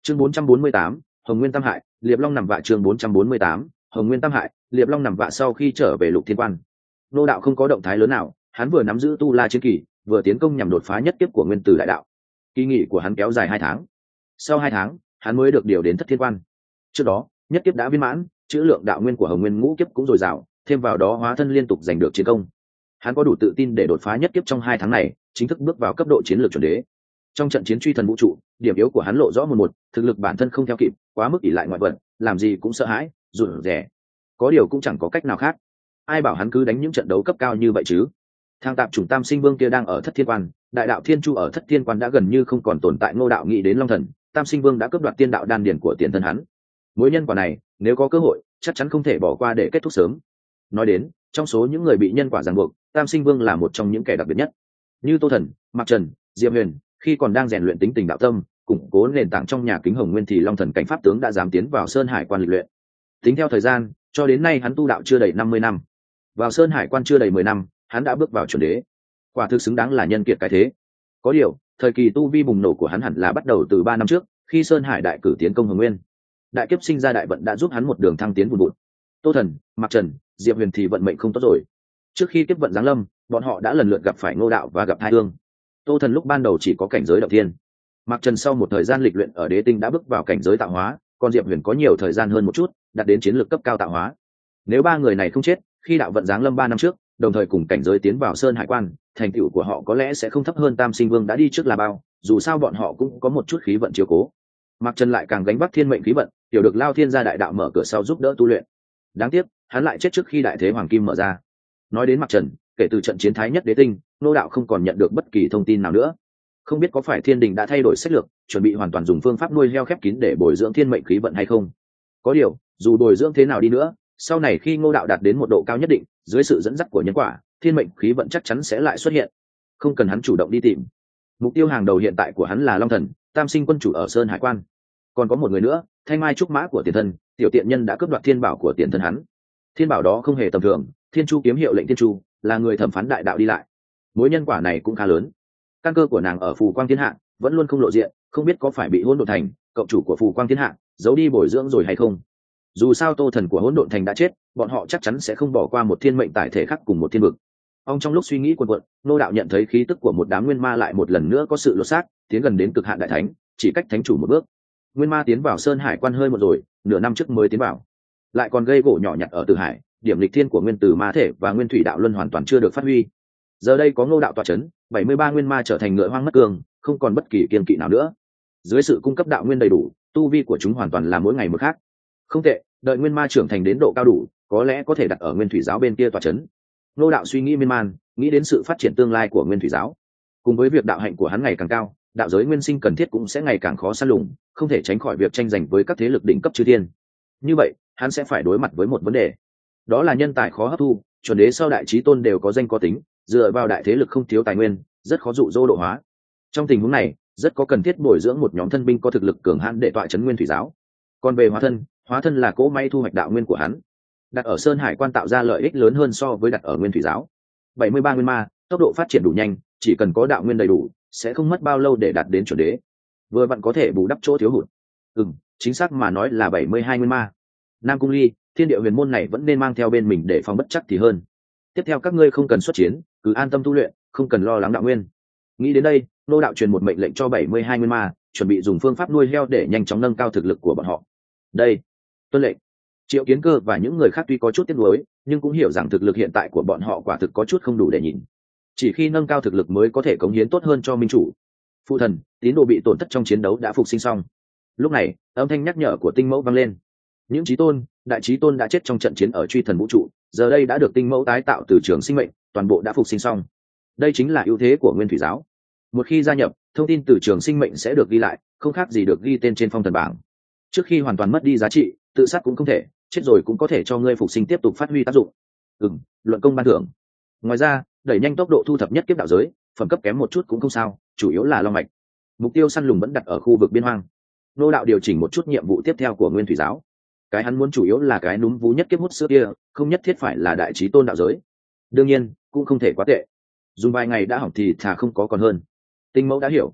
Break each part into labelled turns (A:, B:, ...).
A: Chương 448, Hồng Nguyên Tam Hại, Liệp Long nằm vạ. Chương 448, Hồng Nguyên Tam Hại, Liệp Long nằm vạ. Sau khi trở về Lục Thiên Quan, Ngô đạo không có động thái lớn nào, hắn vừa nắm giữ tu la chiến kỳ, vừa tiến công nhằm đột phá nhất kiếp của Nguyên Tử đại đạo. Kỳ nghỉ của hắn kéo dài 2 tháng. Sau 2 tháng, hắn mới được điều đến Thất Thiên Quan. Trước đó, nhất kiếp đã viên mãn, chữ lượng đạo nguyên của Hồng Nguyên ngũ kiếp cũng dồi dào, thêm vào đó hóa thân liên tục giành được chiến công. Hắn có đủ tự tin để đột phá nhất kiếp trong 2 tháng này, chính thức bước vào cấp độ chiến lược chuẩn đế. Trong trận chiến truy thần vũ trụ, điểm yếu của hắn lộ rõ một, thực lực bản thân không theo kịp, quá mức ỷ lại ngoại vật, làm gì cũng sợ hãi, rụt rè. Có điều cũng chẳng có cách nào khác. Ai bảo hắn cứ đánh những trận đấu cấp cao như vậy chứ? Thang tạp chủng Tam Sinh Vương kia đang ở Thất Thiên Quan, đại đạo Thiên Chu ở Thất Thiên Quan đã gần như không còn tồn tại. Ngô đạo nghĩ đến Long Thần, Tam Sinh Vương đã cướp đoạt tiên đạo đan điển của tiền thân hắn. Mối nhân quả này, nếu có cơ hội, chắc chắn không thể bỏ qua để kết thúc sớm. Nói đến, trong số những người bị nhân quả ràng buộc, Tam Sinh Vương là một trong những kẻ đặc biệt nhất. Như Tô Thần, Mạc Trần, Diệp Huyền, khi còn đang rèn luyện tính tình đạo tâm, củng cố nền tảng trong nhà kính Hồng Nguyên thì Long Thần cảnh pháp tướng đã dám tiến vào Sơn Hải Quan lịch luyện. Tính theo thời gian, cho đến nay hắn tu đạo chưa đầy 50 năm. Vào Sơn Hải Quan chưa đầy 10 năm, hắn đã bước vào chuẩn đế. Quả thực xứng đáng là nhân kiệt cái thế. Có điều, thời kỳ tu vi bùng nổ của hắn hẳn là bắt đầu từ 3 năm trước, khi Sơn Hải đại cử tiến công Hồng Nguyên. Đại kiếp sinh ra đại vận đã giúp hắn một đường thăng tiến vùn vụt. Tô Thần, Mạc Trần, Diệp Huyền thì vận mệnh không tốt rồi. Trước khi kiếp vận giáng lâm, bọn họ đã lần lượt gặp phải Ngô đạo và gặp Hai Hương. Tô Thần lúc ban đầu chỉ có cảnh giới động thiên. Mạc Trần sau một thời gian lịch luyện ở đế tinh đã bước vào cảnh giới tạo hóa, còn Diệp Huyền có nhiều thời gian hơn một chút, đạt đến chiến lược cấp cao tạo hóa. Nếu 3 người này không chết, khi đạo vận giáng lâm 3 năm trước, đồng thời cùng cảnh giới tiến vào Sơn Hải Quan, thành tựu của họ có lẽ sẽ không thấp hơn Tam Sinh Vương đã đi trước là bao, dù sao bọn họ cũng có một chút khí vận chiếu cố. Mạc Trần lại càng gánh vác thiên mệnh khí vận, hiểu được Lao Thiên gia đại đạo mở cửa sau giúp đỡ tu luyện. Đáng tiếc, hắn lại chết trước khi đại thế hoàng kim mở ra. Nói đến Mạc Trần, kể từ trận chiến thái nhất đế tinh, Ngô đạo không còn nhận được bất kỳ thông tin nào nữa. Không biết có phải Thiên Đình đã thay đổi sách lược, chuẩn bị hoàn toàn dùng phương pháp nuôi heo khép kín để bồi dưỡng thiên mệnh khí vận hay không? Có điều, dù bồi dưỡng thế nào đi nữa, sau này khi Ngô đạo đạt đến một độ cao nhất định, dưới sự dẫn dắt của nhân quả, thiên mệnh khí vận chắc chắn sẽ lại xuất hiện. Không cần hắn chủ động đi tìm. Mục tiêu hàng đầu hiện tại của hắn là Long Thần, Tam Sinh Quân chủ ở Sơn Hải Quan. Còn có một người nữa, Thanh Mai trúc mã của tiền thân, tiểu tiện nhân đã cướp đoạt thiên bảo của tiền thân hắn. Thiên bảo đó không hề tầm thường, Thiên Chu kiếm hiệu lệnh Thiên Chu, là người thẩm phán đại đạo đi lại. Mối nhân quả này cũng khá lớn. Căn cơ của nàng ở Phù Quang Thiên Hạ, vẫn luôn không lộ diện, không biết có phải bị Hỗn Độn Thành, cộng chủ của Phù Quang Thiên Hạ, giấu đi bồi dưỡng rồi hay không. Dù sao Tô Thần của Hỗn Độn Thành đã chết, bọn họ chắc chắn sẽ không bỏ qua một thiên mệnh tại thể khác cùng một thiên vực. Ông trong lúc suy nghĩ quần quật, Ngô đạo nhận thấy khí tức của một đám nguyên ma lại một lần nữa có sự lột xác, tiến gần đến cực hạn đại thánh, chỉ cách thánh chủ một bước. Nguyên ma tiến vào Sơn Hải Quan hơi một rồi, nửa năm trước mới tiến vào. Lại còn gây gỗ nhỏ nhặt ở Tử Hải, điểm lịch thiên của nguyên tử ma thể và nguyên thủy đạo luân hoàn toàn chưa được phát huy. Giờ đây có Ngô đạo tọa chấn, 73 nguyên ma trở thành ngựa hoang mất cương, không còn bất kỳ kiên kỵ nào nữa. Dưới sự cung cấp đạo nguyên đầy đủ, tu vi của chúng hoàn toàn là mỗi ngày một khác. Không tệ, đợi nguyên ma trưởng thành đến độ cao đủ, có lẽ có thể đặt ở nguyên thủy giáo bên kia tọa chấn. Ngô đạo suy nghĩ miên man, nghĩ đến sự phát triển tương lai của nguyên thủy giáo. Cùng với việc đạo hạnh của hắn ngày càng cao, đạo giới nguyên sinh cần thiết cũng sẽ ngày càng khó săn lùng, không thể tránh khỏi việc tranh giành với các thế lực đỉnh cấp chư thiên. Như vậy, hắn sẽ phải đối mặt với một vấn đề. Đó là nhân tài khó hấp thu, chuẩn đế sau đại chí tôn đều có danh có tính, dựa vào đại thế lực không thiếu tài nguyên, rất khó dụ dỗ độ hóa. Trong tình huống này, rất có cần thiết bồi dưỡng một nhóm thân binh có thực lực cường hãn để tọa chấn nguyên thủy giáo. Còn về hóa thân là cỗ máy thu hoạch đạo nguyên của hắn, đặt ở Sơn Hải Quan tạo ra lợi ích lớn hơn so với đặt ở nguyên thủy giáo. 73 nguyên ma, tốc độ phát triển đủ nhanh, chỉ cần có đạo nguyên đầy đủ, sẽ không mất bao lâu để đạt đến chuẩn đế. Vừa vặn có thể bù đắp chỗ thiếu hụt. Chính xác mà nói là 72 nguyên ma. Nam Cung Ly, Thiên Địa Huyền môn này vẫn nên mang theo bên mình để phòng bất chắc thì hơn. Tiếp theo các ngươi không cần xuất chiến, cứ an tâm tu luyện, không cần lo lắng đạo nguyên. Nghĩ đến đây, Ngô đạo truyền một mệnh lệnh cho 72 nguyên ma, chuẩn bị dùng phương pháp nuôi heo để nhanh chóng nâng cao thực lực của bọn họ. Đây, tuân lệnh. Triệu Kiến Cơ và những người khác tuy có chút tiếc nuối, nhưng cũng hiểu rằng thực lực hiện tại của bọn họ quả thực có chút không đủ để nhìn. Chỉ khi nâng cao thực lực mới có thể cống hiến tốt hơn cho minh chủ. Phụ thần, tín đồ bị tổn thất trong chiến đấu đã phục sinh xong. Lúc này, âm thanh nhắc nhở của Tinh Mẫu vang lên. Những chí tôn, đại chí tôn đã chết trong trận chiến ở truy thần vũ trụ, giờ đây đã được Tinh Mẫu tái tạo từ trường sinh mệnh, toàn bộ đã phục sinh xong. Đây chính là ưu thế của nguyên thủy giáo. Một khi gia nhập, thông tin từ trường sinh mệnh sẽ được ghi lại, không khác gì được ghi tên trên phong thần bảng. Trước khi hoàn toàn mất đi giá trị, tự sát cũng không thể, chết rồi cũng có thể cho ngươi phục sinh tiếp tục phát huy tác dụng. Luận công ban thưởng. Ngoài ra, đẩy nhanh tốc độ thu thập nhất kiếp đạo giới, phẩm cấp kém một chút cũng không sao, chủ yếu là long mạch. Mục tiêu săn lùng vẫn đặt ở khu vực biên hoang. Ngô đạo điều chỉnh một chút nhiệm vụ tiếp theo của nguyên thủy giáo. Cái hắn muốn chủ yếu là cái núm vú nhất kiếp hút xưa kia, không nhất thiết phải là đại chí tôn đạo giới. Đương nhiên, cũng không thể quá tệ. Dùng vài ngày đã hỏng thì thà không có còn hơn. Tinh Mẫu đã hiểu.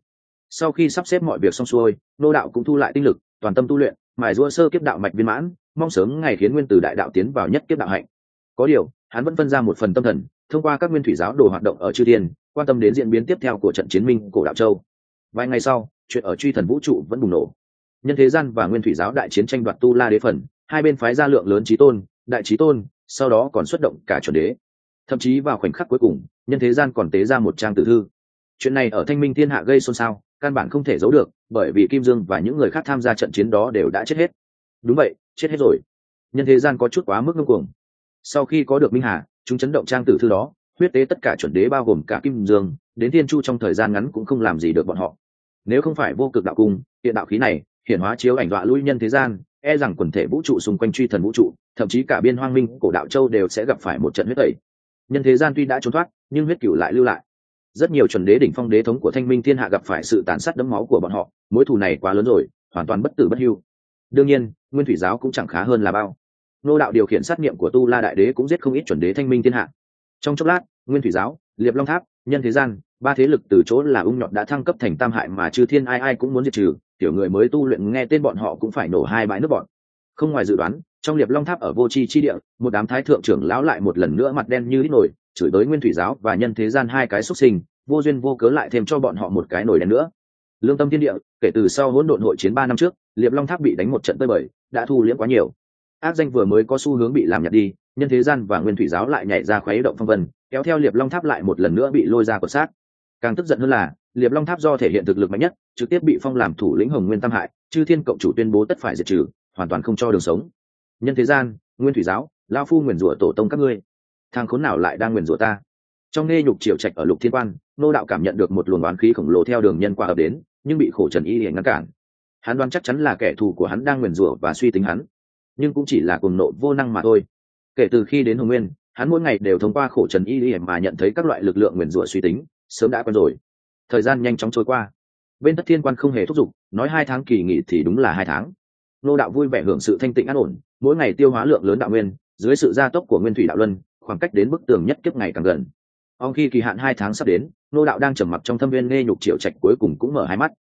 A: Sau khi sắp xếp mọi việc xong xuôi, nô đạo cũng thu lại tinh lực, toàn tâm tu luyện, mài giũa sơ kiếp đạo mạch viên mãn, mong sớm ngày khiến nguyên tử đại đạo tiến vào nhất kiếp đạo hạnh. Có điều, hắn vẫn phân ra một phần tâm thần, thông qua các nguyên thủy giáo đồ hoạt động ở chư thiên, quan tâm đến diễn biến tiếp theo của trận chiến minh cổ đạo châu. Vài ngày sau, chuyện ở truy thần vũ trụ vẫn bùng nổ. Nhân thế gian và nguyên thủy giáo đại chiến tranh đoạt tu la đế phần, hai bên phái ra lượng lớn chí tôn, đại chí tôn, sau đó còn xuất động cả chuẩn đế. Thậm chí vào khoảnh khắc cuối cùng, nhân thế gian còn tế ra một trang tử thư. Chuyện này ở Thanh Minh Thiên Hạ gây xôn xao, căn bản không thể giấu được, bởi vì Kim Dương và những người khác tham gia trận chiến đó đều đã chết hết. Đúng vậy, chết hết rồi. Nhân thế gian có chút quá mức ngông cuồng. Sau khi có được Minh Hà, chúng chấn động trang tử thư đó, huyết tế tất cả chuẩn đế bao gồm cả Kim Dương, đến Thiên Chu trong thời gian ngắn cũng không làm gì được bọn họ. Nếu không phải vô cực đạo cung, hiện đạo khí này, hiển hóa chiếu ảnh dọa lui nhân thế gian, e rằng quần thể vũ trụ xung quanh truy thần vũ trụ, thậm chí cả biên hoang minh cổ đạo châu đều sẽ gặp phải một trận huyết tẩy. Nhân thế gian tuy đã trốn thoát, nhưng huyết cửu lại lưu lại. Rất nhiều chuẩn đế đỉnh phong đế thống của Thanh Minh Thiên Hạ gặp phải sự tàn sát đẫm máu của bọn họ, mối thù này quá lớn rồi, hoàn toàn bất tử bất hưu. Đương nhiên, Nguyên Thủy giáo cũng chẳng khá hơn là bao. Nô đạo điều khiển sát niệm của Tu La đại đế cũng giết không ít chuẩn đế Thanh Minh Thiên Hạ. Trong chốc lát, Nguyên Thủy giáo, Liệp Long Tháp, nhân thế gian, ba thế lực từ chỗ là ung nhọt đã thăng cấp thành tam hại mà chư thiên ai ai cũng muốn diệt trừ, tiểu người mới tu luyện nghe tên bọn họ cũng phải nổ hai bãi nước bọn. Không ngoài dự đoán, trong Liệp Long Tháp ở Vô Chi chi địa, một đám thái thượng trưởng lão lại một lần nữa mặt đen như đít nổi, chửi tới Nguyên Thủy giáo và nhân thế gian hai cái xuất sinh, vô duyên vô cớ lại thêm cho bọn họ một cái nổi đen nữa. Lương tâm thiên địa, kể từ sau hỗn độn hội chiến 3 năm trước, Liệp Long Tháp bị đánh một trận tơi bời, đã thu liễm quá nhiều. Ác danh vừa mới có xu hướng bị làm nhạt đi, nhân thế gian và Nguyên Thủy giáo lại nhảy ra khuấy động phong vân, kéo theo Liệp Long Tháp lại một lần nữa bị lôi ra cột xác. Càng tức giận hơn là, Liệp Long Tháp do thể hiện thực lực mạnh nhất, trực tiếp bị phong làm thủ lĩnh Hồng Nguyên Tam Hại, chư thiên cộng chủ tuyên bố tất phải diệt trừ, hoàn toàn không cho đường sống. Nhân thế gian, Nguyên Thủy giáo, lão phu nguyền rủa tổ tông các ngươi, thằng khốn nào lại đang nguyền rủa ta? Trong nghe nhục triều trạch ở Lục Thiên Quan, nô đạo cảm nhận được một luồng oán khí khổng lồ theo đường nhân quả ập đến, nhưng bị Khổ Trần Y liền ngăn cản. Hắn đoán chắc chắn là kẻ thù của hắn đang nguyền rủa và suy tính hắn, nhưng cũng chỉ là cuồng nộ vô năng mà thôi. Kể từ khi đến Hồng Nguyên, hắn mỗi ngày đều thông qua Khổ Trần Y liền mà nhận thấy các loại lực lượng nguyền rủa suy tính, sớm đã quen rồi. Thời gian nhanh chóng trôi qua, bên Thất Thiên Quan không hề thúc giục, nói 2 tháng kỳ nghỉ thì đúng là 2 tháng. Nô đạo vui vẻ hưởng sự thanh tịnh an ổn, mỗi ngày tiêu hóa lượng lớn đạo nguyên, dưới sự gia tốc của Nguyên Thủy đạo luân, khoảng cách đến bức tường nhất kiếp ngày càng gần. Ông khi kỳ hạn 2 tháng sắp đến, nô đạo đang trầm mặc trong thâm viên nghe nhục triệu trạch cuối cùng cũng mở hai mắt.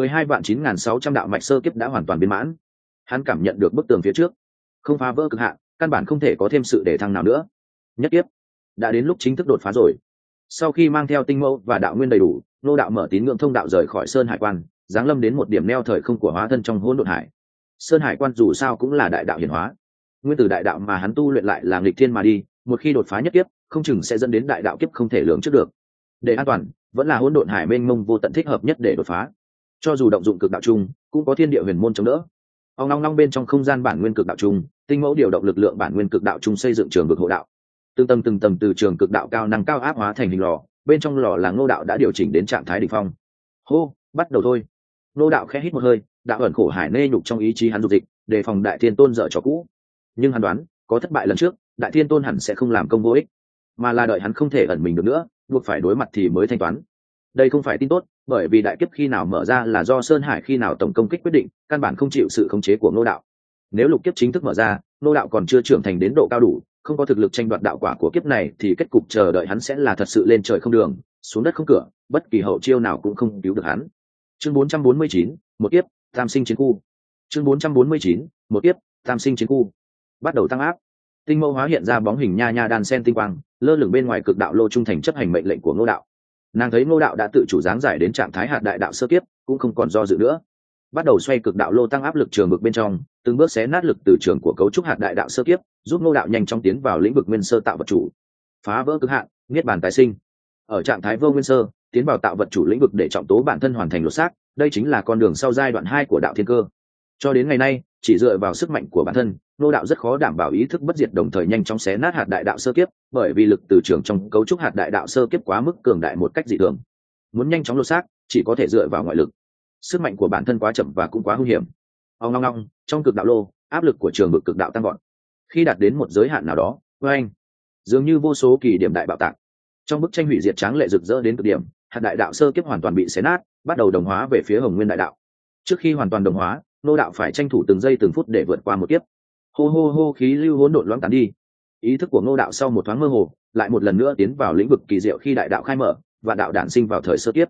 A: 12.9600 đạo mạch sơ kiếp đã hoàn toàn viên mãn. Hắn cảm nhận được bức tường phía trước, không phá vỡ cực hạn, căn bản không thể có thêm sự để thăng nào nữa. Nhất kiếp đã đến lúc chính thức đột phá rồi. Sau khi mang theo tinh mẫu và đạo nguyên đầy đủ, nô đạo mở tín ngưỡng thông đạo rời khỏi Sơn Hải Quan, giáng lâm đến một điểm neo thời không của hóa thân trong hỗn độn hải. Sơn Hải Quan dù sao cũng là đại đạo hiển hóa, nguyên tử đại đạo mà hắn tu luyện lại là nghịch thiên mà đi, một khi đột phá nhất kiếp, không chừng sẽ dẫn đến đại đạo kiếp không thể lường trước được. Để an toàn, vẫn là hỗn độn hải mênh mông vô tận thích hợp nhất để đột phá. Cho dù động dụng cực đạo chung, cũng có thiên địa huyền môn chống đỡ. Ông long long bên trong không gian bản nguyên cực đạo chung, tinh mẫu điều động lực lượng bản nguyên cực đạo chung xây dựng trường vực hộ đạo. Từng tầng từ trường cực đạo cao năng cao áp hóa thành hình lò, bên trong lò là Ngô đạo đã điều chỉnh đến trạng thái đỉnh phong. Hô, bắt đầu thôi. Ngô đạo khẽ hít một hơi, đạo ẩn khổ hải nê nhục trong ý chí hắn dục dịch, đề phòng Đại Thiên Tôn dở trò cũ. Nhưng hắn đoán, có thất bại lần trước, Đại Thiên Tôn hẳn sẽ không làm công vô ích, mà là đợi hắn không thể ẩn mình được nữa, buộc phải đối mặt thì mới thanh toán. Đây không phải tin tốt, bởi vì đại kiếp khi nào mở ra là do Sơn Hải khi nào tổng công kích quyết định, căn bản không chịu sự khống chế của Ngô đạo. Nếu lục kiếp chính thức mở ra, Ngô đạo còn chưa trưởng thành đến độ cao đủ, không có thực lực tranh đoạt đạo quả của kiếp này thì kết cục chờ đợi hắn sẽ là thật sự lên trời không đường, xuống đất không cửa, bất kỳ hậu chiêu nào cũng không cứu được hắn. Chương 449, một kiếp, tam sinh chiến khu. Chương 449, một kiếp, tam sinh chiến khu. Bắt đầu tăng áp. Tinh mẫu hóa hiện ra bóng hình nha nha đan sen tinh quang, lơ lửng bên ngoài cực đạo lô trung thành chấp hành mệnh lệnh của Ngô đạo. Nàng thấy Ngô đạo đã tự chủ dáng giải đến trạng thái hạt đại đạo sơ kiếp, cũng không còn do dự nữa, bắt đầu xoay cực đạo lô tăng áp lực trường vực bên trong, từng bước xé nát lực từ trường của cấu trúc hạt đại đạo sơ kiếp, giúp Ngô đạo nhanh chóng tiến vào lĩnh vực nguyên sơ tạo vật chủ, phá vỡ cực hạn, niết bàn tái sinh. Ở trạng thái vô nguyên sơ, tiến vào tạo vật chủ lĩnh vực để trọng tố bản thân hoàn thành lột xác, đây chính là con đường sau giai đoạn 2 của đạo thiên cơ. Cho đến ngày nay, chỉ dựa vào sức mạnh của bản thân, Ngô đạo rất khó đảm bảo ý thức bất diệt đồng thời nhanh chóng xé nát hạt đại đạo sơ kiếp, bởi vì lực từ trường trong cấu trúc hạt đại đạo sơ kiếp quá mức cường đại một cách dị thường. Muốn nhanh chóng lột xác, chỉ có thể dựa vào ngoại lực. Sức mạnh của bản thân quá chậm và cũng quá hung hiểm. Ong ong ong, trong cực đạo lô, áp lực của trường vực cực đạo tăng vọt. Khi đạt đến một giới hạn nào đó, oeng, dường như vô số kỳ điểm đại bạo tạc. Trong bức tranh hủy diệt tráng lệ rực rỡ đến cực điểm, hạt đại đạo sơ kiếp hoàn toàn bị xé nát, bắt đầu đồng hóa về phía Hồng Nguyên đại đạo. Trước khi hoàn toàn đồng hóa, Ngô đạo phải tranh thủ từng giây từng phút để vượt qua một kiếp. Hô hô hô, khí lưu hỗn độn loãng tán đi. Ý thức của Ngô đạo sau một thoáng mơ hồ, lại một lần nữa tiến vào lĩnh vực kỳ diệu khi đại đạo khai mở và đạo đản sinh vào thời sơ kiếp.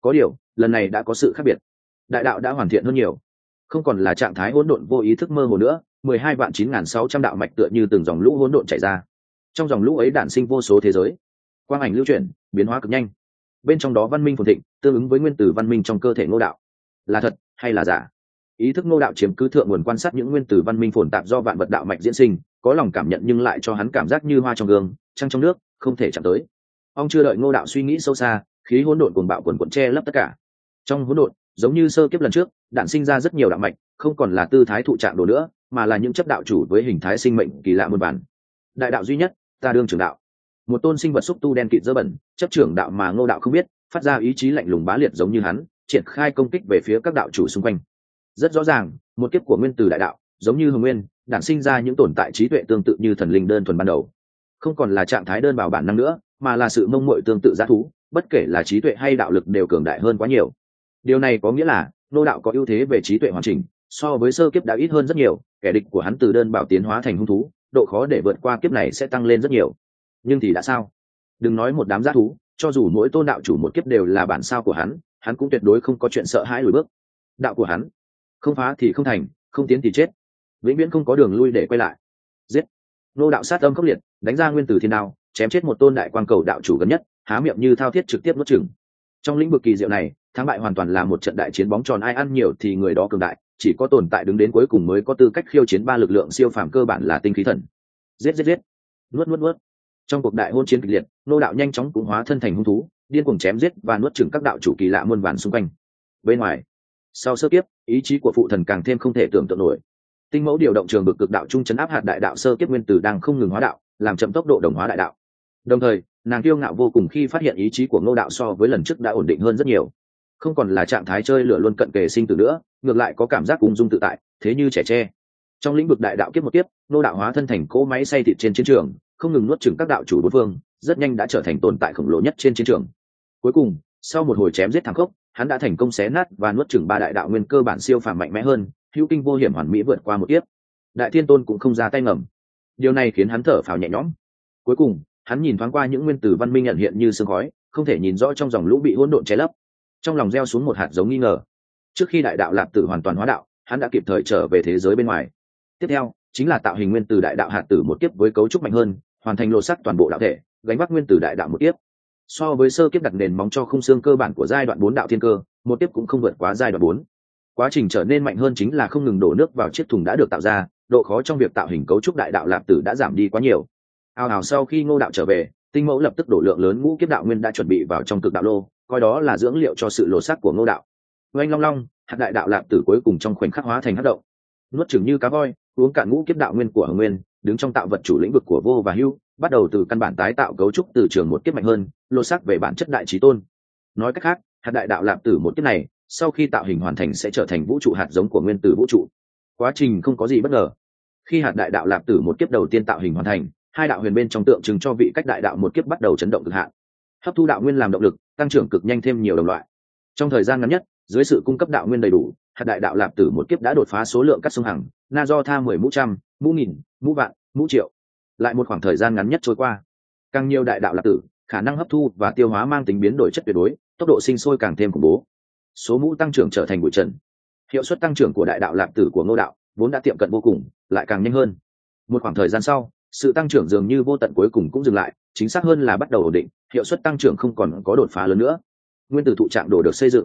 A: Có điều lần này đã có sự khác biệt, đại đạo đã hoàn thiện hơn nhiều, không còn là trạng thái hỗn độn vô ý thức mơ hồ nữa. 12.9.600 đạo mạch tựa như từng dòng lũ hỗn độn chảy ra, trong dòng lũ ấy đản sinh vô số thế giới, quang ảnh lưu chuyển, biến hóa cực nhanh. Bên trong đó văn minh phồn thịnh, tương ứng với nguyên tử văn minh trong cơ thể Ngô Đạo. Là thật hay là giả? Ý thức Ngô Đạo chiếm cứ thượng nguồn quan sát những nguyên tử văn minh phồn tạp do vạn vật đạo mạch diễn sinh, có lòng cảm nhận nhưng lại cho hắn cảm giác như hoa trong gương, trăng trong nước, không thể chạm tới. Ông chưa đợi Ngô Đạo suy nghĩ sâu xa, khí hỗn độn cuồng bạo quần quần che lấp tất cả. Trong hỗn độn, giống như sơ kiếp lần trước, đản sinh ra rất nhiều đạo mạch, không còn là tư thái thụ trạng đồ nữa, mà là những chấp đạo chủ với hình thái sinh mệnh kỳ lạ muôn vàn. Đại đạo duy nhất, ta đương trưởng đạo. Một tôn sinh vật xúc tu đen kịt dơ bẩn, chấp trưởng đạo mà Ngô Đạo không biết, phát ra ý chí lạnh lùng bá liệt giống như hắn, triển khai công kích về phía các đạo chủ xung quanh. Rất rõ ràng, một kiếp của nguyên tử đại đạo, giống như hồng nguyên, đản sinh ra những tồn tại trí tuệ tương tự như thần linh đơn thuần ban đầu, không còn là trạng thái đơn bào bản năng nữa, mà là sự mông muội tương tự giá thú, bất kể là trí tuệ hay đạo lực đều cường đại hơn quá nhiều. Điều này có nghĩa là Ngô Đạo có ưu thế về trí tuệ hoàn chỉnh, so với sơ kiếp đã ít hơn rất nhiều, kẻ địch của hắn từ đơn bào tiến hóa thành hung thú, độ khó để vượt qua kiếp này sẽ tăng lên rất nhiều. Nhưng thì đã sao? Đừng nói một đám giá thú, cho dù mỗi tôn đạo chủ một kiếp đều là bản sao của hắn cũng tuyệt đối không có chuyện sợ hãi lùi bước. Đạo của hắn, không phá thì không thành, không tiến thì chết, vĩnh viễn không có đường lui để quay lại. Giết! Ngô Đạo sát âm khốc liệt, đánh ra nguyên tử thiên đao, chém chết một tôn đại quang cầu đạo chủ gần nhất, há miệng như thao thiết trực tiếp nuốt chửng. Trong lĩnh vực kỳ diệu này, thắng bại hoàn toàn là một trận đại chiến bóng tròn, ai ăn nhiều thì người đó cường đại, chỉ có tồn tại đứng đến cuối cùng mới có tư cách khiêu chiến ba lực lượng siêu phàm cơ bản là tinh khí thần. Giết giết giết! Nuốt! Trong cuộc đại hôn chiến kịch liệt, Ngô Đạo nhanh chóng cũng hóa thân thành hung thú, điên cuồng chém giết và nuốt chửng các đạo chủ kỳ lạ muôn vàn xung quanh. Bên ngoài, sau sơ kiếp, ý chí của phụ thần càng thêm không thể tưởng tượng nổi. Tinh mẫu điều động trường bực cực đạo trung chấn áp hạt đại đạo sơ kiếp nguyên tử đang không ngừng hóa đạo, làm chậm tốc độ đồng hóa đại đạo. Đồng thời, nàng kiêu ngạo vô cùng khi phát hiện ý chí của Ngô Đạo so với lần trước đã ổn định hơn rất nhiều, không còn là trạng thái chơi lửa luôn cận kề sinh tử nữa, ngược lại có cảm giác ung dung tự tại, thế như trẻ tre. Trong lĩnh vực đại đạo kiếp một kiếp, Ngô Đạo hóa thân thành cỗ máy xay thịt trên chiến trường, không ngừng nuốt chửng các đạo chủ bốn phương, rất nhanh đã trở thành tồn tại khổng lồ nhất trên chiến trường. Cuối cùng, sau một hồi chém giết thảm khốc, hắn đã thành công xé nát và nuốt chửng ba đại đạo nguyên cơ bản siêu phàm mạnh mẽ hơn, hữu kinh vô hiểm hoàn mỹ vượt qua một kiếp. Đại Thiên Tôn cũng không ra tay ngầm. Điều này khiến hắn thở phào nhẹ nhõm. Cuối cùng, hắn nhìn thoáng qua những nguyên tử văn minh nhận hiện như sương khói, không thể nhìn rõ trong dòng lũ bị hỗn độn che lấp. Trong lòng gieo xuống một hạt giống nghi ngờ. Trước khi đại đạo Lạp Tử hoàn toàn hóa đạo, hắn đã kịp thời trở về thế giới bên ngoài. Tiếp theo, chính là tạo hình nguyên tử đại đạo hạt tử một kiếp với cấu trúc mạnh hơn, hoàn thành lột xác toàn bộ đạo thể, gánh vác nguyên tử đại đạo một kiếp. So với sơ kiếp đặt nền móng cho khung xương cơ bản của giai đoạn 4 đạo thiên cơ, một kiếp cũng không vượt quá giai đoạn 4. Quá trình trở nên mạnh hơn chính là không ngừng đổ nước vào chiếc thùng đã được tạo ra, độ khó trong việc tạo hình cấu trúc đại đạo Lạp Tử đã giảm đi quá nhiều. Ào sau khi Ngô Đạo trở về, Tinh Mẫu lập tức đổ lượng lớn ngũ kiếp đạo nguyên đã chuẩn bị vào trong cực đạo lô, coi đó là dưỡng liệu cho sự lột xác của Ngô Đạo. Oanh long long, hạt đại đạo Lạp Tử cuối cùng trong khoảnh khắc hóa thành hắc động, nuốt chửng như cá voi, uống cạn ngũ kiếp đạo nguyên của Hồng Nguyên, đứng trong tạo vật chủ lĩnh vực của Vô và Hưu, bắt đầu từ căn bản tái tạo cấu trúc từ trường một kiếp mạnh hơn, lột xác về bản chất đại chí tôn. Nói cách khác, hạt đại đạo Lạp Tử một kiếp này, sau khi tạo hình hoàn thành sẽ trở thành vũ trụ hạt giống của nguyên tử vũ trụ. Quá trình không có gì bất ngờ. Khi hạt đại đạo Lạp Tử một kiếp đầu tiên tạo hình hoàn thành, hai đạo huyền bên trong tượng trưng cho vị cách đại đạo một kiếp bắt đầu chấn động cực hạn, hấp thu đạo nguyên làm động lực, tăng trưởng cực nhanh thêm nhiều đồng loại. Trong thời gian ngắn nhất, dưới sự cung cấp đạo nguyên đầy đủ, hạt đại đạo Lạp Tử một kiếp đã đột phá số lượng các sông hằng, na do tha 10 mũ trăm, mũ nghìn, mũ vạn, mũ triệu. Lại một khoảng thời gian ngắn nhất trôi qua, càng nhiều đại đạo Lạp Tử, khả năng hấp thu và tiêu hóa mang tính biến đổi chất tuyệt đối, tốc độ sinh sôi càng thêm khủng bố. Số mũ tăng trưởng trở thành bụi trần. Hiệu suất tăng trưởng của đại đạo Lạp Tử của Ngô Đạo vốn đã tiệm cận vô cùng, lại càng nhanh hơn. Một khoảng thời gian sau, sự tăng trưởng dường như vô tận cuối cùng cũng dừng lại, chính xác hơn là bắt đầu ổn định, hiệu suất tăng trưởng không còn có đột phá lớn nữa. Nguyên tử thụ trạng đồ được xây dựng,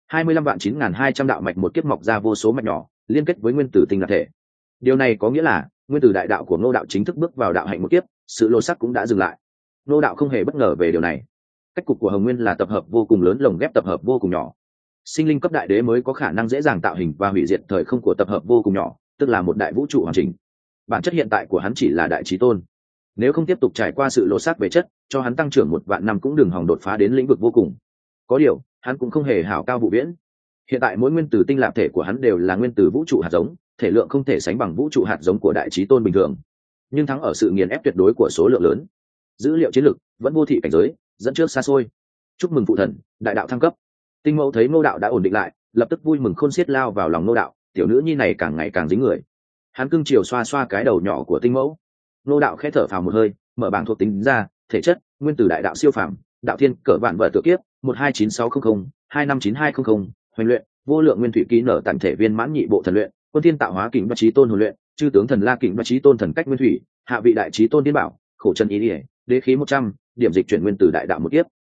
A: 25.9.200 đạo mạch một kiếp mọc ra vô số mạch nhỏ, liên kết với nguyên tử tinh lạc thể. Điều này có nghĩa là nguyên tử đại đạo của Ngô Đạo chính thức bước vào đạo hạnh một kiếp, sự lột xác cũng đã dừng lại. Ngô Đạo không hề bất ngờ về điều này. Cách cục của Hồng Nguyên là tập hợp vô cùng lớn lồng ghép tập hợp vô cùng nhỏ. Sinh linh cấp đại đế mới có khả năng dễ dàng tạo hình và hủy diệt thời không của tập hợp vô cùng nhỏ, tức là một đại vũ trụ hoàn chỉnh. Bản chất hiện tại của hắn chỉ là đại chí tôn. Nếu không tiếp tục trải qua sự lột xác về chất, cho hắn tăng trưởng 1 vạn năm cũng đừng hòng đột phá đến lĩnh vực vô cùng. Có điều, hắn cũng không hề hảo cao vụ viễn. Hiện tại mỗi nguyên tử tinh lạp thể của hắn đều là nguyên tử vũ trụ hạt giống, thể lượng không thể sánh bằng vũ trụ hạt giống của đại chí tôn bình thường, nhưng thắng ở sự nghiền ép tuyệt đối của số lượng lớn. Dữ liệu chiến lược vẫn vô thị cảnh giới, dẫn trước xa xôi. Chúc mừng phụ thần, đại đạo thăng cấp. Tinh Mẫu thấy Ngô Đạo đã ổn định lại, lập tức vui mừng khôn xiết lao vào lòng Ngô Đạo, tiểu nữ nhi này càng ngày càng dính người. Hắn cưng chiều xoa xoa cái đầu nhỏ của Tinh Mẫu. Ngô Đạo khẽ thở phào một hơi, mở bảng thuộc tính ra, thể chất, nguyên tử đại đạo siêu phàm, đạo thiên cỡ vạn vợ tự kiếp, 129600, 259200 hoành luyện vô lượng nguyên thủy ký nở tặng thể viên mãn nhị bộ thần luyện quân thiên tạo hóa kình bát chí tôn hồn luyện chư tướng thần la kình bát chí tôn thần cách nguyên thủy hạ vị đại chí tôn tiên bảo khổ chân ý ỉa đế khí 100, điểm dịch chuyển nguyên từ đại đạo một kiếp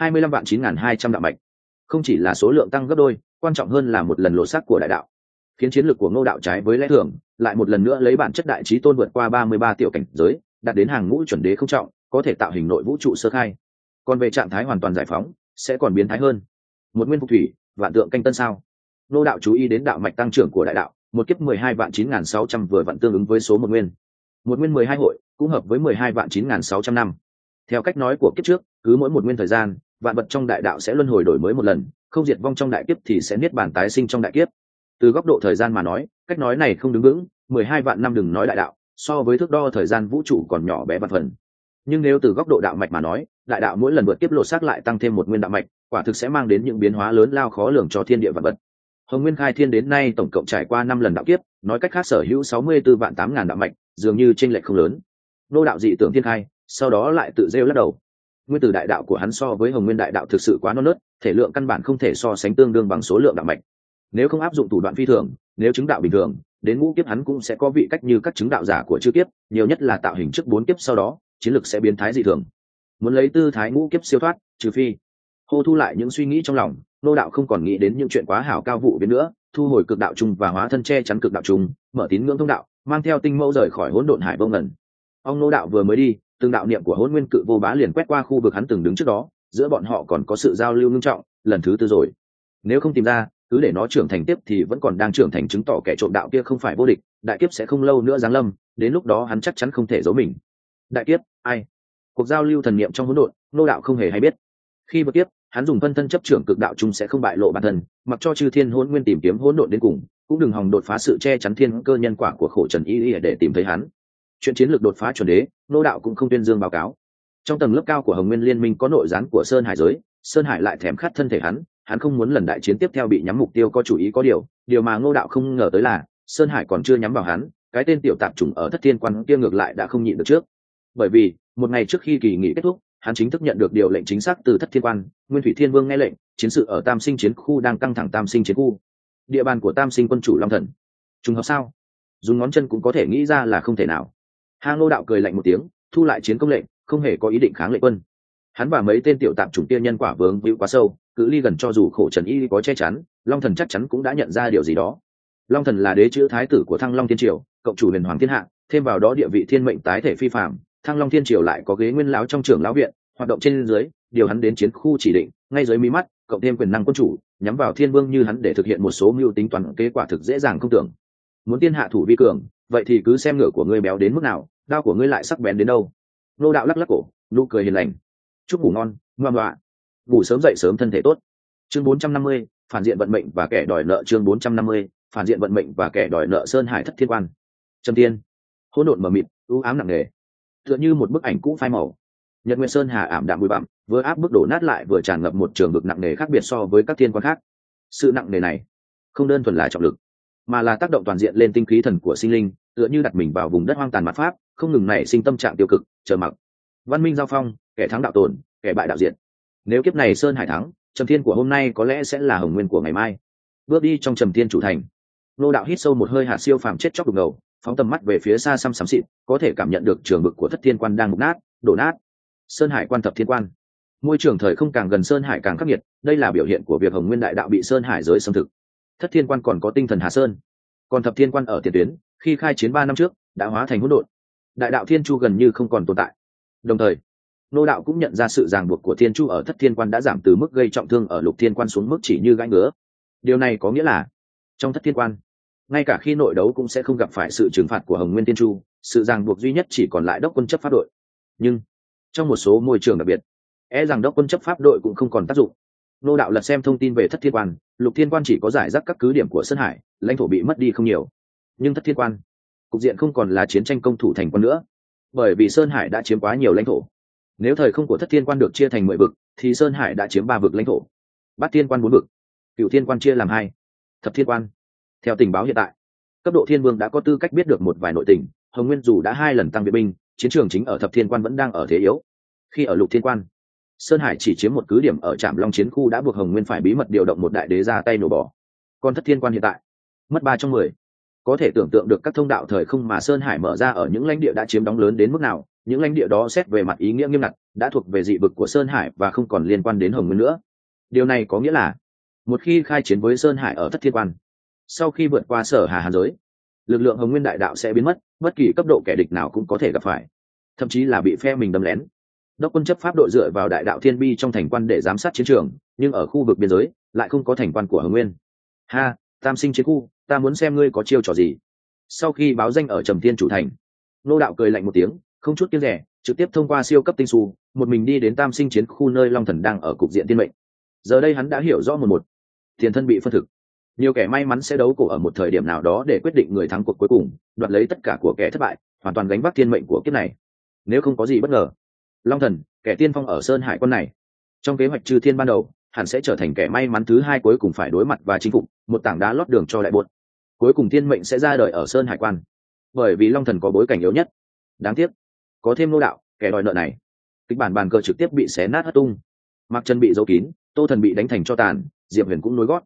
A: 25.9200 đạo mạch. Không chỉ là số lượng tăng gấp đôi, quan trọng hơn là một lần lộ sắc của đại đạo, khiến chiến lược của Ngô đạo trái với lẽ thường, lại một lần nữa lấy bản chất đại chí tôn vượt qua 33 tiểu cảnh giới, đạt đến hàng ngũ chuẩn đế không trọng, có thể tạo hình nội vũ trụ sơ khai. Còn về trạng thái hoàn toàn giải phóng, sẽ còn biến thái hơn. Một nguyên phục thủy, vạn tượng canh tân sao? Ngô đạo chú ý đến đạo mạch tăng trưởng của đại đạo, một kiếp 12.9600 vừa vặn tương ứng với số một nguyên. Một nguyên 12 hội, cũng hợp với 12.9600 năm. Theo cách nói của kiếp trước, cứ mỗi một nguyên thời gian, vạn vật trong đại đạo sẽ luân hồi đổi mới một lần, không diệt vong trong đại kiếp thì sẽ niết bàn tái sinh trong đại kiếp. Từ góc độ thời gian mà nói, cách nói này không đứng vững, 12 vạn năm đừng nói đại đạo, so với thước đo thời gian vũ trụ còn nhỏ bé vạn phần. Nhưng nếu từ góc độ đạo mạch mà nói, đại đạo mỗi lần vượt kiếp lột xác lại tăng thêm một nguyên đạo mạch, quả thực sẽ mang đến những biến hóa lớn lao khó lường cho thiên địa vạn vật. Hồng Nguyên khai thiên đến nay tổng cộng trải qua 5 lần đạo kiếp, nói cách khác sở hữu 64 vạn 8 ngàn đạo mạch, dường như chênh lệch không lớn. Nô đạo dị tưởng thiên khai, sau đó lại tự rêu lắc đầu. Nguyên tử đại đạo của hắn so với Hồng Nguyên đại đạo thực sự quá non nớt, thể lượng căn bản không thể so sánh tương đương bằng số lượng đạo mạch. Nếu không áp dụng thủ đoạn phi thường, nếu chứng đạo bình thường, đến ngũ kiếp hắn cũng sẽ có vị cách như các chứng đạo giả của chư kiếp, nhiều nhất là tạo hình trước 4 kiếp sau đó, chiến lực sẽ biến thái dị thường. Muốn lấy tư thái ngũ kiếp siêu thoát, trừ phi hô thu lại những suy nghĩ trong lòng, nô đạo không còn nghĩ đến những chuyện quá hảo cao vụ biến nữa, thu hồi cực đạo trung và hóa thân che chắn cực đạo trung, mở tín ngưỡng thông đạo, mang theo tinh mẫu rời khỏi hỗn độn hải vô ngần. Ông nô đạo vừa mới đi, từng đạo niệm của hỗn nguyên cự vô bá liền quét qua khu vực hắn từng đứng trước đó, giữa bọn họ còn có sự giao lưu nghiêm trọng, lần thứ tư rồi. Nếu không tìm ra, cứ để nó trưởng thành tiếp thì vẫn còn đang trưởng thành, chứng tỏ kẻ trộm đạo kia không phải vô địch, đại kiếp sẽ không lâu nữa giáng lâm, đến lúc đó hắn chắc chắn không thể giấu mình. Đại kiếp, ai? Cuộc giao lưu thần niệm trong hỗn độn, nô đạo không hề hay biết. Khi vượt kiếp, hắn dùng phân thân chấp trưởng cực đạo chung sẽ không bại lộ bản thân, mặc cho chư thiên hỗn nguyên tìm kiếm hỗn độn đến cùng, cũng đừng hòng đột phá sự che chắn thiên cơ nhân quả của khổ trần y để tìm thấy hắn. Chuyện chiến lược đột phá chuẩn đế, nô đạo cũng không tuyên dương báo cáo. Trong tầng lớp cao của Hồng Nguyên Liên minh có nội gián của Sơn Hải giới, Sơn Hải lại thèm khát thân thể hắn không muốn lần đại chiến tiếp theo bị nhắm mục tiêu có chủ ý có điều mà Ngô đạo không ngờ tới là Sơn Hải còn chưa nhắm vào hắn, cái tên tiểu tạp chủng ở Thất Thiên Quan kia ngược lại đã không nhịn được trước. Bởi vì, một ngày trước khi kỳ nghỉ kết thúc, hắn chính thức nhận được điều lệnh chính xác từ Thất Thiên Quan, Nguyên Thủy Thiên Vương nghe lệnh, chiến sự ở Tam Sinh chiến khu đang căng thẳng. Tam Sinh chiến khu, địa bàn của Tam Sinh quân chủ Long Thần. Trùng hợp sao? Dùng ngón chân cũng có thể nghĩ ra là không thể nào. Hang Ngô đạo cười lạnh một tiếng, thu lại chiến công lệnh, không hề có ý định kháng lệnh quân. Hắn và mấy tên tiểu tạp chủng kia nhân quả vướng víu quá sâu, cự ly gần cho dù khổ trần y có che chắn, Long Thần chắc chắn cũng đã nhận ra điều gì đó. Long Thần là đế chữ thái tử của Thăng Long Thiên Triều, cộng chủ huyền hoàng thiên hạ, thêm vào đó địa vị thiên mệnh tái thể phi phàm, Thăng Long Thiên Triều lại có ghế nguyên lão trong trưởng lão viện, hoạt động trên dưới, điều hắn đến chiến khu chỉ định, ngay dưới mí mắt, cộng thêm quyền năng quân chủ, nhắm vào thiên vương như hắn để thực hiện một số mưu tính toán kế quả thực dễ dàng không tưởng. Muốn tiên hạ thủ vi cường, vậy thì cứ xem ngựa của ngươi béo đến mức nào, đao của ngươi lại sắc bén đến đâu. Nô đạo lắc lắc cổ, nụ cười hiền lành. Chúc ngủ ngon, ngoan ngoạ. Ngủ sớm dậy sớm thân thể tốt. Chương 450, phản diện vận mệnh và kẻ đòi nợ. Chương 450, phản diện vận mệnh và kẻ đòi nợ. Sơn Hải Thất Thiên Quan. Trầm tiên, hỗn độn mờ mịt, u ám nặng nề, tựa như một bức ảnh cũ phai màu. Nhật Nguyệt Sơn Hà ảm đạm bụi bặm, vừa áp bức đổ nát lại vừa tràn ngập một trường vực nặng nề khác biệt so với các thiên quan khác. Sự nặng nề này không đơn thuần là trọng lực, mà là tác động toàn diện lên tinh khí thần của sinh linh, tựa như đặt mình vào vùng đất hoang tàn mạt pháp, không ngừng nảy sinh tâm trạng tiêu cực, chờ mặc. Văn minh giao phong, kẻ thắng đạo tồn, kẻ bại đạo diệt. Nếu kiếp này Sơn Hải thắng, Trầm Thiên của hôm nay có lẽ sẽ là Hồng Nguyên của ngày mai. Bước đi trong Trầm Thiên chủ thành, Nô đạo hít sâu một hơi hạt siêu phàm chết chóc đục ngầu, phóng tầm mắt về phía xa xăm xám xịt, có thể cảm nhận được trường vực của Thất Thiên Quan đang mục nát, đổ nát. Sơn Hải Quan Thập Thiên Quan, môi trường thời không càng gần Sơn Hải càng khắc nghiệt, đây là biểu hiện của việc Hồng Nguyên đại đạo bị Sơn Hải giới xâm thực. Thất Thiên Quan còn có tinh thần Hà Sơn, còn Thập Thiên Quan ở tiền tuyến, khi khai chiến 3 năm trước đã hóa thành hỗn độn, đại đạo Thiên Chu gần như không còn tồn tại. Đồng thời, Nô đạo cũng nhận ra sự ràng buộc của Thiên Chu ở Thất Thiên Quan đã giảm từ mức gây trọng thương ở Lục Thiên Quan xuống mức chỉ như gãi ngứa. Điều này có nghĩa là trong Thất Thiên Quan, ngay cả khi nội đấu cũng sẽ không gặp phải sự trừng phạt của Hồng Nguyên Thiên Chu, sự ràng buộc duy nhất chỉ còn lại đốc quân chấp pháp đội. Nhưng trong một số môi trường đặc biệt, rằng đốc quân chấp pháp đội cũng không còn tác dụng. Nô đạo lật xem thông tin về Thất Thiên Quan, Lục Thiên Quan chỉ có giải rác các cứ điểm của Sơn Hải, lãnh thổ bị mất đi không nhiều. Nhưng Thất Thiên Quan, cục diện không còn là chiến tranh công thủ thành quan nữa, bởi vì Sơn Hải đã chiếm quá nhiều lãnh thổ. Nếu thời không của Thất Thiên Quan được chia thành 10 vực, thì Sơn Hải đã chiếm 3 vực lãnh thổ. Bát Thiên Quan 4 vực, Cửu Thiên Quan chia làm 2, Thập Thiên Quan. Theo tình báo hiện tại, cấp độ Thiên Vương đã có tư cách biết được một vài nội tình. Hồng Nguyên dù đã 2 lần tăng viện binh, chiến trường chính ở Thập Thiên Quan vẫn đang ở thế yếu. Khi ở Lục Thiên Quan, Sơn Hải chỉ chiếm một cứ điểm ở Trạm Long chiến khu đã buộc Hồng Nguyên phải bí mật điều động một đại đế ra tay nổ bỏ. Còn Thất Thiên Quan hiện tại mất 3 trong 10. Có thể tưởng tượng được các thông đạo thời không mà Sơn Hải mở ra ở những lãnh địa đã chiếm đóng lớn đến mức nào, những lãnh địa đó xét về mặt ý nghĩa nghiêm ngặt đã thuộc về dị vực của Sơn Hải và không còn liên quan đến Hồng Nguyên nữa. Điều này có nghĩa là một khi khai chiến với Sơn Hải ở Thất Thiên Quan, sau khi vượt qua Sở Hà Hàn giới, lực lượng Hồng Nguyên đại đạo sẽ biến mất, bất kỳ cấp độ kẻ địch nào cũng có thể gặp phải, thậm chí là bị phe mình đâm lén. Đốc quân chấp pháp đội dựa vào đại đạo Thiên Bi trong thành quan để giám sát chiến trường, nhưng ở khu vực biên giới lại không có thành quan của Hồng Nguyên. Ha, Tam Sinh chiến khu, ta muốn xem ngươi có chiêu trò gì. Sau khi báo danh ở Trầm Thiên chủ thành, Nô đạo cười lạnh một tiếng, không chút kiêng dè, trực tiếp thông qua siêu cấp tinh su, một mình đi đến Tam Sinh chiến khu nơi Long Thần đang ở cục diện tiên mệnh. Giờ đây hắn đã hiểu rõ một tiền thân bị phân thực. Nhiều kẻ may mắn sẽ đấu cổ ở một thời điểm nào đó để quyết định người thắng cuộc cuối cùng, đoạt lấy tất cả của kẻ thất bại, hoàn toàn gánh vác thiên mệnh của kiếp này. Nếu không có gì bất ngờ, Long Thần, kẻ tiên phong ở Sơn Hải quân này, trong kế hoạch Chư Thiên ban đầu, hẳn sẽ trở thành kẻ may mắn thứ hai cuối cùng phải đối mặt và chinh phục một tảng đá lót đường cho đại buột. Cuối cùng thiên mệnh sẽ ra đời ở Sơn Hải quan, bởi vì Long Thần có bối cảnh yếu nhất. Đáng tiếc, có thêm Nô đạo, kẻ đòi nợ này, kịch bản bàn cờ trực tiếp bị xé nát hất tung. Mạc Trần bị giấu kín, Tô Thần bị đánh thành cho tàn, Diệp Huyền cũng nối gót.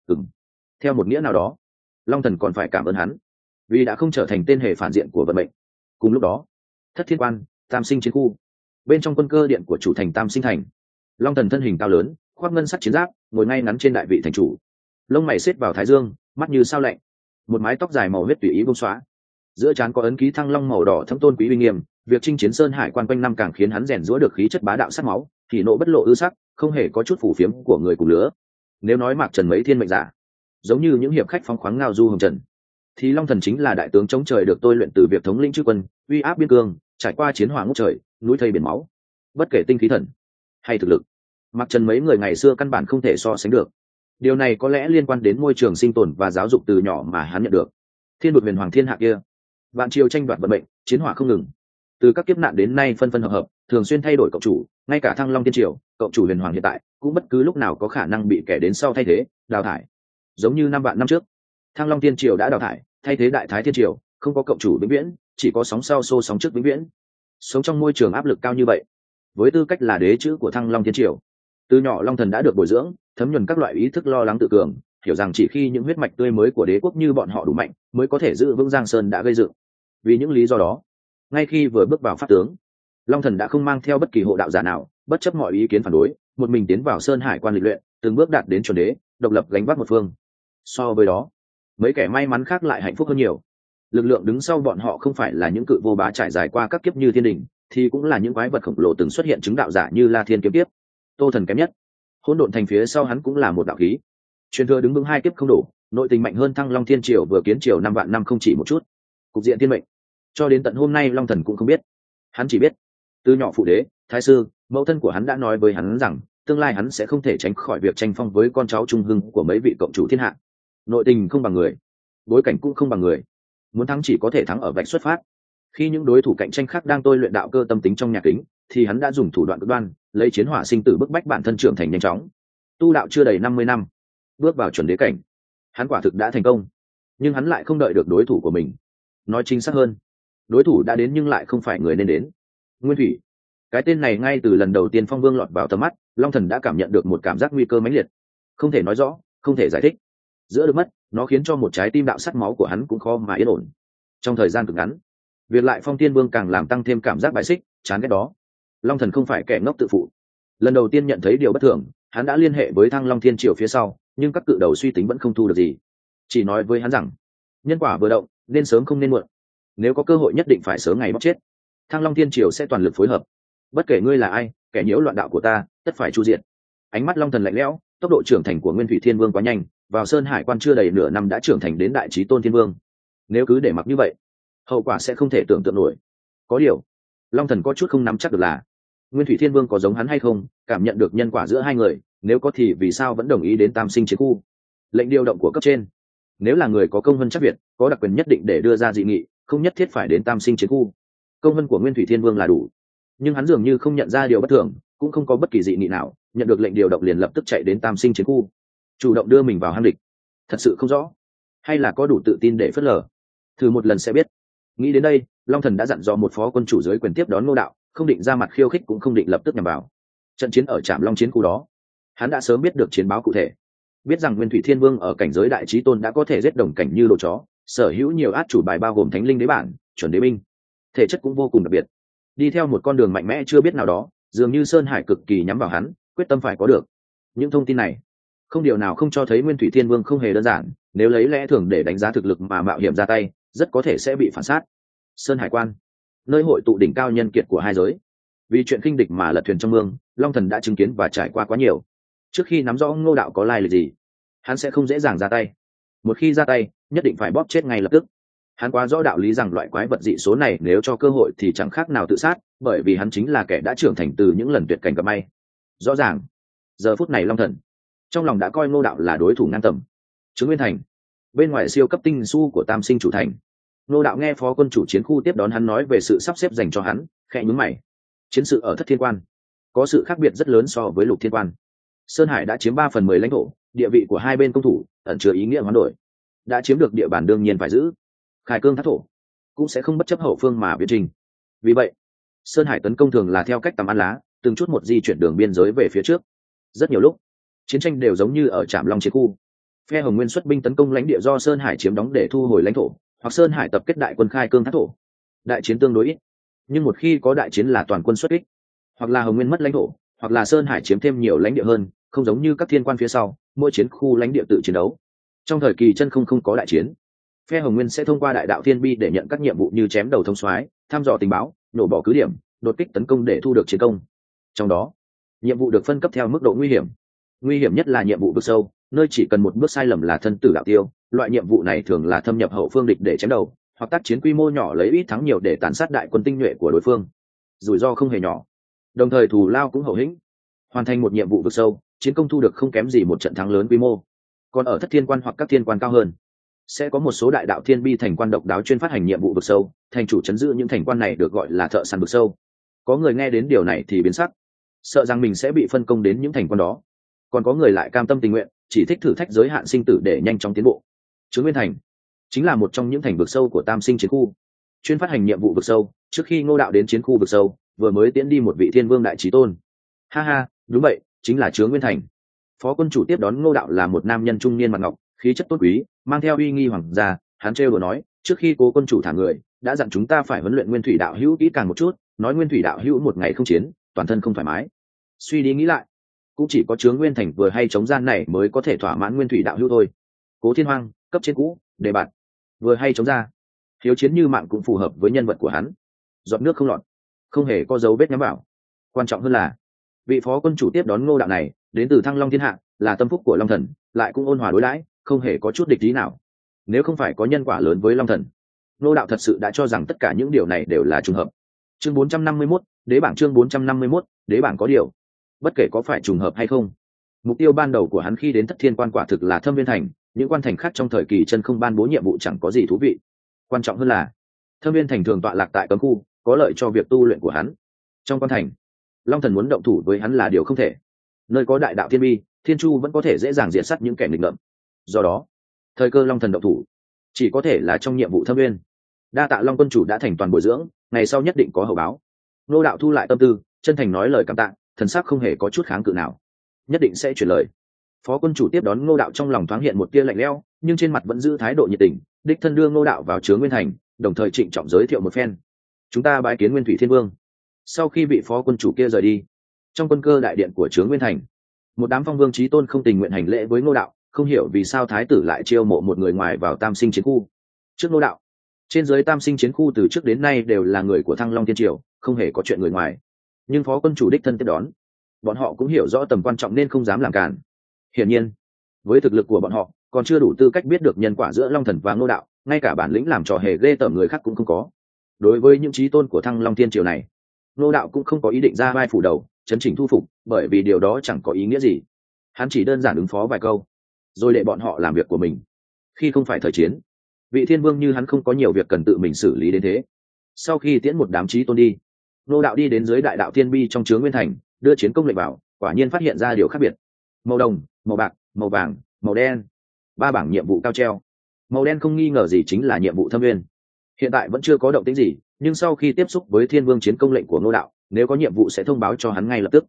A: Theo một nghĩa nào đó, Long Thần còn phải cảm ơn hắn, vì đã không trở thành tên hề phản diện của vận mệnh. Cùng lúc đó, Thất Thiên Quan, Tam Sinh chiến khu, bên trong quân cơ điện của chủ thành Tam Sinh thành, Long Thần thân hình cao lớn, khoác ngân sắc chiến giáp, ngồi ngay ngắn trên đại vị thành chủ, lông mày xếp vào thái dương, mắt như sao lạnh, một mái tóc dài màu huyết tùy ý buông xóa, giữa trán có ấn ký thăng long màu đỏ thâm tôn quý uy nghiêm. Việc chinh chiến Sơn Hải quan quanh năm càng khiến hắn rèn giũa được khí chất bá đạo sắc máu, thì nộ bất lộ ư sắc, không hề có chút phủ phiếm của người cùng lứa. Nếu nói Mạc Trần mấy thiên mệnh giả, giống như những hiệp khách phóng khoáng ngao du hồng trần, thì Long Thần chính là đại tướng chống trời được tôi luyện từ việc thống lĩnh chư quân, uy áp biên cương, trải qua chiến hỏa ngút trời, núi thây biển máu. Bất kể tinh khí thần hay thực lực, Mạc Trần mấy người ngày xưa căn bản không thể so sánh được. Điều này có lẽ liên quan đến môi trường sinh tồn và giáo dục từ nhỏ mà hắn nhận được. Thiên vực huyền hoàng thiên hạ kia, vạn triều tranh đoạt vận mệnh, chiến hỏa không ngừng. Từ các kiếp nạn đến nay phân phân hợp hợp, thường xuyên thay đổi cộng chủ, ngay cả Thăng Long Thiên Triều, cộng chủ huyền hoàng hiện tại cũng bất cứ lúc nào có khả năng bị kẻ đến sau thay thế, đào thải. Giống như 5 vạn năm trước, Thăng Long Thiên Triều đã đào thải, thay thế Đại Thái Thiên Triều, không có cộng chủ vĩnh viễn, chỉ có sóng sau xô sóng trước vĩnh viễn. Sống trong môi trường áp lực cao như vậy, với tư cách là đế chữ của Thăng Long Thiên Triều, từ nhỏ Long Thần đã được bồi dưỡng, thấm nhuần các loại ý thức lo lắng tự cường, hiểu rằng chỉ khi những huyết mạch tươi mới của đế quốc như bọn họ đủ mạnh, mới có thể giữ vững Giang Sơn đã gây dựng. Vì những lý do đó, ngay khi vừa bước vào pháp tướng, Long Thần đã không mang theo bất kỳ hộ đạo giả nào, bất chấp mọi ý kiến phản đối, một mình tiến vào Sơn Hải quan lịch luyện, từng bước đạt đến chuẩn đế, độc lập gánh vác một phương. So với đó, mấy kẻ may mắn khác lại hạnh phúc hơn nhiều. Lực lượng đứng sau bọn họ không phải là những cự vô bá trải dài qua các kiếp như thiên đình, thì cũng là những quái vật khổng lồ từng xuất hiện chứng đạo giả như La Thiên kiếm kiếp. Tô Thần kém nhất, hỗn độn thành phía sau hắn cũng là một đạo khí. Truyền thừa đứng vững 2 kiếp không đủ, nội tình mạnh hơn Thăng Long Thiên Triều vừa kiến triều 5 vạn năm không chỉ một chút. Cục diện thiên mệnh, cho đến tận hôm nay Long Thần cũng không biết. Hắn chỉ biết, từ nhỏ phụ đế, thái sư, mẫu thân của hắn đã nói với hắn rằng tương lai hắn sẽ không thể tránh khỏi việc tranh phong với con cháu trung hưng của mấy vị cộng chủ thiên hạ. Nội tình không bằng người, bối cảnh cũng không bằng người, muốn thắng chỉ có thể thắng ở vạch xuất phát. Khi những đối thủ cạnh tranh khác đang tôi luyện đạo cơ tâm tính trong nhà kính, thì hắn đã dùng thủ đoạn cực đoan, lấy chiến hỏa sinh tử bức bách bản thân trưởng thành nhanh chóng. Tu đạo chưa đầy 50 năm, bước vào chuẩn đế cảnh, hắn quả thực đã thành công, nhưng hắn lại không đợi được đối thủ của mình. Nói chính xác hơn, đối thủ đã đến nhưng lại không phải người nên đến. Nguyên Thủy, cái tên này ngay từ lần đầu tiên Phong Vương lọt vào tầm mắt, Long Thần đã cảm nhận được một cảm giác nguy cơ mãnh liệt, không thể nói rõ, không thể giải thích. Giữa được mất, nó khiến cho một trái tim đạo sắt máu của hắn cũng khó mà yên ổn. Trong thời gian cực ngắn, việc lại Phong Thiên Vương càng làm tăng thêm cảm giác bại xích, chán ghét đó. Long Thần không phải kẻ ngốc tự phụ. Lần đầu tiên nhận thấy điều bất thường, hắn đã liên hệ với Thăng Long Thiên Triều phía sau, nhưng các cự đầu suy tính vẫn không thu được gì. Chỉ nói với hắn rằng, nhân quả vừa động, nên sớm không nên muộn. Nếu có cơ hội nhất định phải sớm ngày bóc chết. Thăng Long Thiên Triều sẽ toàn lực phối hợp. Bất kể ngươi là ai, kẻ nhiễu loạn đạo của ta, tất phải chu diệt. Ánh mắt Long Thần lạnh lẽo, tốc độ trưởng thành của Nguyên Thủy Thiên Vương quá nhanh, vào Sơn Hải quan chưa đầy nửa năm đã trưởng thành đến đại chí tôn Thiên Vương. Nếu cứ để mặc như vậy, hậu quả sẽ không thể tưởng tượng nổi. Có điều, Long Thần có chút không nắm chắc được là Nguyên Thủy Thiên Vương có giống hắn hay không, cảm nhận được nhân quả giữa hai người, nếu có thì vì sao vẫn đồng ý đến Tam Sinh chiến khu. Lệnh điều động của cấp trên, nếu là người có công vân chắc việt, có đặc quyền nhất định để đưa ra dị nghị, không nhất thiết phải đến Tam Sinh chiến khu. Công vân của Nguyên Thủy Thiên Vương là đủ. Nhưng hắn dường như không nhận ra điều bất thường, cũng không có bất kỳ dị nghị nào, nhận được lệnh điều động liền lập tức chạy đến Tam Sinh chiến khu, chủ động đưa mình vào hang địch. Thật sự không rõ, hay là có đủ tự tin để phớt lờ. Thử một lần sẽ biết. Nghĩ đến đây, Long Thần đã dặn dò một phó quân chủ dưới quyền tiếp đón Ngô đạo, không định ra mặt khiêu khích cũng không định lập tức nhằm vào. Trận chiến ở Trảm Long chiến khu đó, hắn đã sớm biết được chiến báo cụ thể, biết rằng Nguyên Thủy Thiên Vương ở cảnh giới đại chí tôn đã có thể giết đồng cảnh như đồ chó, sở hữu nhiều át chủ bài bao gồm thánh linh đế bản, chuẩn đế binh, thể chất cũng vô cùng đặc biệt. Đi theo một con đường mạnh mẽ chưa biết nào đó, dường như Sơn Hải cực kỳ nhắm vào hắn, quyết tâm phải có được. Những thông tin này, không điều nào không cho thấy Nguyên Thủy Thiên Vương không hề đơn giản, nếu lấy lẽ thường để đánh giá thực lực mà mạo hiểm ra tay, rất có thể sẽ bị phản sát. Sơn Hải Quan, nơi hội tụ đỉnh cao nhân kiệt của hai giới. Vì chuyện khinh địch mà lật thuyền trong mương, Long Thần đã chứng kiến và trải qua quá nhiều. Trước khi nắm rõ Ngô Đạo có lai lịch gì, hắn sẽ không dễ dàng ra tay. Một khi ra tay, nhất định phải bóp chết ngay lập tức. Hắn quá rõ đạo lý rằng loại quái vật dị số này nếu cho cơ hội thì chẳng khác nào tự sát, bởi vì hắn chính là kẻ đã trưởng thành từ những lần tuyệt cảnh gặp may. Rõ ràng, giờ phút này Long Thần trong lòng đã coi Ngô Đạo là đối thủ ngang tầm. Trướng Nguyên Thành, bên ngoài siêu cấp tinh su của Tam Sinh chủ thành. Ngô Đạo nghe phó quân chủ chiến khu tiếp đón hắn nói về sự sắp xếp dành cho hắn, khẽ nhướng mày. Chiến sự ở Thất Thiên Quan có sự khác biệt rất lớn so với Lục Thiên Quan. Sơn Hải đã chiếm 3/10 lãnh thổ, địa vị của hai bên công thủ ẩn chứa ý nghĩa hoán đổi. Đã chiếm được địa bàn đương nhiên phải giữ. Khai cương thác thổ cũng sẽ không bất chấp hậu phương mà viễn trình. Vì vậy, Sơn Hải tấn công thường là theo cách tầm ăn lá, từng chút một di chuyển đường biên giới về phía trước. Rất nhiều lúc, chiến tranh đều giống như ở Trảm Long chiến khu. Phe Hồng Nguyên xuất binh tấn công lãnh địa do Sơn Hải chiếm đóng để thu hồi lãnh thổ, hoặc Sơn Hải tập kết đại quân khai cương thác thổ. Đại chiến tương đối ít, nhưng một khi có đại chiến là toàn quân xuất kích, hoặc là Hồng Nguyên mất lãnh thổ, hoặc là Sơn Hải chiếm thêm nhiều lãnh địa hơn, không giống như các thiên quan phía sau, mỗi chiến khu lãnh địa tự chiến đấu. Trong thời kỳ chân không có đại chiến, phe Hồng Nguyên sẽ thông qua đại đạo thiên bi để nhận các nhiệm vụ như chém đầu thông soái, thăm dò tình báo, nổ bỏ cứ điểm, đột kích tấn công để thu được chiến công. Trong đó, nhiệm vụ được phân cấp theo mức độ nguy hiểm. Nguy hiểm nhất là nhiệm vụ vực sâu, nơi chỉ cần một bước sai lầm là thân tử đạo tiêu. Loại nhiệm vụ này thường là thâm nhập hậu phương địch để chém đầu, hoặc tác chiến quy mô nhỏ lấy ít thắng nhiều để tàn sát đại quân tinh nhuệ của đối phương. Rủi ro không hề nhỏ, đồng thời thù lao cũng hậu hĩnh. Hoàn thành một nhiệm vụ vực sâu, chiến công thu được không kém gì một trận thắng lớn quy mô. Còn ở Thất Thiên Quan hoặc các thiên quan cao hơn, sẽ có một số đại đạo thiên bi thành quan độc đáo chuyên phát hành nhiệm vụ vực sâu, thành chủ trấn giữ những thành quan này được gọi là thợ săn vực sâu. Có người nghe đến điều này thì biến sắc, sợ rằng mình sẽ bị phân công đến những thành quan đó. Còn có người lại cam tâm tình nguyện, chỉ thích thử thách giới hạn sinh tử để nhanh chóng tiến bộ. Trướng Nguyên Thành chính là một trong những thành vực sâu của Tam Sinh chiến khu, chuyên phát hành nhiệm vụ vực sâu. Trước khi Ngô Đạo đến chiến khu vực sâu, vừa mới tiễn đi một vị thiên vương đại chí tôn. Ha ha, đúng vậy, chính là Trướng Nguyên Thành. Phó quân chủ tiếp đón Ngô Đạo là một nam nhân trung niên mặt ngọc, khí chất tốt quý, mang theo uy nghi hoàng gia. Hắn trêu đùa nói, trước khi cố quân chủ thả người, đã dặn chúng ta phải huấn luyện Nguyên Thủy đạo hữu kỹ càng một chút, nói Nguyên Thủy đạo hữu một ngày không chiến, toàn thân không thoải mái. Suy đi nghĩ lại, cũng chỉ có Trướng Nguyên Thành vừa hay chống gian này mới có thể thỏa mãn Nguyên Thủy đạo hữu thôi. Cố Thiên Hoang, cấp trên cũ, đề bạt, vừa hay chống ra. Hiếu chiến như mạng cũng phù hợp với nhân vật của hắn. Giọt nước không lọt, không hề có dấu vết nhắm vào. Quan trọng hơn là, vị phó quân chủ tiếp đón Ngô Đạo này đến từ Thăng Long Thiên Hạ, là tâm phúc của Long Thần, lại cũng ôn hòa đối đãi, không hề có chút địch ý nào. Nếu không phải có nhân quả lớn với Long Thần, Ngô Đạo thật sự đã cho rằng tất cả những điều này đều là trùng hợp. Chương 451, đế bảng. Chương 451, đế bảng có điều. Bất kể có phải trùng hợp hay không, mục tiêu ban đầu của hắn khi đến Thất Thiên Quan quả thực là Thâm Viên Thành. Những quan thành khác trong thời kỳ chân không ban bố nhiệm vụ chẳng có gì thú vị. Quan trọng hơn là, Thâm Viên Thành thường tọa lạc tại cấm khu, có lợi cho việc tu luyện của hắn. Trong quan thành, Long Thần muốn động thủ với hắn là điều không thể. Nơi có đại đạo thiên bi, thiên chu vẫn có thể dễ dàng diệt sát những kẻ nghịch ngợm. Do đó, thời cơ Long Thần động thủ chỉ có thể là trong nhiệm vụ Thâm Viên. Đa tạ Long quân chủ đã thành toàn bồi dưỡng, ngày sau nhất định có hậu báo. Ngô Đạo thu lại tâm tư, chân thành nói lời cảm tạ, thần sắc không hề có chút kháng cự nào, nhất định sẽ chuyển lời. Phó quân chủ tiếp đón Ngô Đạo trong lòng thoáng hiện một tia lạnh lẽo, nhưng trên mặt vẫn giữ thái độ nhiệt tình, đích thân đưa Ngô Đạo vào Trướng Nguyên Thành, đồng thời trịnh trọng giới thiệu một phen. Chúng ta bái kiến Nguyên Thủy Thiên Vương. Sau khi vị phó quân chủ kia rời đi, trong quân cơ đại điện của Trướng Nguyên Thành, một đám phong vương chí tôn không tình nguyện hành lễ với Ngô Đạo, không hiểu vì sao thái tử lại chiêu mộ một người ngoài vào Tam Sinh chiến khu. Trước Ngô Đạo, trên dưới Tam Sinh chiến khu từ trước đến nay đều là người của Thăng Long Thiên Triều, không hề có chuyện người ngoài. Nhưng phó quân chủ đích thân tiếp đón, bọn họ cũng hiểu rõ tầm quan trọng nên không dám làm cản. Hiển nhiên, với thực lực của bọn họ, còn chưa đủ tư cách biết được nhân quả giữa Long Thần và Ngô Đạo, ngay cả bản lĩnh làm trò hề ghê tởm người khác cũng không có. Đối với những chí tôn của Thăng Long Thiên Triều này, Ngô Đạo cũng không có ý định ra vai phủ đầu, chấn chỉnh thu phục, bởi vì điều đó chẳng có ý nghĩa gì. Hắn chỉ đơn giản ứng phó vài câu, rồi để bọn họ làm việc của mình. Khi không phải thời chiến, vị thiên vương như hắn không có nhiều việc cần tự mình xử lý đến thế. Sau khi tiễn một đám chí tôn đi, Ngô Đạo đi đến dưới đại đạo thiên bi trong Trướng Nguyên Thành, đưa chiến công lệnh vào, quả nhiên phát hiện ra điều khác biệt. Màu đồng, màu bạc, màu vàng, màu đen, 3 bảng nhiệm vụ cao treo. Màu đen không nghi ngờ gì chính là nhiệm vụ Thâm Viên. Hiện tại vẫn chưa có động tĩnh gì, nhưng sau khi tiếp xúc với Thiên Vương chiến công lệnh của Ngô Đạo, nếu có nhiệm vụ sẽ thông báo cho hắn ngay lập tức.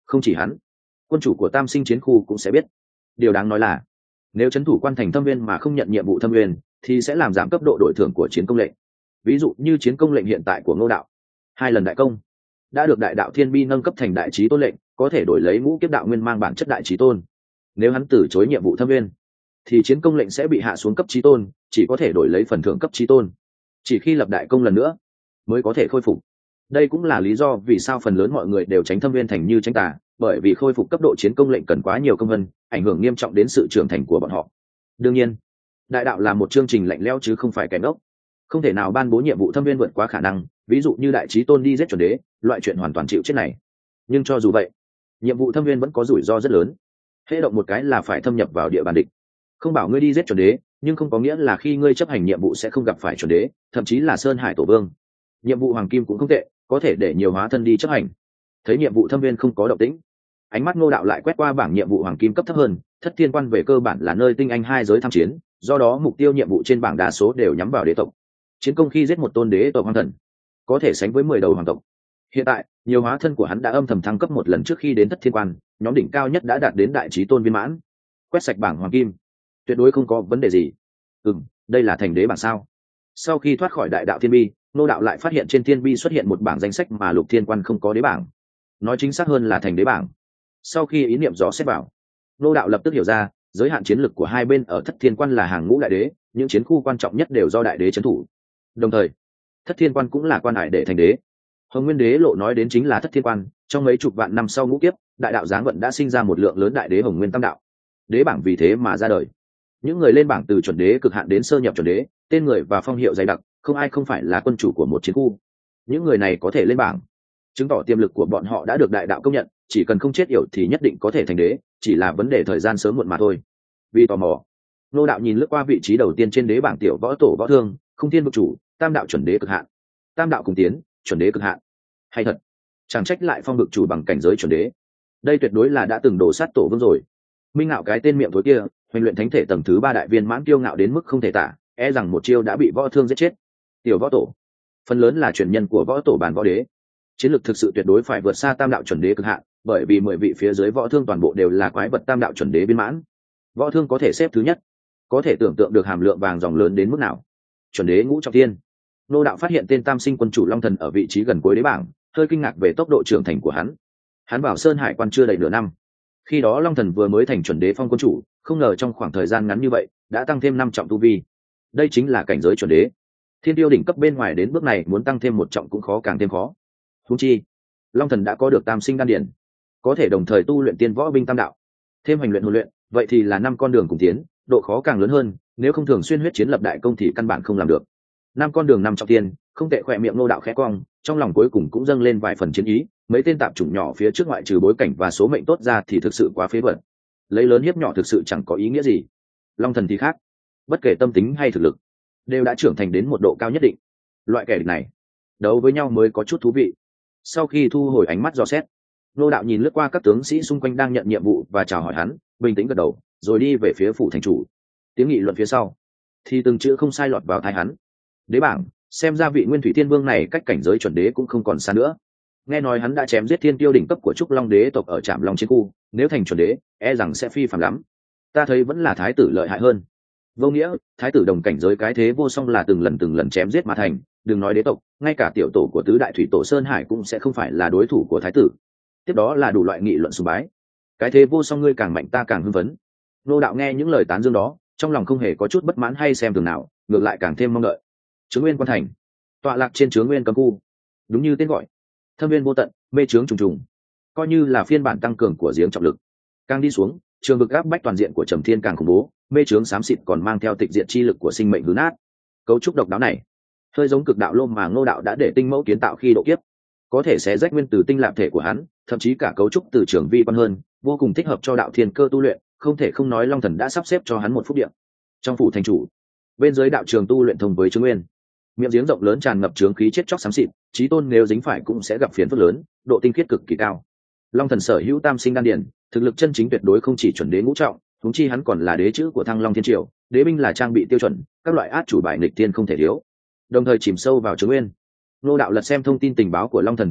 A: Không chỉ hắn, quân chủ của tam sinh chiến khu cũng sẽ biết. Điều đáng nói là nếu trấn thủ quan thành thâm viên mà không nhận nhiệm vụ thâm viên thì sẽ làm giảm cấp độ đổi thưởng của chiến công lệnh. Ví dụ như chiến công lệnh hiện tại của Ngô Đạo, 2 lần đại công đã được đại đạo thiên bi nâng cấp thành đại trí tôn lệnh, có thể đổi lấy ngũ kiếp đạo nguyên mang bản chất đại trí tôn. Nếu hắn từ chối nhiệm vụ thâm viên thì chiến công lệnh sẽ bị hạ xuống cấp trí tôn, chỉ có thể đổi lấy phần thưởng cấp trí tôn. Chỉ khi lập đại công lần nữa mới có thể khôi phục. Đây cũng là lý do vì sao phần lớn mọi người đều tránh thâm viên thành như tránh tà, bởi vì khôi phục cấp độ chiến công lệnh cần quá nhiều công vân, ảnh hưởng nghiêm trọng đến sự trưởng thành của bọn họ. Đương nhiên, đại đạo là một chương trình lạnh lẽo chứ không phải kẻ ngốc, không thể nào ban bố nhiệm vụ thâm viên vượt quá khả năng, ví dụ như đại trí tôn đi giết chuẩn đế, loại chuyện hoàn toàn chịu chết này. Nhưng cho dù vậy, nhiệm vụ thâm viên vẫn có rủi ro rất lớn. Hễ động một cái là phải thâm nhập vào địa bàn địch. Không bảo ngươi đi giết chuẩn đế, nhưng không có nghĩa là khi ngươi chấp hành nhiệm vụ sẽ không gặp phải chuẩn đế, thậm chí là sơn hải tổ vương. Nhiệm vụ hoàng kim cũng không tệ, có thể để nhiều hóa thân đi chấp hành. Thấy nhiệm vụ thâm viên không có động tĩnh, ánh mắt Ngô Đạo lại quét qua bảng nhiệm vụ hoàng kim cấp thấp hơn. Thất Thiên Quan về cơ bản là nơi tinh anh hai giới tham chiến, do đó mục tiêu nhiệm vụ trên bảng đa số đều nhắm vào đế tộc. Chiến công khi giết một tôn đế tộc hoàng thần có thể sánh với 10 đầu hoàng tộc. Hiện tại nhiều hóa thân của hắn đã âm thầm thăng cấp một lần trước khi đến Thất Thiên Quan, nhóm đỉnh cao nhất đã đạt đến đại chí tôn viên mãn. Quét sạch bảng hoàng kim tuyệt đối không có vấn đề gì. Đây là thành đế bảng sao? Sau khi thoát khỏi đại đạo thiên bi, Ngô Đạo lại phát hiện trên thiên bi xuất hiện một bảng danh sách mà Lục Thiên Quan không có đế bảng, nói chính xác hơn là thành đế bảng. Sau khi ý niệm dò xét vào, Ngô Đạo lập tức hiểu ra giới hạn chiến lược của hai bên ở Thất Thiên Quan là hàng ngũ đại đế, những chiến khu quan trọng nhất đều do đại đế trấn thủ. Đồng thời Thất Thiên Quan cũng là quan hải để thành đế. Hồng Nguyên Đế lộ nói đến chính là Thất Thiên Quan, trong mấy chục vạn năm sau ngũ kiếp, đại đạo giáng vận đã sinh ra một lượng lớn đại đế Hồng Nguyên Tam đạo. Đế bảng vì thế mà ra đời. Những người lên bảng từ chuẩn đế cực hạn đến sơ nhập chuẩn đế, tên người và phong hiệu dày đặc, không ai không phải là quân chủ của một chiến khu. Những người này có thể lên bảng, chứng tỏ tiềm lực của bọn họ đã được đại đạo công nhận, chỉ cần không chết yểu thì nhất định có thể thành đế, chỉ là vấn đề thời gian sớm muộn mà thôi. Vì tò mò, Ngô Đạo nhìn lướt qua vị trí đầu tiên trên đế bảng tiểu võ tổ võ thương, không thiên vực chủ, tam đạo chuẩn đế cực hạn, tam đạo cùng tiến, chuẩn đế cực hạn. Hay thật, chẳng trách lại phong vực chủ bằng cảnh giới chuẩn đế. Đây tuyệt đối là đã từng đổ sát tổ vương rồi. Minh Ngạo cái tên miệng thối kia, hoành luyện thánh thể tầng thứ 3 đại viên mãn kiêu ngạo đến mức không thể tả, e rằng một chiêu đã bị võ thương giết chết. Tiểu võ tổ, phần lớn là truyền nhân của võ tổ bàn võ đế, chiến lược thực sự tuyệt đối phải vượt xa tam đạo chuẩn đế cực hạn, bởi vì 10 vị phía dưới võ thương toàn bộ đều là quái vật tam đạo chuẩn đế viên mãn. Võ thương có thể xếp thứ nhất, có thể tưởng tượng được hàm lượng vàng dòng lớn đến mức nào. Chuẩn đế ngũ trọng thiên. Ngô Đạo phát hiện tên tam sinh quân chủ Long Thần ở vị trí gần cuối đế bảng, hơi kinh ngạc về tốc độ trưởng thành của hắn. Hắn vào Sơn Hải Quan chưa đầy nửa năm, khi đó Long Thần vừa mới thành chuẩn đế phong quân chủ, không ngờ trong khoảng thời gian ngắn như vậy đã tăng thêm 5 trọng tu vi. Đây chính là cảnh giới chuẩn đế. Thiên tiêu đỉnh cấp bên ngoài đến bước này muốn tăng thêm 1 trọng cũng khó càng thêm khó. Huống chi, Long Thần đã có được tam sinh đan điển, có thể đồng thời tu luyện tiên võ binh tam đạo, thêm hành luyện hồn luyện, vậy thì là 5 con đường cùng tiến, độ khó càng lớn hơn, nếu không thường xuyên huyết chiến lập đại công thì căn bản không làm được. 5 con đường 5 trọng tiên, không tệ. Khỏe miệng Ngô Đạo khẽ cong, trong lòng cuối cùng cũng dâng lên vài phần chiến ý. Mấy tên tạp chủng nhỏ phía trước ngoại trừ bối cảnh và số mệnh tốt ra thì thực sự quá phế vật, lấy lớn hiếp nhỏ thực sự chẳng có ý nghĩa gì. Long Thần thì khác, bất kể tâm tính hay thực lực đều đã trưởng thành đến một độ cao nhất định. Loại kẻ địch này đấu với nhau mới có chút thú vị. Sau khi thu hồi ánh mắt dò xét, Ngô Đạo nhìn lướt qua các tướng sĩ xung quanh đang nhận nhiệm vụ và chào hỏi hắn, bình tĩnh gật đầu, rồi đi về phía phủ thành chủ. Tiếng nghị luận phía sau thì từng chữ không sai lọt vào tai hắn. Đế bảng, xem ra vị Nguyên Thủy Thiên Vương này cách cảnh giới chuẩn đế cũng không còn xa nữa. Nghe nói hắn đã chém giết thiên tiêu đỉnh cấp của Trúc Long đế tộc ở Trảm Long chiến khu, nếu thành chuẩn đế, e rằng sẽ phi phàm lắm. Ta thấy vẫn là thái tử lợi hại hơn. Vô nghĩa, thái tử đồng cảnh giới cái thế vô song là từng lần chém giết mà thành, đừng nói đế tộc, ngay cả tiểu tổ của tứ đại thủy tổ Sơn Hải cũng sẽ không phải là đối thủ của thái tử. Tiếp đó là đủ loại nghị luận sùng bái. Cái thế vô song ngươi càng mạnh ta càng hưng phấn. Ngô Đạo nghe những lời tán dương đó, trong lòng không hề có chút bất mãn hay xem thường nào, ngược lại càng thêm mong đợi. Chướng Nguyên Quan Thành, tọa lạc trên Chướng Nguyên cấm khu, đúng như tên gọi, thâm viên vô tận, mê chướng trùng trùng, coi như là phiên bản tăng cường của giếng trọng lực. Càng đi xuống, trường vực áp bách toàn diện của Trầm Thiên càng khủng bố, mê chướng xám xịt còn mang theo tịch diệt chi lực của sinh mệnh hư nát. Cấu trúc độc đáo này hơi giống cực đạo lô mà Ngô Đạo đã để tinh mẫu kiến tạo khi độ kiếp, có thể xé rách nguyên tử tinh lạp thể của hắn, thậm chí cả cấu trúc từ trường vi quan hơn, vô cùng thích hợp cho đạo thiên cơ tu luyện. Không thể không nói Long Thần đã sắp xếp cho hắn một phúc địa. Trong phủ thành chủ, bên dưới đạo trường tu luyện thông với Chướng Nguyên, miệng giếng rộng lớn tràn ngập chướng khí chết chóc xám xịt, chí tôn nếu dính phải cũng sẽ gặp phiền phức lớn, độ tinh khiết cực kỳ cao. Long Thần sở hữu tam sinh đan điển, thực lực chân chính tuyệt đối không chỉ chuẩn đế ngũ trọng, huống chi hắn còn là đế chữ của Thăng Long Thiên Triều, đế binh là trang bị tiêu chuẩn, các loại át chủ bài nghịch tiên không thể thiếu. Đồng thời chìm sâu vào Chướng Nguyên, Ngô Đạo lật xem thông tin tình báo của Long Thần trong đầu,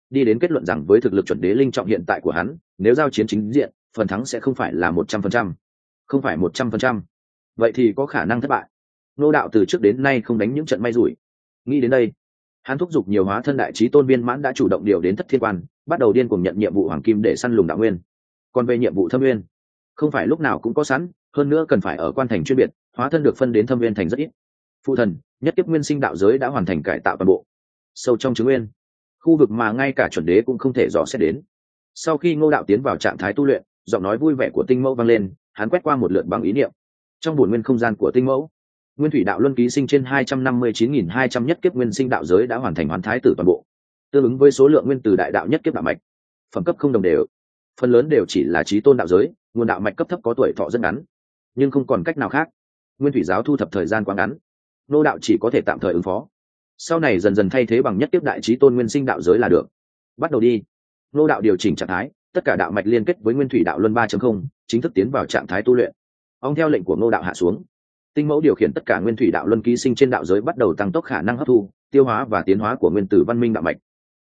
A: đi đến kết luận rằng với thực lực chuẩn đế linh trọng hiện tại của hắn, nếu giao chiến chính diện, phần thắng sẽ không phải là 100%. Không phải 100%. Vậy thì có khả năng thất bại. Ngô Đạo từ trước đến nay không đánh những trận may rủi. Nghĩ đến đây, hắn thúc giục nhiều hóa thân đại chí tôn viên mãn đã chủ động điều đến Thất Thiên Quan, bắt đầu điên cuồng nhận nhiệm vụ hoàng kim để săn lùng đạo nguyên. Còn về nhiệm vụ thâm nguyên, không phải lúc nào cũng có sẵn, hơn nữa cần phải ở quan thành chuyên biệt, hóa thân được phân đến thâm nguyên thành rất ít. Phụ thần, nhất kiếp nguyên sinh đạo giới đã hoàn thành cải tạo toàn bộ. Sâu trong chứng nguyên, khu vực mà ngay cả chuẩn đế cũng không thể dò xét đến. Sau khi Ngô Đạo tiến vào trạng thái tu luyện, giọng nói vui vẻ của Tinh Mẫu vang lên, hắn quét qua một lượt bằng ý niệm. Trong bổn nguyên không gian của Tinh Mẫu, nguyên thủy đạo luân ký sinh trên 259.200 nhất kiếp nguyên sinh đạo giới đã hoàn thành hoàn thái tử toàn bộ, tương ứng với số lượng nguyên từ đại đạo nhất kiếp đạo mạch. Phẩm cấp không đồng đều, phần lớn đều chỉ là chí tôn đạo giới, nguồn đạo mạch cấp thấp có tuổi thọ rất ngắn, nhưng không còn cách nào khác. Nguyên thủy giáo thu thập thời gian quá ngắn, Ngô Đạo chỉ có thể tạm thời ứng phó, sau này dần dần thay thế bằng nhất kiếp đại chí tôn nguyên sinh đạo giới là được. Bắt đầu đi. Ngô Đạo điều chỉnh trạng thái, tất cả đạo mạch liên kết với nguyên thủy đạo luân 3.0, chính thức tiến vào trạng thái tu luyện. Ông theo lệnh của Ngô Đạo hạ xuống, Tinh Mẫu điều khiển tất cả nguyên thủy đạo luân ký sinh trên đạo giới bắt đầu tăng tốc khả năng hấp thu, tiêu hóa và tiến hóa của nguyên tử văn minh đạo mạch.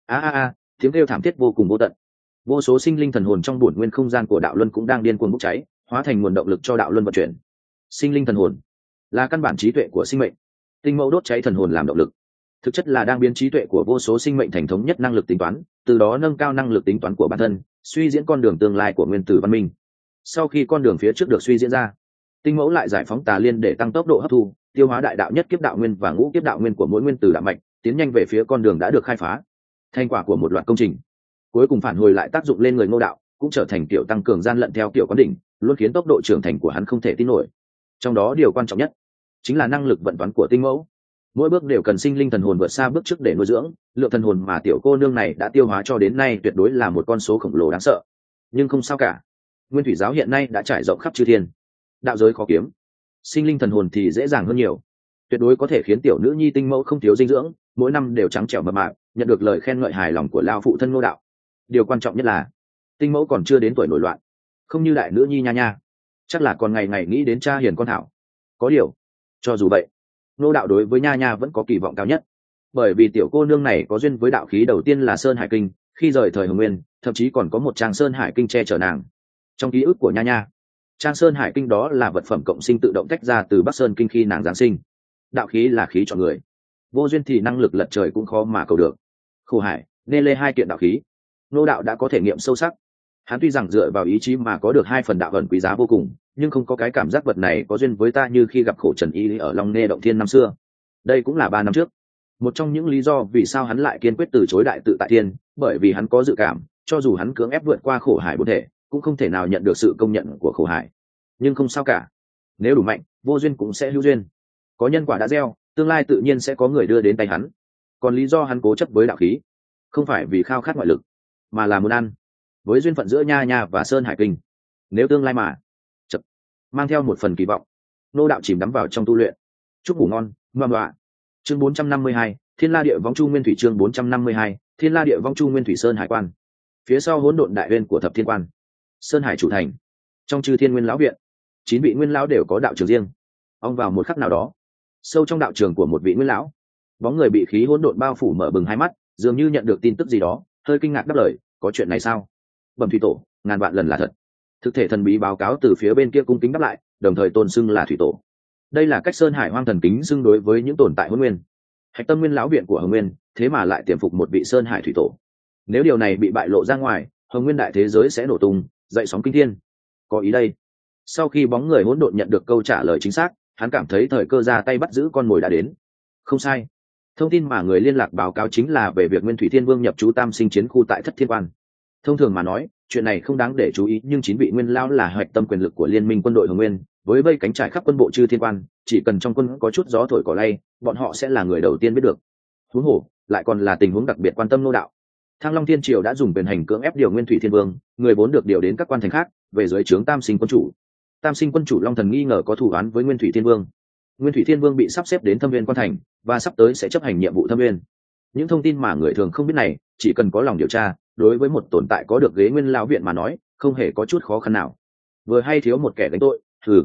A: Tiếng kêu thảm thiết vô cùng vô tận. Vô số sinh linh thần hồn trong bổn nguyên không gian của đạo luân cũng đang điên cuồng bốc cháy, hóa thành nguồn động lực cho đạo luân vận chuyển. Sinh linh thần hồn là căn bản trí tuệ của sinh mệnh. Tinh Mẫu đốt cháy thần hồn làm động lực, thực chất là đang biến trí tuệ của vô số sinh mệnh thành thống nhất năng lực tính toán, từ đó nâng cao năng lực tính toán của bản thân, suy diễn con đường tương lai của nguyên tử văn minh. Sau khi con đường phía trước được suy diễn ra, Tinh Mẫu lại giải phóng tà liên để tăng tốc độ hấp thu, tiêu hóa đại đạo nhất kiếp đạo nguyên và ngũ kiếp đạo nguyên của mỗi nguyên tử đạo mạch, tiến nhanh về phía con đường đã được khai phá. Thành quả của một loạt công trình, cuối cùng phản hồi lại tác dụng lên người Ngô Đạo, cũng trở thành kiểu tăng cường gian lận theo kiểu quán đỉnh, luôn khiến tốc độ trưởng thành của hắn không thể tin nổi. Trong đó điều quan trọng nhất chính là năng lực vận toán của Tinh Mẫu. Mỗi bước đều cần sinh linh thần hồn vượt xa bước trước để nuôi dưỡng, lượng thần hồn mà tiểu cô nương này đã tiêu hóa cho đến nay tuyệt đối là một con số khổng lồ đáng sợ. Nhưng không sao cả, nguyên thủy giáo hiện nay đã trải rộng khắp chư thiên, đạo giới khó kiếm, sinh linh thần hồn thì dễ dàng hơn nhiều, tuyệt đối có thể khiến tiểu nữ nhi Tinh Mẫu không thiếu dinh dưỡng, mỗi năm đều trắng trẻo mập mạp, nhận được lời khen ngợi hài lòng của lao phụ thân Ngô Đạo. Điều quan trọng nhất là Tinh Mẫu còn chưa đến tuổi nổi loạn, không như đại nữ nhi Nha Nha, chắc là còn ngày ngày nghĩ đến cha hiền con hảo. Có điều, cho dù vậy, Ngô Đạo đối với Nha Nha vẫn có kỳ vọng cao nhất, bởi vì tiểu cô nương này có duyên với đạo khí đầu tiên là Sơn Hải Kinh, khi rời thời Hồng Nguyên, thậm chí còn có một trang Sơn Hải Kinh che chở nàng. Trong ký ức của Nha Nha, trang Sơn Hải Kinh đó là vật phẩm cộng sinh tự động tách ra từ Bắc Sơn Kinh khi nàng giáng sinh. Đạo khí là khí chọn người, vô duyên thì năng lực lật trời cũng khó mà cầu được. Khổ Hải, Nê Lê hai kiện đạo khí, Ngô Đạo đã có thể nghiệm sâu sắc. Hắn tuy rằng dựa vào ý chí mà có được hai phần đạo ẩn quý giá vô cùng, nhưng không có cái cảm giác vật này có duyên với ta như khi gặp Khổ Trần Y ở Long Nê động thiên năm xưa. Đây cũng là 3 năm trước. Một trong những lý do vì sao hắn lại kiên quyết từ chối đại tự tại thiên, bởi vì hắn có dự cảm, cho dù hắn cưỡng ép vượt qua Khổ Hải bốn thể, cũng không thể nào nhận được sự công nhận của Khổ Hải. Nhưng không sao cả, nếu đủ mạnh, vô duyên cũng sẽ hữu duyên. Có nhân quả đã gieo, tương lai tự nhiên sẽ có người đưa đến tay hắn. Còn lý do hắn cố chấp với đạo khí, không phải vì khao khát ngoại lực, mà là muốn ăn. Với duyên phận giữa Nha Nha và Sơn Hải Kinh, nếu tương lai mà chật, mang theo một phần kỳ vọng, Ngô Đạo chìm đắm vào trong tu luyện. Chúc ngủ ngon, ngoan đọa. Chương 452, Thiên La Địa Vong Chu Nguyên Thủy. Chương 452, Thiên La Địa Vong Chu Nguyên Thủy. Sơn Hải Quan, phía sau hỗn độn đại uyên của Thập Thiên Quan, Sơn Hải chủ thành. Trong Chư Thiên Nguyên lão viện, 9 vị nguyên lão đều có đạo trường riêng. Ông vào một khắc nào đó, sâu trong đạo trường của một vị nguyên lão, bóng người bị khí hỗn độn bao phủ mở bừng hai mắt, dường như nhận được tin tức gì đó, hơi kinh ngạc đáp lời, có chuyện này sao? Bẩm thủy tổ, ngàn vạn lần là thật. Thực thể thần bí báo cáo từ phía bên kia cung kính đáp lại, đồng thời tôn xưng là thủy tổ. Đây là cách Sơn Hải hoang thần kính xưng đối với những tồn tại hỗn nguyên. Hạch tâm nguyên lão viện của Hồng Nguyên, thế mà lại tiềm phục một vị Sơn Hải thủy tổ. Nếu điều này bị bại lộ ra ngoài, Hồng Nguyên đại thế giới sẽ nổ tung, dậy sóng kinh thiên. Có ý đây. Sau khi bóng người hỗn độn nhận được câu trả lời chính xác, hắn cảm thấy thời cơ ra tay bắt giữ con mồi đã đến. Không sai, thông tin mà người liên lạc báo cáo chính là về việc Nguyên Thủy Thiên Vương nhập trú Tam Sinh chiến khu tại Thất Thiên Quan. Thông thường mà nói, chuyện này không đáng để chú ý, nhưng 9 vị nguyên lão là hoạch tâm quyền lực của liên minh quân đội Hồng Nguyên, với vây cánh trải khắp quân bộ Chư Thiên Quan, chỉ cần trong quân có chút gió thổi cỏ lay, bọn họ sẽ là người đầu tiên biết được. Huống hồ, lại còn là tình huống đặc biệt quan tâm Ngô Đạo. Thăng Long Thiên Triều đã dùng quyền hành cưỡng ép điều Nguyên Thủy Thiên Vương, người vốn được điều đến các quan thành khác, về dưới trướng Tam Sinh quân chủ. Tam Sinh quân chủ Long Thần nghi ngờ có thù oán với Nguyên Thủy Thiên Vương. Nguyên Thủy Thiên Vương bị sắp xếp đến Thâm Viên quan thành, và sắp tới sẽ chấp hành nhiệm vụ Thâm Viên. Những thông tin mà người thường không biết này, chỉ cần có lòng điều tra, đối với một tồn tại có được ghế nguyên lão viện mà nói, không hề có chút khó khăn nào. Vừa hay thiếu một kẻ đánh tội,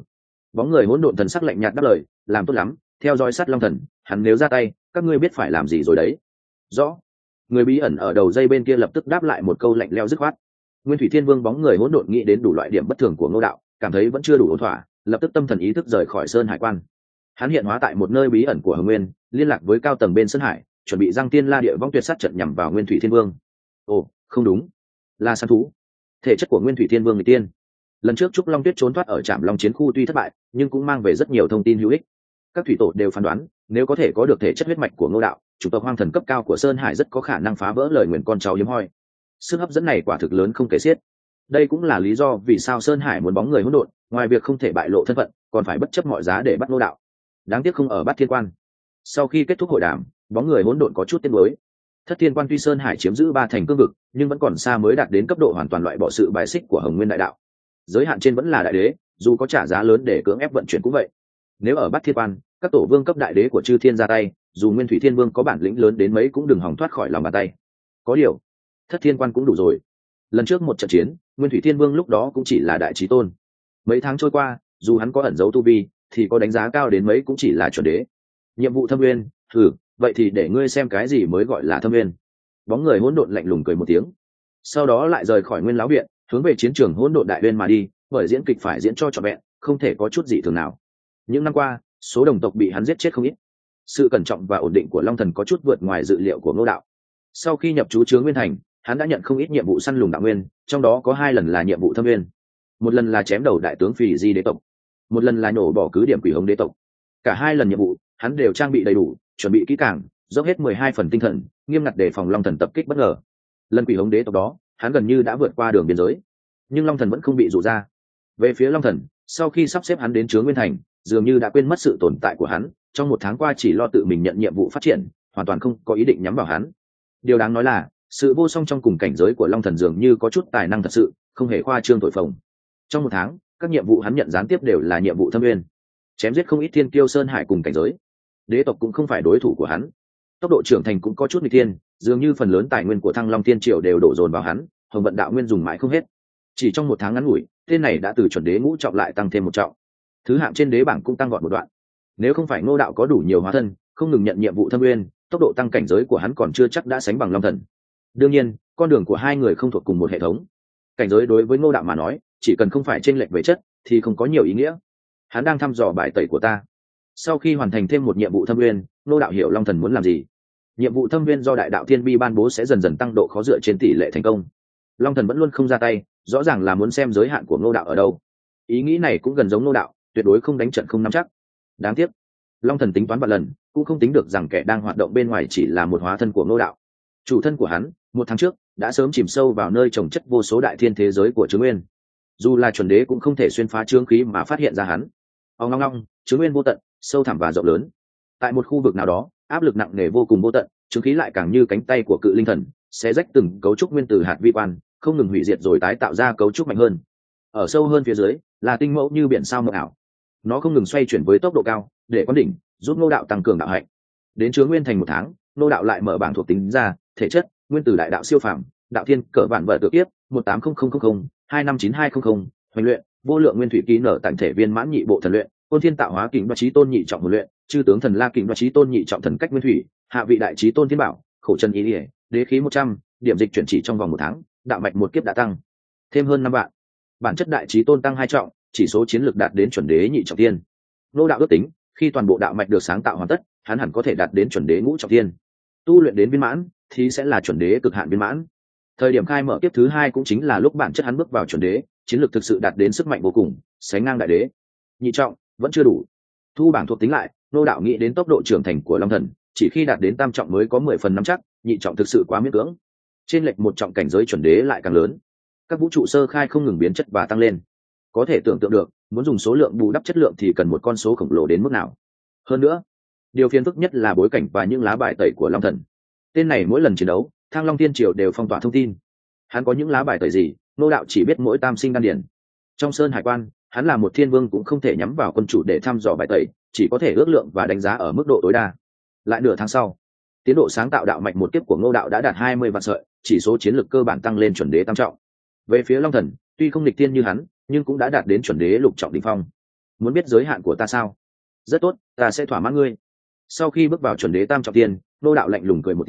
A: bóng người hỗn độn thần sắc lạnh nhạt đáp lời, làm tốt lắm, theo dõi sát Long Thần, hắn nếu ra tay, các ngươi biết phải làm gì rồi đấy. Rõ. Người bí ẩn ở đầu dây bên kia lập tức đáp lại một câu lạnh lẽo dứt khoát. Nguyên Thủy Thiên Vương bóng người hỗn độn nghĩ đến đủ loại điểm bất thường của Ngô đạo, cảm thấy vẫn chưa đủ ổn thỏa, lập tức tâm thần ý thức rời khỏi Sơn Hải Quan. Hắn hiện hóa tại một nơi bí ẩn của Hồng Nguyên, liên lạc với cao tầng bên Sơn Hải, chuẩn bị giăng tiên la địa vong tuyệt sát trận nhằm vào Nguyên Thủy Thiên Vương. Ồ, không đúng, là săn thú. Thể chất của Nguyên Thủy Thiên Vương người tiên. Lần trước Trúc Long Tuyết trốn thoát ở Trảm Long chiến khu tuy thất bại, nhưng cũng mang về rất nhiều thông tin hữu ích. Các thủy tổ đều phán đoán, nếu có thể có được thể chất huyết mạch của Ngô đạo, chủ tộc hoang thần cấp cao của Sơn Hải rất có khả năng phá vỡ lời nguyền con cháu hiếm hoi. Sức hấp dẫn này quả thực lớn không kể xiết. Đây cũng là lý do vì sao Sơn Hải muốn bóng người hỗn độn, ngoài việc không thể bại lộ thân phận, còn phải bất chấp mọi giá để bắt Ngô đạo. Đáng tiếc không ở Bát Thiên Quan. Sau khi kết thúc hội đàm, bóng người hỗn độn có chút tiếc nuối. Thất Thiên Quan tuy Sơn Hải chiếm giữ 3 thành cương vực, nhưng vẫn còn xa mới đạt đến cấp độ hoàn toàn loại bỏ sự bài xích của Hồng Nguyên đại đạo. Giới hạn trên vẫn là đại đế, dù có trả giá lớn để cưỡng ép vận chuyển cũng vậy. Nếu ở Bát Thiên Quan, các tổ vương cấp đại đế của chư thiên ra tay, dù Nguyên Thủy Thiên Vương có bản lĩnh lớn đến mấy cũng đừng hòng thoát khỏi lòng bàn tay. Có điều, Thất Thiên Quan cũng đủ rồi. Lần trước một trận chiến, Nguyên Thủy Thiên Vương lúc đó cũng chỉ là đại chí tôn. Mấy tháng trôi qua, dù hắn có ẩn giấu tu vi, thì có đánh giá cao đến mấy cũng chỉ là chuẩn đế. Nhiệm vụ thâm nguyên, vậy thì để ngươi xem cái gì mới gọi là thâm nguyên. Bóng người hỗn độn lạnh lùng cười một tiếng, sau đó lại rời khỏi Nguyên lão viện, hướng về chiến trường hỗn độn đại uyên mà đi, bởi diễn kịch phải diễn cho trọn vẹn, không thể có chút gì thường nào. Những năm qua, số đồng tộc bị hắn giết chết không ít. Sự cẩn trọng và ổn định của Long Thần có chút vượt ngoài dự liệu của Ngô đạo. Sau khi nhập trú chướng Nguyên Thành, hắn đã nhận không ít nhiệm vụ săn lùng đạo nguyên, trong đó có 2 lần là nhiệm vụ thâm nguyên. Một lần là chém đầu đại tướng Phì Di đế tộc, một lần là nổ bỏ cứ điểm Quỷ Hống đế tộc. Cả 2 lần nhiệm vụ, hắn đều trang bị đầy đủ, chuẩn bị kỹ càng, dốc hết 12 phần tinh thần, nghiêm ngặt đề phòng Long Thần tập kích bất ngờ. Lần Quỷ Hống đế tộc đó, hắn gần như đã vượt qua đường biên giới, nhưng Long Thần vẫn không bị dụ ra. Về phía Long Thần, sau khi sắp xếp hắn đến chướng Nguyên Thành, dường như đã quên mất sự tồn tại của hắn, trong 1 tháng qua chỉ lo tự mình nhận nhiệm vụ phát triển, hoàn toàn không có ý định nhắm vào hắn. Điều đáng nói là, sự vô song trong cùng cảnh giới của Long Thần dường như có chút tài năng thật sự, không hề khoa trương thổi phồng. Trong 1 tháng, các nhiệm vụ hắn nhận gián tiếp đều là nhiệm vụ thâm nguyên, chém giết không ít thiên kiêu Sơn Hải cùng cảnh giới. Đế tộc cũng không phải đối thủ của hắn. Tốc độ trưởng thành cũng có chút nghịch thiên, dường như phần lớn tài nguyên của Thăng Long Thiên Triều đều đổ dồn vào hắn, Hồng Vận đạo nguyên dùng mãi không hết. Chỉ trong 1 tháng ngắn ngủi, tên này đã từ chuẩn đế ngũ trọng lại tăng thêm 1 trọng. Thứ hạng trên đế bảng cũng tăng vọt một đoạn. Nếu không phải Ngô đạo có đủ nhiều hóa thân, không ngừng nhận nhiệm vụ thâm nguyên, tốc độ tăng cảnh giới của hắn còn chưa chắc đã sánh bằng Long Thần. Đương nhiên, con đường của 2 người không thuộc cùng một hệ thống. Cảnh giới đối với Ngô đạo mà nói, chỉ cần không phải chênh lệch về chất, thì không có nhiều ý nghĩa. Hắn đang thăm dò bài tẩy của ta. Sau khi hoàn thành thêm một nhiệm vụ thâm nguyên, Ngô đạo hiểu Long Thần muốn làm gì. Nhiệm vụ thâm nguyên do đại đạo thiên bi ban bố sẽ dần dần tăng độ khó dựa trên tỷ lệ thành công. Long Thần vẫn luôn không ra tay, rõ ràng là muốn xem giới hạn của Ngô đạo ở đâu. Ý nghĩ này cũng gần giống Ngô đạo, tuyệt đối không đánh trận không nắm chắc. Đáng tiếc, Long Thần tính toán vạn lần, cũng không tính được rằng kẻ đang hoạt động bên ngoài chỉ là một hóa thân của Ngô đạo. Chủ thân của hắn, 1 tháng trước, đã sớm chìm sâu vào nơi trồng chất vô số đại thiên thế giới của Trướng Nguyên. Dù là chuẩn đế cũng không thể xuyên phá chướng khí mà phát hiện ra hắn. Ong long long, Trướng Nguyên vô tận, sâu thẳm và rộng lớn. Tại một khu vực nào đó, áp lực nặng nề vô cùng vô tận, chướng khí lại càng như cánh tay của cự linh thần, xé rách từng cấu trúc nguyên tử hạt vi quan, không ngừng hủy diệt rồi tái tạo ra cấu trúc mạnh hơn. Ở sâu hơn phía dưới, là tinh mẫu như biển sao mộng ảo. Nó không ngừng xoay chuyển với tốc độ cao, để quán đỉnh, giúp Ngô đạo tăng cường đạo hạnh. Đến Chướng Nguyên Thành 1 tháng, Ngô đạo lại mở bảng thuộc tính ra, thể chất, nguyên tử đại đạo siêu phàm, đạo thiên cỡ vạn vợ tự kiếp, 18000259200, hoành luyện, vô lượng nguyên thủy ký nở tạng thể viên mãn nhị bộ thần luyện, côn thiên tạo hóa kình đoạt chí tôn nhị trọng huấn luyện, chư tướng thần la kình đoạt chí tôn nhị trọng thần cách nguyên thủy, hạ vị đại chí tôn thiên bảo, khổ chân ý ỉa, đế khí 100, điểm dịch chuyển chỉ trong vòng 1 tháng, đạo mạch 1 kiếp đã tăng thêm hơn 5 vạn. Bản chất đại chí tôn tăng 2 trọng, chỉ số chiến lược đạt đến chuẩn đế nhị trọng thiên. Ngô đạo ước tính, khi toàn bộ đạo mạch được sáng tạo hoàn tất, hắn hẳn có thể đạt đến chuẩn đế ngũ trọng thiên. Tu luyện đến viên mãn thì sẽ là chuẩn đế cực hạn viên mãn. Thời điểm khai mở kiếp thứ 2 cũng chính là lúc bản chất hắn bước vào chuẩn đế, chiến lược thực sự đạt đến sức mạnh vô cùng, sánh ngang đại đế. Nhị trọng vẫn chưa đủ. Thu bảng thuộc tính lại, Ngô đạo nghĩ đến tốc độ trưởng thành của Long Thần, chỉ khi đạt đến tam trọng mới có 10 phần nắm chắc, nhị trọng thực sự quá miễn cưỡng. Trên lệch 1 trọng cảnh giới chuẩn đế lại càng lớn. Các vũ trụ sơ khai không ngừng biến chất và tăng lên. Có thể tưởng tượng được, muốn dùng số lượng bù đắp chất lượng thì cần một con số khổng lồ đến mức nào. Hơn nữa, điều phiền phức nhất là bối cảnh và những lá bài tẩy của Long Thần. Tên này mỗi lần chiến đấu, Thăng Long Thiên Triều đều phong tỏa thông tin. Hắn có những lá bài tẩy gì, Ngô đạo chỉ biết mỗi tam sinh đan điển. Trong Sơn Hải Quan, hắn là một thiên vương cũng không thể nhắm vào quân chủ để thăm dò bài tẩy, chỉ có thể ước lượng và đánh giá ở mức độ tối đa. Lại nửa tháng sau, tiến độ sáng tạo đạo mạch 1 kiếp của Ngô đạo đã đạt 20 vạn sợi, chỉ số chiến lược cơ bản tăng lên chuẩn đế tam trọng. Về phía Long Thần, tuy không nghịch thiên như hắn, nhưng cũng đã đạt đến chuẩn đế lục trọng đỉnh phong. Muốn biết giới hạn của ta sao? Rất tốt, ta sẽ thỏa mãn ngươi. Sau khi bước vào chuẩn đế tam trọng thiên, Ngô đạo lạnh lùng cười một tiếng,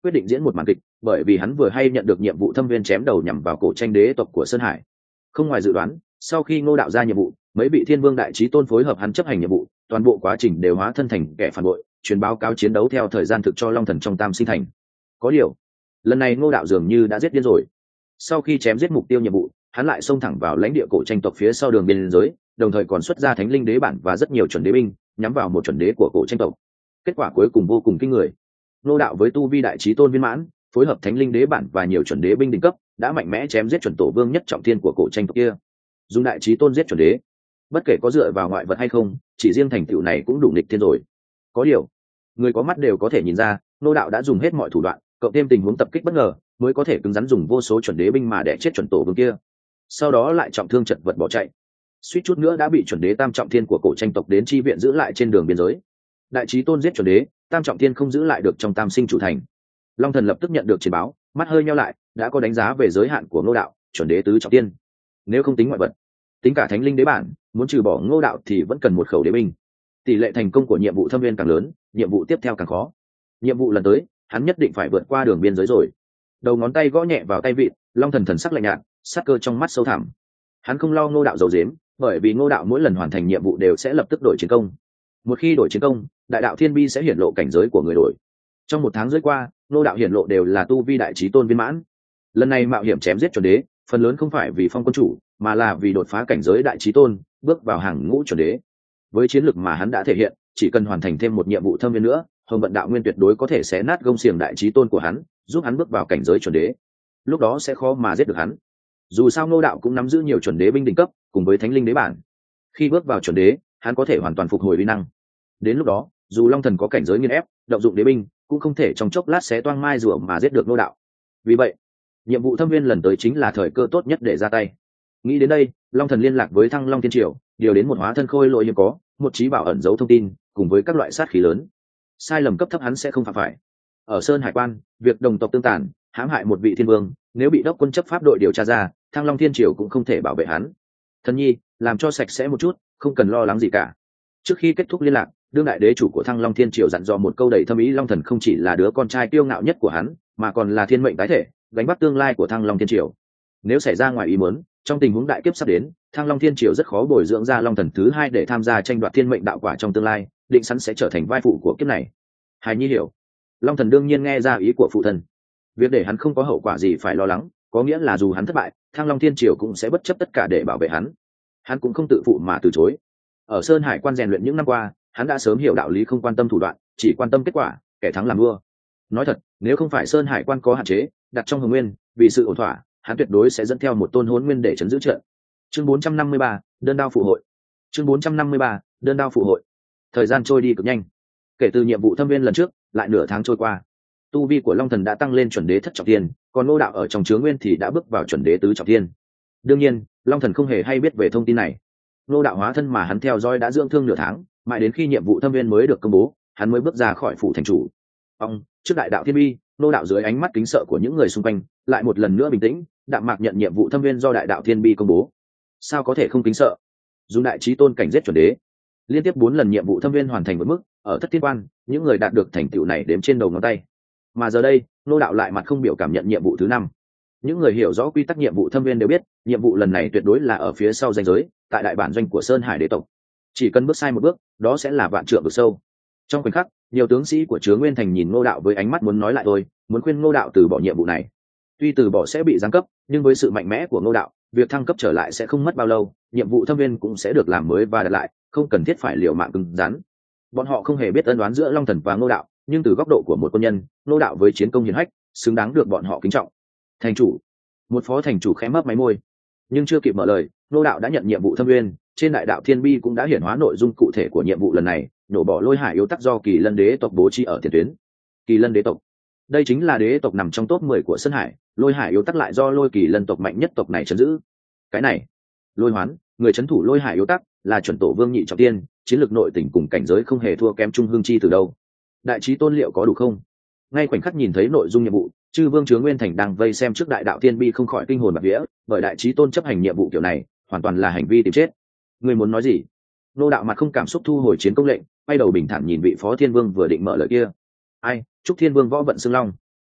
A: quyết định diễn một màn kịch, bởi vì hắn vừa hay nhận được nhiệm vụ thâm viên chém đầu nhằm vào cổ tranh đế tộc của Sơn Hải. Không ngoài dự đoán, sau khi Ngô Đạo ra nhiệm vụ, mấy vị thiên vương đại chí tôn phối hợp hắn chấp hành nhiệm vụ, toàn bộ quá trình đều hóa thân thành kẻ phản bội, truyền báo cáo chiến đấu theo thời gian thực cho Long Thần trong Tam Sinh Thành. Có điều, lần này Ngô Đạo dường như đã giết điên rồi. Sau khi chém giết mục tiêu nhiệm vụ, hắn lại xông thẳng vào lãnh địa cổ tranh tộc phía sau đường biên giới, đồng thời còn xuất ra thánh linh đế bản và rất nhiều chuẩn đế binh, nhắm vào một chuẩn đế của cổ tranh tộc. Kết quả cuối cùng vô cùng kinh người. Ngô Đạo với tu vi đại chí tôn viên mãn, phối hợp thánh linh đế bản và nhiều chuẩn đế binh đỉnh cấp, đã mạnh mẽ chém giết chuẩn tổ vương nhất trọng thiên của cổ tranh tộc kia. Dùng đại chí tôn giết chuẩn đế, bất kể có dựa vào ngoại vật hay không, chỉ riêng thành tựu này cũng đủ nghịch thiên rồi. Có điều, người có mắt đều có thể nhìn ra, Ngô Đạo đã dùng hết mọi thủ đoạn, cộng thêm tình huống tập kích bất ngờ, mới có thể cứng rắn dùng vô số chuẩn đế binh mà đè chết chuẩn tổ vương kia. Sau đó lại trọng thương chật vật bỏ chạy, suýt chút nữa đã bị chuẩn đế tam trọng thiên của cổ tranh tộc đến chi viện giữ lại trên đường biên giới. Đại chí tôn giết chuẩn đế, tam trọng thiên không giữ lại được trong Tam Sinh chủ thành. Long Thần lập tức nhận được chiến báo, mắt hơi nheo lại, đã có đánh giá về giới hạn của Ngô Đạo, chuẩn đế tứ trọng thiên. Nếu không tính ngoại vật, tính cả thánh linh đế bản, muốn trừ bỏ Ngô Đạo thì vẫn cần một khẩu đế binh. Tỷ lệ thành công của nhiệm vụ thâm viên càng lớn, nhiệm vụ tiếp theo càng khó. Nhiệm vụ lần tới, hắn nhất định phải vượt qua đường biên giới rồi. Đầu ngón tay gõ nhẹ vào tay vịn, Long Thần thần sắc lạnh nhạt, sát cơ trong mắt sâu thẳm. Hắn không lo Ngô Đạo giấu giếm, bởi vì Ngô Đạo mỗi lần hoàn thành nhiệm vụ đều sẽ lập tức đổi chiến công. Một khi đổi chiến công, đại đạo thiên bi sẽ hiển lộ cảnh giới của người đổi. Trong một tháng rưỡi qua, Ngô Đạo hiển lộ đều là tu vi đại chí tôn viên mãn. Lần này mạo hiểm chém giết chuẩn đế, phần lớn không phải vì phong quân chủ, mà là vì đột phá cảnh giới đại chí tôn, bước vào hàng ngũ chuẩn đế. Với chiến lược mà hắn đã thể hiện, chỉ cần hoàn thành thêm một nhiệm vụ thâm viên nữa, Hồng Vận Đạo Nguyên tuyệt đối có thể xé nát gông xiềng đại chí tôn của hắn, giúp hắn bước vào cảnh giới chuẩn đế. Lúc đó sẽ khó mà giết được hắn. Dù sao Ngô Đạo cũng nắm giữ nhiều chuẩn đế binh đỉnh cấp, cùng với thánh linh đế bản. Khi bước vào chuẩn đế, hắn có thể hoàn toàn phục hồi uy năng. Đến lúc đó, dù Long Thần có cảnh giới nghiền ép, động dụng đế binh, cũng không thể trong chốc lát xé toang mai rùa mà giết được Ngô Đạo. Vì vậy, nhiệm vụ thâm viên lần tới chính là thời cơ tốt nhất để ra tay. Nghĩ đến đây, Long Thần liên lạc với Thăng Long Thiên Triều, điều đến một hóa thân khôi lỗi hiếm có, một trí bảo ẩn giấu thông tin, cùng với các loại sát khí lớn. Sai lầm cấp thấp hắn sẽ không phạm phải. Ở Sơn Hải Quan, việc đồng tộc tương tàn, hãm hại một vị thiên vương, nếu bị đốc quân chấp pháp đội điều tra ra, Thăng Long Thiên Triều cũng không thể bảo vệ hắn. Thần nhi, làm cho sạch sẽ một chút, không cần lo lắng gì cả. Trước khi kết thúc liên lạc, đương đại đế chủ của Thăng Long Thiên Triều dặn dò một câu đầy thâm ý. Long Thần không chỉ là đứa con trai kiêu ngạo nhất của hắn, mà còn là thiên mệnh tái thể, gánh vác tương lai của Thăng Long Thiên Triều. Nếu xảy ra ngoài ý muốn, trong tình huống đại kiếp sắp đến, Thăng Long Thiên Triều rất khó bồi dưỡng ra Long Thần thứ hai để tham gia tranh đoạt thiên mệnh đạo quả trong tương lai, định sẵn sẽ trở thành vai phụ của kiếp này. Hài Nhi hiểu. Long Thần đương nhiên nghe ra ý của phụ thân. Việc để hắn không có hậu quả gì phải lo lắng, có nghĩa là dù hắn thất bại, Thăng Long Thiên Triều cũng sẽ bất chấp tất cả để bảo vệ hắn. Hắn cũng không tự phụ mà từ chối. Ở Sơn Hải Quan rèn luyện những năm qua, hắn đã sớm hiểu đạo lý không quan tâm thủ đoạn, chỉ quan tâm kết quả, kẻ thắng làm vua. Nói thật, nếu không phải Sơn Hải Quan có hạn chế, đặt trong Hồng Nguyên, vì sự ổn thỏa, hắn tuyệt đối sẽ dẫn theo một tôn Hỗn Nguyên để trấn giữ trận. Chương 453, đơn đao phụ hội. Chương 453, đơn đao phụ hội. Thời gian trôi đi cực nhanh. Kể từ nhiệm vụ thâm viên lần trước, lại nửa tháng trôi qua. Tu vi của Long Thần đã tăng lên chuẩn đế thất trọng thiên, còn Ngô Đạo ở trong chướng nguyên thì đã bước vào chuẩn đế tứ trọng thiên. Đương nhiên, Long Thần không hề hay biết về thông tin này. Ngô Đạo hóa thân mà hắn theo dõi đã dưỡng thương nửa tháng, mãi đến khi nhiệm vụ thâm viên mới được công bố, hắn mới bước ra khỏi phủ thành chủ. Trước đại đạo thiên bi, Ngô Đạo dưới ánh mắt kính sợ của những người xung quanh, lại một lần nữa bình tĩnh, đạm mạc nhận nhiệm vụ thâm viên do đại đạo thiên bi công bố. Sao có thể không kính sợ? Dùng đại chí tôn cảnh giết chuẩn đế, liên tiếp 4 lần nhiệm vụ thâm viên hoàn thành vượt mức, ở Thất Thiên Quan, những người đạt được thành tựu này đếm trên đầu ngón tay. Mà giờ đây, Ngô Đạo lại mặt không biểu cảm nhận nhiệm vụ thứ 5. Những người hiểu rõ quy tắc nhiệm vụ thâm viên đều biết, nhiệm vụ lần này tuyệt đối là ở phía sau ranh giới, tại đại bản doanh của Sơn Hải đế tộc. Chỉ cần bước sai một bước, đó sẽ là vạn trượng vực sâu. Trong khoảnh khắc, nhiều tướng sĩ của Chứa Nguyên Thành nhìn Ngô Đạo với ánh mắt muốn nói lại thôi, muốn khuyên Ngô Đạo từ bỏ nhiệm vụ này. Tuy từ bỏ sẽ bị giáng cấp, nhưng với sự mạnh mẽ của Ngô Đạo, việc thăng cấp trở lại sẽ không mất bao lâu, nhiệm vụ thâm viên cũng sẽ được làm mới và đặt lại, không cần thiết phải liều mạng cứng rắn. Bọn họ không hề biết ân oán giữa Long Thần và Ngô Đạo, nhưng từ góc độ của một quân nhân, Ngô Đạo với chiến công hiển hách, xứng đáng được bọn họ kính trọng. Thành chủ. Một phó thành chủ khẽ mấp máy môi, nhưng chưa kịp mở lời, Ngô Đạo đã nhận nhiệm vụ thâm viên. Trên đại đạo thiên bi cũng đã hiển hóa nội dung cụ thể của nhiệm vụ lần này, nổ bỏ Lôi Hải yếu tắc do Kỳ Lân đế tộc bố trí ở tiền tuyến. Kỳ Lân đế tộc, đây chính là đế tộc nằm trong top 10 của Sơn Hải, Lôi Hải yếu tắc lại do Lôi Kỳ Lân tộc mạnh nhất tộc này trấn giữ. Cái này, Lôi Hoán, người trấn thủ Lôi Hải yếu tắc, là chuẩn tổ vương nhị trọng tiên, chiến lược nội tình cùng cảnh giới không hề thua kém Trung Hương Chi từ đâu. Đại chí tôn liệu có đủ không? Ngay khoảnh khắc nhìn thấy nội dung nhiệm vụ, chư vương Chứa Nguyên Thành đang vây xem trước đại đạo thiên bi không khỏi kinh hồn bạt vía, bởi đại chí tôn chấp hành nhiệm vụ kiểu này, hoàn toàn là hành vi tìm chết. Người muốn nói gì? Ngô Đạo mặt không cảm xúc thu hồi chiến công lệnh, quay đầu bình thản nhìn vị phó thiên vương vừa định mở lời kia. Ai? Chúc thiên vương võ vận xưng long.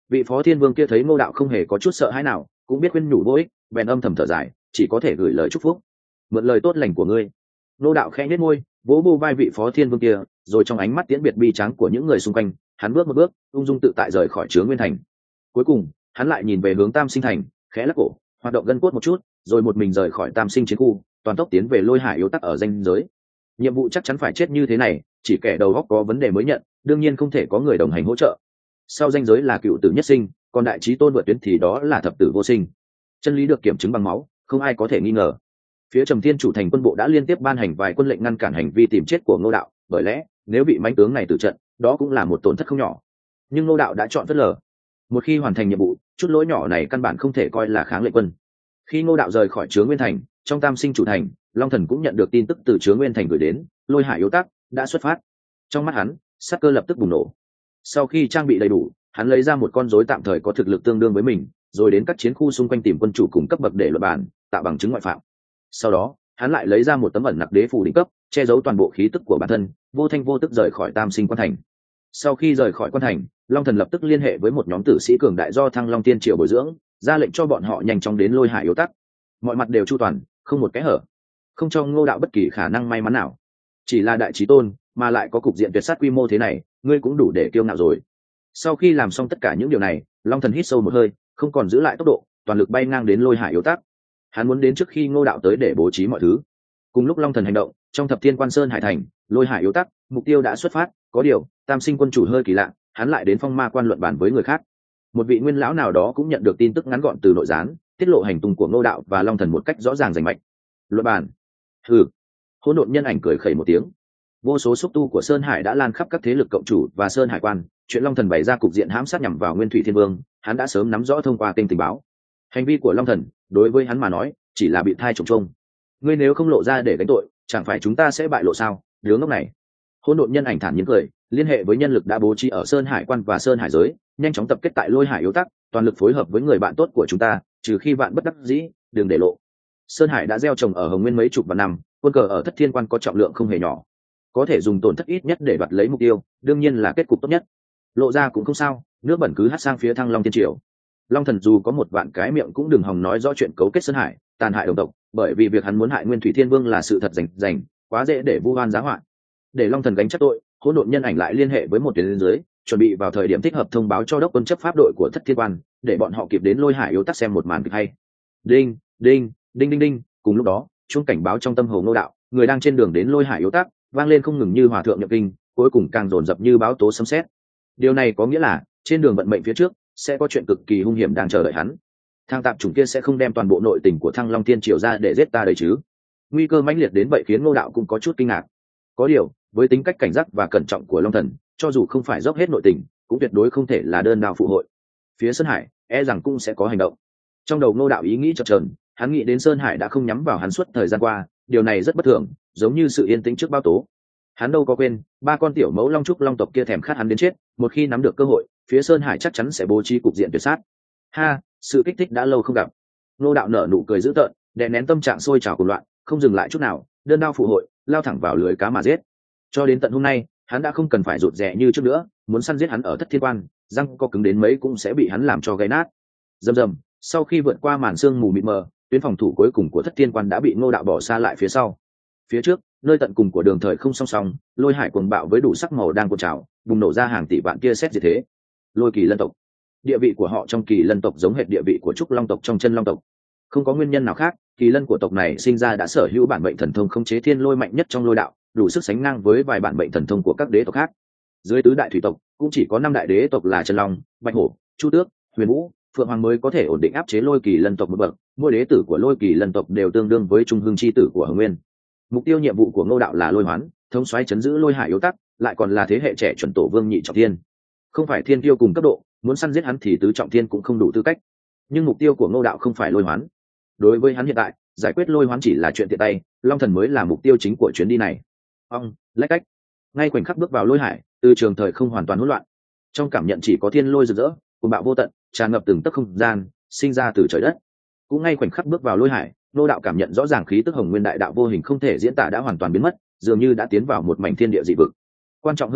A: Vị phó thiên vương kia thấy ngô đạo không hề có chút sợ hãi nào, cũng biết khuyên nhủ vô ích, bèn âm thầm thở dài, chỉ có thể gửi lời chúc phúc. Mượn lời tốt lành của ngươi. Ngô đạo khẽ nhếch môi, vỗ vô vai vị phó thiên vương kia, rồi trong ánh mắt tiễn biệt bi tráng của những người xung quanh, hắn bước một bước, ung dung tự tại rời khỏi Chướng Nguyên Thành. Cuối cùng, hắn lại nhìn về hướng Tam Sinh Thành, khẽ lắc cổ, hoạt động gân cốt một chút, rồi một mình rời khỏi Tam Sinh chiến khu, toàn tốc tiến về Lôi Hải yếu tắc ở ranh giới. Nhiệm vụ chắc chắn phải chết như thế này, chỉ kẻ đầu óc có vấn đề mới nhận, đương nhiên không thể có người đồng hành hỗ trợ. Sau ranh giới là cựu tử nhất sinh, còn đại chí tôn vượt tuyến thì đó là thập tử vô sinh. Chân lý được kiểm chứng bằng máu, không ai có thể nghi ngờ. Phía Trầm Thiên chủ thành quân bộ đã liên tiếp ban hành vài quân lệnh ngăn cản hành vi tìm chết của Ngô đạo, bởi lẽ nếu bị mãnh tướng này tử trận, đó cũng là một tổn thất không nhỏ. Nhưng Ngô đạo đã chọn phớt lờ. Một khi hoàn thành nhiệm vụ, chút lỗi nhỏ này căn bản không thể coi là kháng lệnh quân. Khi Ngô đạo rời khỏi Chướng Nguyên Thành, trong Tam Sinh chủ thành, Long Thần cũng nhận được tin tức từ Chướng Nguyên Thành gửi đến, Lôi Hải yếu tắc đã xuất phát. Trong mắt hắn, sát cơ lập tức bùng nổ. Sau khi trang bị đầy đủ, hắn lấy ra một con rối tạm thời có thực lực tương đương với mình, rồi đến các chiến khu xung quanh tìm quân chủ cùng cấp bậc để luận bàn, tạo bằng chứng ngoại phạm. Sau đó, hắn lại lấy ra một tấm ẩn nặc đế phù đỉnh cấp, che giấu toàn bộ khí tức của bản thân, vô thanh vô tức rời khỏi Tam Sinh quan thành. Sau khi rời khỏi quan thành, Long Thần lập tức liên hệ với một nhóm tử sĩ cường đại do Thăng Long Tiên Triều bồi dưỡng, ra lệnh cho bọn họ nhanh chóng đến Lôi Hải yếu tắc. Mọi mặt đều chu toàn, không một kẽ hở, không cho Ngô đạo bất kỳ khả năng may mắn nào. Chỉ là đại chí tôn, mà lại có cục diện tuyệt sát quy mô thế này, ngươi cũng đủ để kiêu ngạo rồi. Sau khi làm xong tất cả những điều này, Long Thần hít sâu một hơi, không còn giữ lại tốc độ, toàn lực bay ngang đến Lôi Hải yếu tắc. Hắn muốn đến trước khi Ngô đạo tới để bố trí mọi thứ. Cùng lúc Long Thần hành động, trong Thập Thiên Quan Sơn Hải thành, Lôi Hải yếu tắc, mục tiêu đã xuất phát. Có điều, Tam Sinh quân chủ hơi kỳ lạ, hắn lại đến Phong Ma Quan luận bàn với người khác. Một vị nguyên lão nào đó cũng nhận được tin tức ngắn gọn từ nội gián, tiết lộ hành tung của Ngô đạo và Long Thần một cách rõ ràng rành mạch. Luận bàn? Hừ. Hỗn độn nhân ảnh cười khẩy một tiếng. Vô số xúc tu của Sơn Hải đã lan khắp các thế lực cộng chủ và Sơn Hải quan, chuyện Long Thần bày ra cục diện hãm sát nhằm vào Nguyên Thủy Thiên Vương, hắn đã sớm nắm rõ thông qua kênh tình báo. Hành vi của Long Thần, đối với hắn mà nói, chỉ là bị thai trồng trông. Ngươi nếu không lộ ra để gánh tội, chẳng phải chúng ta sẽ bại lộ sao? Đứa ngốc này. Hỗn độn nhân ảnh thản nhiên cười, liên hệ với nhân lực đã bố trí ở Sơn Hải quan và Sơn Hải giới, nhanh chóng tập kết tại Lôi Hải yếu tắc, toàn lực phối hợp với người bạn tốt của chúng ta, trừ khi vạn bất đắc dĩ, đừng để lộ. Sơn Hải đã gieo trồng ở Hồng Nguyên mấy chục vạn năm, quân cờ ở Thất Thiên Quan có trọng lượng không hề nhỏ, có thể dùng tổn thất ít nhất để đoạt lấy mục tiêu, đương nhiên là kết cục tốt nhất. Lộ ra cũng không sao, nước bẩn cứ hất sang phía Thăng Long Tiên Triều. Long Thần dù có một vạn cái miệng cũng đừng hòng nói rõ chuyện cấu kết Sơn Hải, tàn hại đồng tộc, bởi vì việc hắn muốn hại Nguyên Thủy Thiên Vương là sự thật rành, quá dễ để vu oan giá họa. Để Long Thần gánh trách tội, Hỗn độn nhân ảnh lại liên hệ với một tuyến dưới, chuẩn bị vào thời điểm thích hợp thông báo cho đốc quân chấp pháp đội của Thất Thiên Quan, để bọn họ kịp đến Lôi Hải yếu tắc xem một màn kịch hay. Đinh, đinh, đinh đinh đinh, cùng lúc đó, chuông cảnh báo trong tâm hồ Ngô đạo, người đang trên đường đến Lôi Hải yếu tắc, vang lên không ngừng như hòa thượng nhập kinh, cuối cùng càng dồn dập như báo tố sấm sét. Điều này có nghĩa là trên đường vận mệnh phía trước sẽ có chuyện cực kỳ hung hiểm đang chờ đợi hắn. Thang tạp chủng kia sẽ không đem toàn bộ nội tình của Thăng Long Tiên Triều ra để giết ta đấy chứ? Nguy cơ mãnh liệt đến vậy khiến Ngô đạo cũng có chút kinh ngạc. Có điều, với tính cách cảnh giác và cẩn trọng của Long Thần, cho dù không phải dốc hết nội tình, cũng tuyệt đối không thể là đơn đao phụ hội. Phía Sơn Hải e rằng cũng sẽ có hành động. Trong đầu Ngô đạo ý nghĩ chập chờn, hắn nghĩ đến Sơn Hải đã không nhắm vào hắn suốt thời gian qua, điều này rất bất thường, giống như sự yên tĩnh trước bão tố. Hắn đâu có quên, ba con tiểu mẫu long trúc long tộc kia thèm khát hắn đến chết, một khi nắm được cơ hội, phía Sơn Hải chắc chắn sẽ bố trí cục diện tuyệt sát. Ha, sự kích thích đã lâu không gặp. Ngô đạo nở nụ cười dữ tợn, đè nén tâm trạng sôi trào cuồng loạn, không dừng lại chút nào, đơn đao phụ hội, lao thẳng vào lưới cá mà giết. Cho đến tận hôm nay, hắn đã không cần phải rụt rè như trước nữa, muốn săn giết hắn ở Thất Thiên Quan, răng có cứng đến mấy cũng sẽ bị hắn làm cho gáy nát. Rầm rầm, sau khi vượt qua màn sương mù mịt mờ, tuyến phòng thủ cuối cùng của Thất Thiên Quan đã bị Ngô đạo bỏ xa lại phía sau. Phía trước, nơi tận cùng của đường thời không song song, Lôi Hải cuồng bạo với đủ sắc màu đang cuộn trào, bùng nổ ra hàng tỷ vạn kia xét diệt thế. Lôi Kỳ Lân tộc, địa vị của họ trong Kỳ Lân tộc giống hệt địa vị của Trúc Long tộc trong Chân Long tộc. Không có nguyên nhân nào khác, Kỳ Lân của tộc này sinh ra đã sở hữu bản mệnh thần thông khống chế thiên lôi mạnh nhất trong lôi đạo, đủ sức sánh ngang với vài bản mệnh thần thông của các đế tộc khác. Dưới tứ đại thủy tộc, cũng chỉ có 5 đại đế tộc là Chân Long, Bạch Hổ, Chu Tước, Huyền Vũ, Phượng Hoàng mới có thể ổn định áp chế Lôi Kỳ Lân tộc một bậc. Mỗi đế tử của Lôi Kỳ Lân tộc đều tương đương với trung hương chi tử của Hồng Nguyên. Mục tiêu nhiệm vụ của Ngô đạo là Lôi Hoán, thống soái chấn giữ Lôi Hải yếu tắc, lại còn là thế hệ trẻ chuẩn tổ vương nhị trọng thiên. Không phải thiên tiêu cùng cấp độ, muốn săn giết hắn thì tứ trọng thiên cũng không đủ tư cách. Nhưng mục tiêu của Ngô đạo không phải Lôi Hoán. Đối với hắn hiện tại, giải quyết Lôi Hoán chỉ là chuyện tiện tay, Long Thần mới là mục tiêu chính của chuyến đi này. Lách cách. Ngay khoảnh khắc bước vào Lôi Hải, từ trường thời không hoàn toàn hỗn loạn. Trong cảm nhận chỉ có thiên lôi rực rỡ, cuồng bạo vô tận, tràn ngập từng tấc không gian, sinh ra từ trời đất. Cũng ngay khoảnh khắc bước vào Lôi Hải, Ngô đạo cảm nhận rõ ràng khí tức Hồng Nguyên đại đạo vô hình không thể diễn tả đã hoàn toàn biến mất, dường như đã tiến vào một mảnh thiên địa dị vực. Quan trọng hơn là,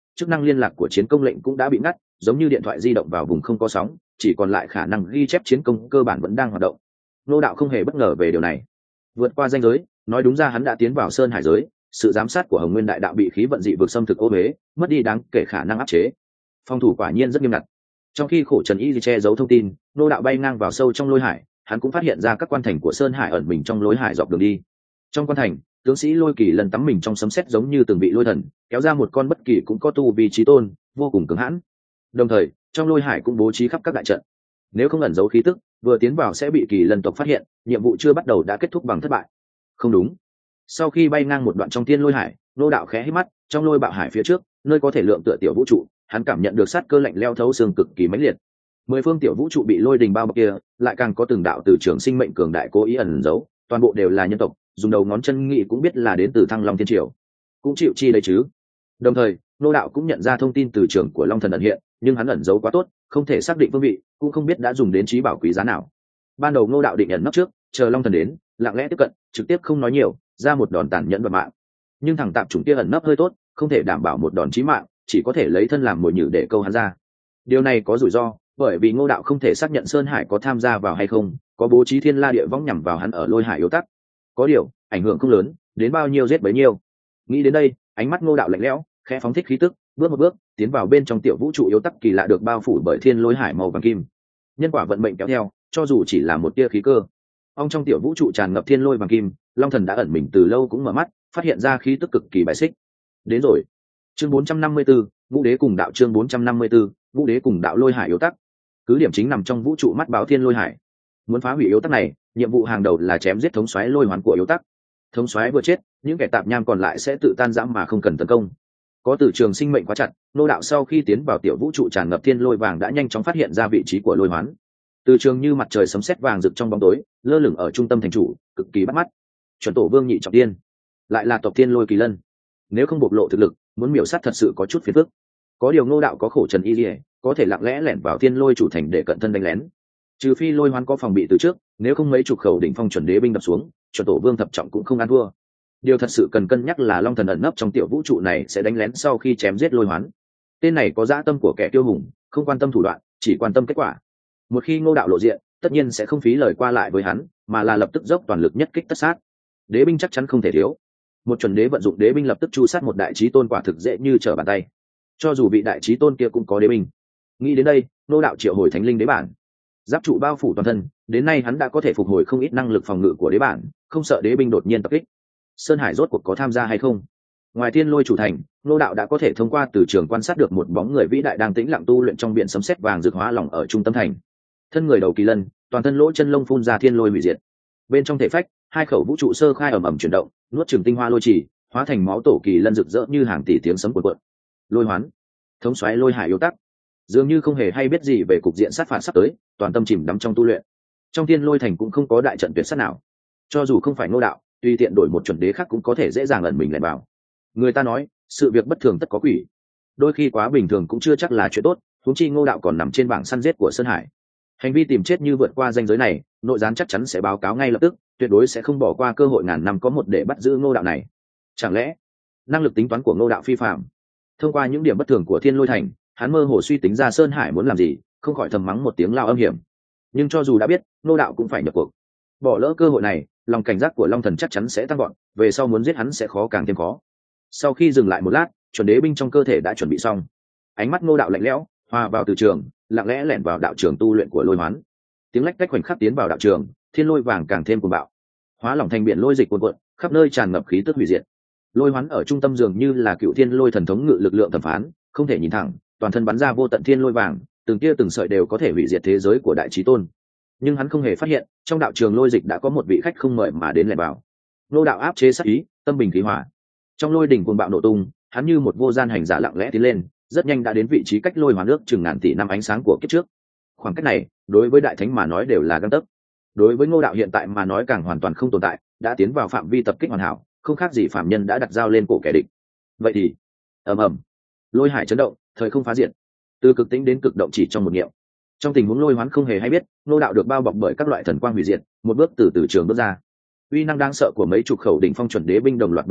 A: chức năng liên lạc của chiến công lệnh cũng đã bị ngắt, giống như điện thoại di động vào vùng không có sóng, chỉ còn lại khả năng ghi chép chiến công cơ bản vẫn đang hoạt động. Ngô Đạo không hề bất ngờ về điều này. Vượt qua ranh giới, nói đúng ra hắn đã tiến vào sơn hải giới, sự giám sát của Hồng Nguyên Đại Đạo bị khí vận dị vực xâm thực ô uế, mất đi đáng kể khả năng áp chế. Phòng thủ quả nhiên rất nghiêm ngặt. Trong khi Khổ Trần Y che giấu thông tin, Ngô Đạo bay ngang vào sâu trong lôi hải, hắn cũng phát hiện ra các quan thành của sơn hải ẩn mình trong lối hải dọc đường đi. Trong quan thành, tướng sĩ Lôi Kỳ lần tắm mình trong sấm sét giống như từng vị lôi thần, kéo ra một con bất kỳ cũng có tu vi chí tôn, vô cùng cứng hãn. Đồng thời, trong lôi hải cũng bố trí khắp các đại trận. Nếu không ẩn giấu khí tức, vừa tiến vào sẽ bị Kỳ Lân tộc phát hiện, nhiệm vụ chưa bắt đầu đã kết thúc bằng thất bại. Không đúng. Sau khi bay ngang một đoạn trong thiên lôi hải, Ngô Đạo khẽ hít mắt, trong lôi bạo hải phía trước, nơi có thể lượng tựa tiểu vũ trụ, hắn cảm nhận được sát cơ lạnh lẽo thấu xương cực kỳ mãnh liệt. 10 phương tiểu vũ trụ bị lôi đình bao bọc kia, lại càng có từng đạo từ trường sinh mệnh cường đại cố ý ẩn giấu, toàn bộ đều là nhân tộc, dùng đầu ngón chân nghĩ cũng biết là đến từ Thăng Long Thiên Triều. Cũng chịu chi đấy chứ. Đồng thời, Ngô Đạo cũng nhận ra thông tin từ trường của Long Thần ẩn hiện, nhưng hắn ẩn giấu quá tốt, không thể xác định phương vị, cũng không biết đã dùng đến trí bảo quý giá nào. Ban đầu Ngô Đạo định ẩn nấp trước, chờ Long Thần đến, lặng lẽ tiếp cận, trực tiếp không nói nhiều, ra một đòn tàn nhẫn và mạng. Nhưng thằng tạp chủng kia ẩn nấp hơi tốt, không thể đảm bảo một đòn chí mạng, chỉ có thể lấy thân làm mồi nhử để câu hắn ra. Điều này có rủi ro, bởi vì Ngô Đạo không thể xác nhận Sơn Hải có tham gia vào hay không, có bố trí thiên la địa võng nhằm vào hắn ở lôi hải yếu tắc. Có điều, ảnh hưởng không lớn, đến bao nhiêu giết bấy nhiêu. Nghĩ đến đây, ánh mắt Ngô Đạo lạnh lẽo, khẽ phóng thích khí tức, bước một bước, tiến vào bên trong tiểu vũ trụ yếu tắc kỳ lạ được bao phủ bởi thiên lôi hải màu vàng kim. Nhân quả vận mệnh kéo theo, cho dù chỉ là một tia khí cơ. Ông trong tiểu vũ trụ tràn ngập thiên lôi vàng kim, Long Thần đã ẩn mình từ lâu cũng mở mắt, phát hiện ra khí tức cực kỳ bài xích. Đến rồi. Chương 454, Ngũ Đế cùng đạo chương 454, Ngũ Đế cùng đạo lôi hải yếu tắc. Cứ điểm chính nằm trong vũ trụ mắt báo thiên lôi hải. Muốn phá hủy yếu tắc này, nhiệm vụ hàng đầu là chém giết thống soái lôi hoán của yếu tắc. Thống soái vừa chết, những kẻ tạp nham còn lại sẽ tự tan rã mà không cần tấn công. Có từ trường sinh mệnh quá chặt, Ngô Đạo sau khi tiến vào tiểu vũ trụ tràn ngập thiên lôi vàng đã nhanh chóng phát hiện ra vị trí của lôi hoán. Từ trường như mặt trời sấm sét vàng rực trong bóng tối, lơ lửng ở trung tâm thành chủ, cực kỳ bắt mắt. Chuẩn tổ vương nhị trọng tiên, lại là tộc thiên lôi kỳ lân. Nếu không bộc lộ thực lực, muốn miểu sát thật sự có chút phiền phức. Có điều Ngô Đạo có Khổ Trần Y Liễu, có thể lặng lẽ lẻn vào thiên lôi chủ thành để cận thân đánh lén. Trừ phi lôi hoán có phòng bị từ trước, nếu không mấy chục khẩu đỉnh phong chuẩn đế binh đập xuống, chuẩn tổ vương thập trọng cũng không ăn thua. Điều thật sự cần cân nhắc là Long Thần ẩn nấp trong tiểu vũ trụ này sẽ đánh lén sau khi chém giết lôi hoán. Tên này có dã tâm của kẻ kiêu hùng, không quan tâm thủ đoạn, chỉ quan tâm kết quả. Một khi Ngô Đạo lộ diện, tất nhiên sẽ không phí lời qua lại với hắn, mà là lập tức dốc toàn lực nhất kích tất sát. Đế binh chắc chắn không thể thiếu. Một chuẩn đế vận dụng đế binh lập tức chu sát một đại chí tôn quả thực dễ như trở bàn tay. Cho dù vị đại chí tôn kia cũng có đế binh. Nghĩ đến đây, Ngô Đạo triệu hồi thánh linh đế bản. Giáp trụ bao phủ toàn thân, đến nay hắn đã có thể phục hồi không ít năng lực phòng ngự của đế bản, không sợ đế binh đột nhiên tập kích. Sơn Hải rốt cuộc có tham gia hay không? Ngoài thiên lôi chủ thành, Ngô Đạo đã có thể thông qua từ trường quan sát được một bóng người vĩ đại đang tĩnh lặng tu luyện trong biển sấm sét vàng rực hóa lỏng ở trung tâm thành. Thân người đầu kỳ lân, toàn thân lỗ chân lông phun ra thiên lôi hủy diệt. Bên trong thể phách, hai khẩu vũ trụ sơ khai ầm ầm chuyển động, nuốt chửng tinh hoa lôi chỉ, hóa thành máu tổ kỳ lân rực rỡ như hàng tỷ tiếng sấm cuộn cuộn. Lôi hoán, thống soái lôi hải yếu tắc, dường như không hề hay biết gì về cục diện sát phạt sắp tới, toàn tâm chìm đắm trong tu luyện. Trong thiên lôi thành cũng không có đại trận tuyệt sát nào, cho dù không phải Ngô Đạo, tùy tiện đổi một chuẩn đế khác cũng có thể dễ dàng ẩn mình lẻn vào. Người ta nói, sự việc bất thường tất có quỷ, đôi khi quá bình thường cũng chưa chắc là chuyện tốt, huống chi Ngô Đạo còn nằm trên bảng săn giết của Sơn Hải. Hành vi tìm chết như vượt qua ranh giới này, nội gián chắc chắn sẽ báo cáo ngay lập tức, tuyệt đối sẽ không bỏ qua cơ hội ngàn năm có một để bắt giữ Ngô Đạo này. Chẳng lẽ năng lực tính toán của Ngô Đạo phi phạm? Thông qua những điểm bất thường của thiên lôi thành, hắn mơ hồ suy tính ra Sơn Hải muốn làm gì, không khỏi thầm mắng một tiếng lao âm hiểm. Nhưng cho dù đã biết, Ngô Đạo cũng phải nhập cuộc. Bỏ lỡ cơ hội này, lòng cảnh giác của Long Thần chắc chắn sẽ tăng gọn, về sau muốn giết hắn sẽ khó càng thêm khó. Sau khi dừng lại một lát, chuẩn đế binh trong cơ thể đã chuẩn bị xong. Ánh mắt Ngô Đạo lạnh lẽo, hòa vào từ trường, lặng lẽ lẻn vào đạo trường tu luyện của lôi hoán. Tiếng lách cách khoảnh khắc tiến vào đạo trường, thiên lôi vàng càng thêm cuồng bạo, hóa lỏng thành biển lôi dịch cuồn cuộn, khắp nơi tràn ngập khí tức hủy diệt. Lôi hoán ở trung tâm dường như là cựu thiên lôi thần thống ngự lực lượng thẩm phán, không thể nhìn thẳng, toàn thân bắn ra vô tận thiên lôi vàng, từng tia từng sợi đều có thể hủy diệt thế giới của đại chí tôn. Nhưng hắn không hề phát hiện, trong đạo trường lôi dịch đã có một vị khách không mời mà đến lẻn vào. Ngô Đạo áp chế sát ý, tâm bình khí hòa. Trong lôi đỉnh cuồng bạo nổ tung, hắn như một vô gian hành giả lặng lẽ tiến lên, rất nhanh đã đến vị trí cách lôi hoán nước chừng ngàn tỷ năm ánh sáng của kiếp trước. Khoảng cách này, đối với đại thánh mà nói đều là gang tấc. Đối với Ngô Đạo hiện tại mà nói càng hoàn toàn không tồn tại, đã tiến vào phạm vi tập kích hoàn hảo, không khác gì phạm nhân đã đặt dao lên cổ kẻ địch. Vậy thì, ầm ầm, lôi hải chấn động, thời không phá diệt, từ cực tĩnh đến cực động chỉ trong một niệm. Trong tình huống lôi hoán không hề hay biết, Ngô Đạo được bao bọc bởi các loại thần quang hủy diệt, một bước từ từ trường bước ra. Uy năng đáng sợ của mấy chục khẩu đỉnh phong chuẩn đế binh đồng loạt bùng nổ,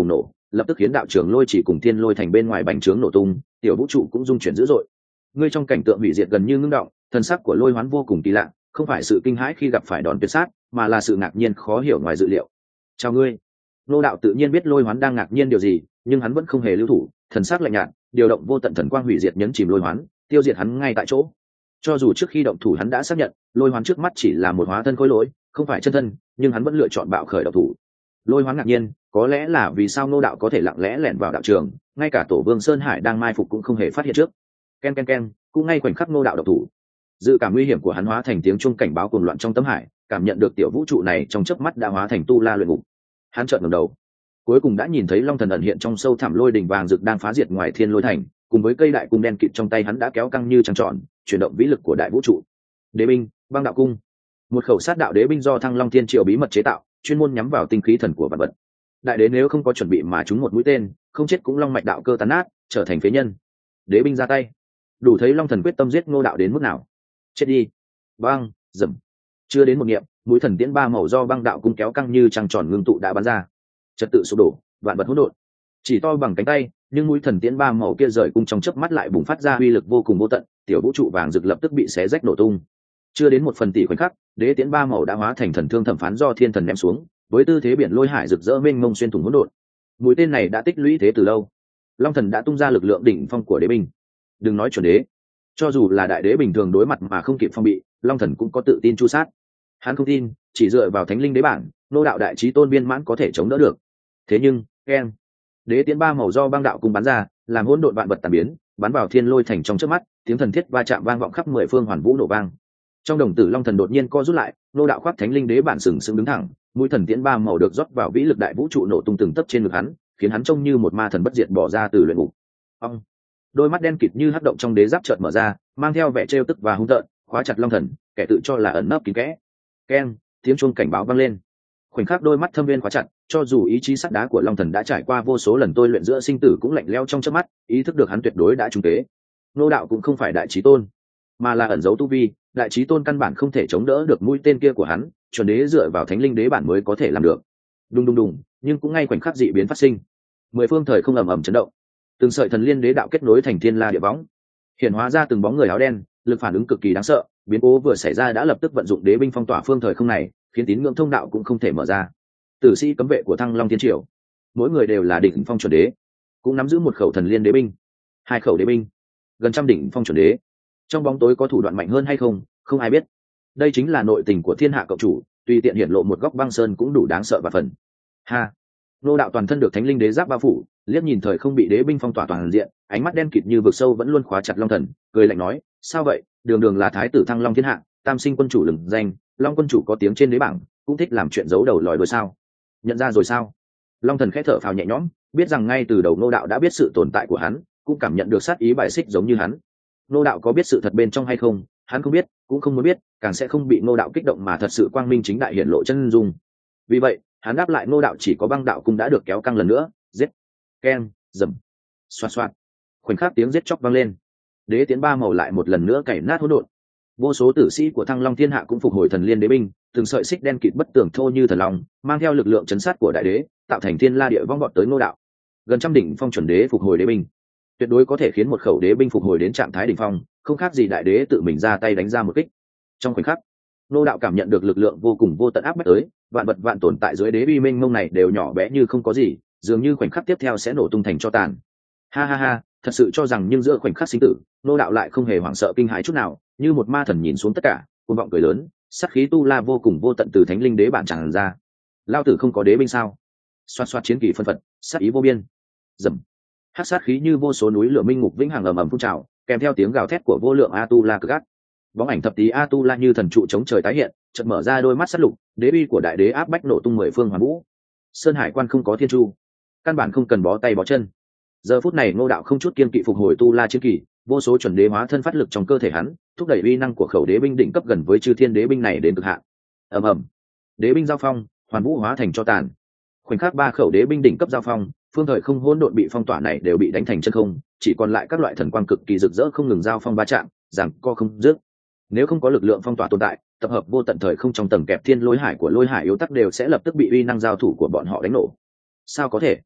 A: lập tức khiến đạo trường lôi chỉ cùng thiên lôi thành bên ngoài bành trướng nổ tung, tiểu vũ trụ cũng rung chuyển dữ dội. Ngươi trong cảnh tượng hủy diệt gần như ngưng động, thần sắc của lôi hoán vô cùng kỳ lạ, không phải sự kinh hãi khi gặp phải đòn tuyệt sát, mà là sự ngạc nhiên khó hiểu ngoài dự liệu. Chào ngươi. Nô đạo tự nhiên biết lôi hoán đang ngạc nhiên điều gì, nhưng hắn vẫn không hề lưu thủ, thần sắc lạnh nhạt, điều động vô tận thần quang hủy diệt nhấn chìm lôi hoán, tiêu diệt hắn ngay tại chỗ. Cho dù trước khi động thủ hắn đã xác nhận lôi hoán trước mắt chỉ là một hóa thân khối lỗi, không phải chân thân, nhưng hắn vẫn lựa chọn bạo khởi động thủ. Lôi hoán ngạc nhiên, có lẽ là vì sao Nô đạo có thể lặng lẽ lẻn vào đạo trường, ngay cả tổ vương Sơn Hải đang mai phục cũng không hề phát hiện trước. Ken ken ken, cũng ngay khoảnh khắc Nô đạo động thủ, dự cảm nguy hiểm của hắn hóa thành tiếng chuông cảnh báo cuồng loạn trong tấm hải, cảm nhận được tiểu vũ trụ này trong chớp mắt đã hóa thành tu la luyện ngục. Hắn trợn ngẩng đầu, cuối cùng đã nhìn thấy long thần ẩn hiện trong sâu thẳm lôi đỉnh vàng rực đang phá diệt ngoài thiên lôi thành, cùng với cây đại cung đen kịt trong tay hắn đã kéo căng như trăng tròn, chuyển động vĩ lực của đại vũ trụ. Đế binh, băng đạo cung, một khẩu sát đạo đế binh do Thăng Long Thiên Triều bí mật chế tạo, chuyên môn nhắm vào tinh khí thần của vạn vật. Đại đế nếu không có chuẩn bị mà trúng một mũi tên, không chết cũng long mạch đạo cơ tán nát, trở thành phế nhân. Đế binh ra tay, đủ thấy long thần quyết tâm giết Ngô đạo đến mức nào. Chết đi. Băng, dầm. Chưa đến một niệm, mũi thần tiễn ba màu do băng đạo cung kéo căng như trăng tròn ngưng tụ đã bắn ra. Trật tự sụp đổ, vạn vật hỗn độn. Chỉ to bằng cánh tay, nhưng mũi thần tiễn ba màu kia rời cung trong chớp mắt lại bùng phát ra uy lực vô cùng vô tận, tiểu vũ trụ vàng rực lập tức bị xé rách nổ tung. Chưa đến một phần tỷ khoảnh khắc, đế tiễn ba màu đã hóa thành thần thương thẩm phán do thiên thần ném xuống, với tư thế biển lôi hải rực rỡ mênh mông xuyên thủng hỗn độn. Mũi tên này đã tích lũy thế từ lâu, long thần đã tung ra lực lượng đỉnh phong của đế binh. Đừng nói chuẩn đế, cho dù là đại đế bình thường đối mặt mà không kịp phong bị, long thần cũng có tự tin chu sát. Hắn không tin chỉ dựa vào thánh linh đế bản, Nô đạo đại trí tôn viên mãn có thể chống đỡ được. Thế nhưng keng, đế tiễn ba màu do băng đạo cung bắn ra, làm hỗn độn vạn vật tàn biến, bắn vào thiên lôi thành trong chớp mắt, tiếng thần thiết va chạm vang vọng khắp mười phương, hoàn vũ nổ vang. Trong đồng tử long thần đột nhiên co rút lại, Nô đạo khoác thánh linh đế bản sừng sững đứng thẳng, mũi thần tiễn ba màu được rót vào vĩ lực đại vũ trụ nổ tung từng tấc trên ngực hắn, khiến hắn trông như một ma thần bất diệt bỏ ra từ luyện ngục. Ông, đôi mắt đen kịt như hắc động trong đế giáp chợt mở ra, mang theo vẻ trêu tức và hung tợn, khóa chặt long thần, kẻ tự cho là ẩn nấp kín kẽ. Keng, tiếng chuông cảnh báo vang lên. Khoảnh khắc đôi mắt thâm viên khóa chặt, cho dù ý chí sắt đá của long thần đã trải qua vô số lần tôi luyện giữa sinh tử cũng lạnh lẽo trong chớp mắt, ý thức được hắn tuyệt đối đã trúng kế. Nô đạo cũng không phải đại chí tôn, mà là ẩn giấu tu vi, đại chí tôn căn bản không thể chống đỡ được mũi tên kia của hắn, chuẩn đế dựa vào thánh linh đế bản mới có thể làm được. Đùng đùng đùng, nhưng cũng ngay khoảnh khắc dị biến phát sinh, mười phương thời không ầm ầm chấn động, từng sợi thần liên đế đạo kết nối thành thiên la địa võng, hiện hóa ra từng bóng người áo đen, lực phản ứng cực kỳ đáng sợ. Biến cố vừa xảy ra đã lập tức vận dụng đế binh phong tỏa phương thời không này, khiến tín ngưỡng thông đạo cũng không thể mở ra. Tử sĩ cấm vệ của Thăng Long Thiên Triều, mỗi người đều là đỉnh phong chuẩn đế, cũng nắm giữ một khẩu thần liên đế binh, hai khẩu đế binh, gần trăm đỉnh phong chuẩn đế. Trong bóng tối có thủ đoạn mạnh hơn hay không, không ai biết. Đây chính là nội tình của thiên hạ cộng chủ, tùy tiện hiển lộ một góc băng sơn cũng đủ đáng sợ và phần. Ha! Nô đạo toàn thân được thánh linh đế giáp bao phủ, liếc nhìn thời không bị đế binh phong tỏa toàn diện, ánh mắt đen kịt như vực sâu vẫn luôn khóa chặt long thần, cười lạnh nói: sao vậy, đường đường là thái tử Thăng Long thiên hạ, tam sinh quân chủ lừng danh, long quân chủ có tiếng trên đế bảng, cũng thích làm chuyện giấu đầu lòi đuôi sao? Nhận ra rồi sao? Long thần khẽ thở phào nhẹ nhõm, biết rằng ngay từ đầu Nô đạo đã biết sự tồn tại của hắn, cũng cảm nhận được sát ý bài xích giống như hắn. Nô đạo có biết sự thật bên trong hay không, hắn không biết, cũng không muốn biết, càng sẽ không bị Nô đạo kích động mà thật sự quang minh chính đại hiển lộ chân dung. Vì vậy hắn đáp lại Nô đạo chỉ có băng đạo cung đã được kéo căng lần nữa. Giết, keng, dầm, xoạt xoạt. Khoảnh khắc tiếng giết chóc vang lên, đế tiễn ba màu lại một lần nữa cày nát hỗn độn. Vô số tử sĩ của Thăng Long thiên hạ cũng phục hồi thần liên đế binh, từng sợi xích đen kịt bất tường thô như thần long, mang theo lực lượng chấn sát của đại đế, tạo thành thiên la địa vong vọt tới Nô đạo. Gần trăm đỉnh phong chuẩn đế phục hồi đế binh, tuyệt đối có thể khiến một khẩu đế binh phục hồi đến trạng thái đỉnh phong, không khác gì đại đế tự mình ra tay đánh ra một kích. Trong khoảnh khắc, Nô đạo cảm nhận được lực lượng vô cùng vô tận áp bách tới, vạn vật vạn tồn tại dưới đế uy mênh mông này đều nhỏ bé như không có gì, dường như khoảnh khắc tiếp theo sẽ nổ tung thành tro tàn. Ha ha ha, thật sự cho rằng nhưng giữa khoảnh khắc sinh tử, Nô đạo lại không hề hoảng sợ kinh hãi chút nào, như một ma thần nhìn xuống tất cả, cuồng vọng cười lớn, sát khí tu la vô cùng vô tận từ thánh linh đế bản tràn ra. Lao tử không có đế binh sao? Xoát xoát chiến kỳ phân phật, sát ý vô biên. Dầm. Hắc sát khí như vô số núi lửa minh ngục vĩnh hằng ầm ầm phun trào, kèm theo tiếng gào thét của vô lượng Atula cực gắt. Bóng ảnh thập tý Atula như thần trụ chống trời tái hiện, chợt mở ra đôi mắt sát lục, đế uy của đại đế áp bách nổ tung mười phương hoàn vũ. Sơn Hải quan không có thiên chu, căn bản không cần bó tay bó chân. Giờ phút này Ngô đạo không chút kiên kỵ phục hồi tu la chiến kỳ, vô số chuẩn đế hóa thân phát lực trong cơ thể hắn, thúc đẩy uy năng của khẩu đế binh đỉnh cấp gần với chư thiên đế binh này đến cực hạn. Ầm ầm, đế binh giao phong, hoàn vũ hóa thành cho tàn. Khoảnh khắc ba khẩu đế binh đỉnh cấp giao phong, phương thời không hỗn độn bị phong tỏa này đều bị đánh thành chân không, chỉ còn lại các loại thần quang cực kỳ rực rỡ không ngừng giao phong va chạm, giằng co không dứt. Nếu không có lực lượng phong tỏa tồn tại, tập hợp vô tận thời không trong tầng kẹp thiên lôi hải của lôi hải yếu tắc đều sẽ lập tức bị uy năng giao thủ của bọn họ đánh nổ. Sao có thể?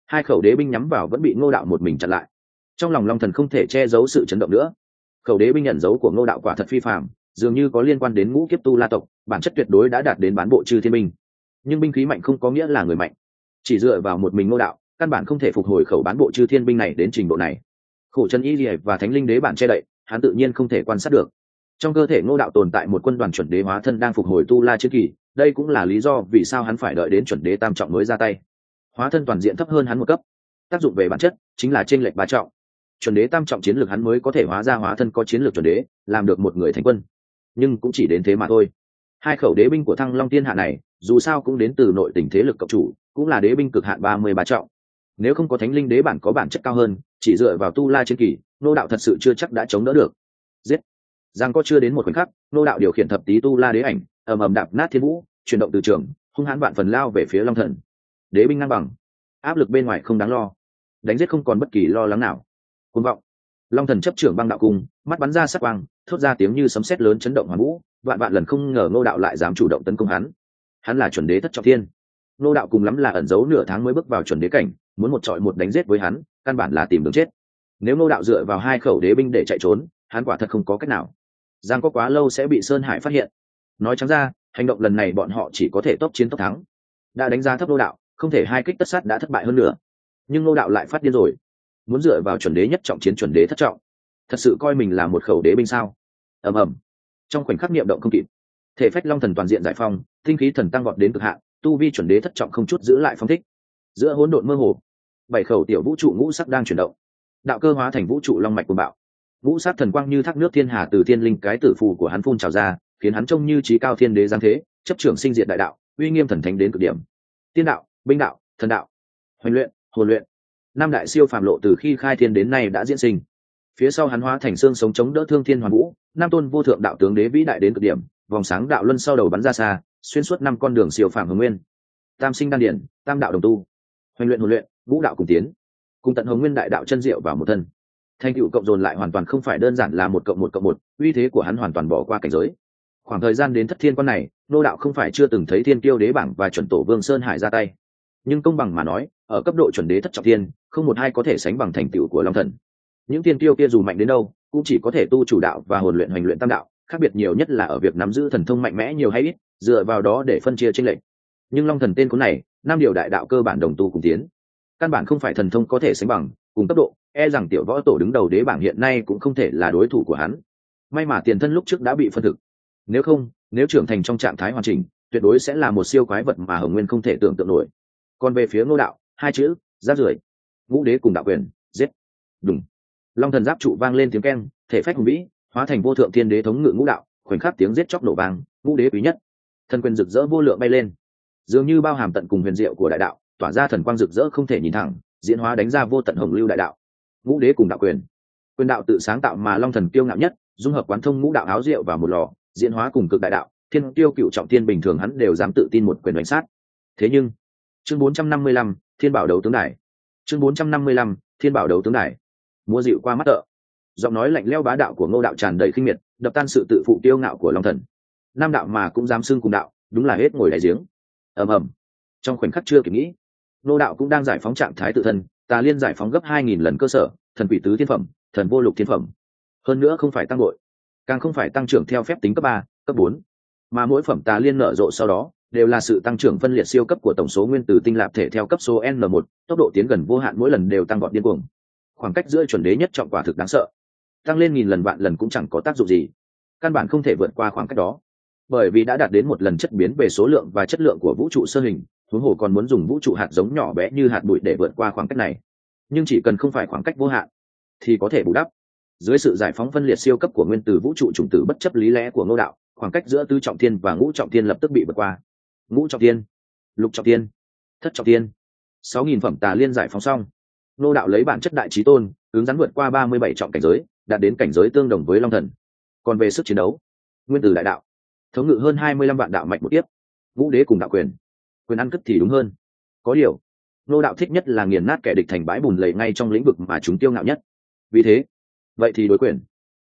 A: Hai khẩu đế binh nhắm vào vẫn bị Ngô đạo một mình chặn lại. Trong lòng Long Thần không thể che giấu sự chấn động nữa. Khẩu đế binh nhận dấu của Ngô đạo quả thật phi phàm, dường như có liên quan đến ngũ kiếp tu la tộc, bản chất tuyệt đối đã đạt đến bán bộ chư thiên binh. Nhưng binh khí mạnh không có nghĩa là người mạnh, chỉ dựa vào một mình Ngô đạo căn bản không thể phục hồi khẩu bán bộ chư thiên binh này đến trình độ này. Khổ chân y liệt và thánh linh đế bản che đậy, hắn tự nhiên không thể quan sát được. Trong cơ thể Ngô đạo tồn tại một quân đoàn chuẩn đế hóa thân đang phục hồi tu la chiến kỳ, đây cũng là lý do vì sao hắn phải đợi đến chuẩn đế tam trọng mới ra tay. Hóa thân toàn diện thấp hơn hắn một cấp, tác dụng về bản chất chính là chênh lệch 3 trọng. Chuẩn đế tam trọng chiến lược hắn mới có thể hóa ra hóa thân có chiến lược chuẩn đế, làm được một người thánh quân, nhưng cũng chỉ đến thế mà thôi. Hai khẩu đế binh của Thăng Long Thiên Hạ này dù sao cũng đến từ nội tình thế lực cộng chủ, cũng là đế binh cực hạn 33 trọng. Nếu không có thánh linh đế bản có bản chất cao hơn, chỉ dựa vào tu la chiến kỳ, Ngô đạo thật sự chưa chắc đã chống đỡ được. Giết! Giang có chưa đến một khoảnh khắc, Ngô đạo điều khiển thập tý tu la đế ảnh, ầm ầm đạp nát thiên vũ, chuyển động từ trường, hung hãn vạn phần lao về phía Long Thần. Đế binh ngang bằng, áp lực bên ngoài không đáng lo, đánh giết không còn bất kỳ lo lắng nào. Cuồng vọng! Long Thần chấp trưởng băng đạo cung, mắt bắn ra sắc quang, thốt ra tiếng như sấm sét lớn chấn động hoàn vũ, vạn vạn lần không ngờ Ngô đạo lại dám chủ động tấn công hắn. Hắn là chuẩn đế thất trọng thiên, Ngô đạo cùng lắm là ẩn giấu nửa tháng mới bước vào chuẩn đế cảnh, muốn một trọi một đánh giết với hắn, căn bản là tìm đường chết. Nếu Ngô đạo dựa vào hai khẩu đế binh để chạy trốn, hắn quả thật không có cách nào. Giang có quá lâu sẽ bị Sơn Hải phát hiện. Nói trắng ra, hành động lần này bọn họ chỉ có thể tốc chiến tốc thắng. Đã đánh giá thấp Ngô đạo, không thể hai kích tất sát đã thất bại hơn nữa. Nhưng Ngô đạo lại phát điên rồi, muốn dựa vào chuẩn đế nhất trọng chiến chuẩn đế thất trọng, thật sự coi mình là một khẩu đế binh sao? Ầm ầm. Trong khoảnh khắc niệm động không kịp, thể phách Long Thần toàn diện giải phong, tinh khí thần tăng vọt đến cực hạn, tu vi chuẩn đế thất trọng không chút giữ lại phong thích. Giữa hỗn độn mơ hồ, 7 khẩu tiểu vũ trụ ngũ sắc đang chuyển động, đạo cơ hóa thành vũ trụ long mạch cuồng bạo, ngũ sắc thần quang như thác nước thiên hà từ thiên linh cái tử phù của hắn phun trào ra, khiến hắn trông như chí cao thiên đế giáng thế, chấp trưởng sinh diệt đại đạo, uy nghiêm thần thánh đến cực điểm. Tiên đạo, binh đạo, thần đạo, hoành luyện, hồn luyện, năm đại siêu phàm lộ từ khi khai thiên đến nay đã diễn sinh. Phía sau hắn hóa thành xương sống chống đỡ thương thiên hoàn vũ, năm tôn vô thượng đạo tướng đế vĩ đại đến cực điểm, vòng sáng đạo luân sau đầu bắn ra xa, xuyên suốt 5 con đường siêu phàm hồng nguyên. Tam sinh đan điển, tam đạo đồng tu, hoành luyện hồn luyện, ngũ đạo cùng tiến, cùng tận hồng nguyên đại đạo chân diệu vào một thân. Thành tựu cộng dồn lại hoàn toàn không phải đơn giản là 1+1+1, uy thế của hắn hoàn toàn bỏ qua cảnh giới. Khoảng thời gian đến thất thiên quan này, Ngô đạo không phải chưa từng thấy thiên kiêu đế bảng và chuẩn tổ vương Sơn Hải ra tay, nhưng công bằng mà nói, ở cấp độ chuẩn đế thất trọng thiên, không một ai có thể sánh bằng thành tựu của Long Thần. Những thiên kiêu kia dù mạnh đến đâu, cũng chỉ có thể tu chủ đạo và hồn luyện hoành luyện tam đạo, khác biệt nhiều nhất là ở việc nắm giữ thần thông mạnh mẽ nhiều hay ít, dựa vào đó để phân chia chênh lệch. Nhưng Long Thần tên cuốn này, 5 điều đại đạo cơ bản đồng tu cùng tiến, căn bản không phải thần thông có thể sánh bằng, cùng cấp độ, e rằng tiểu võ tổ đứng đầu đế bảng hiện nay cũng không thể là đối thủ của hắn. May mà tiền thân lúc trước đã bị phân thực, nếu không, nếu trưởng thành trong trạng thái hoàn chỉnh, tuyệt đối sẽ là một siêu quái vật mà Hồng Nguyên không thể tưởng tượng nổi. Còn về phía Ngô đạo, hai chữ, rác rưởi. Ngũ đế cùng đạo quyền, giết. Đùng. Long Thần giáp trụ vang lên tiếng keng, thể phách hùng vĩ, hóa thành vô thượng thiên đế thống ngự ngũ đạo, khoảnh khắc tiếng giết chóc nổ vang, ngũ đế quý nhất. Thần quyền rực rỡ vô lượng bay lên, dường như bao hàm tận cùng huyền diệu của đại đạo, tỏa ra thần quang rực rỡ không thể nhìn thẳng, diễn hóa đánh ra vô tận hồng lưu đại đạo. Ngũ đế cùng đạo quyền, quyền đạo tự sáng tạo mà Long Thần kiêu ngạo nhất, dung hợp quán thông ngũ đạo áo diệu vào một lò, diễn hóa cùng cực đại đạo, thiên tiêu cựu trọng thiên bình thường hắn đều dám tự tin một quyền đánh sát. Thế nhưng, chương 455, Thiên Bảo đấu tướng đài. Chương 455, Thiên Bảo đấu tướng đài. Múa dịu qua mắt tợ, giọng nói lạnh lẽo bá đạo của Ngô đạo tràn đầy khinh miệt, đập tan sự tự phụ kiêu ngạo của Long Thần. Nam đạo mà cũng dám xưng cùng đạo, đúng là hết ngồi đại giếng. Ầm ầm. Trong khoảnh khắc chưa kịp nghĩ, Ngô đạo cũng đang giải phóng trạng thái tự thân, Tà Liên giải phóng gấp 2000 lần cơ sở, thần quỷ tứ thiên phẩm, thần vô lục thiên phẩm. Hơn nữa không phải tăng bội, càng không phải tăng trưởng theo phép tính cấp 3, cấp 4, mà mỗi phẩm Tà Liên nở rộ sau đó đều là sự tăng trưởng phân liệt siêu cấp của tổng số nguyên tử tinh lạp thể theo cấp số N1, tốc độ tiến gần vô hạn mỗi lần đều tăng vọt điên cuồng. Khoảng cách giữa chuẩn đế nhất trọng quả thực đáng sợ, tăng lên 1000 lần vạn lần cũng chẳng có tác dụng gì, căn bản không thể vượt qua khoảng cách đó, bởi vì đã đạt đến một lần chất biến về số lượng và chất lượng của vũ trụ sơ hình, huống hồ còn muốn dùng vũ trụ hạt giống nhỏ bé như hạt bụi để vượt qua khoảng cách này. Nhưng chỉ cần không phải khoảng cách vô hạn thì có thể bù đắp. Dưới sự giải phóng phân liệt siêu cấp của nguyên tử vũ trụ chủng tử bất chấp lý lẽ của Ngô đạo, khoảng cách giữa tứ trọng thiên và ngũ trọng thiên lập tức bị vượt qua. Ngũ trọng thiên, lục trọng thiên, thất trọng thiên, 6000 phẩm Tà Liên giải phóng xong, Ngô đạo lấy bản chất đại chí tôn, hướng dẫn vượt qua 37 trọng cảnh giới, đạt đến cảnh giới tương đồng với Long Thần. Còn về sức chiến đấu, nguyên tử đại đạo, thống ngự hơn 25 vạn đạo mạch một tiếp, ngũ đế cùng đạo quyền, quyền ăn cất thì đúng hơn. Có điều, Ngô đạo thích nhất là nghiền nát kẻ địch thành bãi bùn lầy ngay trong lĩnh vực mà chúng kiêu ngạo nhất. Vì thế, vậy thì đối quyền.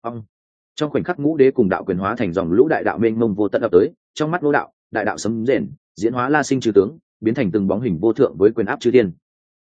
A: Trong khoảnh khắc ngũ đế cùng đạo quyền hóa thành dòng lũ đại đạo mênh mông vô tận ập tới, trong mắt Ngô đạo, đại đạo sấm rền, diễn hóa La Sinh chư tướng, biến thành từng bóng hình vô thượng với quyền áp chư thiên.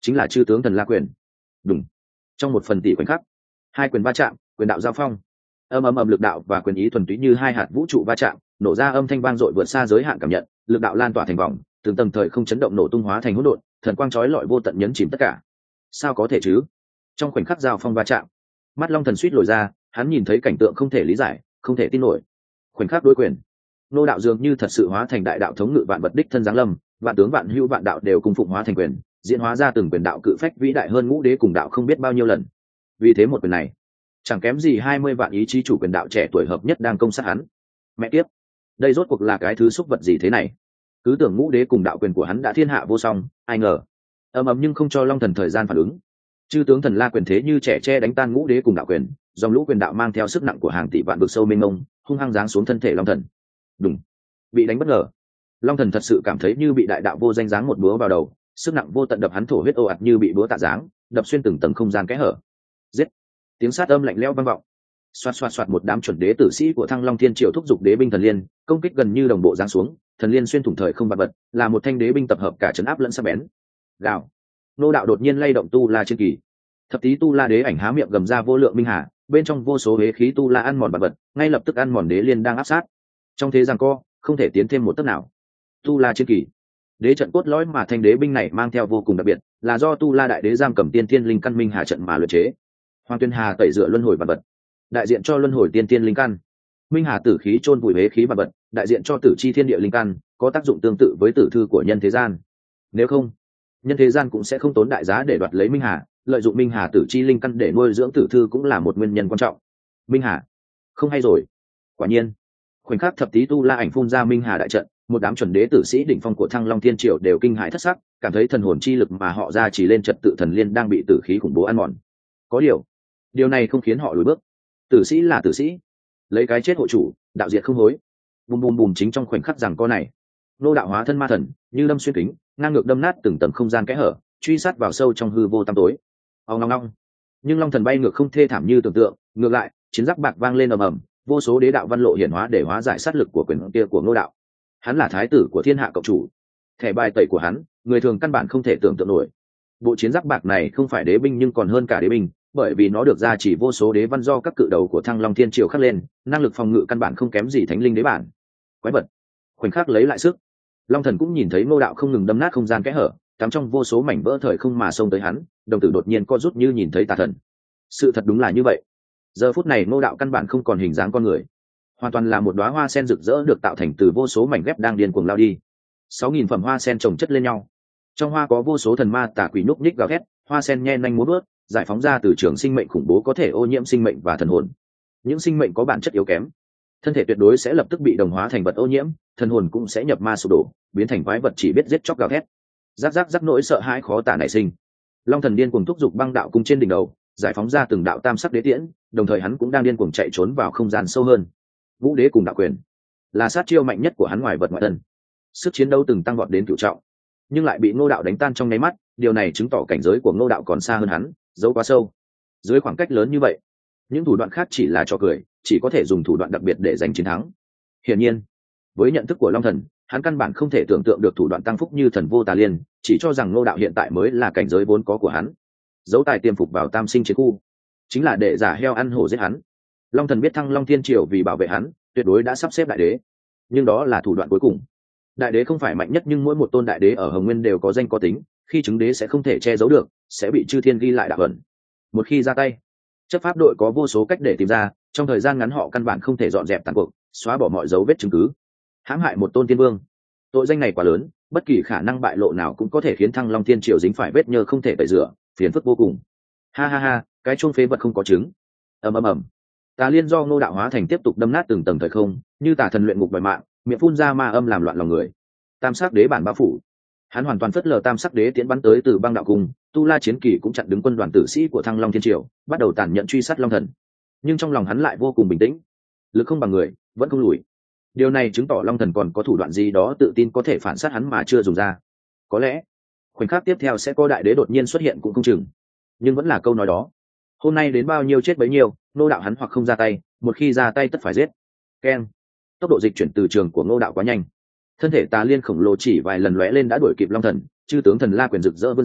A: chính là chư tướng thần la quyền. Đúng. Trong một phần tỷ khoảnh khắc, hai quyền va chạm, quyền đạo giao phong, ầm lực đạo và quyền ý thuần túy như hai hạt vũ trụ va chạm, nổ ra âm thanh vang dội vượt xa giới hạn cảm nhận, lực đạo lan tỏa thành vòng, từng tầng thời không chấn động nổ tung hóa thành hỗn độn, thần quang chói lọi vô tận nhấn chìm tất cả. Sao có thể chứ? Trong khoảnh khắc giao phong va chạm, mắt Long Thần suýt lồi ra, hắn nhìn thấy cảnh tượng không thể lý giải, không thể tin nổi. Khoảnh khắc đối quyền, nô đạo dường như thật sự hóa thành đại đạo thống ngự vạn vật đích thân giáng lâm, vạn tướng vạn hữu vạn đạo đều cùng phụng hóa thành quyền, diễn hóa ra từng quyền đạo cự phách vĩ đại hơn ngũ đế cùng đạo không biết bao nhiêu lần. Vì thế một quyền này chẳng kém gì 20 vạn ý chí chủ quyền đạo trẻ tuổi hợp nhất đang công sát hắn. Mẹ kiếp, đây rốt cuộc là cái thứ xúc vật gì thế này? Cứ tưởng ngũ đế cùng đạo quyền của hắn đã thiên hạ vô song, ai ngờ ầm nhưng không cho Long Thần thời gian phản ứng. Chư tướng thần la quyền thế như trẻ tre đánh tan ngũ đế cùng đạo quyền, dòng lũ quyền đạo mang theo sức nặng của hàng tỷ vạn vực sâu mênh mông, hung hăng giáng xuống thân thể Long Thần. Đùng, bị đánh bất ngờ. Long Thần thật sự cảm thấy như bị đại đạo vô danh giáng một búa vào đầu, sức nặng vô tận đập hắn thổ huyết ồ ạt như bị búa tạ giáng, đập xuyên từng tầng không gian kẽ hở. Giết! Tiếng sát âm lạnh lẽo vang vọng. Xoạt một đám chuẩn đế tử sĩ của Thăng Long Thiên Triều thúc giục đế binh thần liên, công kích gần như đồng bộ giáng xuống, thần liên xuyên thủng thời không bạt bật, là một thanh đế binh tập hợp cả trấn áp lẫn sắc bén. Gào! Nô đạo đột nhiên lay động tu la chiến kỳ. Thập tý tu la đế ảnh há miệng gầm ra vô lượng minh hà, bên trong vô số hế khí tu la ăn mòn bạt bật, ngay lập tức ăn mòn đế liên đang áp sát. Trong thế giằng co, không thể tiến thêm một tấc nào. Tu la chiến kỳ, đế trận cốt lõi mà thanh đế binh này mang theo vô cùng đặc biệt, là do tu la đại đế giam cầm tiên thiên linh căn minh hà trận mà luyện chế. Hoàng Tuyên Hà tẩy rửa luân hồi bạt bật, đại diện cho luân hồi tiên thiên linh căn. Minh hà tử khí chôn vùi hế khí bạt bật, đại diện cho tử chi thiên địa linh căn, có tác dụng tương tự với tử thư của nhân thế gian. Nếu không, nhân thế gian cũng sẽ không tốn đại giá để đoạt lấy minh hà, lợi dụng minh hà tử chi linh căn để nuôi dưỡng tử thư cũng là một nguyên nhân quan trọng. Minh hà, không hay rồi. Quả nhiên, khoảnh khắc thập tý tu la ảnh phun ra minh hà đại trận, một đám chuẩn đế tử sĩ đỉnh phong của Thăng Long Thiên Triều đều kinh hãi thất sắc, cảm thấy thần hồn chi lực mà họ ra chỉ lên trật tự thần liên đang bị tử khí khủng bố ăn mòn. Có điều này không khiến họ lùi bước. Tử sĩ là tử sĩ, lấy cái chết hộ chủ, đạo diệt không hối. Bùm chính trong khoảnh khắc rằng co này, nô đạo hóa thân ma thần như đâm xuyên kính, ngang ngược đâm nát từng tầng không gian kẽ hở, truy sát vào sâu trong hư vô tăm tối. Ong. Nhưng Long Thần bay ngược không thê thảm như tưởng tượng, ngược lại, chiến giáp bạc vang lên ầm, vô số đế đạo văn lộ hiển hóa để hóa giải sát lực của quyền kia của nô đạo. Hắn là thái tử của thiên hạ cộng chủ, thẻ bài tẩy của hắn, người thường căn bản không thể tưởng tượng nổi. Bộ chiến giáp bạc này không phải đế binh nhưng còn hơn cả đế binh, bởi vì nó được gia chỉ vô số đế văn do các cự đầu của Thăng Long Thiên Triều khắc lên, năng lực phòng ngự căn bản không kém gì thánh linh đế bản. Quái vật! Khoảnh khắc lấy lại sức, Long Thần cũng nhìn thấy nô đạo không ngừng đâm nát không gian kẽ hở, tắm trong vô số mảnh vỡ thời không mà xông tới hắn, đồng tử đột nhiên co rút như nhìn thấy tà thần. Sự thật đúng là như vậy. Giờ phút này nô đạo căn bản không còn hình dáng con người, hoàn toàn là một đóa hoa sen rực rỡ được tạo thành từ vô số mảnh ghép đang điên cuồng lao đi. 6.000 phẩm hoa sen chồng chất lên nhau, trong hoa có vô số thần ma tà quỷ núp nhích gào thét, hoa sen nhe nanh múa bước, giải phóng ra từ trường sinh mệnh khủng bố có thể ô nhiễm sinh mệnh và thần hồn. Những sinh mệnh có bản chất yếu kém, thân thể tuyệt đối sẽ lập tức bị đồng hóa thành vật ô nhiễm, thần hồn cũng sẽ nhập ma sụp đổ, biến thành quái vật chỉ biết giết chóc gào thét. Rắc nỗi sợ hãi khó tả nảy sinh. Long Thần điên cuồng thúc giục băng đạo cung trên đỉnh đầu, giải phóng ra từng đạo tam sắc đế tiễn, đồng thời hắn cũng đang điên cuồng chạy trốn vào không gian sâu hơn. Vũ đế cùng đạo quyền là sát chiêu mạnh nhất của hắn ngoài vật ngoại thân, sức chiến đấu từng tăng vọt đến cửu trọng, nhưng lại bị Ngô đạo đánh tan trong nháy mắt. Điều này chứng tỏ cảnh giới của Ngô đạo còn xa hơn hắn, giấu quá sâu. Dưới khoảng cách lớn như vậy, những thủ đoạn khác chỉ là trò cười, chỉ có thể dùng thủ đoạn đặc biệt để giành chiến thắng. Hiển nhiên, với nhận thức của Long Thần, hắn căn bản không thể tưởng tượng được thủ đoạn tăng phúc như thần vô tà liên, chỉ cho rằng Ngô đạo hiện tại mới là cảnh giới vốn có của hắn. Giấu tài tiềm phục vào tam sinh chiến khu, chính là để giả heo ăn hổ giết hắn. Long Thần biết Thăng Long Thiên Triều vì bảo vệ hắn, tuyệt đối đã sắp xếp đại đế, nhưng đó là thủ đoạn cuối cùng. Đại đế không phải mạnh nhất, nhưng mỗi một tôn đại đế ở Hồng Nguyên đều có danh có tính, khi chứng đế sẽ không thể che giấu được, sẽ bị chư thiên ghi lại đạo ẩn. Một khi ra tay, chấp pháp đội có vô số cách để tìm ra, trong thời gian ngắn họ căn bản không thể dọn dẹp tàn cuộc, xóa bỏ mọi dấu vết chứng cứ. Hãm hại một tôn tiên vương, tội danh này quá lớn, bất kỳ khả năng bại lộ nào cũng có thể khiến Thăng Long Thiên Triều dính phải vết nhơ không thể tẩy rửa, phiền phức vô cùng. Ha, cái chuông phế vật không có trứng. Ầm. Tà liên do Ngô đạo hóa thành tiếp tục đâm nát từng tầng thời không, như tà thần luyện ngục đòi mạng, miệng phun ra ma âm làm loạn lòng người. Tam sắc đế bản bao phủ, hắn hoàn toàn phớt lờ tam sắc đế tiễn bắn tới từ băng đạo cung. Tu La chiến kỳ cũng chặn đứng quân đoàn tử sĩ của Thăng Long Thiên Triều, bắt đầu tàn nhẫn truy sát Long Thần. Nhưng trong lòng hắn lại vô cùng bình tĩnh, lực không bằng người, vẫn không lùi. Điều này chứng tỏ Long Thần còn có thủ đoạn gì đó tự tin có thể phản sát hắn mà chưa dùng ra. Có lẽ khoảnh khắc tiếp theo sẽ có đại đế đột nhiên xuất hiện cũng không chừng. Nhưng vẫn là câu nói đó, hôm nay đến bao nhiêu chết bấy nhiêu, Ngô đạo hắn hoặc không ra tay, một khi ra tay tất phải giết. Keng. Tốc độ dịch chuyển từ trường của Ngô đạo quá nhanh, thân thể tà liên khổng lồ chỉ vài lần lóe lên đã đuổi kịp Long Thần. Chư tướng thần la quyền rực rỡ vươn ra,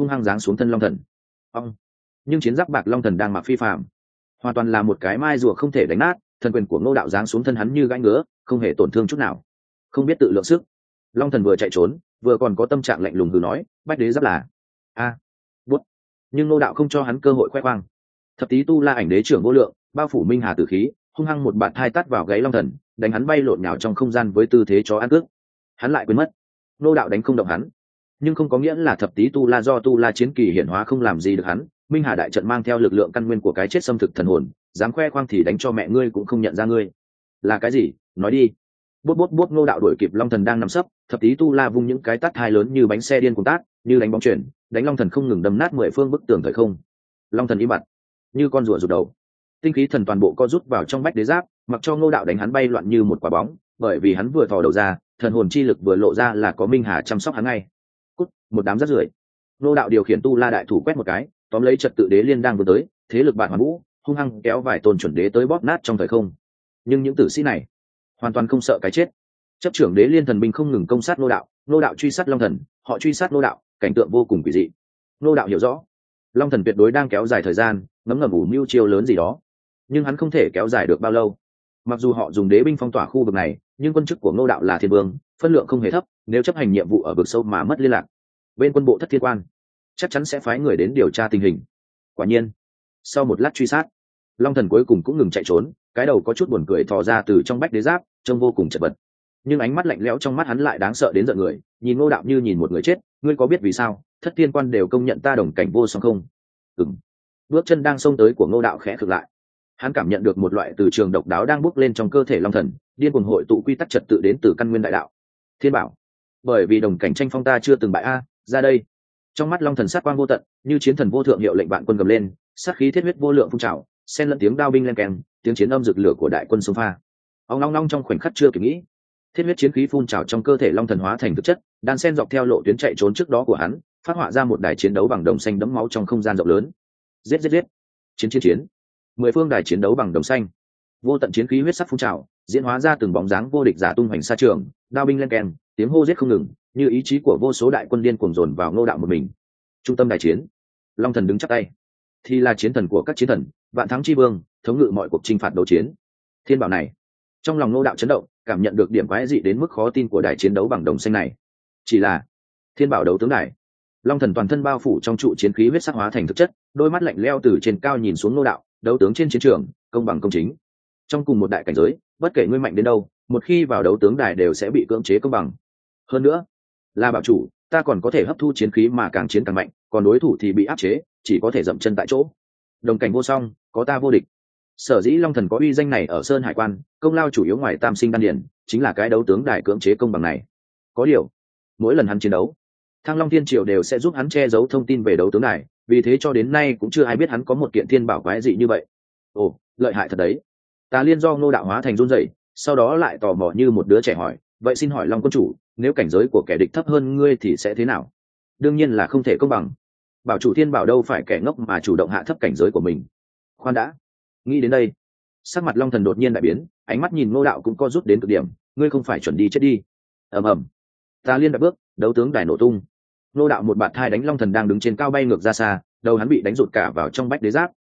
A: hung hăng giáng xuống thân long thần. Ông, nhưng chiến giáp bạc long thần đang mặc phi phạm, hoàn toàn là một cái mai rùa không thể đánh nát. Thần quyền của Ngô Đạo giáng xuống thân hắn như gãi ngứa, không hề tổn thương chút nào, không biết tự lượng sức. Long thần vừa chạy trốn vừa còn có tâm trạng lạnh lùng hừ nói, bách đế giáp là bút. Nhưng Ngô Đạo không cho hắn cơ hội khoe khoang. Thập tý tu la ảnh đế trưởng vô lượng, bao phủ minh hà tử khí, hung hăng một bạt hai tát vào gáy long thần, đánh hắn bay lộn nhào trong không gian với tư thế chó ăn cướp. Hắn lại quên mất, Ngô Đạo đánh không động hắn, nhưng không có nghĩa là thập tý tu la do tu la chiến kỳ hiển hóa không làm gì được hắn. Minh hà đại trận mang theo lực lượng căn nguyên của cái chết xâm thực thần hồn, dám khoe khoang thì đánh cho mẹ ngươi cũng không nhận ra ngươi là cái gì, nói đi. Bút Ngô Đạo đuổi kịp long thần đang nằm sấp, thập tý tu la vung những cái tát hai lớn như bánh xe điên cuồng tát, như đánh bóng chuyển, đánh long thần không ngừng đâm nát 10 phương bức tường thời không. Long thần im bặt như con rùa rụt đầu, tinh khí thần toàn bộ co rút vào trong bách đế giáp, mặc cho Ngô Đạo đánh hắn bay loạn như một quả bóng. Bởi vì hắn vừa thò đầu ra, thần hồn chi lực vừa lộ ra là có minh hà chăm sóc hắn ngay. Cút, một đám rác rưởi. Ngô Đạo điều khiển tu la đại thủ quét một cái, tóm lấy trật tự đế liên đang vừa tới, thế lực bạn hoàn vũ, hung hăng kéo vài tôn chuẩn đế tới bóp nát trong thời không. Nhưng những tử sĩ này hoàn toàn không sợ cái chết, chấp trưởng đế liên thần binh không ngừng công sát Ngô Đạo. Ngô Đạo truy sát long thần, họ truy sát Ngô Đạo, cảnh tượng vô cùng quỷ dị. Ngô Đạo hiểu rõ, long thần tuyệt đối đang kéo dài thời gian, ngấm ngầm ủ mưu chiêu lớn gì đó, nhưng hắn không thể kéo dài được bao lâu. Mặc dù họ dùng đế binh phong tỏa khu vực này, nhưng quân chức của Ngô Đạo là thiên vương, phân lượng không hề thấp, nếu chấp hành nhiệm vụ ở vực sâu mà mất liên lạc, bên quân bộ thất thiên quan chắc chắn sẽ phái người đến điều tra tình hình. Quả nhiên, sau một lát truy sát, long thần cuối cùng cũng ngừng chạy trốn, cái đầu có chút buồn cười thò ra từ trong bách đế giáp, trông vô cùng chật vật. Nhưng ánh mắt lạnh lẽo trong mắt hắn lại đáng sợ đến giận người, nhìn Ngô Đạo như nhìn một người chết. Ngươi có biết vì sao thất thiên quan đều công nhận ta đồng cảnh vô song không? Bước chân đang xông tới của Ngô Đạo khẽ thực lại, hắn cảm nhận được một loại từ trường độc đáo đang bốc lên trong cơ thể long thần, điên cuồng hội tụ quy tắc trật tự đến từ căn nguyên đại đạo. Thiên bảo, bởi vì đồng cảnh tranh phong ta chưa từng bại ra đây. Trong mắt long thần sát quang vô tận, như chiến thần vô thượng hiệu lệnh vạn quân gầm lên, sát khí thiết huyết vô lượng phun trào, xen lẫn tiếng đao binh len keng, tiếng chiến âm rực lửa của đại quân xông pha. Ông long long trong khoảnh khắc chưa kịp nghĩ, thiết huyết chiến khí phun trào trong cơ thể long thần hóa thành thực chất, đan sen dọc theo lộ tuyến chạy trốn trước đó của hắn, phát họa ra một đài chiến đấu bằng đồng xanh đẫm máu trong không gian rộng lớn. Giết, chiến 10 phương đài chiến đấu bằng đồng xanh, vô tận chiến khí huyết sắc phun trào, diễn hóa ra từng bóng dáng vô địch giả tung hoành xa trường, đao binh len keng, tiếng hô giết không ngừng, như ý chí của vô số đại quân điên cuồng dồn vào Ngô Đạo một mình. Trung tâm đài chiến, long thần đứng chắp tay, thì là chiến thần của các chiến thần, vạn thắng chi vương, thống ngự mọi cuộc chinh phạt đấu chiến. Thiên bảo này, trong lòng Ngô Đạo chấn động, cảm nhận được điểm quái dị đến mức khó tin của đài chiến đấu bằng đồng xanh này. Chỉ là thiên bảo đấu tướng đài, long thần toàn thân bao phủ trong trụ chiến khí huyết sắc hóa thành thực chất, đôi mắt lạnh lẽo từ trên cao nhìn xuống Ngô Đạo. Đấu tướng trên chiến trường, công bằng công chính. Trong cùng một đại cảnh giới, bất kể ngươi mạnh đến đâu, một khi vào đấu tướng đài đều sẽ bị cưỡng chế công bằng. Hơn nữa, là bảo chủ, ta còn có thể hấp thu chiến khí mà càng chiến càng mạnh, còn đối thủ thì bị áp chế, chỉ có thể dậm chân tại chỗ. Đồng cảnh vô song, có ta vô địch. Sở dĩ long thần có uy danh này ở Sơn Hải Quan, công lao chủ yếu ngoài tam sinh đan điển, chính là cái đấu tướng đài cưỡng chế công bằng này. Có điều, mỗi lần hắn chiến đấu, Thăng Long Thiên Triều đều sẽ giúp hắn che giấu thông tin về đấu tướng đài, vì thế cho đến nay cũng chưa ai biết hắn có một kiện thiên bảo quái dị như vậy. Ồ, lợi hại thật đấy. Tà Liên do Ngô Đạo hóa thành run rẩy, sau đó lại tò mò như một đứa trẻ hỏi, vậy xin hỏi Long quân chủ, nếu cảnh giới của kẻ địch thấp hơn ngươi thì sẽ thế nào? Đương nhiên là không thể công bằng. Bảo chủ thiên bảo đâu phải kẻ ngốc mà chủ động hạ thấp cảnh giới của mình. Khoan đã, nghĩ đến đây, sắc mặt long thần đột nhiên đại biến, ánh mắt nhìn Ngô Đạo cũng co rút đến cực điểm. Ngươi không phải chuẩn đi chết đi? Ầm ầm, Tà Liên đạp bước, đấu tướng đài nổ tung. Ngô Đạo một bạt thai đánh long thần đang đứng trên cao bay ngược ra xa, đầu hắn bị đánh rụt cả vào trong bách đế giáp.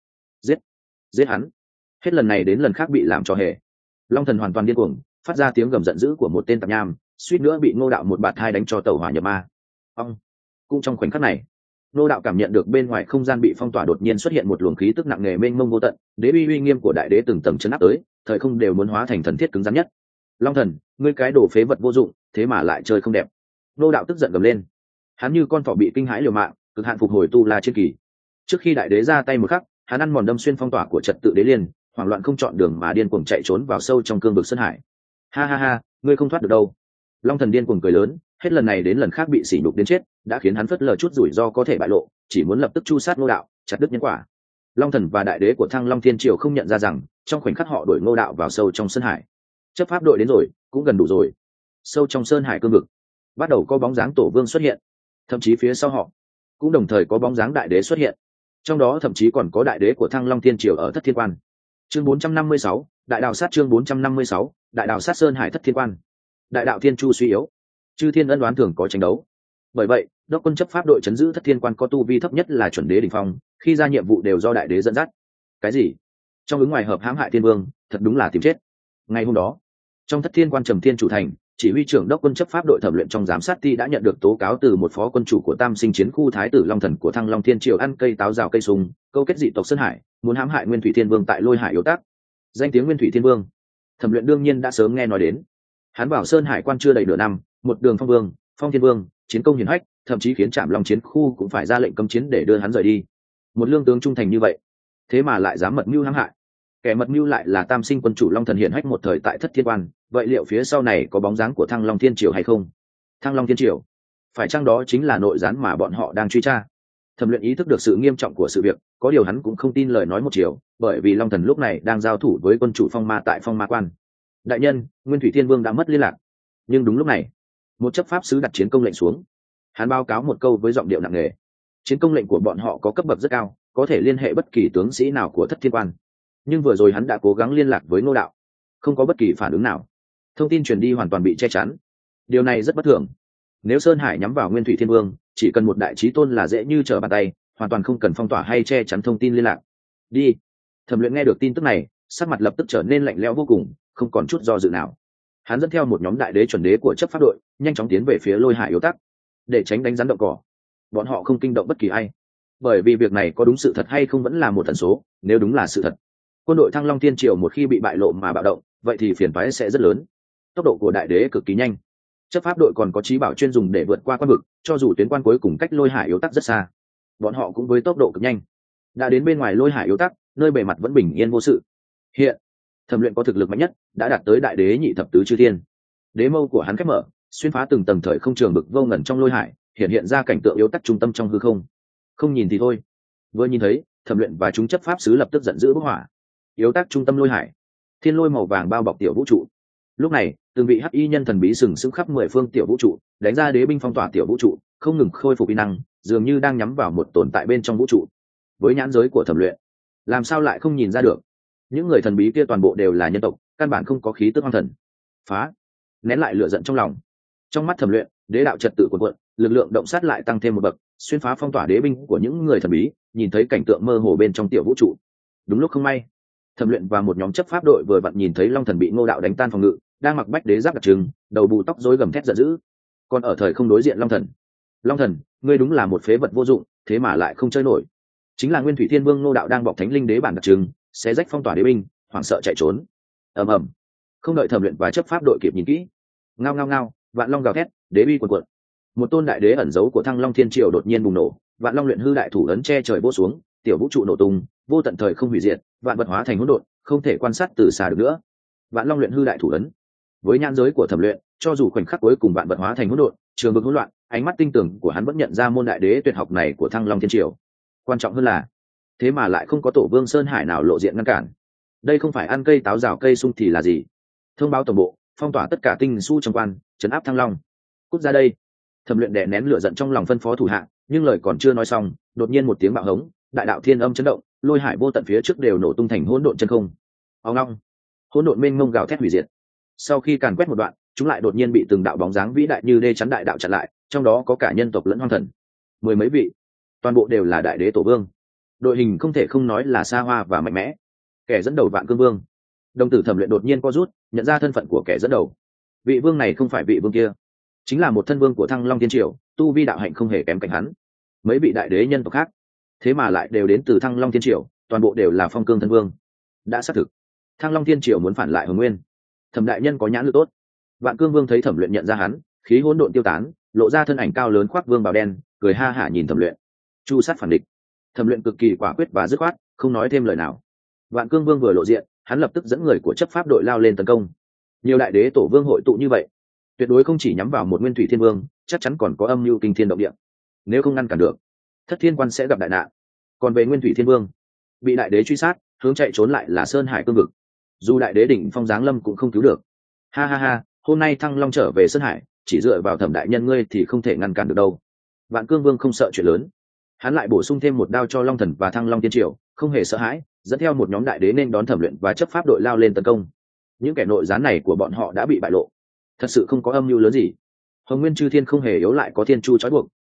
A: Giết hắn! Hết lần này đến lần khác bị làm cho hề. Long thần hoàn toàn điên cuồng, phát ra tiếng gầm giận dữ của một tên tạp nham, suýt nữa bị Ngô Đạo một bạt thai đánh cho tẩu hỏa nhập ma. Cũng trong khoảnh khắc này, Ngô Đạo cảm nhận được bên ngoài không gian bị phong tỏa đột nhiên xuất hiện một luồng khí tức nặng nề mênh mông vô tận, đế uy nghiêm của đại đế từng tầng chấn áp tới, thời không đều muốn hóa thành thần thiết cứng rắn nhất. Long thần, ngươi cái đồ phế vật vô dụng, thế mà lại chơi không đẹp. Ngô Đạo tức giận gầm lên, hắn như con thỏ bị kinh hãi liều mạng, cực hạn phục hồi tu la chiến kỳ. Trước khi đại đế ra tay một khắc, hắn ăn mòn đâm xuyên phong tỏa của trật tự đế liên, hoảng loạn không chọn đường mà điên cuồng chạy trốn vào sâu trong cương vực sơn hải. Ha ha ha, ngươi không thoát được đâu. Long thần điên cuồng cười lớn, hết lần này đến lần khác bị sỉ nhục đến chết, đã khiến hắn phớt lờ chút rủi ro có thể bại lộ, chỉ muốn lập tức chu sát Ngô Đạo, chặt đứt nhân quả. Long thần và đại đế của Thăng Long Thiên Triều không nhận ra rằng trong khoảnh khắc họ đuổi Ngô Đạo vào sâu trong sơn hải. Chấp pháp đội đến rồi, cũng gần đủ rồi. Sâu trong sơn hải cương vực, bắt đầu có bóng dáng tổ vương xuất hiện, thậm chí phía sau họ cũng đồng thời có bóng dáng đại đế xuất hiện, trong đó thậm chí còn có đại đế của Thăng Long Thiên Triều ở Thất Thiên Quan. Chương 456, đại đạo sát. Chương 456, đại đạo sát sơn hải Thất Thiên Quan. Đại đạo thiên chu suy yếu, chư thiên ân đoán thường có tranh đấu, bởi vậy đốc quân chấp pháp đội chấn giữ Thất Thiên Quan có tu vi thấp nhất là chuẩn đế đỉnh phong, khi ra nhiệm vụ đều do đại đế dẫn dắt. Cái gì? Trong ứng ngoài hợp hãm hại Thiên Vương, thật đúng là tìm chết. Ngày hôm đó, trong Thất Thiên Quan Trầm Thiên chủ thành, chỉ huy trưởng đốc quân chấp pháp đội thẩm luyện trong giám sát ti đã nhận được tố cáo từ một phó quân chủ của Tam Sinh Chiến khu thái tử Long Thần của Thăng Long Thiên Triều ăn cây táo rào cây sung, câu kết dị tộc Sơn Hải, muốn hãm hại Nguyên Thủy Thiên Vương tại Lôi Hải yếu tác. Danh tiếng Nguyên Thủy Thiên Vương, thẩm luyện đương nhiên đã sớm nghe nói đến. Hắn vào Sơn Hải quan chưa đầy nửa năm, một đường phong vương, phong thiên vương, chiến công hiển hách, thậm chí khiến Trạm Long Chiến khu cũng phải ra lệnh cấm chiến để đưa hắn rời đi. Một lương tướng trung thành như vậy, thế mà lại dám mật mưu hãm hại. Kẻ mật mưu lại là Tam Sinh quân chủ Long Thần hiển hách một thời tại Thất Thiên Quan, vậy liệu phía sau này có bóng dáng của Thăng Long Thiên Triều hay không? Thăng Long Thiên Triều, phải chăng đó chính là nội gián mà bọn họ đang truy tra? Thẩm luyện ý thức được sự nghiêm trọng của sự việc, có điều hắn cũng không tin lời nói một chiều, bởi vì Long Thần lúc này đang giao thủ với quân chủ Phong Ma tại Phong Ma Quan. Đại nhân, Nguyên Thủy Thiên Vương đã mất liên lạc. Nhưng đúng lúc này, một chấp pháp sứ đặt chiến công lệnh xuống. Hắn báo cáo một câu với giọng điệu nặng nề. Chiến công lệnh của bọn họ có cấp bậc rất cao, có thể liên hệ bất kỳ tướng sĩ nào của Thất Thiên Quan. Nhưng vừa rồi hắn đã cố gắng liên lạc với Ngô Đạo, không có bất kỳ phản ứng nào. Thông tin truyền đi hoàn toàn bị che chắn. Điều này rất bất thường. Nếu Sơn Hải nhắm vào Nguyên Thủy Thiên Vương, chỉ cần một đại chí tôn là dễ như trở bàn tay, hoàn toàn không cần phong tỏa hay che chắn thông tin liên lạc. Đi. Thẩm luyện nghe được tin tức này, sắc mặt lập tức trở nên lạnh lẽo vô cùng, không còn chút do dự nào. Hắn dẫn theo một nhóm đại đế chuẩn đế của chấp pháp đội, nhanh chóng tiến về phía Lôi Hải yếu tắc, để tránh đánh rắn động cỏ. Bọn họ không kinh động bất kỳ ai, bởi vì việc này có đúng sự thật hay không vẫn là một tần số. Nếu đúng là sự thật, quân đội Thăng Long Thiên Triều một khi bị bại lộ mà bạo động, vậy thì phiền toái sẽ rất lớn. Tốc độ của đại đế cực kỳ nhanh, chấp pháp đội còn có trí bảo chuyên dùng để vượt qua quan vực, cho dù tuyến quan cuối cùng cách Lôi Hải yếu tắc rất xa, bọn họ cũng với tốc độ cực nhanh đã đến bên ngoài Lôi Hải yếu tắc, nơi bề mặt vẫn bình yên vô sự. Hiện Thẩm luyện có thực lực mạnh nhất, đã đạt tới đại đế nhị thập tứ chư thiên. Đế mâu của hắn khép mở, xuyên phá từng tầng thời không trường bực vô ngẩn trong Lôi Hải, hiện ra cảnh tượng yếu tắc trung tâm trong hư không. Không nhìn thì thôi, vừa nhìn thấy, Thẩm luyện và chúng chấp pháp sứ lập tức giận dữ bốc hỏa. Yếu tắc trung tâm Lôi Hải, thiên lôi màu vàng bao bọc tiểu vũ trụ. Lúc này, từng vị hắc y nhân thần bí sừng sững khắp 10 phương tiểu vũ trụ, đánh ra đế binh phong tỏa tiểu vũ trụ, không ngừng khôi phục uy năng, dường như đang nhắm vào một tồn tại bên trong vũ trụ. Với nhãn giới của Thẩm luyện, làm sao lại không nhìn ra được? Những người thần bí kia toàn bộ đều là nhân tộc, căn bản không có khí tức hoang thần. Phá! Nén lại lửa giận trong lòng. Trong mắt Thẩm luyện, đế đạo trật tự cuộn cuộn, lực lượng động sát lại tăng thêm một bậc, xuyên phá phong tỏa đế binh của những người thần bí, nhìn thấy cảnh tượng mơ hồ bên trong tiểu vũ trụ. Đúng lúc không may, Thẩm luyện và một nhóm chấp pháp đội vừa vặn nhìn thấy Long Thần bị Ngô Đạo đánh tan phòng ngự, đang mặc bách đế giáp đặc trưng, đầu bù tóc rối gầm thét giận dữ. Còn ở thời không đối diện Long Thần. Long Thần, ngươi đúng là một phế vật vô dụng, thế mà lại không chơi nổi. Chính là Nguyên Thủy Thiên Vương Ngô Đạo đang bọc thánh linh đế bản đặc trưng, xé rách phong tỏa đế binh, hoảng sợ chạy trốn. Ầm ầm. Không đợi Thẩm luyện và chấp pháp đội kịp nhìn kỹ, ngao ngao ngao, vạn long gào thét, đế uy cuồn cuộn. Một tôn đại đế ẩn giấu của Thăng Long Thiên Triều đột nhiên bùng nổ, vạn long luyện hư đại thủ ấn che trời vỗ xuống, tiểu vũ trụ nổ tung, vô tận thời không hủy diệt, vạn vật hóa thành hỗn độn, không thể quan sát từ xa được nữa. Vạn long luyện hư đại thủ ấn, với nhãn giới của Thẩm luyện, cho dù khoảnh khắc cuối cùng vạn vật hóa thành hỗn độn, trường vực hỗn loạn, ánh mắt tinh tường của hắn vẫn nhận ra môn đại đế tuyệt học này của Thăng Long Thiên Triều. Quan trọng hơn là, thế mà lại không có tổ vương Sơn Hải nào lộ diện ngăn cản. Đây không phải ăn cây táo rào cây sung thì là gì? Thông báo tổng bộ, phong tỏa tất cả tinh su trong quan, trấn áp Thăng Long. Cút ra đây! Thẩm luyện đè nén lửa giận trong lòng phân phó thủ hạ, nhưng lời còn chưa nói xong, đột nhiên một tiếng bạo hống, đại đạo thiên âm chấn động, Lôi Hải vô tận phía trước đều nổ tung thành hỗn độn chân không. Ong ong, hỗn độn mênh mông gào thét hủy diệt. Sau khi càn quét một đoạn, chúng lại đột nhiên bị từng đạo bóng dáng vĩ đại như đê chắn đại đạo chặn lại, trong đó có cả nhân tộc lẫn hoang thần, 10 mấy vị, toàn bộ đều là đại đế tổ vương. Đội hình không thể không nói là xa hoa và mạnh mẽ. Kẻ dẫn đầu Vạn Cương Vương, đồng tử Thẩm luyện đột nhiên co rút, nhận ra thân phận của kẻ dẫn đầu. Vị vương này không phải vị vương kia, chính là một thân vương của Thăng Long Thiên Triều, tu vi đạo hạnh không hề kém cạnh hắn. Mấy vị đại đế nhân tộc khác, thế mà lại đều đến từ Thăng Long Thiên Triều, toàn bộ đều là phong cương thân vương. Đã xác thực, Thăng Long Thiên Triều muốn phản lại Hồng Nguyên. Thẩm đại nhân có nhãn lực tốt. Vạn Cương Vương thấy Thẩm luyện nhận ra hắn, khí hỗn độn tiêu tán, lộ ra thân ảnh cao lớn khoác vương bào đen, cười ha hả nhìn Thẩm luyện. Chu sát phản địch. Thẩm luyện cực kỳ quả quyết và dứt khoát, không nói thêm lời nào. Vạn Cương Vương vừa lộ diện, hắn lập tức dẫn người của chấp pháp đội lao lên tấn công. Nhiều đại đế tổ vương hội tụ như vậy, tuyệt đối không chỉ nhắm vào một Nguyên Thủy Thiên Vương, chắc chắn còn có âm mưu kinh thiên động địa. Nếu không ngăn cản được, Thất Thiên Quan sẽ gặp đại nạn. Còn về Nguyên Thủy Thiên Vương, bị đại đế truy sát, hướng chạy trốn lại là Sơn Hải cương vực. Dù đại đế đỉnh phong giáng lâm cũng không cứu được. Ha ha ha, hôm nay Thăng Long trở về Sơn Hải, chỉ dựa vào Thẩm đại nhân ngươi thì không thể ngăn cản được đâu. Vạn Cương Vương không sợ chuyện lớn, hắn lại bổ sung thêm một đao cho Long Thần và Thăng Long Thiên Triều, không hề sợ hãi, dẫn theo một nhóm đại đế nên đón Thẩm luyện và chấp pháp đội lao lên tấn công. Những kẻ nội gián này của bọn họ đã bị bại lộ, thật sự không có âm mưu lớn gì. Hồng Nguyên Chư Thiên không hề yếu, lại có thiên chu trói buộc,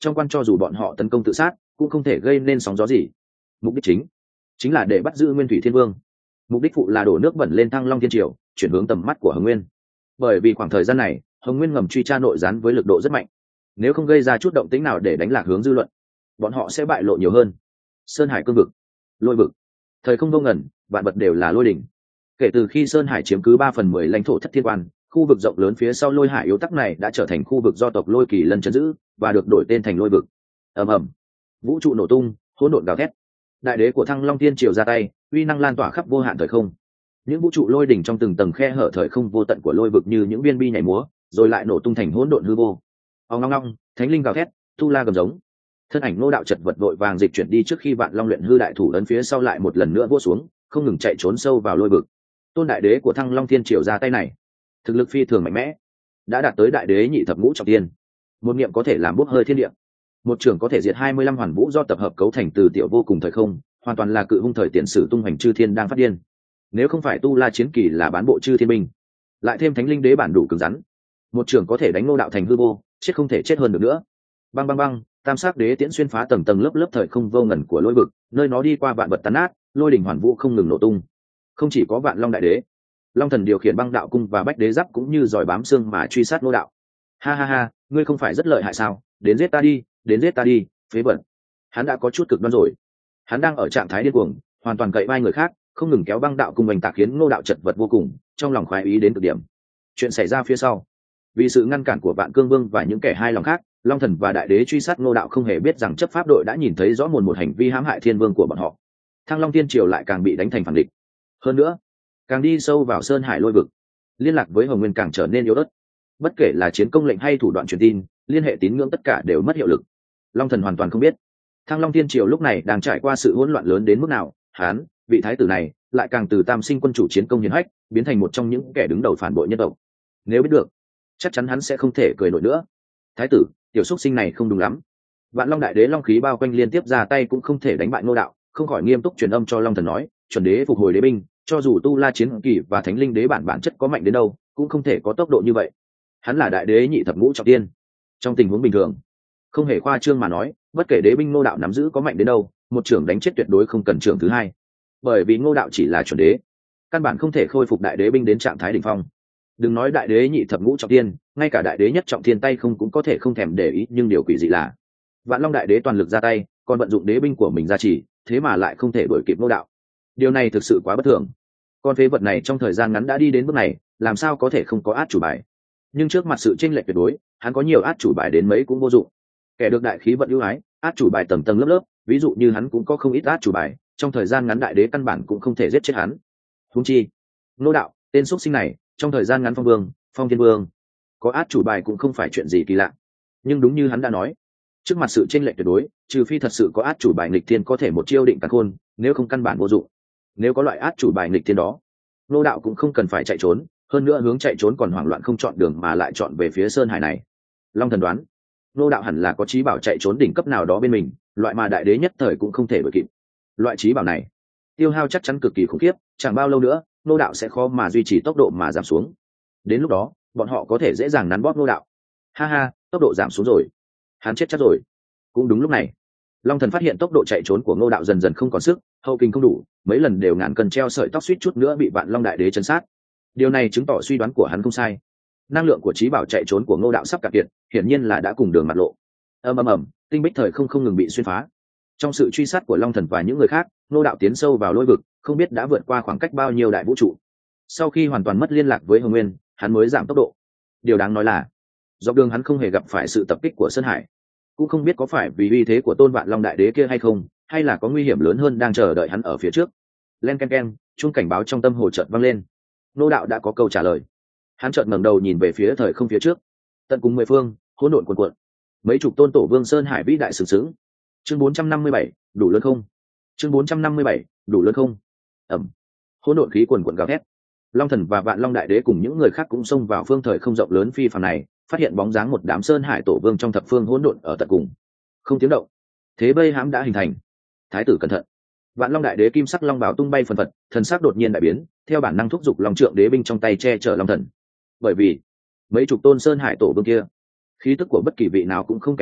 A: trong quan cho dù bọn họ tấn công tự sát cũng không thể gây nên sóng gió gì. Mục đích chính là để bắt giữ Nguyên Thủy Thiên Vương. Mục đích phụ là đổ nước bẩn lên Thăng Long Thiên Triều, chuyển hướng tầm mắt của Hồng Nguyên. Bởi vì khoảng thời gian này Hồng Nguyên ngầm truy tra nội gián với lực độ rất mạnh, nếu không gây ra chút động tĩnh nào để đánh lạc hướng dư luận, bọn họ sẽ bại lộ nhiều hơn. Sơn Hải cương vực, lôi vực, thời không vô ngần, vạn vật đều là lôi đỉnh. Kể từ khi Sơn Hải chiếm cứ 3/10 lãnh thổ Thất Thiên Quan, khu vực rộng lớn phía sau Lôi Hải yếu tắc này đã trở thành khu vực do tộc Lôi Kỳ Lân trấn giữ và được đổi tên thành Lôi vực. ầm ầm, vũ trụ nổ tung, hỗn độn gào thét. Đại đế của Thăng Long Thiên Triều ra tay, uy năng lan tỏa khắp vô hạn thời không. Những vũ trụ lôi đỉnh trong từng tầng khe hở thời không vô tận của lôi vực như những viên bi nhảy múa, rồi lại nổ tung thành hỗn độn hư vô. Ong long long, thánh linh gào thét, tu la gầm giống. Thân ảnh Ngô Đạo chật vật vội vàng dịch chuyển đi trước khi Vạn Long luyện hư đại thủ ấn phía sau lại một lần nữa vỗ xuống, không ngừng chạy trốn sâu vào lôi vực. Tôn đại đế của Thăng Long Thiên Triều ra tay này, thực lực phi thường mạnh mẽ, đã đạt tới đại đế nhị thập ngũ trọng thiên. Một niệm có thể làm bốc hơi thiên địa, một trường có thể diệt 25 hoàn vũ do tập hợp cấu thành từ tiểu vô cùng thời không, hoàn toàn là cự hung thời tiền sử tung hoành chư thiên đang phát điên. Nếu không phải tu la chiến kỳ là bán bộ chư thiên binh, lại thêm thánh linh đế bản đủ cứng rắn, một trường có thể đánh Ngô Đạo thành hư vô, chết không thể chết hơn được nữa. Băng băng băng, tam sắc đế tiễn xuyên phá tầng tầng lớp lớp thời không vô ngần của lôi vực, nơi nó đi qua vạn vật tàn nát, lôi đỉnh hoàn vũ không ngừng nổ tung. Không chỉ có Vạn Long đại đế, Long thần điều khiển băng đạo cung và bách đế giáp cũng như giỏi bám xương mà truy sát Ngô Đạo. Ha ha ha, ngươi không phải rất lợi hại sao? Đến giết ta đi, đến giết ta đi, phế bẩn. Hắn đã có chút cực đoan rồi. Hắn đang ở trạng thái điên cuồng, hoàn toàn cậy vai người khác, không ngừng kéo băng đạo cung hành tạc khiến Ngô Đạo chật vật vô cùng, trong lòng khoái ý đến cực điểm. Chuyện xảy ra phía sau, vì sự ngăn cản của Vạn Cương Vương và những kẻ hai lòng khác, Long thần và đại đế truy sát Ngô Đạo không hề biết rằng chấp pháp đội đã nhìn thấy rõ một hành vi hãm hại thiên vương của bọn họ. Thăng Long Thiên Triều lại càng bị đánh thành phản địch. Hơn nữa, càng đi sâu vào Sơn Hải lôi vực, liên lạc với Hồng Nguyên càng trở nên yếu ớt. Bất kể là chiến công lệnh hay thủ đoạn truyền tin, liên hệ tín ngưỡng tất cả đều mất hiệu lực. Long thần hoàn toàn không biết Thăng Long Thiên Triều lúc này đang trải qua sự hỗn loạn lớn đến mức nào. Hán, vị thái tử này lại càng từ tam sinh quân chủ chiến công hiển hách biến thành một trong những kẻ đứng đầu phản bội nhân tộc. Nếu biết được, chắc chắn hắn sẽ không thể cười nổi nữa. Thái tử, tiểu xúc sinh này không đúng lắm. Vạn Long đại đế long khí bao quanh liên tiếp ra tay cũng không thể đánh bại Ngô Đạo, không khỏi nghiêm túc truyền âm cho Long thần nói, chuẩn đế phục hồi đế binh, cho dù tu la chiến kỳ và thánh linh đế bản chất có mạnh đến đâu, cũng không thể có tốc độ như vậy. Hắn là đại đế nhị thập ngũ trọng thiên. Trong tình huống bình thường, không hề khoa trương mà nói, bất kể đế binh Ngô Đạo nắm giữ có mạnh đến đâu, một trưởng đánh chết tuyệt đối không cần trưởng thứ hai. Bởi vì Ngô Đạo chỉ là chuẩn đế, căn bản không thể khôi phục đại đế binh đến trạng thái đỉnh phong. Đừng nói đại đế nhị thập ngũ trọng thiên, ngay cả đại đế nhất trọng thiên tay không cũng có thể không thèm để ý, nhưng điều quỷ dị là Vạn Long đại đế toàn lực ra tay, còn vận dụng đế binh của mình ra chỉ, thế mà lại không thể đuổi kịp Ngô Đạo. Điều này thực sự quá bất thường. Con phế vật này trong thời gian ngắn đã đi đến bước này, làm sao có thể không có át chủ bài? Nhưng trước mặt sự chênh lệch tuyệt đối, hắn có nhiều át chủ bài đến mấy cũng vô dụng. Kẻ được đại khí vận ưu ái, át chủ bài tầng tầng lớp lớp, ví dụ như hắn cũng có không ít át chủ bài, trong thời gian ngắn đại đế căn bản cũng không thể giết chết hắn. Huống chi, Ngô Đạo, tên xuất sinh này, trong thời gian ngắn phong vương, phong thiên vương, có át chủ bài cũng không phải chuyện gì kỳ lạ. Nhưng đúng như hắn đã nói, trước mặt sự chênh lệch tuyệt đối, trừ phi thật sự có át chủ bài nghịch thiên có thể một chiêu định càn khôn, nếu không căn bản vô dụng. Nếu có loại át chủ bài nghịch thiên đó, Ngô Đạo cũng không cần phải chạy trốn, hơn nữa hướng chạy trốn còn hoảng loạn không chọn đường mà lại chọn về phía Sơn Hải này. Long thần đoán, Ngô Đạo hẳn là có trí bảo chạy trốn đỉnh cấp nào đó bên mình, loại mà đại đế nhất thời cũng không thể đuổi kịp. Loại trí bảo này tiêu hao chắc chắn cực kỳ khủng khiếp, chẳng bao lâu nữa Ngô Đạo sẽ khó mà duy trì tốc độ mà giảm xuống. Đến lúc đó bọn họ có thể dễ dàng nắn bóp Ngô Đạo. Ha ha, tốc độ giảm xuống rồi, hắn chết chắc rồi. Cũng đúng lúc này, Long thần phát hiện tốc độ chạy trốn của Ngô Đạo dần dần không còn sức, hậu kinh không đủ, mấy lần đều ngàn cân treo sợi tóc, suýt chút nữa bị Vạn Long đại đế chấn sát. Điều này chứng tỏ suy đoán của hắn không sai, năng lượng của trí bảo chạy trốn của Ngô Đạo sắp cạn kiệt, hiển nhiên là đã cùng đường mặt lộ. Ầm ầm ầm, tinh bích thời không ngừng bị xuyên phá. Trong sự truy sát của Long thần và những người khác, Ngô Đạo tiến sâu vào lôi vực, không biết đã vượt qua khoảng cách bao nhiêu đại vũ trụ. Sau khi hoàn toàn mất liên lạc với Hồng Nguyên, hắn mới giảm tốc độ. Điều đáng nói là, dọc đường hắn không hề gặp phải sự tập kích của Sơn Hải, cũng không biết có phải vì uy thế của Tôn Vạn Long đại đế kia hay không, hay là có nguy hiểm lớn hơn đang chờ đợi hắn ở phía trước. Len ken ken, chuông cảnh báo trong tâm hồ chợt vang lên. Ngô Đạo đã có câu trả lời. Hắn chợt ngẩng đầu nhìn về phía thời không phía trước, tận cùng mười phương, hỗn độn cuồn cuộn, mấy chục tôn tổ vương Sơn Hải vĩ đại sừng sững. Chương 457, đủ lớn không? Chương 457, đủ lớn không? Ẩm. Hỗn độn khí cuồn cuộn gào thét. Long thần và Vạn Long đại đế cùng những người khác cũng xông vào phương thời không rộng lớn phi phàm này, phát hiện bóng dáng một đám Sơn Hải tổ vương trong thập phương hỗn độn ở tận cùng. Không tiếng động, thế bây hãm đã hình thành. Thái tử cẩn thận. Vạn Long đại đế kim sắc long bào tung bay phần phật, thần sắc đột nhiên đại biến, theo bản năng thúc giục long trượng đế binh trong tay che chở long thần. Bởi vì mấy chục tôn Sơn Hải tổ vương kia, khí tức của bất kỳ vị nào cũng không kém hắn,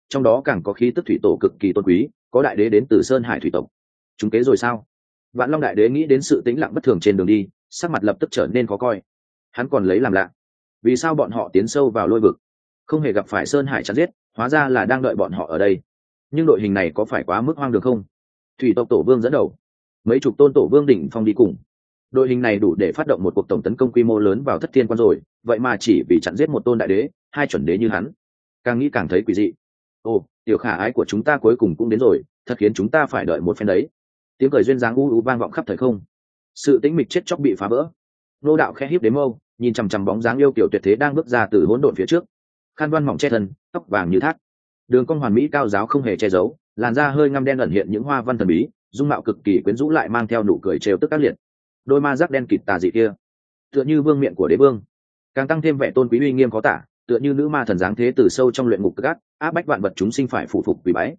A: trong đó càng có khí tức thủy tổ cực kỳ tôn quý, có đại đế đến từ sơn hải thủy tộc. Chúng kế rồi sao? Vạn Long đại đế nghĩ đến sự tĩnh lặng bất thường trên đường đi, sắc mặt lập tức trở nên khó coi. Hắn còn lấy làm lạ, vì sao bọn họ tiến sâu vào lôi vực, không hề gặp phải sơn hải chặn giết, hóa ra là đang đợi bọn họ ở đây. Nhưng đội hình này có phải quá mức hoang đường không? Thủy tộc tổ vương dẫn đầu, mấy chục tôn tổ vương đỉnh phong đi cùng. Đội hình này đủ để phát động một cuộc tổng tấn công quy mô lớn vào thất thiên quan rồi, vậy mà chỉ vì chặn giết một tôn đại đế, hai chuẩn đế như hắn. Càng nghĩ càng thấy quỷ dị. Ồ, tiểu khả ái của chúng ta cuối cùng cũng đến rồi, thật khiến chúng ta phải đợi một phen đấy. Tiếng cười duyên dáng u u vang vọng khắp thời không. Sự tĩnh mịch chết chóc bị phá vỡ. Nô đạo khẽ híp đế mâu, nhìn chằm chằm bóng dáng yêu kiều tuyệt thế đang bước ra từ hỗn độn phía trước. Khăn đoan mỏng che thân, tóc vàng như thác, đường cong hoàn mỹ cao giáo không hề che giấu, làn da hơi ngăm đen ẩn hiện những hoa văn thần bí, dung mạo cực kỳ quyến rũ lại mang theo nụ cười trêu tức các liệt. Đôi ma giác đen kịt tà dị kia, tựa như vương miện của đế vương, càng tăng thêm vẻ tôn quý uy nghiêm khó tả, tựa như nữ ma thần dáng thế từ sâu trong luyện ngục cực ác, áp bách vạn vật chúng sinh phải phụ phục quỳ bái.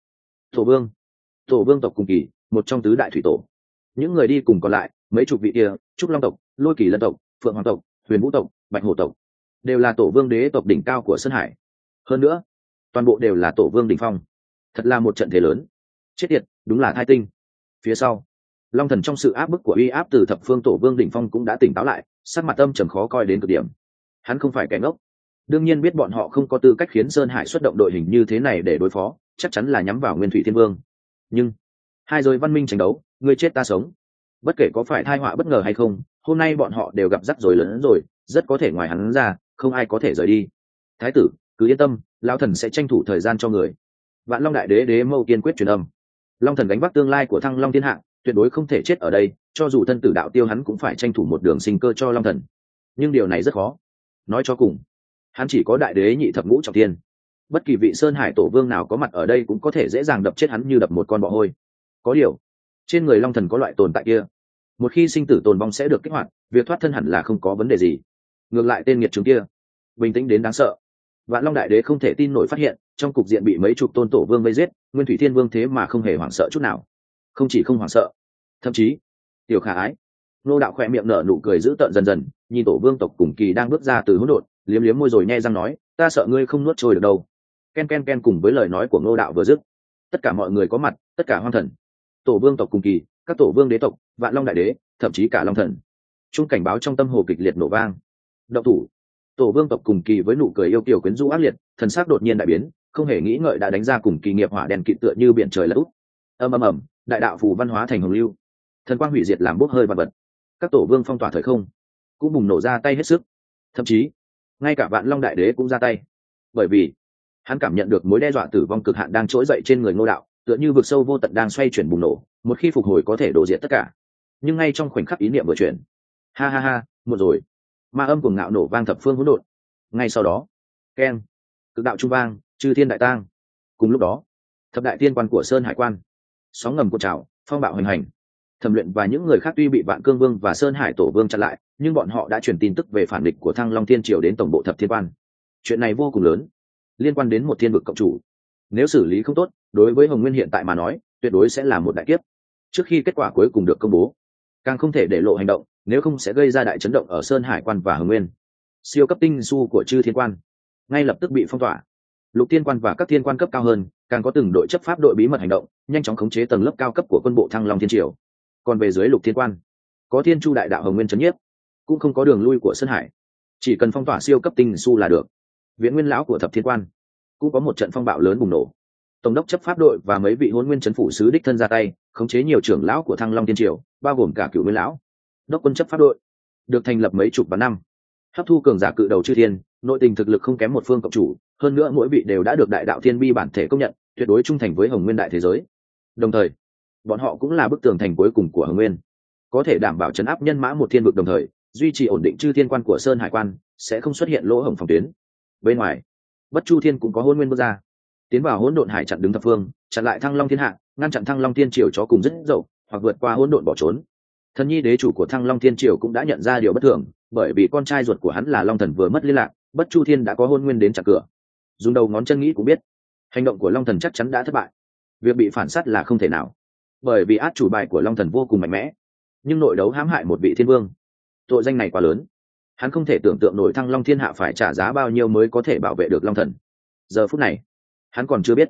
A: Tổ vương tộc cùng kỳ, một trong tứ đại thủy tổ. Những người đi cùng còn lại, mấy chục vị kia, trúc long tộc, lôi kỳ lân tộc, phượng hoàng tộc, huyền vũ tộc, bạch hổ tộc, đều là tổ vương đế tộc đỉnh cao của sơn hải. Hơn nữa, toàn bộ đều là tổ vương đỉnh phong. Thật là một trận thế lớn. Chết tiệt, đúng là thai tinh. Phía sau, long thần trong sự áp bức của uy áp từ thập phương tổ vương đỉnh phong cũng đã tỉnh táo lại, sắc mặt âm trầm khó coi đến cực điểm. Hắn không phải kẻ ngốc, đương nhiên biết bọn họ không có tư cách khiến sơn hải xuất động đội hình như thế này để đối phó, chắc chắn là nhắm vào nguyên thủy thiên vương. Nhưng hai rồi văn minh tranh đấu, ngươi chết ta sống, bất kể có phải tai họa bất ngờ hay không, hôm nay bọn họ đều gặp rắc rối lớn hơn rồi, rất có thể ngoài hắn ra không ai có thể rời đi. Thái tử cứ yên tâm, lão thần sẽ tranh thủ thời gian cho người. Vạn Long đại đế đế mâu kiên quyết truyền âm. Long thần gánh vác tương lai của Thăng Long thiên hạ, tuyệt đối không thể chết ở đây, cho dù thân tử đạo tiêu hắn cũng phải tranh thủ một đường sinh cơ cho Long thần. Nhưng điều này rất khó. Nói cho cùng, hắn chỉ có đại đế nhị thập ngũ trọng thiên, bất kỳ vị sơn hải tổ vương nào có mặt ở đây cũng có thể dễ dàng đập chết hắn như đập một con bọ hôi. Có điều, trên người Long thần có loại tồn tại kia, một khi sinh tử tồn vong sẽ được kích hoạt, việc thoát thân hẳn là không có vấn đề gì. Ngược lại tên nghiệt chứng kia bình tĩnh đến đáng sợ. Vạn Long đại đế không thể tin nổi phát hiện, trong cục diện bị mấy chục tôn tổ vương vây giết, nguyên thủy thiên vương thế mà không hề hoảng sợ chút nào. Không chỉ không hoảng sợ, thậm chí tiểu khả ái. Nô đạo khỏe miệng nở nụ cười dữ tợn dần dần, nhìn tổ vương tộc cùng kỳ đang bước ra từ hỗn độn, liếm liếm môi rồi nhe răng nói, ta sợ ngươi không nuốt trôi được đâu. Ken ken ken, cùng với lời nói của Nô đạo vừa dứt, tất cả mọi người có mặt, tất cả hoang thần, tổ vương tộc cùng kỳ, các tổ vương đế tộc, Vạn Long đại đế, thậm chí cả Long thần, chung cảnh báo trong tâm hồ kịch liệt nổ vang. Động thủ. Tổ vương tộc cùng kỳ với nụ cười yêu kiều quyến rũ ác liệt, thần sắc đột nhiên đại biến, không hề nghĩ ngợi đã đánh ra cùng kỳ nghiệp hỏa đèn kịt tựa như biển trời lật úp. Ầm ầm ầm, đại đạo phù văn hóa thành hồng lưu, thần quang hủy diệt làm bốc hơi vật vật. Các tổ vương phong tỏa thời không cũng bùng nổ ra tay hết sức, thậm chí ngay cả Vạn Long đại đế cũng ra tay, bởi vì hắn cảm nhận được mối đe dọa tử vong cực hạn đang trỗi dậy trên người Ngô đạo, tựa như vực sâu vô tận đang xoay chuyển bùng nổ, một khi phục hồi có thể đổ diệt tất cả. Nhưng ngay trong khoảnh khắc ý niệm vừa chuyển, ha ha ha, một rồi, ma âm cuồng ngạo nổ vang thập phương hỗn độn. Ngay sau đó, keng, cực đạo trung vang, chư thiên đại tang. Cùng lúc đó, thập đại tiên quan của sơn hải quan, sóng ngầm cuộn trào, phong bạo hoành hành. Thẩm Luyện và những người khác tuy bị Vạn Cương Vương và Sơn Hải Tổ Vương chặn lại, nhưng bọn họ đã truyền tin tức về phản địch của Thăng Long Thiên Triều đến tổng bộ Thập Thiên Quan. Chuyện này vô cùng lớn, liên quan đến một thiên vực cộng chủ. Nếu xử lý không tốt, đối với Hồng Nguyên hiện tại mà nói, tuyệt đối sẽ là một đại kiếp. Trước khi kết quả cuối cùng được công bố, càng không thể để lộ hành động, nếu không sẽ gây ra đại chấn động ở Sơn Hải Quan và Hồng Nguyên. Siêu cấp tinh su của Chư Thiên Quan ngay lập tức bị phong tỏa. Lục Thiên Quan và các thiên quan cấp cao hơn, càng có từng đội chấp pháp đội bí mật hành động, nhanh chóng khống chế tầng lớp cao cấp của quân bộ Thăng Long Thiên Triều. Còn về dưới Lục Thiên Quan, có Thiên Chu đại đạo Hồng Nguyên trấn nhiếp, cũng không có đường lui của Sơn Hải, chỉ cần phong tỏa siêu cấp tinh su là được. Viễn Nguyên lão của Thập Thiên Quan cũng có một trận phong bạo lớn bùng nổ. Tổng đốc chấp pháp đội và mấy vị Hỗn Nguyên trấn phủ sứ đích thân ra tay, khống chế nhiều trưởng lão của Thăng Long Thiên Triều, bao gồm cả Cửu Nguyên lão. Đốc quân chấp pháp đội được thành lập mấy chục và năm, hấp thu cường giả cự đầu chư thiên, nội tình thực lực không kém một phương cộng chủ, hơn nữa mỗi vị đều đã được đại đạo thiên bi bản thể công nhận, tuyệt đối trung thành với Hồng Nguyên đại thế giới. Đồng thời, bọn họ cũng là bức tường thành cuối cùng của Hồng Nguyên, có thể đảm bảo trấn áp nhân mã một thiên vực, đồng thời duy trì ổn định chư thiên quan của Sơn Hải Quan, sẽ không xuất hiện lỗ hổng phòng tuyến. Bên ngoài, Bất Chu Thiên cũng có Hỗn Nguyên bước ra, tiến vào hỗn độn hải chặn đứng thập phương, chặn lại Thăng Long Thiên hạ, ngăn chặn Thăng Long Thiên Triều chó cùng rất dậu, hoặc vượt qua hỗn độn bỏ trốn. Thần Nhi đế chủ của Thăng Long Thiên Triều cũng đã nhận ra điều bất thường, bởi vì con trai ruột của hắn là Long Thần vừa mất liên lạc, Bất Chu Thiên đã có Hỗn Nguyên đến chặn cửa. Dùng đầu ngón chân nghĩ cũng biết, hành động của Long Thần chắc chắn đã thất bại. Việc bị phản sát là không thể nào, bởi vì át chủ bài của Long Thần vô cùng mạnh mẽ, nhưng nội đấu hãm hại một vị thiên vương, tội danh này quá lớn, hắn không thể tưởng tượng nổi Thăng Long Thiên hạ phải trả giá bao nhiêu mới có thể bảo vệ được Long Thần. Giờ phút này, hắn còn chưa biết,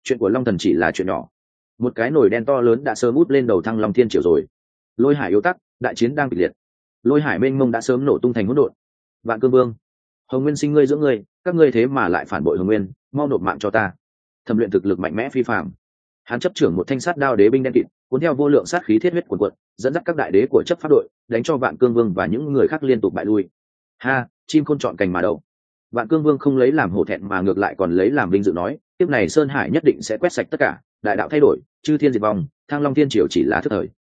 A: chuyện của long thần chỉ là chuyện nhỏ. Một cái nồi đen to lớn đã sớm út lên đầu thăng long thiên triều rồi. Lôi hải yếu tắc, đại chiến đang kịch liệt. Lôi hải mênh mông đã sớm nổ tung thành hỗn độn. Vạn Cương Vương, Hồng Nguyên sinh ngươi dưỡng ngươi, các ngươi thế mà lại phản bội Hồng Nguyên, mau nộp mạng cho ta. Thẩm Luyện thực lực mạnh mẽ phi phàm, hắn chấp trưởng một thanh sát đao đế binh đen kịt, cuốn theo vô lượng sát khí thiết huyết cuồn cuộn, dẫn dắt các đại đế của chấp pháp đội đánh cho Vạn Cương Vương và những người khác liên tục bại lui. Ha, chim khôn chọn cành mà đậu. Vạn Cương Vương không lấy làm hổ thẹn mà ngược lại còn lấy làm vinh dự nói, tiếp này Sơn Hải nhất định sẽ quét sạch tất cả, đại đạo thay đổi, chư thiên diệt vong, Thăng Long Thiên Triều chỉ là thức thời.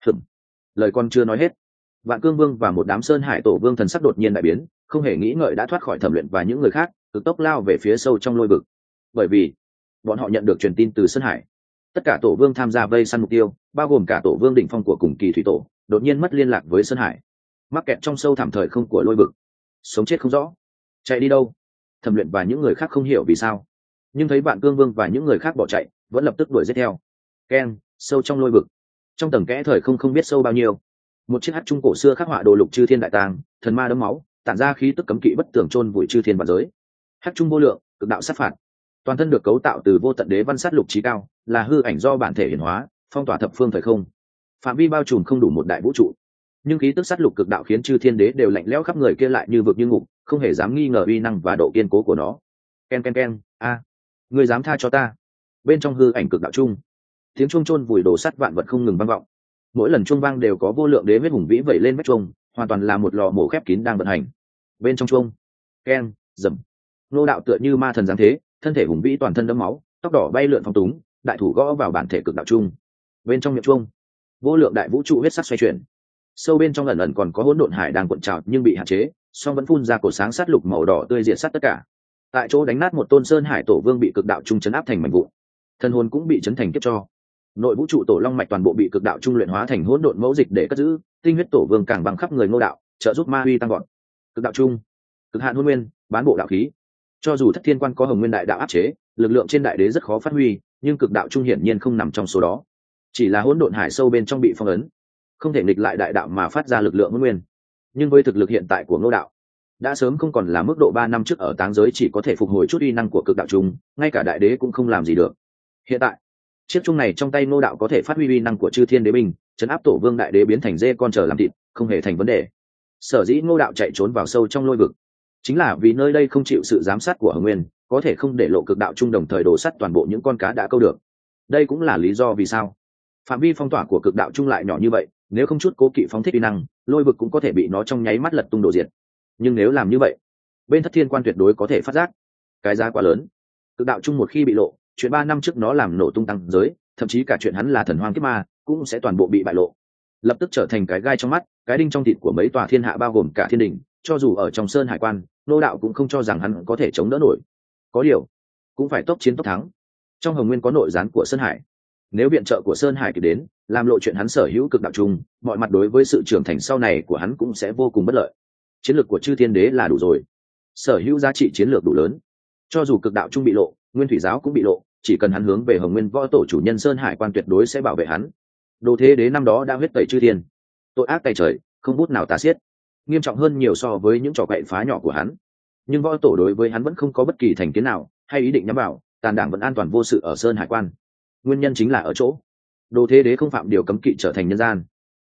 A: Lời con chưa nói hết, Vạn Cương Vương và một đám Sơn Hải tổ vương thần sắc đột nhiên đại biến, không hề nghĩ ngợi đã thoát khỏi Thẩm Luyện và những người khác, cực tốc lao về phía sâu trong lôi vực. Bởi vì bọn họ nhận được truyền tin từ Sơn Hải, tất cả tổ vương tham gia vây săn mục tiêu, bao gồm cả tổ vương đỉnh phong của cùng kỳ thủy tổ, đột nhiên mất liên lạc với Sơn Hải, mắc kẹt trong sâu thẳm thời không của lôi vực, sống chết không rõ. Chạy đi đâu? Thẩm Luyện và những người khác không hiểu vì sao, nhưng thấy Vạn Cương Vương và những người khác bỏ chạy, vẫn lập tức đuổi giết theo. Keng, sâu trong lôi vực, trong tầng kẽ thời không biết sâu bao nhiêu, một chiếc hắc trung cổ xưa khắc họa đồ lục chư thiên đại tàng, thần ma đấm máu, tản ra khí tức cấm kỵ bất tường chôn vùi chư thiên vạn giới. Hắc trung vô lượng, cực đạo sát phạt, toàn thân được cấu tạo từ vô tận đế văn sát lục trí cao, là hư ảnh do bản thể hiển hóa, phong tỏa thập phương thời không, phạm vi bao trùm không đủ một đại vũ trụ. Nhưng khí tức sát lục cực đạo khiến chư thiên đế đều lạnh lẽo khắp người kia lại như vực như ngục, không hề dám nghi ngờ uy năng và độ kiên cố của nó. Ken ken ken, a, người dám tha cho ta? Bên trong hư ảnh cực đạo chung, tiếng chuông chôn vùi đổ sắt vạn vật không ngừng vang vọng. Mỗi lần chuông vang đều có vô lượng đế huyết hùng vĩ vẩy lên vách chuông, hoàn toàn là một lò mổ khép kín đang vận hành. Bên trong chuông, keng, rầm, nô đạo tựa như ma thần giáng thế, thân thể hùng vĩ toàn thân đẫm máu, tóc đỏ bay lượn phong túng, đại thủ gõ vào bản thể cực đạo chung. Bên trong miệng chuông, vô lượng đại vũ trụ huyết sắc xoay chuyển, sâu bên trong ẩn ẩn còn có hỗn độn hải đang cuộn trào nhưng bị hạn chế, song vẫn phun ra cổ sáng sát lục màu đỏ tươi diệt sát tất cả. Tại chỗ đánh nát một tôn Sơn Hải tổ vương bị cực đạo trung chấn áp thành mảnh vụn, thân hồn cũng bị chấn thành kiếp cho. Nội vũ trụ tổ long mạch toàn bộ bị cực đạo trung luyện hóa thành hỗn độn mẫu dịch để cất giữ, tinh huyết tổ vương càng bằng khắp người Ngô đạo, trợ giúp ma uy tăng gọn. Cực đạo trung, cực hạn hôn nguyên, bán bộ đạo khí. Cho dù Thất Thiên Quan có Hồng Nguyên đại đạo áp chế, lực lượng trên đại đế rất khó phát huy, nhưng cực đạo trung hiển nhiên không nằm trong số đó. Chỉ là hỗn độn hải sâu bên trong bị phong ấn, không thể nghịch lại đại đạo mà phát ra lực lượng hôn nguyên. Nhưng với thực lực hiện tại của Ngô đạo, đã sớm không còn là mức độ 3 năm trước ở táng giới chỉ có thể phục hồi chút uy năng của cực đạo trung, ngay cả đại đế cũng không làm gì được. Hiện tại, chiếc chung này trong tay Ngô đạo có thể phát huy uy năng của chư thiên đế binh, chấn áp tổ vương đại đế biến thành dê con chờ làm thịt, không hề thành vấn đề. Sở dĩ Ngô đạo chạy trốn vào sâu trong lôi vực, chính là vì nơi đây không chịu sự giám sát của Hồng Nguyên, có thể không để lộ cực đạo trung đồng thời đổ sắt toàn bộ những con cá đã câu được. Đây cũng là lý do vì sao phạm vi phong tỏa của cực đạo trung lại nhỏ như vậy, nếu không chút cố kỵ phóng thích uy năng, lôi vực cũng có thể bị nó trong nháy mắt lật tung đổ diệt. Nhưng nếu làm như vậy, bên Thất Thiên Quan tuyệt đối có thể phát giác cái giá quá lớn. Cực đạo trung một khi bị lộ, chuyện 3 năm trước nó làm nổ tung tăng giới, thậm chí cả chuyện hắn là thần hoang kiếp ma cũng sẽ toàn bộ bị bại lộ, lập tức trở thành cái gai trong mắt, cái đinh trong thịt của mấy tòa thiên hạ bao gồm cả thiên đình. Cho dù ở trong Sơn Hải Quan, Ngô đạo cũng không cho rằng hắn có thể chống đỡ nổi. Có điều, cũng phải tốc chiến tốc thắng. Trong Hồng Nguyên có nội gián của Sơn Hải, nếu viện trợ của Sơn Hải kịp đến, làm lộ chuyện hắn sở hữu cực đạo trung, mọi mặt đối với sự trưởng thành sau này của hắn cũng sẽ vô cùng bất lợi. Chiến lược của chư thiên đế là đủ rồi, sở hữu giá trị chiến lược đủ lớn. Cho dù cực đạo trung bị lộ, Nguyên Thủy giáo cũng bị lộ, chỉ cần hắn hướng về Hồng Nguyên võ tổ chủ nhân Sơn Hải Quan tuyệt đối sẽ bảo vệ hắn. Đồ Thế Đế năm đó đã huyết tẩy chư thiên, tội ác tày trời, không bút nào tả xiết, nghiêm trọng hơn nhiều so với những trò quậy phá nhỏ của hắn. Nhưng võ tổ đối với hắn vẫn không có bất kỳ thành kiến nào hay ý định nhắm vào, tàn đảng vẫn an toàn vô sự ở Sơn Hải Quan. Nguyên nhân chính là ở chỗ Đồ Thế Đế không phạm điều cấm kỵ trở thành nhân gian.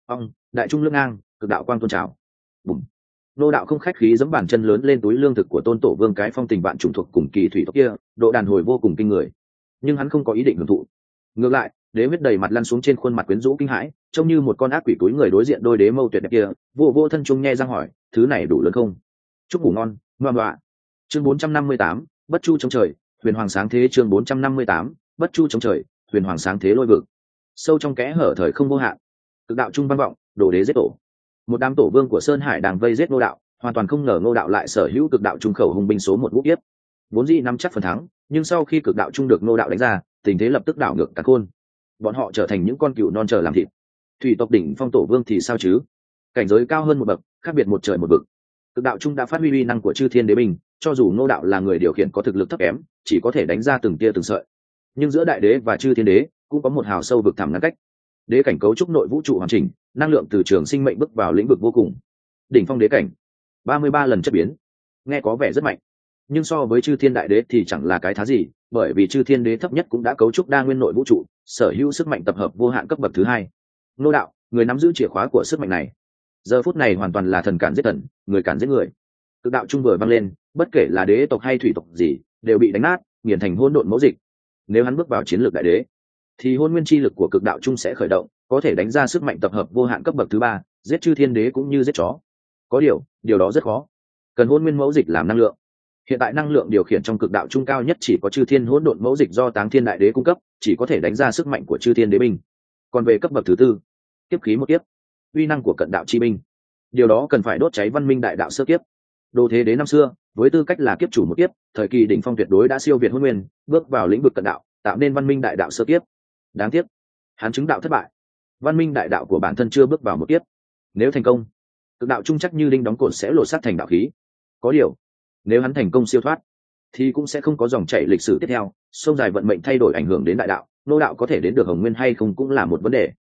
A: Đại trung lưỡng ngang, cực đạo quang tôn trào. Bùm. Ngô đạo không khách khí giẫm bàn chân lớn lên túi lương thực của tôn tổ vương cái phong tình vạn trùng thuộc cùng kỳ thủy tộc kia, độ đàn hồi vô cùng kinh người. Nhưng hắn không có ý định hưởng thụ. Ngược lại, đế huyết đầy mặt lăn xuống trên khuôn mặt quyến rũ kinh hãi, trông như một con ác quỷ túi người đối diện đôi đế mâu tuyệt đẹp kia, vô thân trung nhe răng hỏi, thứ này đủ lớn không? Chúc ngủ ngon, ngoan ngoạ. Chương 458, bất chu chống trời, huyền hoàng sáng thế. Chương 458, bất chu chống trời, huyền hoàng sáng thế lôi vực. Sâu trong kẽ hở thời không vô hạn, cực đạo trung văn vọng, đồ đế giết tổ. Một đám tổ vương của Sơn Hải đang vây giết Ngô đạo, hoàn toàn không ngờ Ngô đạo lại sở hữu cực đạo trung khẩu hùng binh số 1 ngũ kiếp. Vốn dĩ nắm chắc phần thắng, nhưng sau khi cực đạo trung được Ngô đạo đánh ra, tình thế lập tức đảo ngược cả khôn. Bọn họ trở thành những con cừu non chờ làm thịt. Thủy tộc đỉnh phong tổ vương thì sao chứ? Cảnh giới cao hơn một bậc, khác biệt một trời một vực. Cực đạo trung đã phát huy uy năng của chư thiên đế binh, cho dù Ngô đạo là người điều khiển có thực lực thấp kém, chỉ có thể đánh ra từng tia từng sợi. Nhưng giữa đại đế và chư thiên đế cũng có một hào sâu vực thẳm ngăn cách. Đế cảnh cấu trúc nội vũ trụ hoàn chỉnh, năng lượng từ trường sinh mệnh bước vào lĩnh vực vô cùng. Đỉnh phong đế cảnh, 33 lần chất biến, nghe có vẻ rất mạnh, nhưng so với chư thiên đại đế thì chẳng là cái thá gì, bởi vì chư thiên đế thấp nhất cũng đã cấu trúc đa nguyên nội vũ trụ, sở hữu sức mạnh tập hợp vô hạn cấp bậc thứ hai. Ngô đạo, người nắm giữ chìa khóa của sức mạnh này, giờ phút này hoàn toàn là thần cản giết thần, người cản giết người. Cực đạo trung vừa vang lên, bất kể là đế tộc hay thủy tộc gì đều bị đánh nát, nghiền thành hỗn độn mẫu dịch. Nếu hắn bước vào chiến lược đại đế thì hôn nguyên chi lực của cực đạo trung sẽ khởi động, có thể đánh ra sức mạnh tập hợp vô hạn cấp bậc thứ ba, giết chư thiên đế cũng như giết chó. Có điều đó rất khó, cần hôn nguyên mẫu dịch làm năng lượng. Hiện tại năng lượng điều khiển trong cực đạo trung cao nhất chỉ có chư thiên hỗn độn mẫu dịch do Táng Thiên đại đế cung cấp, chỉ có thể đánh ra sức mạnh của chư thiên đế binh. Còn về cấp bậc thứ tư, kiếp khí một kiếp, uy năng của cận đạo chi binh, điều đó cần phải đốt cháy văn minh đại đạo sơ kiếp. Đồ thế đế năm xưa với tư cách là kiếp chủ một kiếp, thời kỳ đỉnh phong tuyệt đối đã siêu việt hôn nguyên, bước vào lĩnh vực cận đạo, tạo nên văn minh đại đạo sơ kiếp. Đáng tiếc hắn chứng đạo thất bại, văn minh đại đạo của bản thân chưa bước vào một kiếp. Nếu thành công, cực đạo trung chắc như đinh đóng cột sẽ lột xác thành đạo khí. Có điều nếu hắn thành công siêu thoát thì cũng sẽ không có dòng chảy lịch sử tiếp theo, sông dài vận mệnh thay đổi ảnh hưởng đến đại đạo. Ngô đạo có thể đến được hồng nguyên hay không cũng là một vấn đề.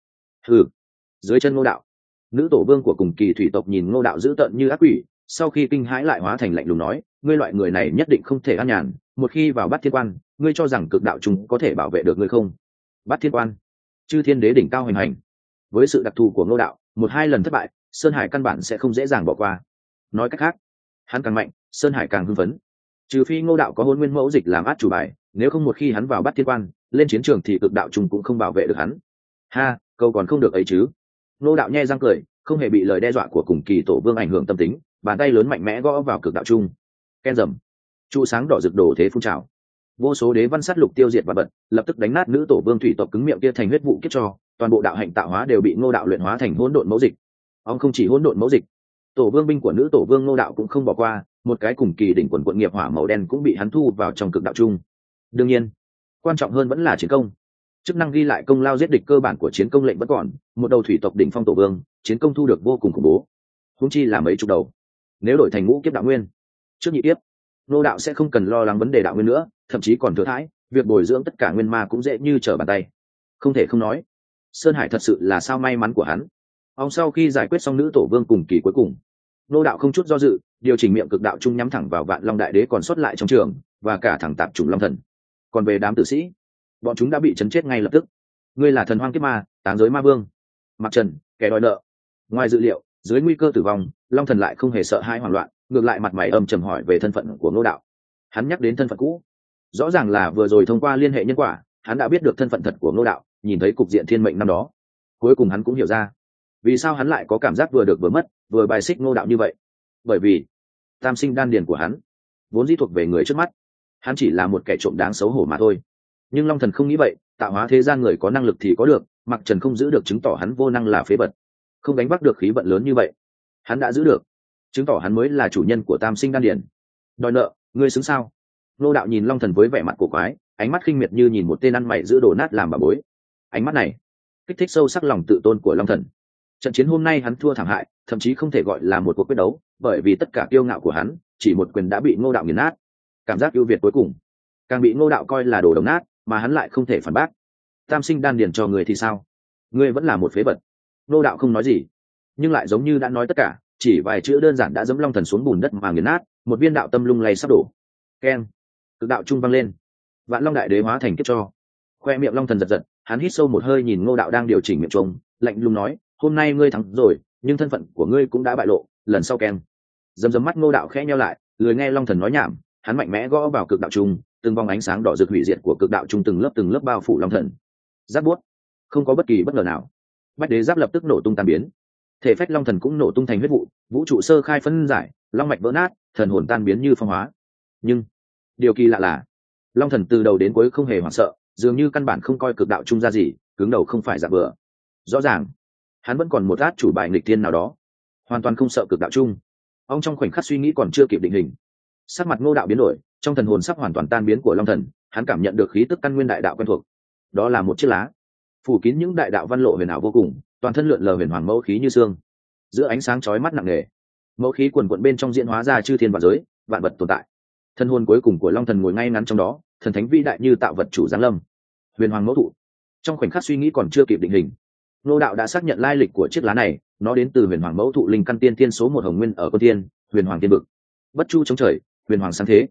A: Dưới chân Ngô đạo, nữ tổ vương của cùng kỳ thủy tộc nhìn Ngô đạo dữ tợn như ác quỷ, sau khi kinh hãi lại hóa thành lạnh lùng nói, ngươi loại người này nhất định không thể an nhàn, một khi vào Bát Thiên Quan, ngươi cho rằng cực đạo chúng có thể bảo vệ được ngươi không? Bát Thiên Quan, chư thiên đế đỉnh cao hoành hành. Với sự đặc thù của Ngô đạo, một hai lần thất bại, Sơn Hải căn bản sẽ không dễ dàng bỏ qua. Nói cách khác, hắn càng mạnh, Sơn Hải càng hưng phấn. Trừ phi Ngô đạo có hôn nguyên mẫu dịch làm át chủ bài, nếu không một khi hắn vào Bát Thiên Quan, lên chiến trường thì cực đạo chúng cũng không bảo vệ được hắn. Ha, câu còn không được ấy chứ? Ngô đạo nhe răng cười, không hề bị lời đe dọa của cùng kỳ tổ vương ảnh hưởng tâm tính, bàn tay lớn mạnh mẽ gõ vào cực đạo trung. Ken rầm, trụ sáng đỏ rực đổ thế phun trào, vô số đế văn sát lục tiêu diệt và bật, lập tức đánh nát nữ tổ vương thủy tộc cứng miệng kia thành huyết vụ kiếp cho, toàn bộ đạo hạnh tạo hóa đều bị Ngô đạo luyện hóa thành hỗn độn mẫu dịch. Ông không chỉ hỗn độn mẫu dịch, tổ vương binh của nữ tổ vương Ngô đạo cũng không bỏ qua, một cái cùng kỳ đỉnh quần quận nghiệp hỏa màu đen cũng bị hắn thu vào trong cực đạo trung. Đương nhiên, quan trọng hơn vẫn là chiến công. Chức năng ghi lại công lao giết địch cơ bản của chiến công lệnh vẫn còn, một đầu thủy tộc đỉnh phong tổ vương, chiến công thu được vô cùng khủng bố. Huống chi là mấy chục đầu. Nếu đổi thành ngũ kiếp đạo nguyên, trước nhị kiếp, Ngô đạo sẽ không cần lo lắng vấn đề đạo nguyên nữa, thậm chí còn thừa thãi, việc bồi dưỡng tất cả nguyên ma cũng dễ như trở bàn tay. Không thể không nói, Sơn Hải thật sự là sao may mắn của hắn. Ông sau khi giải quyết xong nữ tổ vương cùng kỳ cuối cùng, Ngô đạo không chút do dự, điều chỉnh miệng cực đạo trung nhắm thẳng vào Vạn Long đại đế còn sót lại trong trường, và cả thẳng tạp chủng long thần. Còn về đám tử sĩ, bọn chúng đã bị chấn chết ngay lập tức. Ngươi là thần hoang kiếp ma, táng giới ma vương, Mặc Trần, kẻ đòi nợ. Ngoài dự liệu, dưới nguy cơ tử vong, long thần lại không hề sợ hãi hoảng loạn, ngược lại mặt mày âm trầm hỏi về thân phận của Ngô đạo. Hắn nhắc đến thân phận cũ, rõ ràng là vừa rồi thông qua liên hệ nhân quả, hắn đã biết được thân phận thật của Ngô đạo, nhìn thấy cục diện thiên mệnh năm đó, cuối cùng hắn cũng hiểu ra vì sao hắn lại có cảm giác vừa được vừa mất, vừa bài xích Ngô đạo như vậy. Bởi vì tam sinh đan điền của hắn vốn dĩ thuộc về người trước mắt, hắn chỉ là một kẻ trộm đáng xấu hổ mà thôi. Nhưng long thần không nghĩ vậy, tạo hóa thế gian người có năng lực thì có được, Mặc Trần không giữ được chứng tỏ hắn vô năng là phế vật, không đánh bắt được khí vận lớn như vậy. Hắn đã giữ được, chứng tỏ hắn mới là chủ nhân của tam sinh đan điền. Đòi nợ, ngươi xứng sao? Ngô đạo nhìn long thần với vẻ mặt cổ quái, ánh mắt khinh miệt như nhìn một tên ăn mày giữ đổ nát làm bà bối. Ánh mắt này kích thích sâu sắc lòng tự tôn của long thần. Trận chiến hôm nay hắn thua thảm hại, thậm chí không thể gọi là một cuộc quyết đấu, bởi vì tất cả kiêu ngạo của hắn chỉ một quyền đã bị Ngô đạo nghiền nát. Cảm giác ưu việt cuối cùng càng bị Ngô đạo coi là đồ đồng nát, mà hắn lại không thể phản bác. Tam sinh đan điền cho người thì sao? Ngươi vẫn là một phế vật. Ngô đạo không nói gì, nhưng lại giống như đã nói tất cả, chỉ vài chữ đơn giản đã giẫm long thần xuống bùn đất mà nghiền nát, một viên đạo tâm lung lay sắp đổ. Keng, cực đạo trung vang lên, Vạn Long đại đế hóa thành kiếp cho. Khoe miệng long thần giật giật, hắn hít sâu một hơi nhìn Ngô đạo đang điều chỉnh miệng trống, lạnh lùng nói, hôm nay ngươi thắng rồi, nhưng thân phận của ngươi cũng đã bại lộ, lần sau keng. Dầm mắt Ngô đạo khẽ nheo lại, lười nghe long thần nói nhảm, hắn mạnh mẽ gõ vào cực đạo trung, từng vòng ánh sáng đỏ rực hủy diệt của cực đạo trung từng lớp bao phủ long thần. Giáp buốt, không có bất kỳ bất ngờ nào, bách đế giáp lập tức nổ tung tan biến, thể phách long thần cũng nổ tung thành huyết vụ, vũ trụ sơ khai phân giải, long mạch vỡ nát, thần hồn tan biến như phong hóa. Nhưng điều kỳ lạ là long thần từ đầu đến cuối không hề hoảng sợ, dường như căn bản không coi cực đạo trung ra gì, cứng đầu không phải giả bừa. Rõ ràng hắn vẫn còn một át chủ bài nghịch thiên nào đó, hoàn toàn không sợ cực đạo trung. Ông trong khoảnh khắc suy nghĩ còn chưa kịp định hình, sắc mặt Ngô đạo biến đổi, trong thần hồn sắp hoàn toàn tan biến của long thần, hắn cảm nhận được khí tức căn nguyên đại đạo quen thuộc. Đó là một chiếc lá phủ kín những đại đạo văn lộ huyền ảo vô cùng, toàn thân lượn lờ huyền hoàng mẫu khí như xương, giữa ánh sáng chói mắt nặng nề, mẫu khí quần quận bên trong diễn hóa ra chư thiên vạn giới, vạn vật tồn tại. Thân hồn cuối cùng của long thần ngồi ngay ngắn trong đó, thần thánh vĩ đại như tạo vật chủ giáng lâm, huyền hoàng mẫu thụ. Trong khoảnh khắc suy nghĩ còn chưa kịp định hình, Ngô đạo đã xác nhận lai lịch của chiếc lá này, nó đến từ huyền hoàng mẫu thụ linh căn tiên thiên số 1 hồng nguyên ở Quân Thiên, huyền hoàng tiên vực. Bất chu chống trời, huyền hoàng sáng thế.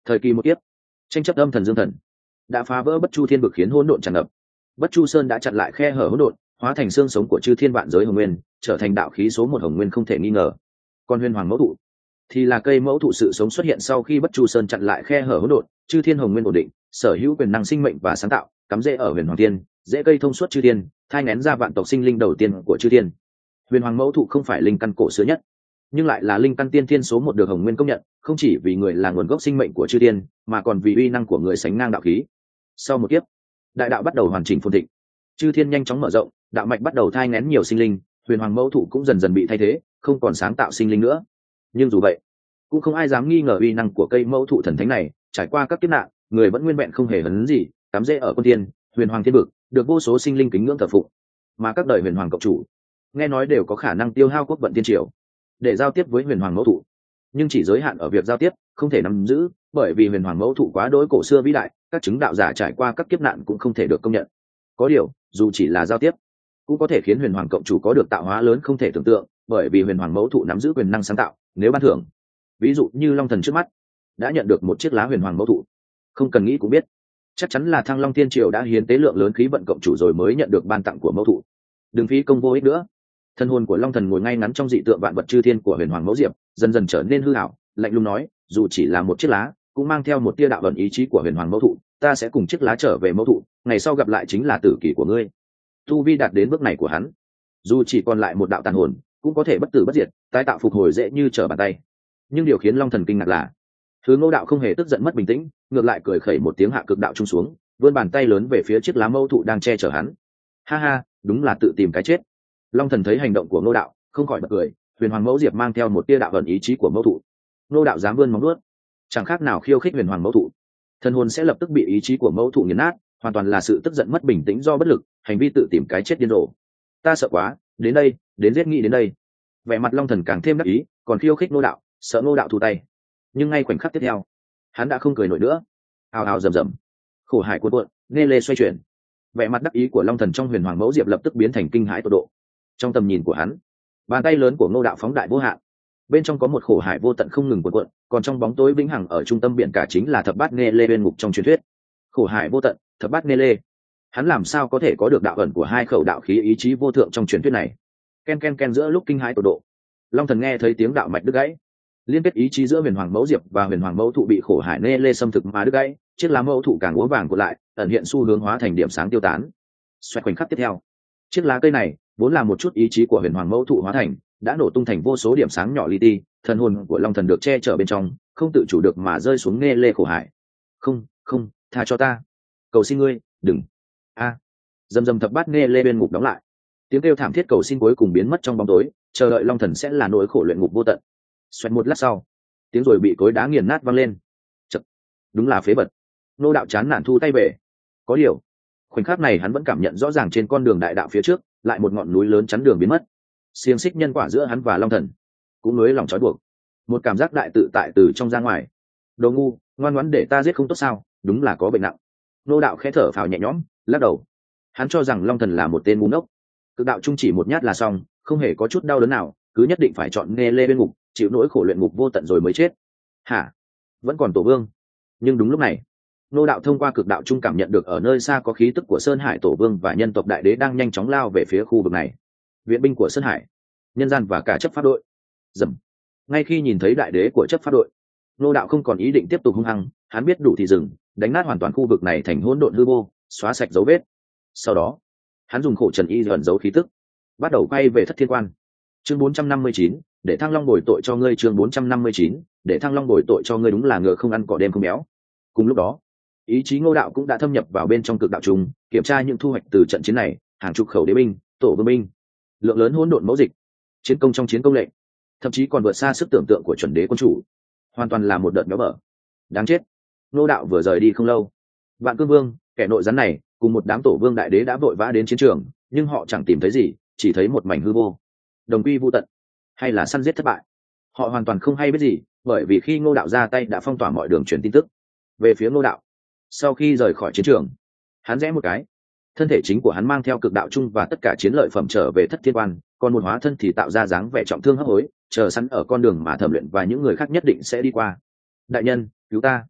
A: Thời kỳ một kiếp, tranh chấp âm thần dương thần đã phá vỡ bất chu thiên vực, khiến hỗn độn tràn ngập. Bất chu sơn đã chặn lại khe hở hỗn độn, hóa thành xương sống của chư thiên vạn giới hồng nguyên, trở thành đạo khí số một hồng nguyên không thể nghi ngờ. Còn huyền hoàng mẫu thụ thì là cây mẫu thụ sự sống xuất hiện sau khi bất chu sơn chặn lại khe hở hỗn độn, chư thiên hồng nguyên ổn định, sở hữu quyền năng sinh mệnh và sáng tạo, cắm rễ ở huyền hoàng thiên, dễ cây thông suốt chư thiên, thai nghén ra vạn tộc sinh linh đầu tiên của chư thiên. Huyền hoàng mẫu thụ không phải linh căn cổ xưa nhất, nhưng lại là linh căn tiên thiên số một được hồng nguyên công nhận, không chỉ vì người là nguồn gốc sinh mệnh của chư thiên, mà còn vì uy năng của người sánh ngang đạo khí. Sau một kiếp, đại đạo bắt đầu hoàn chỉnh phồn thịnh, chư thiên nhanh chóng mở rộng, đạo mạch bắt đầu thai nghén nhiều sinh linh, huyền hoàng mẫu thụ cũng dần dần bị thay thế, không còn sáng tạo sinh linh nữa. Nhưng dù vậy, cũng không ai dám nghi ngờ uy năng của cây mẫu thụ thần thánh này. Trải qua các kiếp nạn, người vẫn nguyên vẹn không hề hấn gì, cắm rễ ở quân tiên huyền hoàng thiên vực, được vô số sinh linh kính ngưỡng thờ phụng. Mà các đời huyền hoàng cộng chủ nghe nói đều có khả năng tiêu hao quốc vận tiên triều để giao tiếp với huyền hoàng mẫu thụ, nhưng chỉ giới hạn ở việc giao tiếp, không thể nắm giữ, bởi vì huyền hoàng mẫu thụ quá đỗi cổ xưa vĩ đại, các chứng đạo giả trải qua các kiếp nạn cũng không thể được công nhận. Có điều, dù chỉ là giao tiếp, cũng có thể khiến huyền hoàng cộng chủ có được tạo hóa lớn không thể tưởng tượng, bởi vì huyền hoàng mẫu thụ nắm giữ quyền năng sáng tạo. Nếu ban thưởng, ví dụ như long thần trước mắt đã nhận được một chiếc lá huyền hoàng mẫu thụ, không cần nghĩ cũng biết chắc chắn là Thăng Long Thiên Triều đã hiến tế lượng lớn khí vận cộng chủ rồi mới nhận được ban tặng của mẫu thụ. Đừng phí công vô ích nữa. Thân hồn của long thần ngồi ngay ngắn trong dị tượng vạn vật chư thiên của huyền hoàng mẫu diệp dần dần trở nên hư ảo, lạnh lùng nói, dù chỉ là một chiếc lá, cũng mang theo một tia đạo ẩn ý chí của huyền hoàng mẫu thụ. Ta sẽ cùng chiếc lá trở về mẫu thụ, ngày sau gặp lại chính là tử kỷ của ngươi. Tu vi đạt đến bước này của hắn, dù chỉ còn lại một đạo tàn hồn, cũng có thể bất tử bất diệt, tái tạo phục hồi dễ như trở bàn tay. Nhưng điều khiến long thần kinh ngạc là, thứ Ngô đạo không hề tức giận mất bình tĩnh, ngược lại cười khẩy một tiếng, hạ cực đạo trung xuống, vươn bàn tay lớn về phía chiếc lá mẫu thụ đang che chở hắn. Ha ha, đúng là tự tìm cái chết. Long thần thấy hành động của Ngô đạo, không khỏi bật cười. Huyền hoàng mẫu diệp mang theo một tia đạo ẩn ý chí của mẫu thụ, Ngô đạo dám vươn móng vuốt, chẳng khác nào khiêu khích huyền hoàng mẫu thụ. Thần hồn sẽ lập tức bị ý chí của mẫu thụ nghiền nát, hoàn toàn là sự tức giận mất bình tĩnh do bất lực, hành vi tự tìm cái chết điên rồ. Ta sợ quá, đến đây, đến giết nghị đến đây. Vẻ mặt long thần càng thêm đắc ý, còn khiêu khích Ngô đạo, sợ Ngô đạo thu tay. Nhưng ngay khoảnh khắc tiếp theo, hắn đã không cười nổi nữa. Ào ào rầm rầm, khổ hải cuộn cuộn, nghe lê xoay chuyển. Vẻ mặt đắc ý của long thần trong huyền hoàng mẫu diệp lập tức biến thành kinh hãi tột độ. Trong tầm nhìn của hắn, bàn tay lớn của Ngô đạo phóng đại vô hạn, bên trong có một khổ hải vô tận không ngừng cuộn cuộn, còn trong bóng tối vĩnh hằng ở trung tâm biển cả chính là thập bát nghe lê bên ngục trong truyền thuyết. Khổ hải vô tận, thập bát nghe lê, hắn làm sao có thể có được đạo ẩn của hai khẩu đạo khí ý chí vô thượng trong truyền thuyết này? Ken ken ken, giữa lúc kinh hãi tột độ, long thần nghe thấy tiếng đạo mạch đứt gãy, liên kết ý chí giữa huyền hoàng mẫu diệp và huyền hoàng mẫu thụ bị khổ hải nghe lê xâm thực mà đứt gãy. Chiếc lá mẫu thụ càng úa vàng của lại, ẩn hiện xu hướng hóa thành điểm sáng tiêu tán. Xoẹt, khoảnh khắc tiếp theo, chiếc lá cây này vốn là một chút ý chí của huyền hoàng mẫu thụ hóa thành, đã nổ tung thành vô số điểm sáng nhỏ li ti. Thần hồn của long thần được che chở bên trong, không tự chủ được mà rơi xuống nghe lê khổ hải. Không, không, tha cho ta, cầu xin ngươi, đừng. A. Dầm dầm, thập bát nghe lê bên ngục đóng lại, tiếng kêu thảm thiết cầu xin cuối cùng biến mất trong bóng tối, chờ đợi long thần sẽ là nỗi khổ luyện ngục vô tận. Xoẹt, một lát sau, tiếng rồi bị cối đá nghiền nát vang lên. Chật, đúng là phế vật. Ngô đạo chán nản thu tay về. Có điều, khoảnh khắc này hắn vẫn cảm nhận rõ ràng trên con đường đại đạo phía trước lại một ngọn núi lớn chắn đường biến mất. Xiềng xích nhân quả giữa hắn và long thần cũng nối lòng trói buộc, một cảm giác đại tự tại từ trong ra ngoài. Đồ ngu, ngoan ngoãn để ta giết không tốt sao? Đúng là có bệnh nặng. Ngô đạo khẽ thở phào nhẹ nhõm, lắc đầu. Hắn cho rằng long thần là một tên ngu ngốc, cực đạo chung chỉ một nhát là xong, không hề có chút đau đớn nào, cứ nhất định phải chọn nghe lê bên ngục, chịu nỗi khổ luyện ngục vô tận rồi mới chết. Hả? Vẫn còn tổ vương? Nhưng đúng lúc này, Ngô đạo thông qua cực đạo chung cảm nhận được ở nơi xa có khí tức của Sơn Hải tổ vương và nhân tộc đại đế đang nhanh chóng lao về phía khu vực này. Viện binh của Sơn Hải, nhân gian và cả chấp pháp đội. Dầm. Ngay khi nhìn thấy đại đế của chấp pháp đội, Ngô đạo không còn ý định tiếp tục hung hăng, hắn biết đủ thì dừng, đánh nát hoàn toàn khu vực này thành hỗn độn hư vô, xóa sạch dấu vết. Sau đó, hắn dùng khổ trần y ẩn giấu khí tức, bắt đầu quay về Thất Thiên Quan. Chương 459, để Thăng Long bồi tội cho ngươi. Chương 459, để Thăng Long bồi tội cho ngươi. Đúng là ngựa không ăn cỏ đêm không béo. Cùng lúc đó, ý chí Ngô đạo cũng đã thâm nhập vào bên trong cực đạo trùng, kiểm tra những thu hoạch từ trận chiến này, hàng chục khẩu đế binh, tổ vương binh, lượng lớn hỗn độn mẫu dịch, chiến công trong chiến công lệnh, thậm chí còn vượt xa sức tưởng tượng của chuẩn đế quân chủ, hoàn toàn là một đợt béo bở. Đáng chết, Ngô đạo vừa rời đi không lâu, Vạn Cương Vương, kẻ nội gián này, cùng một đám tổ vương đại đế đã vội vã đến chiến trường, nhưng họ chẳng tìm thấy gì, chỉ thấy một mảnh hư vô, đồng quy vu tận, hay là săn giết thất bại. Họ hoàn toàn không hay biết gì, bởi vì khi Ngô đạo ra tay đã phong tỏa mọi đường truyền tin tức. Về phía Ngô đạo, sau khi rời khỏi chiến trường, hắn rẽ một cái, thân thể chính của hắn mang theo cực đạo chung và tất cả chiến lợi phẩm trở về Thất Thiên Quan, còn một hóa thân thì tạo ra dáng vẻ trọng thương hấp hối, chờ sẵn ở con đường mà Thẩm Luyện và những người khác nhất định sẽ đi qua. Đại nhân, cứu ta!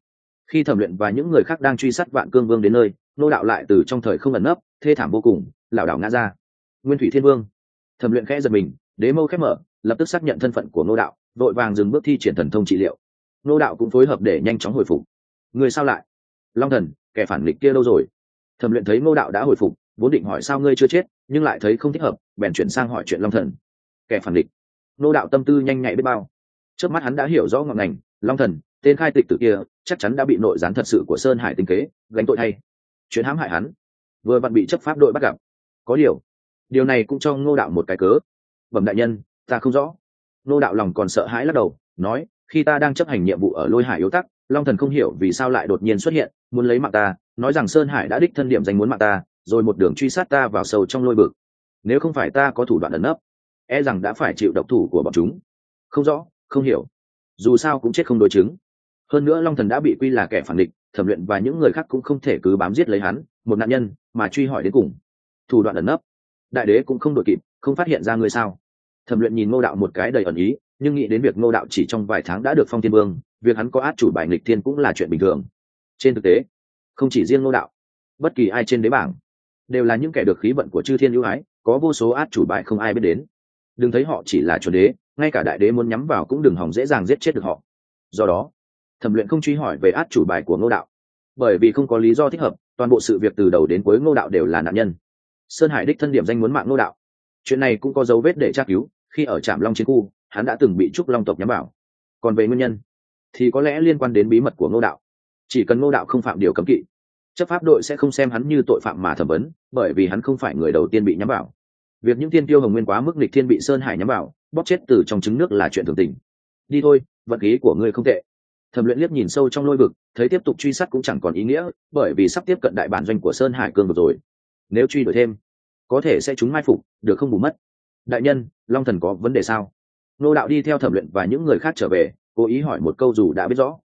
A: Khi Thẩm Luyện và những người khác đang truy sát Vạn Cương Vương đến nơi, Ngô Đạo lại từ trong thời không ẩn nấp, thê thảm vô cùng, lảo đảo ngã ra. Nguyên Thủy Thiên Vương. Thẩm Luyện khẽ giật mình, đế mâu khép mở, lập tức xác nhận thân phận của Ngô Đạo, vội vàng dừng bước thi triển thần thông trị liệu. Ngô Đạo cũng phối hợp để nhanh chóng hồi phục. Người sao lại? Long Thần, kẻ phản nghịch kia đâu rồi? Thẩm Luyện thấy Ngô Đạo đã hồi phục, vốn định hỏi sao ngươi chưa chết, nhưng lại thấy không thích hợp, bèn chuyển sang hỏi chuyện Long Thần. Kẻ phản nghịch? Ngô Đạo tâm tư nhanh nhạy biết bao. Trước mắt hắn đã hiểu rõ ngọn ngành, Long Thần, tên khai tịch tử kia, chắc chắn đã bị nội gián thật sự của Sơn Hải tinh kế, gánh tội thay. Chuyện hãm hại hắn, vừa vặn bị chấp pháp đội bắt gặp. Có điều này cũng cho Ngô Đạo một cái cớ. Bẩm đại nhân, ta không rõ. Ngô Đạo lòng còn sợ hãi lắc đầu, nói, khi ta đang chấp hành nhiệm vụ ở Lôi Hải yếu tắc, Long Thần không hiểu vì sao lại đột nhiên xuất hiện, muốn lấy mạng ta, nói rằng Sơn Hải đã đích thân điểm danh muốn mạng ta, rồi một đường truy sát ta vào sâu trong lôi vực. Nếu không phải ta có thủ đoạn ẩn nấp, e rằng đã phải chịu độc thủ của bọn chúng. Không rõ, không hiểu. Dù sao cũng chết không đối chứng. Hơn nữa Long Thần đã bị quy là kẻ phản địch, Thẩm Luyện và những người khác cũng không thể cứ bám giết lấy hắn, một nạn nhân mà truy hỏi đến cùng. Thủ đoạn ẩn nấp, đại đế cũng không đội kịp, không phát hiện ra người sao? Thẩm Luyện nhìn Ngô Đạo một cái đầy ẩn ý, nhưng nghĩ đến việc Ngô Đạo chỉ trong vài tháng đã được phong thiên vương, việc hắn có át chủ bài nghịch thiên cũng là chuyện bình thường. Trên thực tế, không chỉ riêng Ngô Đạo, bất kỳ ai trên đế bảng đều là những kẻ được khí vận của chư thiên ưu ái, có vô số át chủ bài không ai biết đến. Đừng thấy họ chỉ là chuẩn đế, ngay cả đại đế muốn nhắm vào cũng đừng hòng dễ dàng giết chết được họ. Do đó, Thẩm Luyện không truy hỏi về át chủ bài của Ngô Đạo, bởi vì không có lý do thích hợp, toàn bộ sự việc từ đầu đến cuối Ngô Đạo đều là nạn nhân. Sơn Hải đích thân điểm danh muốn mạng Ngô Đạo, chuyện này cũng có dấu vết để tra cứu, khi ở Trạm Long chiến khu, hắn đã từng bị Trúc Long tộc nhắm vào. Còn về nguyên nhân, thì có lẽ liên quan đến bí mật của Ngô Đạo. Chỉ cần Ngô Đạo không phạm điều cấm kỵ, chấp pháp đội sẽ không xem hắn như tội phạm mà thẩm vấn, bởi vì hắn không phải người đầu tiên bị nhắm vào. Việc những tiên tiêu hồng nguyên quá mức nghịch thiên bị Sơn Hải nhắm vào, bóp chết từ trong trứng nước là chuyện thường tình. Đi thôi, vận khí của ngươi không tệ. Thẩm Luyện liếc nhìn sâu trong lôi vực, thấy tiếp tục truy sát cũng chẳng còn ý nghĩa, bởi vì sắp tiếp cận đại bản doanh của Sơn Hải cương vực rồi. Nếu truy đuổi thêm, có thể sẽ trúng mai phục, được không bù mất. Đại nhân, Long Thần có vấn đề sao? Ngô Đạo đi theo Thẩm Luyện và những người khác trở về, cố ý hỏi một câu dù đã biết rõ.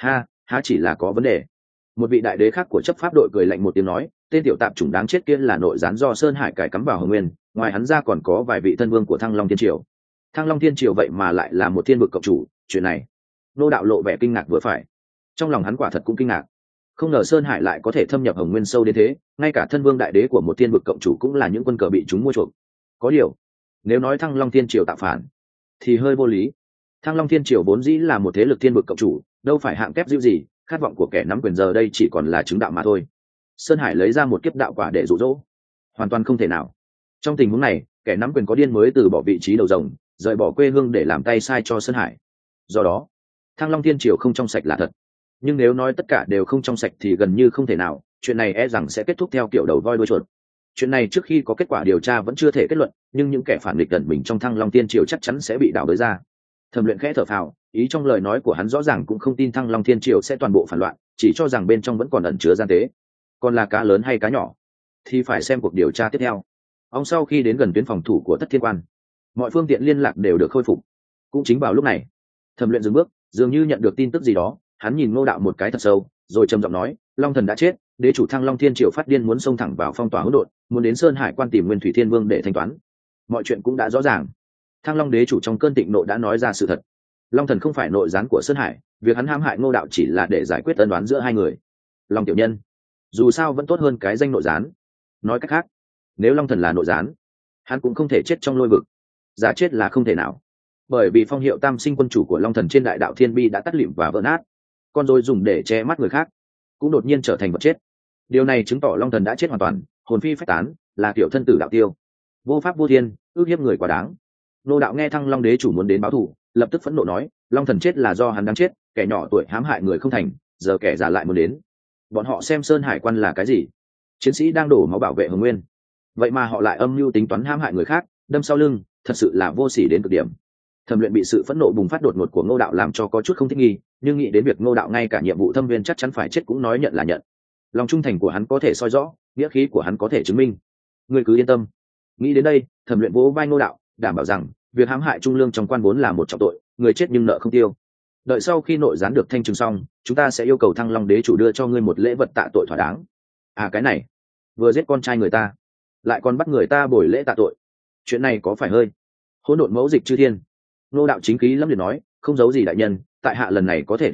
A: Há chỉ là có vấn đề. Một vị đại đế khác của chấp pháp đội cười lạnh một tiếng nói, tên tiểu tạp chủng đáng chết kia là nội gián do Sơn Hải cài cắm vào Hồng Nguyên, ngoài hắn ra còn có vài vị thân vương của Thăng Long Thiên Triều. Thăng Long Thiên Triều vậy mà lại là một thiên vực cộng chủ, chuyện này. Ngô Đạo lộ vẻ kinh ngạc vừa phải. Trong lòng hắn quả thật cũng kinh ngạc. Không ngờ Sơn Hải lại có thể thâm nhập Hồng Nguyên sâu đến thế, ngay cả thân vương đại đế của một thiên vực cộng chủ cũng là những quân cờ bị chúng mua chuộc. Có điều, nếu nói Thăng Long Thiên Triều tạo phản, thì hơi vô lý. Thăng Long Thiên Triều vốn dĩ là một thế lực thiên vực cộng chủ, đâu phải hạng kép dịu gì, khát vọng của kẻ nắm quyền giờ đây chỉ còn là chứng đạo mà thôi. Sơn Hải lấy ra một kiếp đạo quả để dụ dỗ, hoàn toàn không thể nào. Trong tình huống này, kẻ nắm quyền có điên mới từ bỏ vị trí đầu rồng, rời bỏ quê hương để làm tay sai cho Sơn Hải. Do đó, Thăng Long Thiên Triều không trong sạch là thật. Nhưng nếu nói tất cả đều không trong sạch thì gần như không thể nào, chuyện này e rằng sẽ kết thúc theo kiểu đầu voi đuôi chuột. Chuyện này trước khi có kết quả điều tra vẫn chưa thể kết luận, nhưng những kẻ phản nghịch gần mình trong Thăng Long Thiên Triều chắc chắn sẽ bị đào bới ra. Thẩm Luyện khẽ thở phào, ý trong lời nói của hắn rõ ràng cũng không tin Thăng Long Thiên Triều sẽ toàn bộ phản loạn, chỉ cho rằng bên trong vẫn còn ẩn chứa gian tế. Còn là cá lớn hay cá nhỏ, thì phải xem cuộc điều tra tiếp theo. Ông sau khi đến gần tuyến phòng thủ của Thất Thiên Quan, mọi phương tiện liên lạc đều được khôi phục. Cũng chính vào lúc này, Thẩm Luyện dừng bước, dường như nhận được tin tức gì đó, hắn nhìn Ngô Đạo một cái thật sâu, rồi trầm giọng nói, Long Thần đã chết, đế chủ Thăng Long Thiên Triều phát điên muốn xông thẳng vào phong tỏa hỗn độn, muốn đến Sơn Hải quan tìm Nguyên Thủy Thiên Vương để thanh toán. Mọi chuyện cũng đã rõ ràng. Thăng Long đế chủ trong cơn thịnh nộ đã nói ra sự thật. Long Thần không phải nội gián của Sơn Hải, việc hắn hãm hại Ngô Đạo chỉ là để giải quyết ân đoán giữa hai người. Long tiểu nhân, dù sao vẫn tốt hơn cái danh nội gián. Nói cách khác, nếu Long Thần là nội gián, hắn cũng không thể chết trong lôi vực. Giả chết là không thể nào, bởi vì phong hiệu Tam Sinh quân chủ của Long Thần trên đại đạo Thiên Bi đã tắt lịm và vỡ nát, con rồi dùng để che mắt người khác cũng đột nhiên trở thành vật chết. Điều này chứng tỏ Long Thần đã chết hoàn toàn, hồn phi phách tán, là kiểu thân tử đạo tiêu, vô pháp vô thiên, ước hiếp người quá đáng. Ngô Đạo nghe Thăng Long đế chủ muốn đến báo thù, lập tức phẫn nộ nói, Long Thần chết là do hắn đáng chết, kẻ nhỏ tuổi hãm hại người không thành, giờ kẻ già lại muốn đến. Bọn họ xem Sơn Hải quan là cái gì? Chiến sĩ đang đổ máu bảo vệ Hồng Nguyên, vậy mà họ lại âm mưu tính toán hãm hại người khác, đâm sau lưng, thật sự là vô sỉ đến cực điểm. Thẩm Luyện bị sự phẫn nộ bùng phát đột ngột của Ngô Đạo làm cho có chút không thích nghi, nhưng nghĩ đến việc Ngô Đạo ngay cả nhiệm vụ thâm viên chắc chắn phải chết cũng nói nhận là nhận. Lòng trung thành của hắn có thể soi rõ, nghĩa khí của hắn có thể chứng minh. Ngươi cứ yên tâm. Nghĩ đến đây, Thẩm Luyện vỗ vai Ngô Đạo, đảm bảo rằng việc hãm hại trung lương trong quan vốn là một trọng tội, người chết nhưng nợ không tiêu. Đợi sau khi nội gián được thanh trừng xong, chúng ta sẽ yêu cầu Thăng Long đế chủ đưa cho ngươi một lễ vật tạ tội thỏa đáng. À cái này, vừa giết con trai người ta, lại còn bắt người ta bồi lễ tạ tội, chuyện này có phải hơi hỗn độn mẫu dịch chư thiên? Ngô Đạo chính khí lâm liệt nói, không giấu gì đại nhân, tại hạ lần này có thể thoát chết,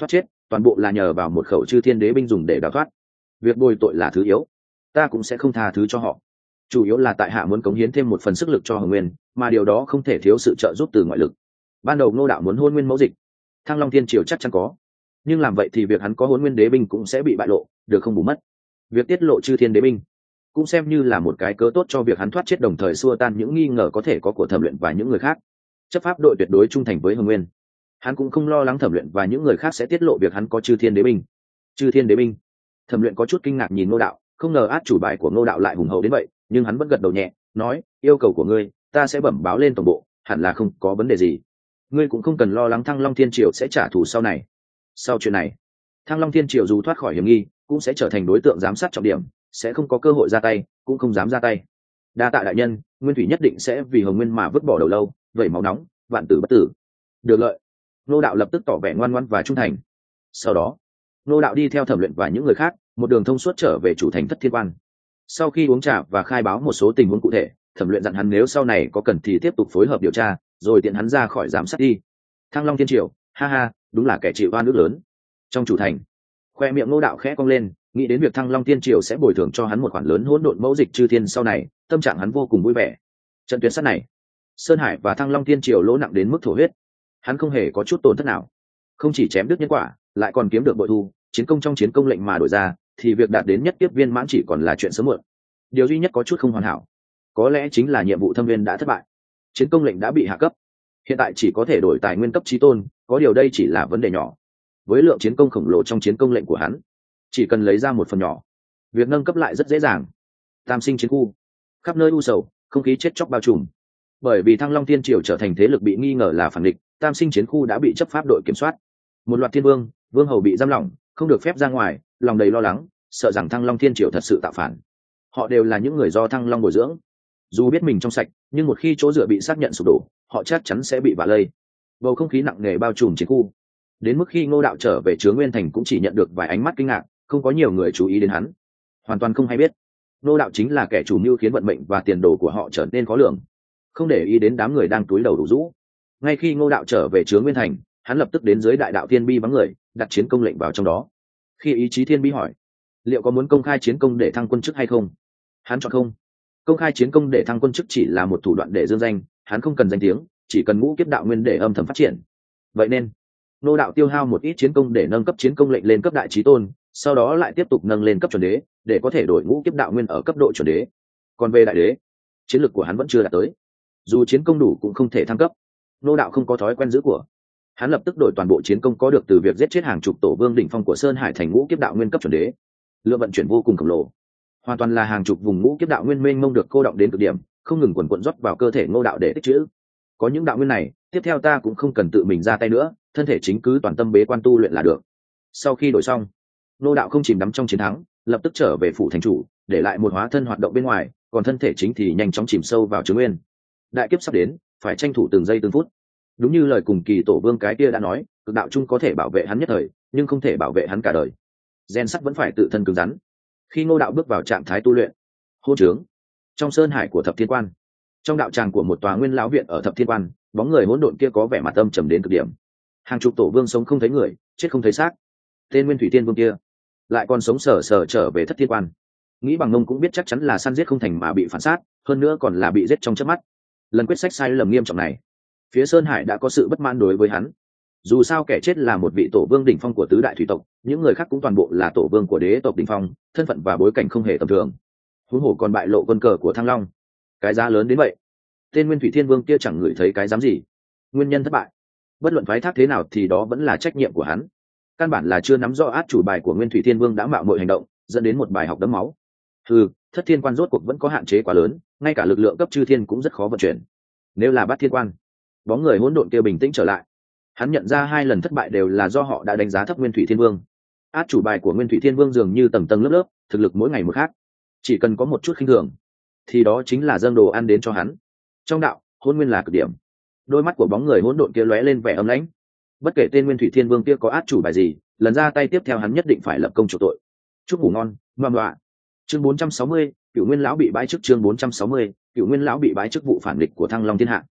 A: toàn bộ là nhờ vào một khẩu chư thiên đế binh dùng để đào thoát. Việc bồi tội là thứ yếu, ta cũng sẽ không tha thứ cho họ. Chủ yếu là tại hạ muốn cống hiến thêm một phần sức lực cho Hồng Nguyên, mà điều đó không thể thiếu sự trợ giúp từ ngoại lực. Ban đầu Ngô đạo muốn hôn nguyên mẫu dịch, Thăng Long Thiên Triều chắc chắn có, nhưng làm vậy thì việc hắn có hôn nguyên đế binh cũng sẽ bị bại lộ, được không bù mất. Việc tiết lộ chư thiên đế binh cũng xem như là một cái cớ tốt cho việc hắn thoát chết, đồng thời xua tan những nghi ngờ có thể có của Thẩm Luyện và những người khác. Chấp pháp đội tuyệt đối trung thành với Hồng Nguyên, hắn cũng không lo lắng Thẩm Luyện và những người khác sẽ tiết lộ việc hắn có chư thiên đế binh. Chư thiên đế binh? Thẩm Luyện có chút kinh ngạc nhìn Ngô đạo, không ngờ át chủ bài của Ngô đạo lại hùng hậu đến vậy, nhưng hắn vẫn gật đầu nhẹ, nói: yêu cầu của ngươi ta sẽ bẩm báo lên tổng bộ, hẳn là không có vấn đề gì. Ngươi cũng không cần lo lắng Thăng Long Thiên Triều sẽ trả thù sau này. Sau chuyện này, Thăng Long Thiên Triều dù thoát khỏi hiểm nghi, cũng sẽ trở thành đối tượng giám sát trọng điểm, sẽ không có cơ hội ra tay, cũng không dám ra tay. Đa tạ đại nhân, Nguyên Thủy nhất định sẽ vì Hồng Nguyên mà vứt bỏ đầu lâu, vẩy máu nóng, vạn tử bất tử. Được lợi. Ngô đạo lập tức tỏ vẻ ngoan ngoãn và trung thành. Sau đó, Ngô đạo đi theo Thẩm Luyện và những người khác, một đường thông suốt trở về chủ thành Thất Thiên Quan. Sau khi uống trà và khai báo một số tình huống cụ thể, Thẩm Luyện dặn hắn nếu sau này có cần thì tiếp tục phối hợp điều tra, rồi tiện hắn ra khỏi giám sát đi. Thăng Long Thiên Triều, ha ha, đúng là kẻ chịu oan ức lớn. Trong chủ thành, khoe miệng Ngô đạo khẽ cong lên, nghĩ đến việc Thăng Long Thiên Triều sẽ bồi thường cho hắn một khoản lớn hỗn độn mẫu dịch chư thiên sau này, tâm trạng hắn vô cùng vui vẻ. Trận tuyệt sát này, Sơn Hải và Thăng Long Thiên Triều lỗ nặng đến mức thổ huyết, hắn không hề có chút tổn thất nào, không chỉ chém đứt nhân quả, lại còn kiếm được bội thu. Chiến công trong chiến công lệnh mà đổi ra, thì việc đạt đến nhất tiếp viên mãn chỉ còn là chuyện sớm muộn. Điều duy nhất có chút không hoàn hảo, có lẽ chính là nhiệm vụ thâm viên đã thất bại, chiến công lệnh đã bị hạ cấp, hiện tại chỉ có thể đổi tài nguyên cấp chí tôn. Có điều đây chỉ là vấn đề nhỏ, với lượng chiến công khổng lồ trong chiến công lệnh của hắn, chỉ cần lấy ra một phần nhỏ, việc nâng cấp lại rất dễ dàng. Tam sinh chiến khu, khắp nơi u sầu, không khí chết chóc bao trùm. Bởi vì Thăng Long Thiên Triều trở thành thế lực bị nghi ngờ là phản địch, tam sinh chiến khu đã bị chấp pháp đội kiểm soát. Một loạt thiên vương, vương hầu bị giam lỏng, không được phép ra ngoài, lòng đầy lo lắng, sợ rằng Thăng Long Thiên Triều thật sự tạo phản. Họ đều là những người do Thăng Long bồi dưỡng, dù biết mình trong sạch, nhưng một khi chỗ dựa bị xác nhận sụp đổ, họ chắc chắn sẽ bị vạ lây. Bầu không khí nặng nề bao trùm chiến khu, đến mức khi Ngô đạo trở về Chứa Nguyên Thành cũng chỉ nhận được vài ánh mắt kinh ngạc, không có nhiều người chú ý đến hắn, hoàn toàn không hay biết Ngô đạo chính là kẻ chủ mưu khiến vận mệnh và tiền đồ của họ trở nên khó lường, không để ý đến đám người đang túi đầu đủ rũ. Ngay khi Ngô đạo trở về Chứa Nguyên Thành, hắn lập tức đến dưới đại đạo thiên bi vắng người, đặt chiến công lệnh vào trong đó. Khi ý chí thiên bi hỏi liệu có muốn công khai chiến công để thăng quân chức hay không, hắn chọn không. Công khai chiến công để thăng quân chức chỉ là một thủ đoạn để dương danh, hắn không cần danh tiếng, chỉ cần ngũ kiếp đạo nguyên để âm thầm phát triển. Vậy nên Ngô đạo tiêu hao một ít chiến công để nâng cấp chiến công lệnh lên cấp đại chí tôn, sau đó lại tiếp tục nâng lên cấp chuẩn đế, để có thể đổi ngũ kiếp đạo nguyên ở cấp độ chuẩn đế. Còn về đại đế, chiến lược của hắn vẫn chưa đạt tới, dù chiến công đủ cũng không thể thăng cấp. Ngô đạo không có thói quen giữ của, hắn lập tức đổi toàn bộ chiến công có được từ việc giết chết hàng chục tổ vương đỉnh phong của Sơn Hải thành ngũ kiếp đạo nguyên cấp chuẩn đế. Lượng vận chuyển vô cùng khổng lồ, hoàn toàn là hàng chục vùng ngũ kiếp đạo nguyên mênh mông được cô động đến cực điểm, không ngừng quần quận rót vào cơ thể Ngô đạo để tích trữ. Có những đạo nguyên này, tiếp theo ta cũng không cần tự mình ra tay nữa, thân thể chính cứ toàn tâm bế quan tu luyện là được. Sau khi đổi xong, Ngô đạo không chìm đắm trong chiến thắng, lập tức trở về phủ thành chủ, để lại một hóa thân hoạt động bên ngoài, còn thân thể chính thì nhanh chóng chìm sâu vào Chứa Nguyên. Đại kiếp sắp đến, phải tranh thủ từng giây từng phút. Đúng như lời cùng kỳ tổ vương cái kia đã nói, cực đạo chung có thể bảo vệ hắn nhất thời, nhưng không thể bảo vệ hắn cả đời. Gen sắt vẫn phải tự thân cứng rắn. Khi Ngô đạo bước vào trạng thái tu luyện, hô trướng trong Sơn Hải của Thập Thiên Quan, trong đạo tràng của một tòa nguyên lão viện ở Thập Thiên Quan, bóng người hỗn độn kia có vẻ mặt âm trầm đến cực điểm. Hàng chục tổ vương sống không thấy người, chết không thấy xác. Tên Nguyên Thủy Thiên Vương kia lại còn sống sờ sờ trở về Thất Thiên Quan, nghĩ bằng ngông cũng biết chắc chắn là săn giết không thành mà bị phản sát, hơn nữa còn là bị giết trong chớp mắt. Lần quyết sách sai lầm nghiêm trọng này, phía Sơn Hải đã có sự bất mãn đối với hắn. Dù sao kẻ chết là một vị tổ vương đỉnh phong của tứ đại thủy tộc, những người khác cũng toàn bộ là tổ vương của đế tộc đỉnh phong, thân phận và bối cảnh không hề tầm thường. Huống hồ còn bại lộ quân cờ của Thăng Long, cái giá lớn đến vậy, tên Nguyên Thủy Thiên Vương kia chẳng ngửi thấy cái dám gì. Nguyên nhân thất bại, bất luận phái thác thế nào thì đó vẫn là trách nhiệm của hắn. Căn bản là chưa nắm rõ át chủ bài của Nguyên Thủy Thiên Vương đã mạo muội hành động, dẫn đến một bài học đẫm máu. Thất Thiên Quan rốt cuộc vẫn có hạn chế quá lớn, ngay cả lực lượng cấp chư thiên cũng rất khó vận chuyển. Nếu là Bát Thiên Quan, bóng người hỗn độn kia bình tĩnh trở lại. Hắn nhận ra 2 lần thất bại đều là do họ đã đánh giá thấp Nguyên Thủy Thiên Vương. Át chủ bài của Nguyên Thủy Thiên Vương dường như tầng tầng lớp lớp, thực lực mỗi ngày một khác. Chỉ cần có một chút khinh thường, thì đó chính là dâng đồ ăn đến cho hắn. Trong đạo, hôn nguyên là cực điểm. Đôi mắt của bóng người hỗn độn kia lóe lên vẻ âm lãnh. Bất kể tên Nguyên Thủy Thiên Vương kia có át chủ bài gì, lần ra tay tiếp theo hắn nhất định phải lập công chuộc tội. Chúc ngủ ngon, ngoan ngoạ. Chương 460, Cửu Nguyên lão bị bãi chức. Chương 460, Cửu Nguyên lão bị bãi chức vụ phản nghịch của Thăng Long Thiên Hạ.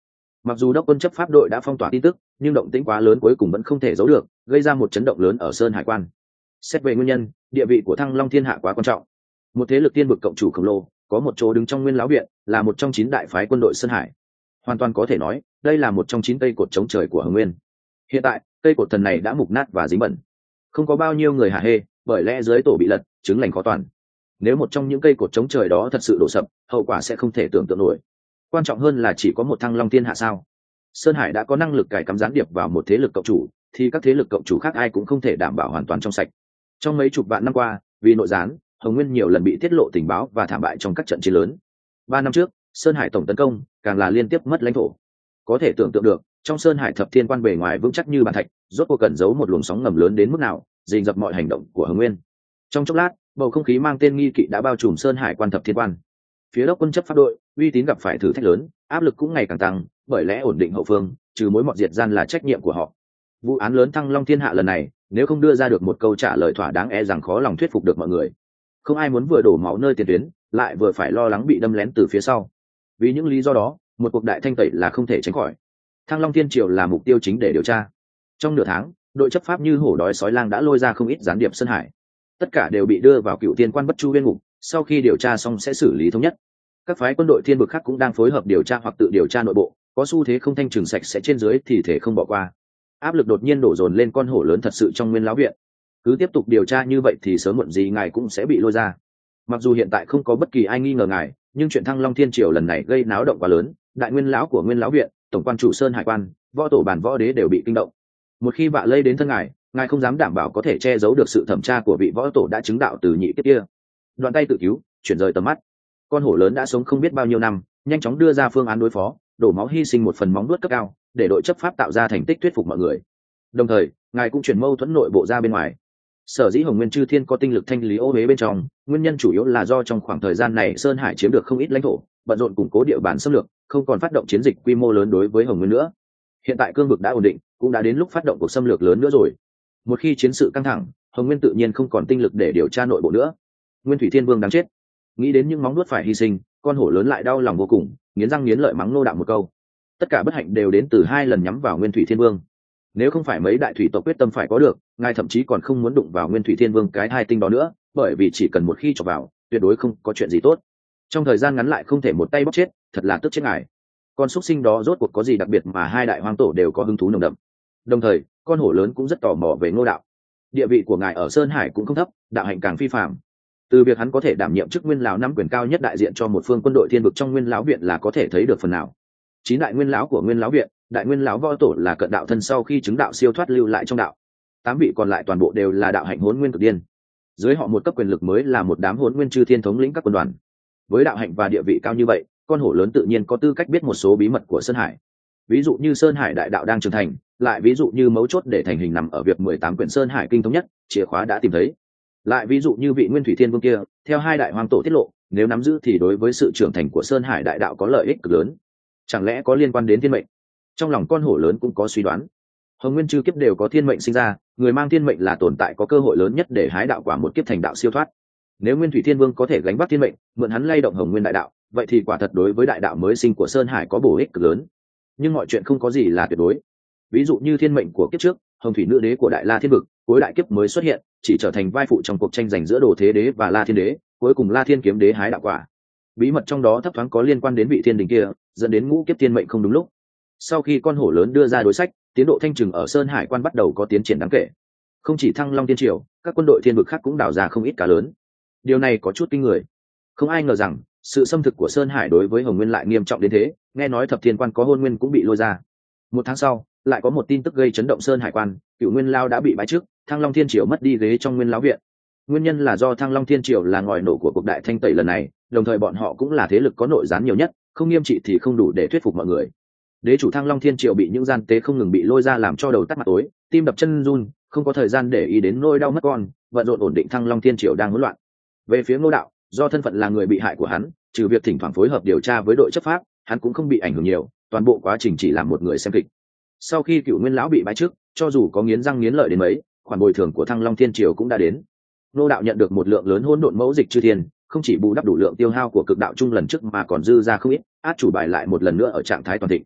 A: Mặc dù đốc quân chấp pháp đội đã phong tỏa tin tức, nhưng động tĩnh quá lớn cuối cùng vẫn không thể giấu được, gây ra một chấn động lớn ở Sơn Hải quan. Xét về nguyên nhân, địa vị của Thăng Long Thiên Hạ quá quan trọng. Một thế lực tiên vực cộng chủ khổng lồ, có một chỗ đứng trong Nguyên Lão Viện, là một trong 9 đại phái quân đội Sơn Hải. Hoàn toàn có thể nói, đây là một trong 9 cây cột chống trời của Hồng Nguyên. Hiện tại, cây cột thần này đã mục nát và dính bẩn. Không có bao nhiêu người hả hê, bởi lẽ dưới tổ bị lật, chứng lành khó toàn. Nếu một trong những cây cột chống trời đó thật sự đổ sập, hậu quả sẽ không thể tưởng tượng nổi. Quan trọng hơn là chỉ có một Thăng Long Thiên Hạ sao? Sơn Hải đã có năng lực cài cắm gián điệp vào một thế lực cộng chủ, thì các thế lực cộng chủ khác ai cũng không thể đảm bảo hoàn toàn trong sạch. Trong mấy chục vạn năm qua, vì nội gián, Hồng Nguyên nhiều lần bị tiết lộ tình báo và thảm bại trong các trận chiến lớn. 3 năm trước, Sơn Hải tổng tấn công, càng là liên tiếp mất lãnh thổ. Có thể tưởng tượng được, trong Sơn Hải thập thiên quan bề ngoài vững chắc như bàn thạch, rốt cuộc cần giấu một luồng sóng ngầm lớn đến mức nào, rình rập mọi hành động của Hồng Nguyên. Trong chốc lát, bầu không khí mang tên nghi kỵ đã bao trùm Sơn Hải quan thập thiên quan. Phía đốc quân chấp pháp đội, uy tín gặp phải thử thách lớn, áp lực cũng ngày càng tăng, bởi lẽ ổn định hậu phương, trừ mối mọt diệt gian là trách nhiệm của họ. Vụ án lớn Thăng Long Thiên Hạ lần này, nếu không đưa ra được một câu trả lời thỏa đáng e rằng khó lòng thuyết phục được mọi người. Không ai muốn vừa đổ máu nơi tiền tuyến, lại vừa phải lo lắng bị đâm lén từ phía sau. Vì những lý do đó, một cuộc đại thanh tẩy là không thể tránh khỏi. Thăng Long Thiên Triều là mục tiêu chính để điều tra. Trong nửa tháng, đội chấp pháp như hổ đói sói lang đã lôi ra không ít gián điệp Sơn Hải. Tất cả đều bị đưa vào Cựu Tiên Quan Bất Chu Uyên ngục, sau khi điều tra xong sẽ xử lý thống nhất. Các phái quân đội thiên vực khác cũng đang phối hợp điều tra hoặc tự điều tra nội bộ, có xu thế không thanh trừng sạch sẽ trên dưới thì thể không bỏ qua. Áp lực đột nhiên đổ dồn lên con hổ lớn thật sự trong Nguyên Lão Viện. Cứ tiếp tục điều tra như vậy thì sớm muộn gì ngài cũng sẽ bị lôi ra. Mặc dù hiện tại không có bất kỳ ai nghi ngờ ngài, nhưng chuyện Thăng Long Thiên Triều lần này gây náo động quá lớn, đại nguyên lão của Nguyên Lão Viện, tổng quan chủ Sơn Hải quan, võ tổ bản võ đế đều bị kinh động. Một khi vạ lây đến thân ngài không dám đảm bảo có thể che giấu được sự thẩm tra của vị võ tổ đã chứng đạo từ nhị kiếp kia. Đoạn tay tự cứu, chuyển rời tầm mắt. Con hổ lớn đã sống không biết bao nhiêu năm, nhanh chóng đưa ra phương án đối phó, đổ máu hy sinh một phần móng vuốt cấp cao, để đội chấp pháp tạo ra thành tích thuyết phục mọi người. Đồng thời, ngài cũng chuyển mâu thuẫn nội bộ ra bên ngoài. Sở dĩ Hồng Nguyên Chư Thiên có tinh lực thanh lý ô uế bên trong, nguyên nhân chủ yếu là do trong khoảng thời gian này Sơn Hải chiếm được không ít lãnh thổ, bận rộn củng cố địa bàn xâm lược, không còn phát động chiến dịch quy mô lớn đối với Hồng Nguyên nữa. Hiện tại cương vực đã ổn định, cũng đã đến lúc phát động cuộc xâm lược lớn nữa rồi. Một khi chiến sự căng thẳng, Hồng Nguyên tự nhiên không còn tinh lực để điều tra nội bộ nữa. Nguyên Thủy Thiên Vương đáng chết. Nghĩ đến những móng nuốt phải hy sinh, con hổ lớn lại đau lòng vô cùng, nghiến răng nghiến lợi mắng Ngô Đạo một câu. Tất cả bất hạnh đều đến từ 2 lần nhắm vào Nguyên Thủy Thiên Vương. Nếu không phải mấy đại thủy tộc quyết tâm phải có được, ngài thậm chí còn không muốn đụng vào Nguyên Thủy Thiên Vương cái hai tinh đó nữa, bởi vì chỉ cần một khi chọc vào, tuyệt đối không có chuyện gì tốt. Trong thời gian ngắn lại không thể một tay bóc chết, thật là tức chết ngài. Con súc sinh đó rốt cuộc có gì đặc biệt mà 2 đại hoang tổ đều có hứng thú nồng đậm. Đồng thời, con hổ lớn cũng rất tò mò về Ngô Đạo. Địa vị của ngài ở Sơn Hải cũng không thấp, đạo hạnh càng phi phàm. Từ việc hắn có thể đảm nhiệm chức Nguyên lão nắm quyền cao nhất đại diện cho một phương quân đội thiên vực trong Nguyên Lão Viện là có thể thấy được phần nào. 9 đại nguyên lão của Nguyên Lão Viện, đại nguyên lão võ tổ là cận đạo thân sau khi chứng đạo siêu thoát lưu lại trong đạo. 8 vị còn lại toàn bộ đều là đạo hạnh hỗn nguyên cực điên. Dưới họ một cấp quyền lực mới là một đám hỗn nguyên chư thiên thống lĩnh các quân đoàn. Với đạo hạnh và địa vị cao như vậy, con hổ lớn tự nhiên có tư cách biết một số bí mật của Sơn Hải. Ví dụ như Sơn Hải đại đạo đang trưởng thành, lại ví dụ như mấu chốt để thành hình nằm ở việc 18 quyển Sơn Hải kinh thống nhất, chìa khóa đã tìm thấy. Lại ví dụ như vị Nguyên Thủy Thiên Vương kia, theo 2 đại hoang tổ tiết lộ, nếu nắm giữ thì đối với sự trưởng thành của Sơn Hải đại đạo có lợi ích cực lớn. Chẳng lẽ có liên quan đến thiên mệnh? Trong lòng con hổ lớn cũng có suy đoán. Hồng Nguyên chư kiếp đều có thiên mệnh sinh ra, người mang thiên mệnh là tồn tại có cơ hội lớn nhất để hái đạo quả một kiếp thành đạo siêu thoát. Nếu Nguyên Thủy Thiên Vương có thể gánh vác thiên mệnh, mượn hắn lay động Hồng Nguyên đại đạo, vậy thì quả thật đối với đại đạo mới sinh của Sơn Hải có bổ ích cực lớn. Nhưng mọi chuyện không có gì là tuyệt đối. Ví dụ như thiên mệnh của kiếp trước, Hồng Thủy Nữ Đế của Đại La Thiên Vực, cuối đại kiếp mới xuất hiện, chỉ trở thành vai phụ trong cuộc tranh giành giữa Đồ Thế Đế và La Thiên Đế, cuối cùng La Thiên Kiếm Đế hái đạo quả. Bí mật trong đó thấp thoáng có liên quan đến vị thiên đình kia, dẫn đến ngũ kiếp thiên mệnh không đúng lúc. Sau khi con hổ lớn đưa ra đối sách, tiến độ thanh trừng ở Sơn Hải quan bắt đầu có tiến triển đáng kể. Không chỉ Thăng Long Thiên Triều, các quân đội thiên vực khác cũng đào ra không ít cá lớn. Điều này có chút kinh người. Không ai ngờ rằng sự xâm thực của Sơn Hải đối với Hồng Nguyên lại nghiêm trọng đến thế. Nghe nói thập thiên quan có hôn nguyên cũng bị lôi ra. 1 tháng sau, lại có một tin tức gây chấn động Sơn Hải quan, Cựu Nguyên Lao đã bị bãi chức, Thăng Long Thiên Triều mất đi ghế trong Nguyên Lão Viện. Nguyên nhân là do Thăng Long Thiên Triều là ngòi nổ của cuộc đại thanh tẩy lần này, đồng thời bọn họ cũng là thế lực có nội gián nhiều nhất, không nghiêm trị thì không đủ để thuyết phục mọi người. Đế chủ Thăng Long Thiên Triều bị những gian tế không ngừng bị lôi ra làm cho đầu tắt mặt tối, tim đập chân run, không có thời gian để ý đến nỗi đau mất con, bận rộn ổn định Thăng Long Thiên Triều đang hỗn loạn. Về phía Ngô Đạo, do thân phận là người bị hại của hắn, trừ việc thỉnh thoảng phối hợp điều tra với đội chấp pháp, hắn cũng không bị ảnh hưởng nhiều, toàn bộ quá trình chỉ là một người xem kịch. Sau khi Cựu Nguyên lão bị bãi chức, cho dù có nghiến răng nghiến lợi đến mấy, khoản bồi thường của Thăng Long Thiên Triều cũng đã đến. Ngô Đạo nhận được một lượng lớn hỗn độn mẫu dịch chư thiên, không chỉ bù đắp đủ lượng tiêu hao của cực đạo chung lần trước mà còn dư ra không ít, át chủ bài lại một lần nữa ở trạng thái toàn thịnh.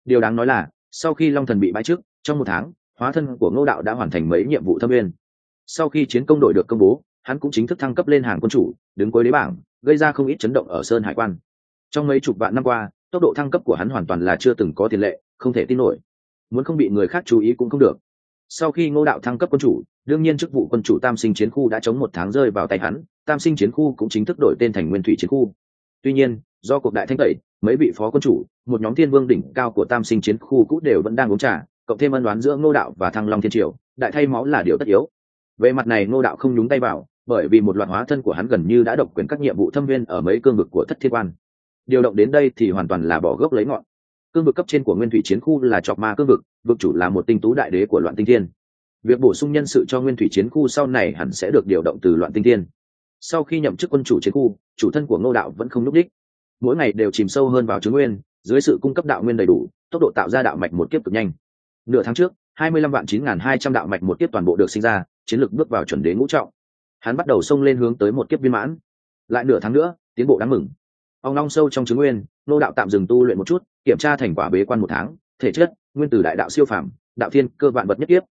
A: Điều đáng nói là sau khi long thần bị bãi chức, trong một tháng hóa thân của Ngô Đạo đã hoàn thành mấy nhiệm vụ thâm viên. Sau khi chiến công đội được công bố, hắn cũng chính thức thăng cấp lên hàng quân chủ, đứng cuối đế bảng, gây ra không ít chấn động ở Sơn Hải quan. Trong mấy chục vạn năm qua, tốc độ thăng cấp của hắn hoàn toàn là chưa từng có tiền lệ, không thể tin nổi. Muốn không bị người khác chú ý cũng không được. Sau khi Ngô Đạo thăng cấp quân chủ, đương nhiên chức vụ quân chủ Tam Sinh Chiến khu đã chống một tháng rơi vào tay hắn, Tam Sinh Chiến khu cũng chính thức đổi tên thành Nguyên Thủy Chiến khu. Tuy nhiên, do cuộc đại thanh tẩy, mấy vị phó quân chủ, một nhóm thiên vương đỉnh cao của Tam Sinh Chiến khu cũng đều vẫn đang uống trà, cộng thêm ân đoán giữa Ngô Đạo và Thăng Long Thiên Triều, đại thay máu là điều tất yếu. Về mặt này Ngô Đạo không nhúng tay vào, bởi vì một loạt hóa thân của hắn gần như đã độc quyền các nhiệm vụ thâm viên ở mấy cương vực của Thất Thiên Quan. Điều động đến đây thì hoàn toàn là bỏ gốc lấy ngọn. Cương vực cấp trên của Nguyên Thủy Chiến khu là Chọc Ma cương vực, vực chủ là một tinh tú đại đế của Loạn Tinh Thiên. Việc bổ sung nhân sự cho Nguyên Thủy Chiến khu sau này hẳn sẽ được điều động từ Loạn Tinh Thiên. Sau khi nhậm chức quân chủ chiến khu, chủ thân của Ngô Đạo vẫn không nhúc đích, mỗi ngày đều chìm sâu hơn vào chứng nguyên, dưới sự cung cấp đạo nguyên đầy đủ, tốc độ tạo ra đạo mạch một kiếp cực nhanh. Nửa tháng trước, 25.9.200 đạo mạch một kiếp toàn bộ được sinh ra, chiến lược bước vào chuẩn đế ngũ trọng. Hắn bắt đầu xông lên hướng tới một kiếp viên mãn. Lại nửa tháng nữa, tiến bộ đáng mừng. Ông long sâu trong chứng nguyên, Ngô Đạo tạm dừng tu luyện một chút, kiểm tra thành quả bế quan một tháng, thể chất, nguyên tử đại đạo siêu phàm, đạo thiên cơ vạn vật nhất kiếp,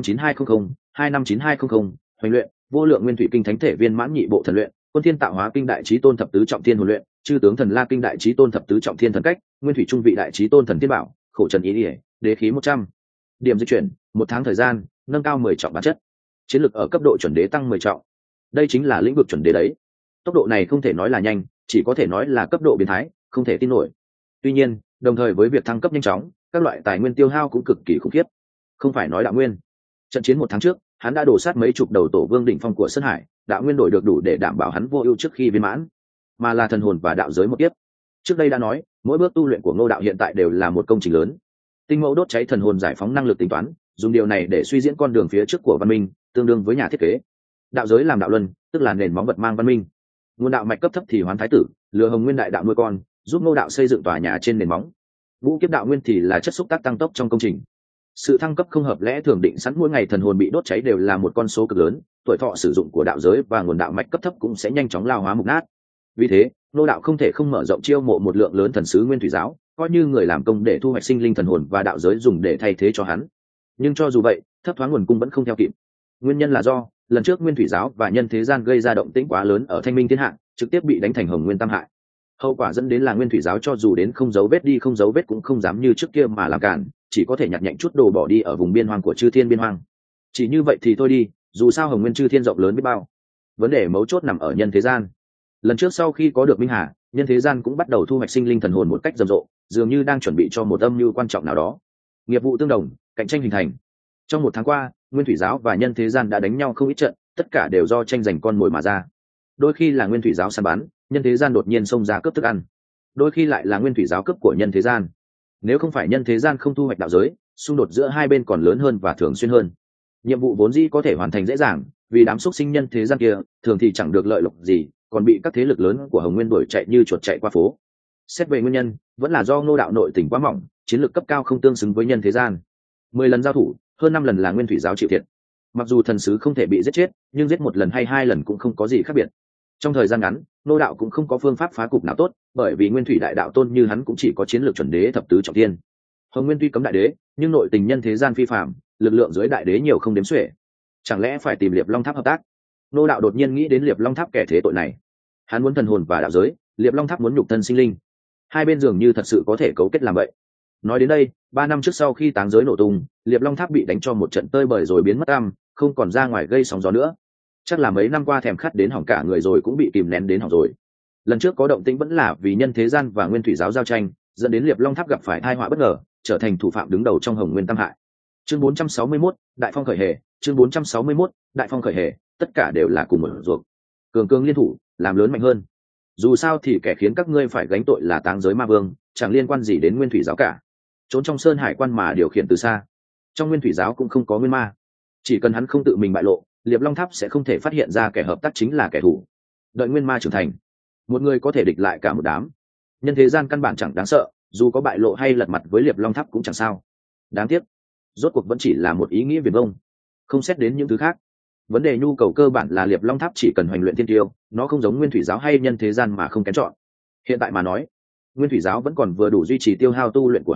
A: 259200, hoành luyện, vô lượng nguyên thủy kinh thánh thể viên mãn nhị bộ thần luyện, quân thiên tạo hóa kinh đại chí tôn thập tứ trọng thiên hồn luyện, chư tướng thần la kinh đại chí tôn thập tứ trọng thiên thần cách, nguyên thủy trung vị đại chí tôn thần thiên bảo, khổ trần ý ỉa, đế khí 100. Điểm di chuyển, một tháng thời gian, nâng cao 10 trọng bản chất. Chiến lực ở cấp độ chuẩn đế tăng 10 trọng. Đây chính là lĩnh vực chuẩn đế đấy. Tốc độ này không thể nói là nhanh, chỉ có thể nói là cấp độ biến thái, không thể tin nổi. Tuy nhiên, đồng thời với việc thăng cấp nhanh chóng, các loại tài nguyên tiêu hao cũng cực kỳ khủng khiếp. Không phải nói đạo nguyên. Trận chiến một tháng trước, hắn đã đổ sát mấy chục đầu tổ vương đỉnh phong của Sơn Hải, đạo nguyên đổi được đủ để đảm bảo hắn vô ưu trước khi viên mãn, mà là thần hồn và đạo giới một kiếp. Trước đây đã nói, mỗi bước tu luyện của Ngô Đạo hiện tại đều là một công trình lớn. Tinh mẫu đốt cháy thần hồn giải phóng năng lực tính toán, dùng điều này để suy diễn con đường phía trước của văn minh, tương đương với nhà thiết kế. Đạo giới làm đạo luân, tức là nền móng vật mang văn minh. Nguồn đạo mạch cấp thấp thì hoán thái tử, lừa Hồng Nguyên đại đạo nuôi con, giúp Ngô Đạo xây dựng tòa nhà trên nền móng. Ngũ kiếp đạo nguyên thì là chất xúc tác tăng tốc trong công trình. Sự thăng cấp không hợp lẽ thường định sẵn mỗi ngày thần hồn bị đốt cháy đều là một con số cực lớn, tuổi thọ sử dụng của đạo giới và nguồn đạo mạch cấp thấp cũng sẽ nhanh chóng lao hóa mục nát. Vì thế, Ngô Đạo không thể không mở rộng chiêu mộ một lượng lớn thần sứ Nguyên Thủy giáo, coi như người làm công để thu hoạch sinh linh thần hồn và đạo giới dùng để thay thế cho hắn. Nhưng cho dù vậy, thấp thoáng nguồn cung vẫn không theo kịp. Nguyên nhân là do lần trước Nguyên Thủy giáo và nhân thế gian gây ra động tĩnh quá lớn ở Thanh Minh Thiên Hạ, trực tiếp bị đánh thành Hồng Nguyên tam hại. Hậu quả dẫn đến là Nguyên Thủy giáo cho dù đến không dấu vết đi không dấu vết cũng không dám như trước kia mà làm cản, chỉ có thể nhặt nhạnh chút đồ bỏ đi ở vùng biên hoang của Chư Thiên biên hoang. Chỉ như vậy thì thôi đi, dù sao Hồng Nguyên Chư Thiên rộng lớn biết bao. Vấn đề mấu chốt nằm ở nhân thế gian. Lần trước sau khi có được Minh Hà, nhân thế gian cũng bắt đầu thu hoạch sinh linh thần hồn một cách rầm rộ, dường như đang chuẩn bị cho một âm mưu quan trọng nào đó. Nghiệp vụ tương đồng, cạnh tranh hình thành. Trong một tháng qua, Nguyên Thủy giáo và nhân thế gian đã đánh nhau không ít trận, tất cả đều do tranh giành con mồi mà ra. Đôi khi là Nguyên Thủy giáo săn bắn, nhân thế gian đột nhiên xông ra cướp thức ăn. Đôi khi lại là Nguyên Thủy giáo cướp của nhân thế gian. Nếu không phải nhân thế gian không thu hoạch đạo giới, xung đột giữa hai bên còn lớn hơn và thường xuyên hơn. Nhiệm vụ vốn dĩ có thể hoàn thành dễ dàng, vì đám xúc sinh nhân thế gian kia thường thì chẳng được lợi lộc gì, còn bị các thế lực lớn của Hồng Nguyên đuổi chạy như chuột chạy qua phố. Xét về nguyên nhân, vẫn là do Ngô Đạo nội tình quá mỏng, chiến lược cấp cao không tương xứng với nhân thế gian. 10 lần giao thủ, hơn 5 lần là Nguyên Thủy giáo chịu thiệt. Mặc dù thần sứ không thể bị giết chết, nhưng giết một lần hay 2 lần cũng không có gì khác biệt. Trong thời gian ngắn, Ngô Đạo cũng không có phương pháp phá cục nào tốt, bởi vì Nguyên Thủy đại đạo tôn như hắn cũng chỉ có chiến lược chuẩn đế thập tứ trọng thiên. Hồng Nguyên tuy cấm đại đế, nhưng nội tình nhân thế gian phi phàm, lực lượng dưới đại đế nhiều không đếm xuể. Chẳng lẽ phải tìm Liệp Long Tháp hợp tác? Ngô Đạo đột nhiên nghĩ đến Liệp Long Tháp kẻ thế tội này. Hắn muốn thần hồn và đạo giới, Liệp Long Tháp muốn nhục thân sinh linh. Hai bên dường như thật sự có thể cấu kết làm vậy. Nói đến đây, 3 năm trước sau khi táng giới nổ tung, Liệp Long Tháp bị đánh cho một trận tơi bời rồi biến mất tăm, không còn ra ngoài gây sóng gió nữa. Chắc là mấy năm qua thèm khát đến hỏng cả người rồi cũng bị kìm nén đến hỏng rồi. Lần trước có động tĩnh vẫn là vì nhân thế gian và Nguyên Thủy giáo giao tranh, dẫn đến Liệp Long Tháp gặp phải tai họa bất ngờ, trở thành thủ phạm đứng đầu trong Hồng Nguyên tam hại. Chương 461, Đại Phong khởi hề, chương 461, Đại Phong khởi hề, tất cả đều là cùng một ruột. Cường cường liên thủ, làm lớn mạnh hơn. Dù sao thì kẻ khiến các ngươi phải gánh tội là táng giới ma vương, chẳng liên quan gì đến Nguyên Thủy giáo cả. Trốn trong Sơn Hải quan mà điều khiển từ xa. Trong Nguyên Thủy giáo cũng không có nguyên ma, chỉ cần hắn không tự mình bại lộ, Liệp Long Tháp sẽ không thể phát hiện ra kẻ hợp tác chính là kẻ thù. Đợi nguyên ma trưởng thành, một người có thể địch lại cả một đám. Nhân thế gian căn bản chẳng đáng sợ, dù có bại lộ hay lật mặt với Liệp Long Tháp cũng chẳng sao. Đáng tiếc, rốt cuộc vẫn chỉ là một ý nghĩa viển vông, không xét đến những thứ khác. Vấn đề nhu cầu cơ bản là Liệp Long Tháp chỉ cần hoành luyện thiên tiêu, nó không giống Nguyên Thủy giáo hay nhân thế gian mà không kén chọn. Hiện tại mà nói, Nguyên Thủy giáo vẫn còn vừa đủ duy trì tiêu hao tu luyện của hắn,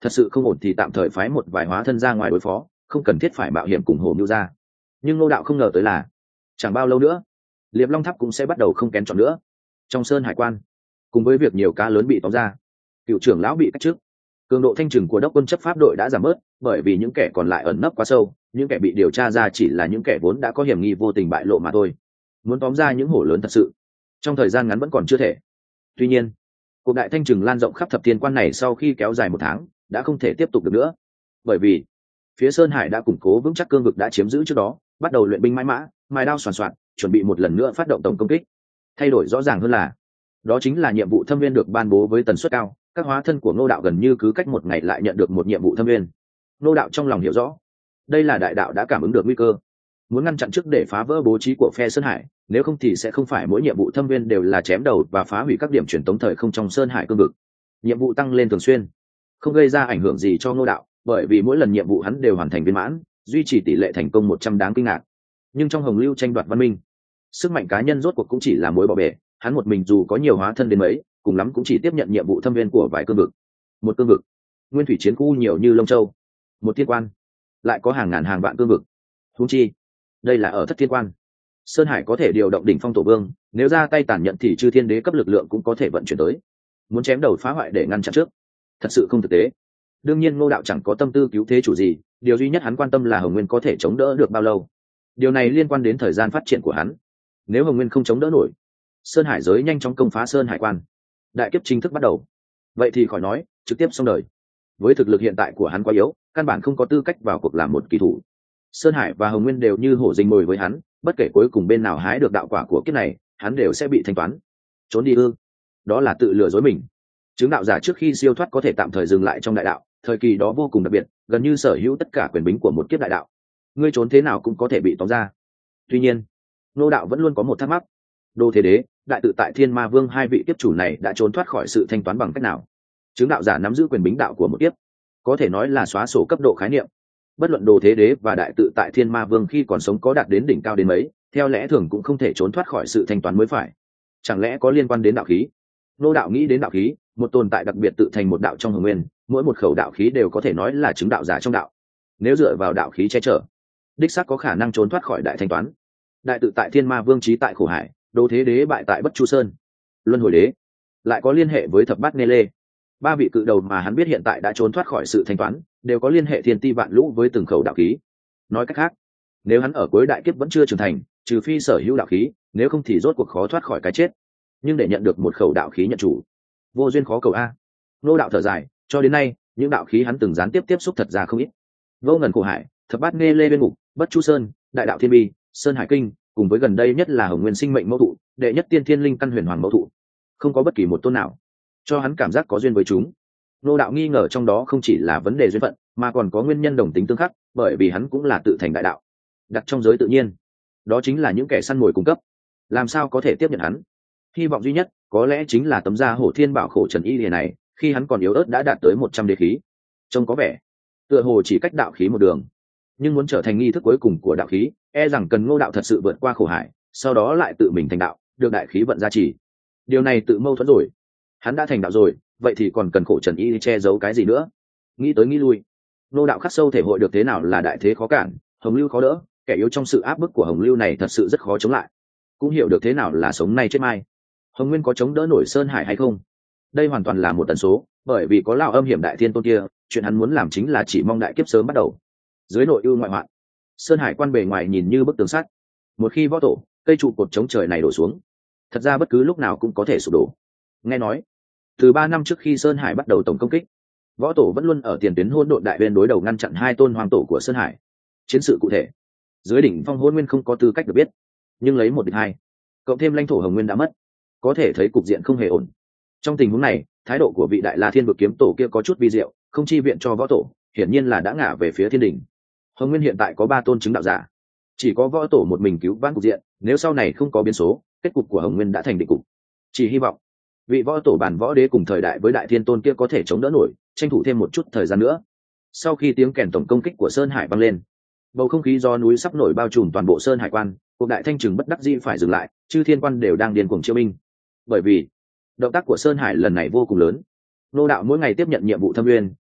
A: thật sự không ổn thì tạm thời phái một vài hóa thân ra ngoài đối phó, không cần thiết phải mạo hiểm cùng Hồ Mưu ra. Nhưng Ngô Đạo không ngờ tới là chẳng bao lâu nữa Liệp Long Tháp cũng sẽ bắt đầu không kén chọn nữa. Trong sơn hải quan, cùng với việc nhiều cá lớn bị tóm ra, cựu trưởng lão bị cách chức, cường độ thanh trừng của đốc quân chấp pháp đội đã giảm bớt, bởi vì những kẻ còn lại ẩn nấp quá sâu, những kẻ bị điều tra ra chỉ là những kẻ vốn đã có hiểm nghi vô tình bại lộ mà thôi. Muốn tóm ra những hổ lớn thật sự trong thời gian ngắn vẫn còn chưa thể. Tuy nhiên, cuộc đại thanh trừng lan rộng khắp thập thiên quan này sau khi kéo dài 1 tháng đã không thể tiếp tục được nữa, bởi vì phía Sơn Hải đã củng cố vững chắc cương vực đã chiếm giữ trước đó, bắt đầu luyện binh mãi mã, mài đao soàn soạn, chuẩn bị một lần nữa phát động tổng công kích. Thay đổi rõ ràng hơn là đó chính là nhiệm vụ thâm viên được ban bố với tần suất cao, các hóa thân của Ngô Đạo gần như cứ cách 1 ngày lại nhận được một nhiệm vụ thâm viên. Ngô Đạo trong lòng hiểu rõ, đây là đại đạo đã cảm ứng được nguy cơ, muốn ngăn chặn trước để phá vỡ bố trí của phe Sơn Hải, nếu không thì sẽ không phải mỗi nhiệm vụ thâm viên đều là chém đầu và phá hủy các điểm truyền tống thời không trong Sơn Hải cương vực. Nhiệm vụ tăng lên thường xuyên, không gây ra ảnh hưởng gì cho Ngô Đạo, bởi vì mỗi lần nhiệm vụ hắn đều hoàn thành viên mãn, duy trì tỷ lệ thành công 100 đáng kinh ngạc. Nhưng trong Hồng Lưu tranh đoạt văn minh, sức mạnh cá nhân rốt cuộc cũng chỉ là mối bỏ bể, hắn một mình dù có nhiều hóa thân đến mấy, cùng lắm cũng chỉ tiếp nhận nhiệm vụ thâm viên của vài cương vực. Một cương vực, nguyên thủy chiến khu nhiều như Lông Châu, một thiên quan lại có hàng ngàn hàng vạn cương vực. Huống chi, đây là ở thất thiên quan. Sơn Hải có thể điều động đỉnh phong tổ vương, nếu ra tay tàn nhẫn thì chư thiên đế cấp lực lượng cũng có thể vận chuyển tới. Muốn chém đầu phá hoại để ngăn chặn trước, thật sự không thực tế. Đương nhiên Ngô Đạo chẳng có tâm tư cứu thế chủ gì, điều duy nhất hắn quan tâm là Hồng Nguyên có thể chống đỡ được bao lâu. Điều này liên quan đến thời gian phát triển của hắn. Nếu Hồng Nguyên không chống đỡ nổi, Sơn Hải giới nhanh chóng công phá Sơn Hải quan, đại kiếp chính thức bắt đầu, vậy thì khỏi nói, trực tiếp xong đời. Với thực lực hiện tại của hắn quá yếu, căn bản không có tư cách vào cuộc làm một kỳ thủ. Sơn Hải và Hồng Nguyên đều như hổ rình mồi với hắn, bất kể cuối cùng bên nào hái được đạo quả của kiếp này, hắn đều sẽ bị thanh toán. Trốn đi ư? Đó là tự lừa dối mình. Chứng đạo giả trước khi siêu thoát có thể tạm thời dừng lại trong đại đạo, thời kỳ đó vô cùng đặc biệt, gần như sở hữu tất cả quyền bính của một kiếp đại đạo. Ngươi trốn thế nào cũng có thể bị tóm ra. Tuy nhiên, Ngô Đạo vẫn luôn có một thắc mắc: Đô Thế Đế, Đại Tự Tại Thiên Ma Vương, hai vị kiếp chủ này đã trốn thoát khỏi sự thanh toán bằng cách nào? Chứng đạo giả nắm giữ quyền bính đạo của một kiếp, có thể nói là xóa sổ cấp độ khái niệm. Bất luận Đồ Thế Đế và Đại Tự Tại Thiên Ma Vương khi còn sống có đạt đến đỉnh cao đến mấy, theo lẽ thường cũng không thể trốn thoát khỏi sự thanh toán mới phải. Chẳng lẽ có liên quan đến đạo khí? Ngô Đạo nghĩ đến đạo khí, một tồn tại đặc biệt tự thành một đạo trong Hồng Nguyên, mỗi một khẩu đạo khí đều có thể nói là chứng đạo giả trong đạo. Nếu dựa vào đạo khí che chở, đích xác có khả năng trốn thoát khỏi đại thanh toán. Đại Tự Tại Thiên Ma Vương chí tại khổ hải, Đồ Thế Đế bại tại Bất Chu Sơn, Luân Hồi Đế lại có liên hệ với Thập Bát Nê Lê. Ba vị cự đầu mà hắn biết hiện tại đã trốn thoát khỏi sự thanh toán, đều có liên hệ thiên ti vạn lũ với từng khẩu đạo khí. Nói cách khác, nếu hắn ở cuối đại kiếp vẫn chưa trưởng thành, trừ phi sở hữu đạo khí, nếu không thì rốt cuộc khó thoát khỏi cái chết. Nhưng để nhận được một khẩu đạo khí nhận chủ, vô duyên khó cầu a. Ngô Đạo thở dài, cho đến nay những đạo khí hắn từng gián tiếp tiếp xúc thật ra không ít. Vô Ngần Khổ Hải, Thập Bát Nê Lê Bên Ngục, Bất Chu Sơn, Đại Đạo Thiên Bi, Sơn Hải Kinh, cùng với gần đây nhất là Hồng Nguyên Sinh Mệnh Mẫu Thụ, đệ nhất tiên thiên linh căn huyền hoàng mẫu thụ, không có bất kỳ một tôn nào cho hắn cảm giác có duyên với chúng. Ngô Đạo nghi ngờ trong đó không chỉ là vấn đề duyên phận, mà còn có nguyên nhân đồng tính tương khắc, bởi vì hắn cũng là tự thành đại đạo, đặt trong giới tự nhiên, đó chính là những kẻ săn mồi cung cấp. Làm sao có thể tiếp nhận hắn? Hy vọng duy nhất có lẽ chính là tấm da Hổ Thiên Bảo Khổ Trần Y Lìa này, khi hắn còn yếu ớt đã đạt tới 100 đế khí, trông có vẻ tựa hồ chỉ cách đạo khí một đường. Nhưng muốn trở thành nghi thức cuối cùng của đạo khí, e rằng cần Ngô Đạo thật sự vượt qua khổ hải, sau đó lại tự mình thành đạo, được đại khí vận gia trì. Điều này tự mâu thuẫn rồi. Hắn đã thành đạo rồi, vậy thì còn cần khổ Trần Y che giấu cái gì nữa? Nghĩ tới nghĩ lui, Ngô Đạo khắc sâu thể hội được thế nào là đại thế khó cản, Hồng Lưu khó đỡ, kẻ yếu trong sự áp bức của Hồng Lưu này thật sự rất khó chống lại. Cũng hiểu được thế nào là sống nay chết mai. Hồng Nguyên có chống đỡ nổi Sơn Hải hay không? Đây hoàn toàn là một tần số, bởi vì có lão âm hiểm đại thiên tôn kia, chuyện hắn muốn làm chính là chỉ mong đại kiếp sớm bắt đầu. Dưới nội ưu ngoại hoạn, Sơn Hải quan bề ngoài nhìn như bức tường sắt, một khi võ tổ, cây trụ cột chống trời này đổ xuống, thật ra bất cứ lúc nào cũng có thể sụp đổ. Nghe nói, từ 3 năm trước khi Sơn Hải bắt đầu tổng công kích, võ tổ vẫn luôn ở tiền tuyến hỗn độn đại bên đối đầu ngăn chặn 2 tôn hoàng tổ của Sơn Hải. Chiến sự cụ thể, dưới đỉnh phong Hỗn Nguyên không có tư cách được biết, nhưng lấy 1 địch 2, cộng thêm lãnh thổ Hồng Nguyên đã mất, có thể thấy cục diện không hề ổn. Trong tình huống này, thái độ của vị Đại La Thiên Vực kiếm tổ kia có chút vi diệu, không chi viện cho võ tổ, hiển nhiên là đã ngả về phía thiên đình. Hồng Nguyên hiện tại có 3 tôn chứng đạo giả, chỉ có võ tổ một mình cứu vãn cục diện, nếu sau này không có biến số, kết cục của Hồng Nguyên đã thành định cục. Chỉ hy vọng vị võ tổ bản võ đế cùng thời đại với đại thiên tôn kia có thể chống đỡ nổi, tranh thủ thêm một chút thời gian nữa. Sau khi tiếng kèn tổng công kích của Sơn Hải vang lên, bầu không khí do núi sắp nổi bao trùm toàn bộ Sơn Hải quan, cuộc đại thanh trừng bất đắc dĩ phải dừng lại, chư thiên quan đều đang điên cuồng chiêu binh. Bởi vì động tác của Sơn Hải lần này vô cùng lớn. Ngô Đạo mỗi ngày tiếp nhận nhiệm vụ thâm uyên,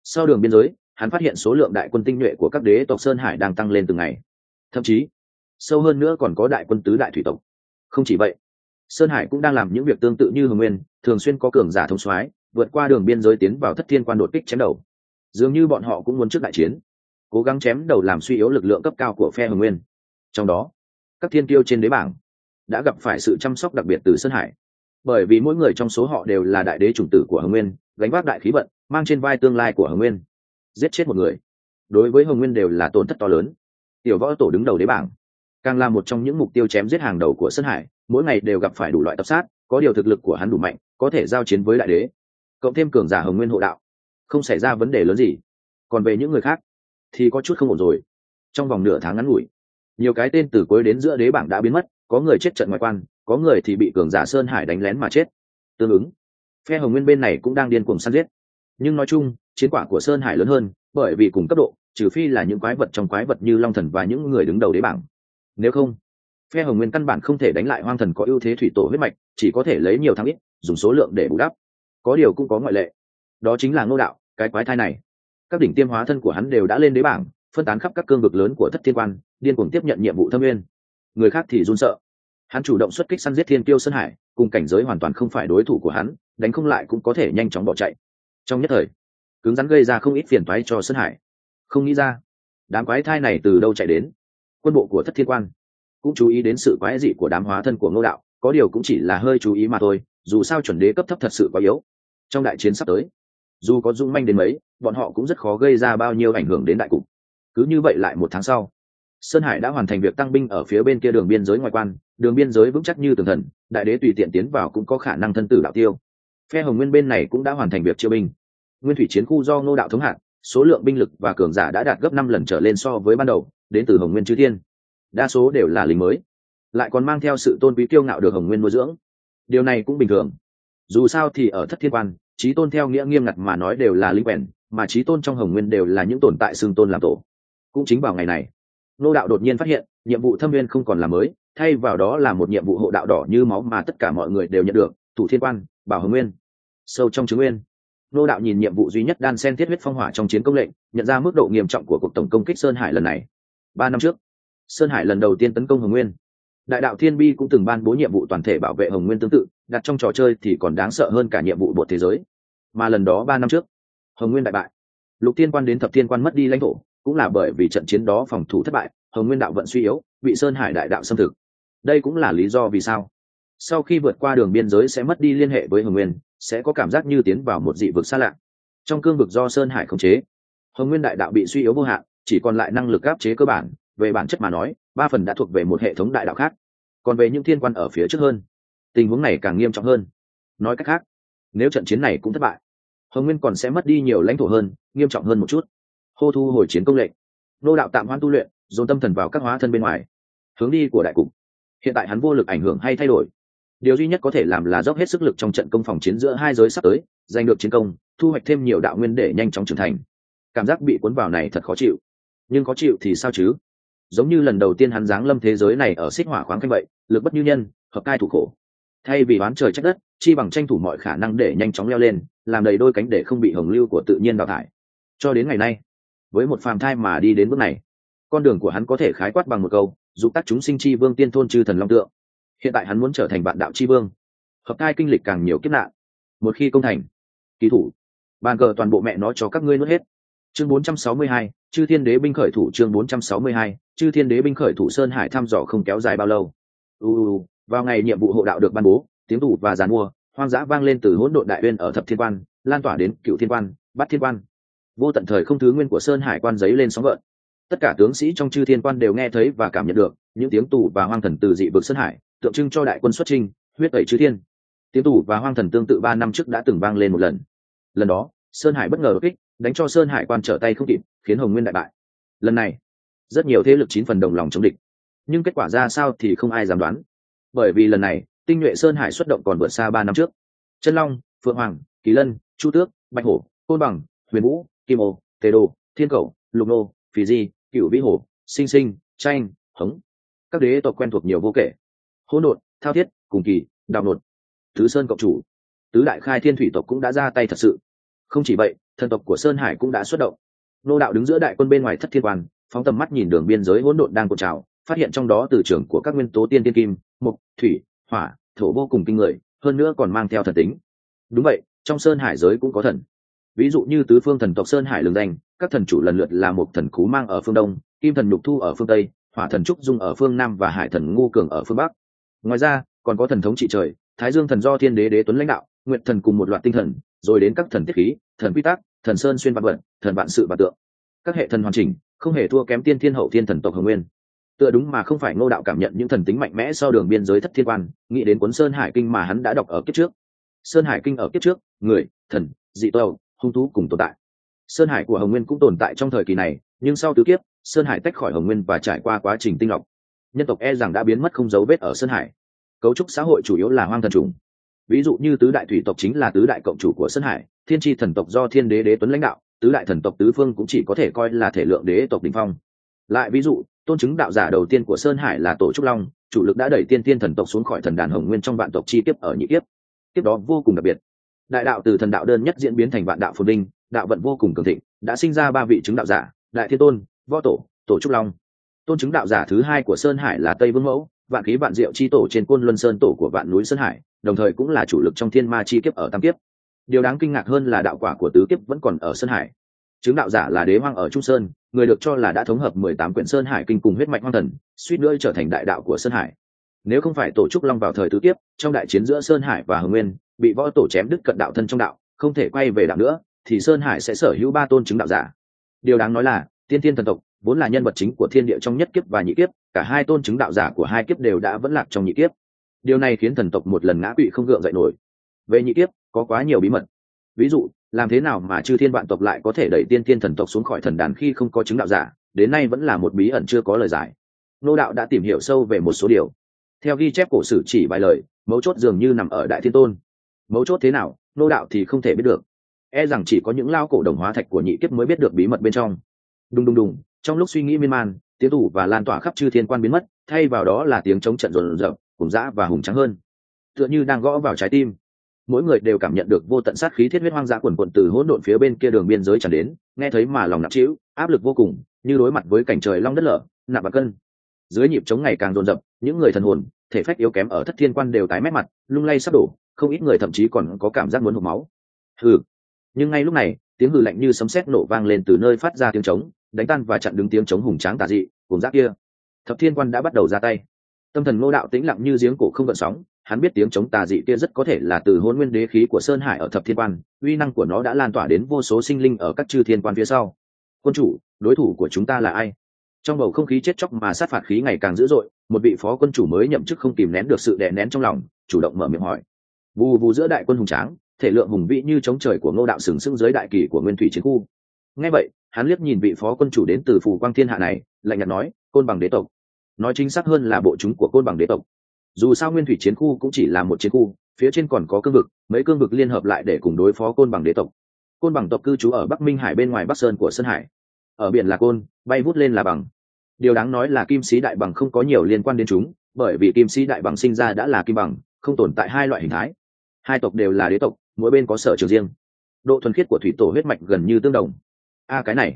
A: Sau đường biên giới, hắn phát hiện số lượng đại quân tinh nhuệ của các đế tộc Sơn Hải đang tăng lên từng ngày, thậm chí sâu hơn nữa còn có đại quân tứ đại thủy tộc. Không chỉ vậy, Sơn Hải cũng đang làm những việc tương tự như Hồng Nguyên, thường xuyên có cường giả thông soái vượt qua đường biên giới tiến vào Thất Thiên Quan đột kích chém đầu. Dường như bọn họ cũng muốn trước đại chiến, cố gắng chém đầu làm suy yếu lực lượng cấp cao của phe Hồng Nguyên. Trong đó, các thiên kiêu trên đế bảng đã gặp phải sự chăm sóc đặc biệt từ Sơn Hải, bởi vì mỗi người trong số họ đều là đại đế chủng tử của Hồng Nguyên, gánh vác đại khí vận, mang trên vai tương lai của Hồng Nguyên. Giết chết một người, đối với Hồng Nguyên đều là tổn thất to lớn. Tiểu Võ Tổ đứng đầu đế bảng, càng là một trong những mục tiêu chém giết hàng đầu của Sơn Hải, mỗi ngày đều gặp phải đủ loại tập sát, có điều thực lực của hắn đủ mạnh, có thể giao chiến với đại đế, cộng thêm cường giả Hồng Nguyên hộ đạo, không xảy ra vấn đề lớn gì. Còn về những người khác thì có chút không ổn rồi. Trong vòng nửa tháng ngắn ngủi, nhiều cái tên từ cuối đến giữa đế bảng đã biến mất, có người chết trận ngoại quan, có người thì bị cường giả Sơn Hải đánh lén mà chết. Tương ứng, phe Hồng Nguyên bên này cũng đang điên cuồng săn giết. Nhưng nói chung, chiến quả của Sơn Hải lớn hơn, bởi vì cùng cấp độ, trừ phi là những quái vật trong quái vật như Long Thần và những người đứng đầu đế bảng. Nếu không, phe Hồng Nguyên căn bản không thể đánh lại Hoang Thần có ưu thế thủy tổ huyết mạch, chỉ có thể lấy nhiều thắng ít, dùng số lượng để bù đắp. Có điều cũng có ngoại lệ, đó chính là Ngô Đạo, cái quái thai này. Các đỉnh tiêm hóa thân của hắn đều đã lên đế bảng, phân tán khắp các cương vực lớn của Thất Thiên Quan, điên cuồng tiếp nhận nhiệm vụ thâm nguyên. Người khác thì run sợ. Hắn chủ động xuất kích săn giết thiên kiêu Sơn Hải, cùng cảnh giới hoàn toàn không phải đối thủ của hắn, đánh không lại cũng có thể nhanh chóng bỏ chạy. Trong nhất thời, cứng rắn gây ra không ít phiền toái cho Sơn Hải. Không nghĩ ra, đám quái thai này từ đâu chạy đến. Quân bộ của Thất Thiên Quan cũng chú ý đến sự quái dị của đám hóa thân của Ngô Đạo, có điều cũng chỉ là hơi chú ý mà thôi, dù sao chuẩn đế cấp thấp thật sự quá yếu. Trong đại chiến sắp tới, dù có dũng manh đến mấy, bọn họ cũng rất khó gây ra bao nhiêu ảnh hưởng đến đại cục. Cứ như vậy lại một tháng sau, Sơn Hải đã hoàn thành việc tăng binh ở phía bên kia đường biên giới ngoài quan, đường biên giới vững chắc như tường thần, đại đế tùy tiện tiến vào cũng có khả năng thân tử đạo tiêu. Phe Hồng Nguyên bên này cũng đã hoàn thành việc chiêu binh. Nguyên thủy chiến khu do Ngô Đạo thống hạt, số lượng binh lực và cường giả đã đạt gấp 5 lần trở lên so với ban đầu, đến từ Hồng Nguyên Chư Thiên. Đa số đều là lính mới, lại còn mang theo sự tôn quý kiêu ngạo được Hồng Nguyên nuôi dưỡng. Điều này cũng bình thường. Dù sao thì ở Thất Thiên Quan, chí tôn theo nghĩa nghiêm ngặt mà nói đều là lính quèn, mà chí tôn trong Hồng Nguyên đều là những tồn tại xưng tôn làm tổ. Cũng chính vào ngày này, Ngô Đạo đột nhiên phát hiện, nhiệm vụ thâm nguyên không còn là mới, thay vào đó là một nhiệm vụ hộ đạo đỏ như máu mà tất cả mọi người đều nhận được, Thủ Thiên Quan, Bảo Hồng Nguyên. Sâu trong trứng nguyên, Ngô Đạo nhìn nhiệm vụ duy nhất đan sen thiết huyết phong hỏa trong chiến công lệnh, nhận ra mức độ nghiêm trọng của cuộc tổng công kích Sơn Hải lần này. 3 năm trước, Sơn Hải lần đầu tiên tấn công Hồng Nguyên. Đại đạo Thiên Bi cũng từng ban bố nhiệm vụ toàn thể bảo vệ Hồng Nguyên tương tự, đặt trong trò chơi thì còn đáng sợ hơn cả nhiệm vụ bột thế giới. Mà lần đó 3 năm trước, Hồng Nguyên đại bại, Lục Thiên Quan đến Thập Thiên Quan mất đi lãnh thổ, cũng là bởi vì trận chiến đó phòng thủ thất bại, Hồng Nguyên đạo vận suy yếu, bị Sơn Hải đại đạo xâm thực. Đây cũng là lý do vì sao sau khi vượt qua đường biên giới sẽ mất đi liên hệ với Hồng Nguyên, sẽ có cảm giác như tiến vào một dị vực xa lạ. Trong cương vực do Sơn Hải khống chế, Hồng Nguyên đại đạo bị suy yếu vô hạn, chỉ còn lại năng lực áp chế cơ bản, về bản chất mà nói, 3 phần đã thuộc về một hệ thống đại đạo khác. Còn về những thiên quan ở phía trước hơn, tình huống này càng nghiêm trọng hơn. Nói cách khác, nếu trận chiến này cũng thất bại, Hồng Nguyên còn sẽ mất đi nhiều lãnh thổ hơn, nghiêm trọng hơn một chút. Hô thu hồi chiến công lệnh, Ngô Đạo tạm hoãn tu luyện, dồn tâm thần vào các hóa thân bên ngoài. Hướng đi của đại cục, hiện tại hắn vô lực ảnh hưởng hay thay đổi. Điều duy nhất có thể làm là dốc hết sức lực trong trận công phòng chiến giữa hai giới sắp tới, giành được chiến công, thu hoạch thêm nhiều đạo nguyên để nhanh chóng trưởng thành. Cảm giác bị cuốn vào này thật khó chịu, nhưng có chịu thì sao chứ? Giống như lần đầu tiên hắn giáng lâm thế giới này ở xích hỏa khoáng canh vậy, lực bất như nhân, hợp cai thủ khổ. Thay vì oán trời trách đất, chi bằng tranh thủ mọi khả năng để nhanh chóng leo lên, làm đầy đôi cánh để không bị hồng lưu của tự nhiên đào thải. Cho đến ngày nay, với một phàm thai mà đi đến bước này, con đường của hắn có thể khái quát bằng một câu: dục tác chúng sinh chi vương tiên thôn chư thần long tượng. Hiện tại hắn muốn trở thành vạn đạo chi vương, hợp cai kinh lịch càng nhiều kiếp nạn. Một khi công thành, ký thủ bàn cờ toàn bộ mẹ nó cho các ngươi nuốt hết. Chương 462, chư thiên đế binh khởi thủ. Chương 462, chư thiên đế binh khởi thủ. Sơn Hải thăm dò không kéo dài bao lâu. Vào ngày nhiệm vụ hộ đạo được ban bố, tiếng tù và giàn mua hoang dã vang lên từ hỗn độn đại uyên ở Thập Thiên Quan, lan tỏa đến Cựu Thiên Quan, Bát Thiên Quan. Vô tận thời không thứ nguyên của Sơn Hải quan giấy lên sóng gợn. Tất cả tướng sĩ trong chư thiên quan đều nghe thấy và cảm nhận được những tiếng tù và hoang thần từ dị vực Sơn Hải, tượng trưng cho đại quân xuất chinh, huyết tẩy chư thiên. Tiếng tù và hoang thần tương tự 3 năm trước đã từng vang lên một lần. Lần đó, Sơn Hải bất ngờ đột kích, đánh cho Sơn Hải quan trở tay không kịp, khiến Hồng Nguyên đại bại. Lần này, rất nhiều thế lực 9 phần đồng lòng chống địch, nhưng kết quả ra sao thì không ai dám đoán. Bởi vì lần này, tinh nhuệ Sơn Hải xuất động còn vượt xa 3 năm trước. Chân Long, Phượng Hoàng, Kỳ Lân, Chu Tước, Bạch Hổ, Côn Bằng, Huyền Vũ, Kim Ô, Tề Đồ, Thiên Cẩu, Lục Nô, Phì Di, Cửu Vĩ Hổ, Sinh Sinh, Tranh, Hống. Các đế tộc quen thuộc nhiều vô kể. Hỗn Độn, Thao Thiết, Cùng Kỳ, Đào Nột, Thứ Sơn cộng chủ, tứ đại khai thiên thủy tộc cũng đã ra tay thật sự. Không chỉ vậy, thần tộc của Sơn Hải cũng đã xuất động. Nô đạo đứng giữa đại quân bên ngoài Thất Thiên Quan, phóng tầm mắt nhìn đường biên giới hỗn độn đang cuộn trào, phát hiện trong đó từ trường của các nguyên tố tiên kim, mộc, thủy, hỏa, thổ vô cùng kinh người, hơn nữa còn mang theo thần tính. Đúng vậy, trong Sơn Hải giới cũng có thần. Ví dụ như tứ phương thần tộc Sơn Hải lừng danh, các thần chủ lần lượt là một thần cú mang ở phương đông, kim thần nhục thu ở phương tây, hỏa thần trúc dung ở phương nam và hải thần ngu cường ở phương bắc. Ngoài ra còn có thần thống trị trời, thái dương thần do thiên đế đế tuấn lãnh đạo, nguyệt thần cùng một loạt tinh thần, rồi đến các thần tiết khí, thần quy tắc, thần sơn xuyên vạn vật, thần vạn sự vạn tượng. Các hệ thần hoàn chỉnh, không hề thua kém tiên thiên hậu thiên thần tộc Hồng Nguyên. Tựa đúng mà không phải Ngô đạo cảm nhận những thần tính mạnh mẽ sau đường biên giới Thất Thiên Quan, nghĩ đến cuốn Sơn Hải Kinh mà hắn đã đọc ở kiếp trước. Sơn Hải Kinh ở kiếp trước, người, thần, dị tộc, hung thú cùng tồn tại. Sơn Hải của Hồng Nguyên cũng tồn tại trong thời kỳ này, nhưng sau tứ kiếp, Sơn Hải tách khỏi Hồng Nguyên và trải qua quá trình tinh lọc. Nhân tộc e rằng đã biến mất không dấu vết ở Sơn Hải. Cấu trúc xã hội chủ yếu là hoang thần chủng. Ví dụ như tứ đại thủy tộc chính là tứ đại cộng chủ của Sơn Hải, thiên tri thần tộc do thiên đế đế tuấn lãnh đạo, tứ đại thần tộc tứ phương cũng chỉ có thể coi là thể lượng đế tộc đỉnh phong. Lại ví dụ, tôn chứng đạo giả đầu tiên của Sơn Hải là Tổ Trúc Long, chủ lực đã đẩy tiên tiên thần tộc xuống khỏi thần đàn Hồng Nguyên trong vạn tộc chi kiếp ở nhị kiếp. Kiếp đó vô cùng đặc biệt. Đại đạo từ thần đạo đơn nhất diễn biến thành vạn đạo phồn vinh, đạo vận vô cùng cường thịnh, đã sinh ra ba vị chứng đạo giả, Đại Thiên Tôn, Võ Tổ, Tổ Trúc Long. Tôn chứng đạo giả thứ hai của Sơn Hải là Tây Vương Mẫu, vạn khí vạn diệu chi tổ trên Côn Luân Sơn tổ của vạn núi Sơn Hải, đồng thời cũng là chủ lực trong thiên ma chi kiếp ở tam kiếp. Điều đáng kinh ngạc hơn là đạo quả của tứ kiếp vẫn còn ở Sơn Hải. Chứng đạo giả là Đế Hoang ở Trung Sơn, người được cho là đã thống hợp 18 quyển Sơn Hải kinh cùng huyết mạch hoang thần, suýt nữa trở thành đại đạo của Sơn Hải. Nếu không phải Tổ Trúc Long vào thời tứ kiếp, trong đại chiến giữa Sơn Hải và Hồng Nguyên, bị Võ Tổ chém đứt cận đạo thân trong đạo, không thể quay về đạo nữa, thì Sơn Hải sẽ sở hữu ba tôn chứng đạo giả. Điều đáng nói là, tiên thiên thần tộc vốn là nhân vật chính của thiên địa trong nhất kiếp và nhị kiếp, cả hai tôn chứng đạo giả của hai kiếp đều đã vẫn lạc trong nhị kiếp. Điều này khiến thần tộc một lần ngã quỵ không gượng dậy nổi. Về nhị kiếp, có quá nhiều bí mật. Ví dụ, làm thế nào mà chư thiên vạn tộc lại có thể đẩy tiên thiên thần tộc xuống khỏi thần đàn khi không có chứng đạo giả, đến nay vẫn là một bí ẩn chưa có lời giải. Nô đạo đã tìm hiểu sâu về một số điều. Theo ghi chép cổ sử chỉ vài lời, mấu chốt dường như nằm ở Đại Thiên Tôn. Mấu chốt thế nào, nô đạo thì không thể biết được. E rằng chỉ có những lao cổ đồng hóa thạch của nhị kiếp mới biết được bí mật bên trong. Đùng đùng đùng, trong lúc suy nghĩ miên man, tiếng tủ và lan tỏa khắp chư thiên quan biến mất, thay vào đó là tiếng chống trận rộn rợn, cùng dã và hùng tráng hơn, tựa như đang gõ vào trái tim. Mỗi người đều cảm nhận được vô tận sát khí thiết huyết hoang dã quần quần từ hỗn độn phía bên kia đường biên giới tràn đến, nghe thấy mà lòng nặng trĩu, áp lực vô cùng, như đối mặt với cảnh trời long đất lở, nặng bạc cân. Dưới nhịp chống ngày càng dồn dập, những người thần hồn, thể phách yếu kém ở Thất Thiên Quan đều tái mét mặt, lung lay sắp đổ, không ít người thậm chí còn có cảm giác muốn hộc máu. Hừ. Nhưng ngay lúc này, tiếng hừ lạnh như sấm sét nổ vang lên từ nơi phát ra tiếng trống, đánh tan và chặn đứng tiếng trống hùng tráng tà dị, cùng giác kia. Thập Thiên Quan đã bắt đầu ra tay. Tâm thần Ngô Đạo tĩnh lặng như giếng cổ không gợn sóng, hắn biết tiếng trống tà dị kia rất có thể là từ Hỗn Nguyên đế khí của Sơn Hải ở Thập Thiên Quan, uy năng của nó đã lan tỏa đến vô số sinh linh ở các chư thiên quan phía sau. Quân chủ, đối thủ của chúng ta là ai? Trong bầu không khí chết chóc mà sát phạt khí ngày càng dữ dội, một vị phó quân chủ mới nhậm chức không kìm nén được sự đè nén trong lòng, chủ động mở miệng hỏi. Vù vù giữa đại quân hùng tráng, thể lượng hùng vĩ như chống trời của Ngô Đạo sừng sững dưới đại kỳ của Nguyên Thủy Chiến Khu. Nghe vậy, hắn liếc nhìn vị phó quân chủ đến từ Phù Quang Thiên Hạ này, lạnh nhạt nói, Côn Bằng đế tộc. Nói chính xác hơn là bộ chúng của Côn Bằng đế tộc. Dù sao Nguyên Thủy Chiến Khu cũng chỉ là một chiến khu, phía trên còn có cương vực, mấy cương vực liên hợp lại để cùng đối phó Côn Bằng đế tộc. Côn Bằng tộc cư trú ở Bắc Minh Hải bên ngoài Bắc Sơn của Sơn Hải. Ở biển là côn, bay vút lên là bằng. Điều đáng nói là Kim Sĩ Đại Bằng không có nhiều liên quan đến chúng, bởi vì Kim Sĩ Đại Bằng sinh ra đã là kim bằng, không tồn tại hai loại hình thái. Hai tộc đều là đế tộc, mỗi bên có sở trường riêng. Độ thuần khiết của thủy tổ huyết mạch gần như tương đồng. Cái này.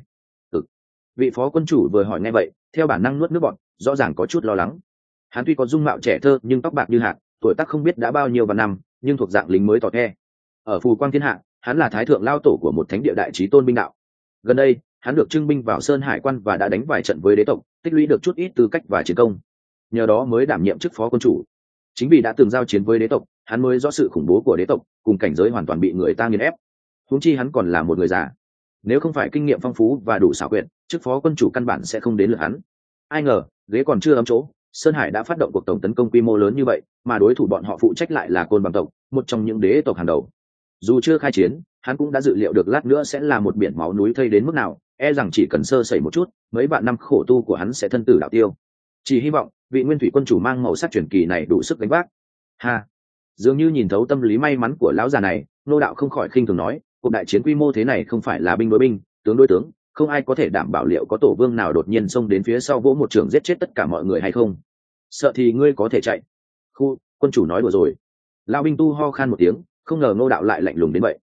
A: Vị phó quân chủ vừa hỏi nghe vậy, theo bản năng nuốt nước bọt, rõ ràng có chút lo lắng. Hắn tuy có dung mạo trẻ thơ nhưng tóc bạc như hạt, tuổi tác không biết đã bao nhiêu vạn năm, nhưng thuộc dạng lính mới tỏ the. Ở Phù Quang Thiên Hạ, hắn là thái thượng lao tổ của một thánh địa đại chí tôn binh đạo. Gần đây, hắn được trưng binh vào Sơn Hải Quan và đã đánh vài trận với đế tộc, tích lũy được chút ít tư cách và chiến công. Nhờ đó mới đảm nhiệm chức phó quân chủ. Chính vì đã từng giao chiến với đế tộc, hắn mới rõ sự khủng bố của đế tộc, cùng cảnh giới hoàn toàn bị người ta nghiền ép. Huống chi hắn còn là một người già, nếu không phải kinh nghiệm phong phú và đủ xảo quyệt, chức phó quân chủ căn bản sẽ không đến lượt hắn. Ai ngờ, ghế còn chưa ấm chỗ, Sơn Hải đã phát động cuộc tổng tấn công quy mô lớn như vậy, mà đối thủ bọn họ phụ trách lại là Côn Bằng tộc, một trong những đế tộc hàng đầu. Dù chưa khai chiến, hắn cũng đã dự liệu được lát nữa sẽ là một biển máu núi thây đến mức nào, e rằng chỉ cần sơ sẩy một chút, mấy vạn năm khổ tu của hắn sẽ thân tử đạo tiêu. Chỉ hy vọng vị Nguyên Thủy quân chủ mang màu sắc truyền kỳ này đủ sức gánh vác. Dường như nhìn thấu tâm lý may mắn của lão già này, Nô Đạo không khỏi khinh thường nói, cuộc đại chiến quy mô thế này không phải là binh đối binh, tướng đối tướng, không ai có thể đảm bảo liệu có tổ vương nào đột nhiên xông đến phía sau vỗ một trường giết chết tất cả mọi người hay không. Sợ thì ngươi có thể chạy. Quân chủ nói đùa rồi. Lão binh tu ho khan một tiếng, không ngờ Ngô Đạo lại lạnh lùng đến vậy.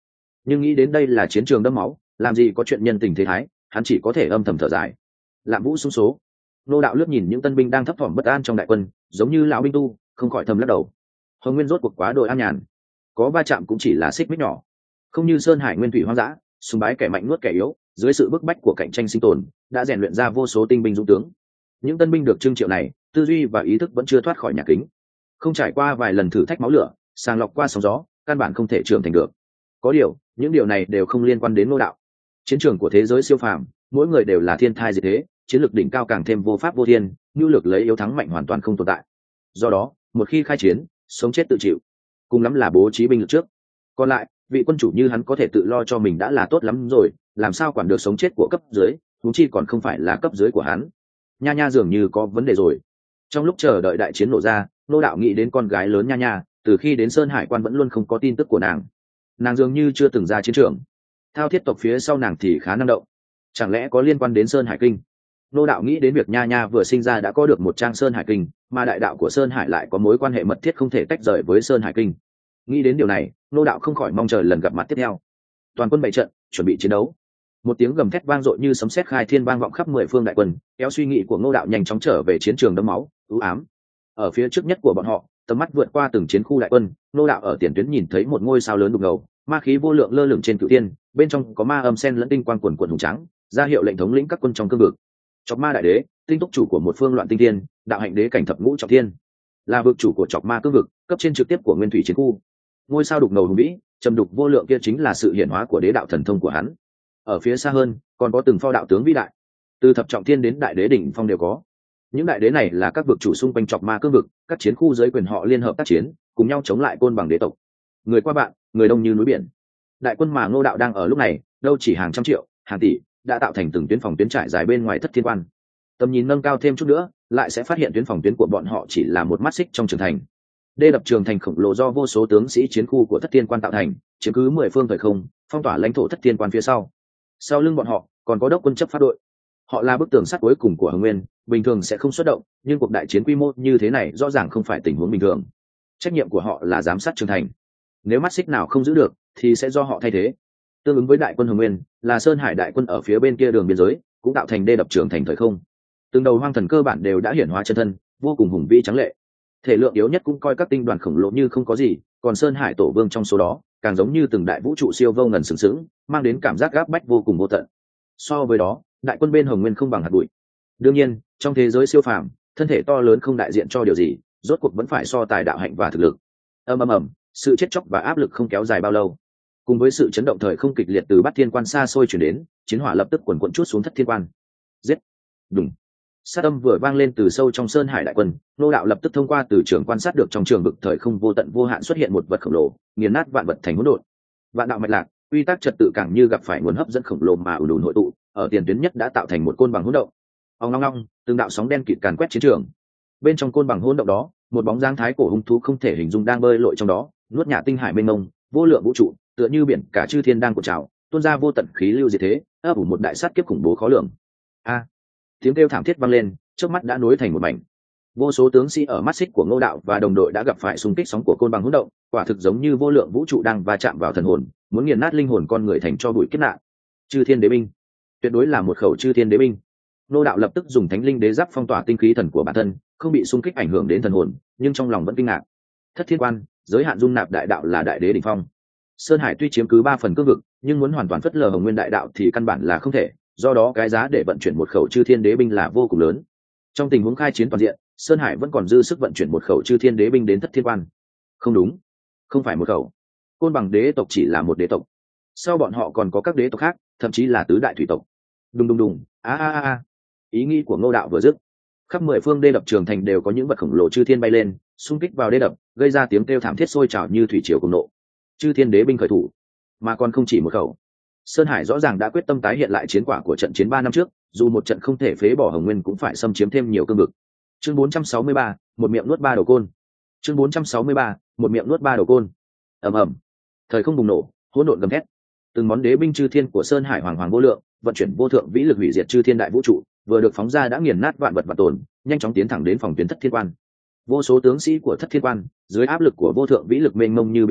A: nhưng nghĩ đến đây là chiến trường đẫm máu, làm gì có chuyện nhân tình thế thái, hắn chỉ có thể âm thầm thở dài. Lạm Vũ xuống số. Nô đạo lướt nhìn những tân binh đang thấp thỏm bất an trong đại quân, giống như lão binh tu, không khỏi thầm lắc đầu. Hồng Nguyên rốt cuộc quá đội an nhàn, có va chạm cũng chỉ là xích mích nhỏ, không như Sơn Hải nguyên thủy hoang dã, sùng bái kẻ mạnh nuốt kẻ yếu, dưới sự bức bách của cạnh tranh sinh tồn, đã rèn luyện ra vô số tinh binh dũng tướng. Những tân binh được trưng triệu này, tư duy và ý thức vẫn chưa thoát khỏi nhà kính, không trải qua vài lần thử thách máu lửa, sàng lọc qua sóng gió, căn bản không thể trưởng thành được. Có điều, những điều này đều không liên quan đến Ngô đạo. Chiến trường của thế giới siêu phàm, mỗi người đều là thiên thai diệt thế, chiến lược đỉnh cao càng thêm vô pháp vô thiên, nhu lược lấy yếu thắng mạnh hoàn toàn không tồn tại. Do đó, một khi khai chiến, sống chết tự chịu, cùng lắm là bố trí binh lực trước. Còn lại, vị quân chủ như hắn có thể tự lo cho mình đã là tốt lắm rồi, làm sao quản được sống chết của cấp dưới, huống chi còn không phải là cấp dưới của hắn. Nha Nha dường như có vấn đề rồi. Trong lúc chờ đợi đại chiến nổ ra, Nô đạo nghĩ đến con gái lớn Nha Nha, từ khi đến Sơn Hải quan vẫn luôn không có tin tức của nàng dường như chưa từng ra chiến trường. Thao thiết tộc phía sau nàng thì khá năng động, chẳng lẽ có liên quan đến Sơn Hải kinh? Nô đạo nghĩ đến việc Nha Nha vừa sinh ra đã có được một trang Sơn Hải kinh, mà đại đạo của Sơn Hải lại có mối quan hệ mật thiết không thể tách rời với Sơn Hải kinh. Nghĩ đến điều này, Nô đạo không khỏi mong chờ lần gặp mặt tiếp theo. Toàn quân bày trận, chuẩn bị chiến đấu. Một tiếng gầm thét vang dội như sấm sét khai thiên vang vọng khắp 10 phương đại quân, kéo suy nghĩ của Nô đạo nhanh chóng trở về chiến trường đẫm máu, u ám. Ở phía trước nhất của bọn họ, tầm mắt vượt qua từng chiến khu đại quân, Nô đạo ở tiền tuyến nhìn thấy một ngôi sao lớn đục ngầu, ma khí vô lượng lơ lửng trên cửu thiên, bên trong có ma âm sen lẫn tinh quang quần quần hùng trắng, ra hiệu lệnh thống lĩnh các quân trong cương vực. Chọc Ma đại đế, tinh túc chủ của một phương loạn tinh thiên, đạo hạnh đế cảnh thập ngũ trọng thiên, là vực chủ của Chọc Ma cương vực, cấp trên trực tiếp của nguyên thủy chiến khu. Ngôi sao đục ngầu hùng vĩ, trầm đục vô lượng kia chính là sự hiển hóa của đế đạo thần thông của hắn. Ở phía xa hơn, còn có từng pho đạo tướng vĩ đại, từ thập trọng thiên đến đại đế đỉnh phong đều có. Những đại đế này là các vực chủ xung quanh Chọc Ma cương vực, các chiến khu dưới quyền họ liên hợp tác chiến, cùng nhau chống lại Côn Bằng đế tộc. Người qua bạn, người đông như núi biển. Đại quân mà Ngô đạo đang ở lúc này, đâu chỉ hàng trăm triệu, hàng tỷ, đã tạo thành từng tuyến phòng tuyến trải dài bên ngoài Thất Thiên Quan. Tầm nhìn nâng cao thêm chút nữa, lại sẽ phát hiện tuyến phòng tuyến của bọn họ chỉ là một mắt xích trong trường thành. Đê đập trường thành khổng lồ do vô số tướng sĩ chiến khu của Thất Thiên Quan tạo thành, chiếm cứ 10 phương thời không, phong tỏa lãnh thổ Thất Thiên Quan phía sau. Sau lưng bọn họ còn có đốc quân chấp pháp đội. Họ là bức tường sắt cuối cùng của Hồng Nguyên, bình thường sẽ không xuất động, nhưng cuộc đại chiến quy mô như thế này rõ ràng không phải tình huống bình thường. Trách nhiệm của họ là giám sát trường thành. Nếu mắt xích nào không giữ được, thì sẽ do họ thay thế. Tương ứng với đại quân Hồng Nguyên, là Sơn Hải đại quân ở phía bên kia đường biên giới, cũng tạo thành đê đập trường thành thời không. Từng đầu hoang thần cơ bản đều đã hiển hóa chân thân, vô cùng hùng vĩ trắng lệ. Thể lượng yếu nhất cũng coi các tinh đoàn khổng lồ như không có gì, còn Sơn Hải tổ vương trong số đó, càng giống như từng đại vũ trụ siêu vô ngần sừng sững, mang đến cảm giác gáp bách vô cùng vô tận. So với đó, đại quân bên Hồng Nguyên không bằng hạt bụi. Đương nhiên, trong thế giới siêu phàm, thân thể to lớn không đại diện cho điều gì, rốt cuộc vẫn phải so tài đạo hạnh và thực lực. Ầm, sự chết chóc và áp lực không kéo dài bao lâu. Cùng với sự chấn động thời không kịch liệt từ Bát Thiên Quan xa xôi chuyển đến, chiến hỏa lập tức quần quần trút xuống Thất Thiên Quan. Giết! Đùng! Sát âm vừa vang lên từ sâu trong Sơn Hải đại quân, Nô đạo lập tức thông qua từ trường quan sát được trong trường vực thời không vô tận vô hạn xuất hiện một vật khổng lồ, nghiền nát vạn vật thành hỗn độn. Vạn đạo mạch lạc, quy tắc trật tự càng như gặp phải nguồn hấp dẫn khổng lồ mà ùn ùn hội tụ, ở tiền tuyến nhất đã tạo thành một côn bằng hỗn động. Ong long long, từng đạo sóng đen kịt càn quét chiến trường. Bên trong côn bằng hỗn động đó, một bóng dáng thái cổ hung thú không thể hình dung đang bơi lội trong đó, nuốt nhả tinh hải mênh mông, vô lượng vũ trụ, tựa như biển cả chư thiên đang cuộn trào, tuôn ra vô tận khí lưu diệt thế, ấp ủ một đại sát kiếp khủng bố khó lường. Tiếng kêu thảm thiết vang lên, trước mắt đã nối thành một mảnh. Vô số tướng sĩ ở mắt xích của Ngô đạo và đồng đội đã gặp phải xung kích sóng của côn bằng hỗn động, quả thực giống như vô lượng vũ trụ đang va chạm vào thần hồn, muốn nghiền nát linh hồn con người thành cho bụi kết nạn. Chư thiên đế binh, tuyệt đối là một khẩu chư thiên đế binh. Ngô đạo lập tức dùng thánh linh đế giáp phong tỏa tinh khí thần của bản thân, không bị xung kích ảnh hưởng đến thần hồn, nhưng trong lòng vẫn kinh ngạc. Thất Thiên Quan, giới hạn dung nạp đại đạo là đại đế đỉnh phong. Sơn Hải tuy chiếm cứ 3 phần cương vực, nhưng muốn hoàn toàn phất lờ Hồng Nguyên đại đạo thì căn bản là không thể, do đó cái giá để vận chuyển một khẩu chư thiên đế binh là vô cùng lớn. Trong tình huống khai chiến toàn diện, Sơn Hải vẫn còn dư sức vận chuyển một khẩu chư thiên đế binh đến Thất Thiên Quan. Không đúng, không phải một khẩu. Côn Bằng đế tộc chỉ là một đế tộc, sau bọn họ còn có các đế tộc khác, thậm chí là tứ đại thủy tộc. Đùng, ý nghĩ của Ngô đạo vừa dứt, khắp 10 phương đê đập trường thành đều có những vật khổng lồ chư thiên bay lên, xung kích vào đê đập, gây ra tiếng kêu thảm thiết sôi trào như thủy triều cùng nộ. Chư thiên đế binh khởi thủ, mà còn không chỉ một khẩu. Sơn Hải rõ ràng đã quyết tâm tái hiện lại chiến quả của trận chiến 3 năm trước, dù một trận không thể phế bỏ Hồng Nguyên cũng phải xâm chiếm thêm nhiều cương vực. Chương 463, một miệng nuốt 3 đầu côn. Chương 463, một miệng nuốt 3 đầu côn. Ầm. Thời không bùng nổ, hỗn độn gầm thét. Từng món đế binh chư thiên của Sơn Hải hoàng hoàng vô lượng, vận chuyển vô thượng vĩ lực hủy diệt chư thiên đại vũ trụ, vừa được phóng ra đã nghiền nát vạn vật và tồn, nhanh chóng tiến thẳng đến phòng tuyến Thất Thiên Quan. Vô số tướng sĩ của Thất Thiên Quan, dưới áp lực của vô thượng vĩ lực mênh mông như biển cả,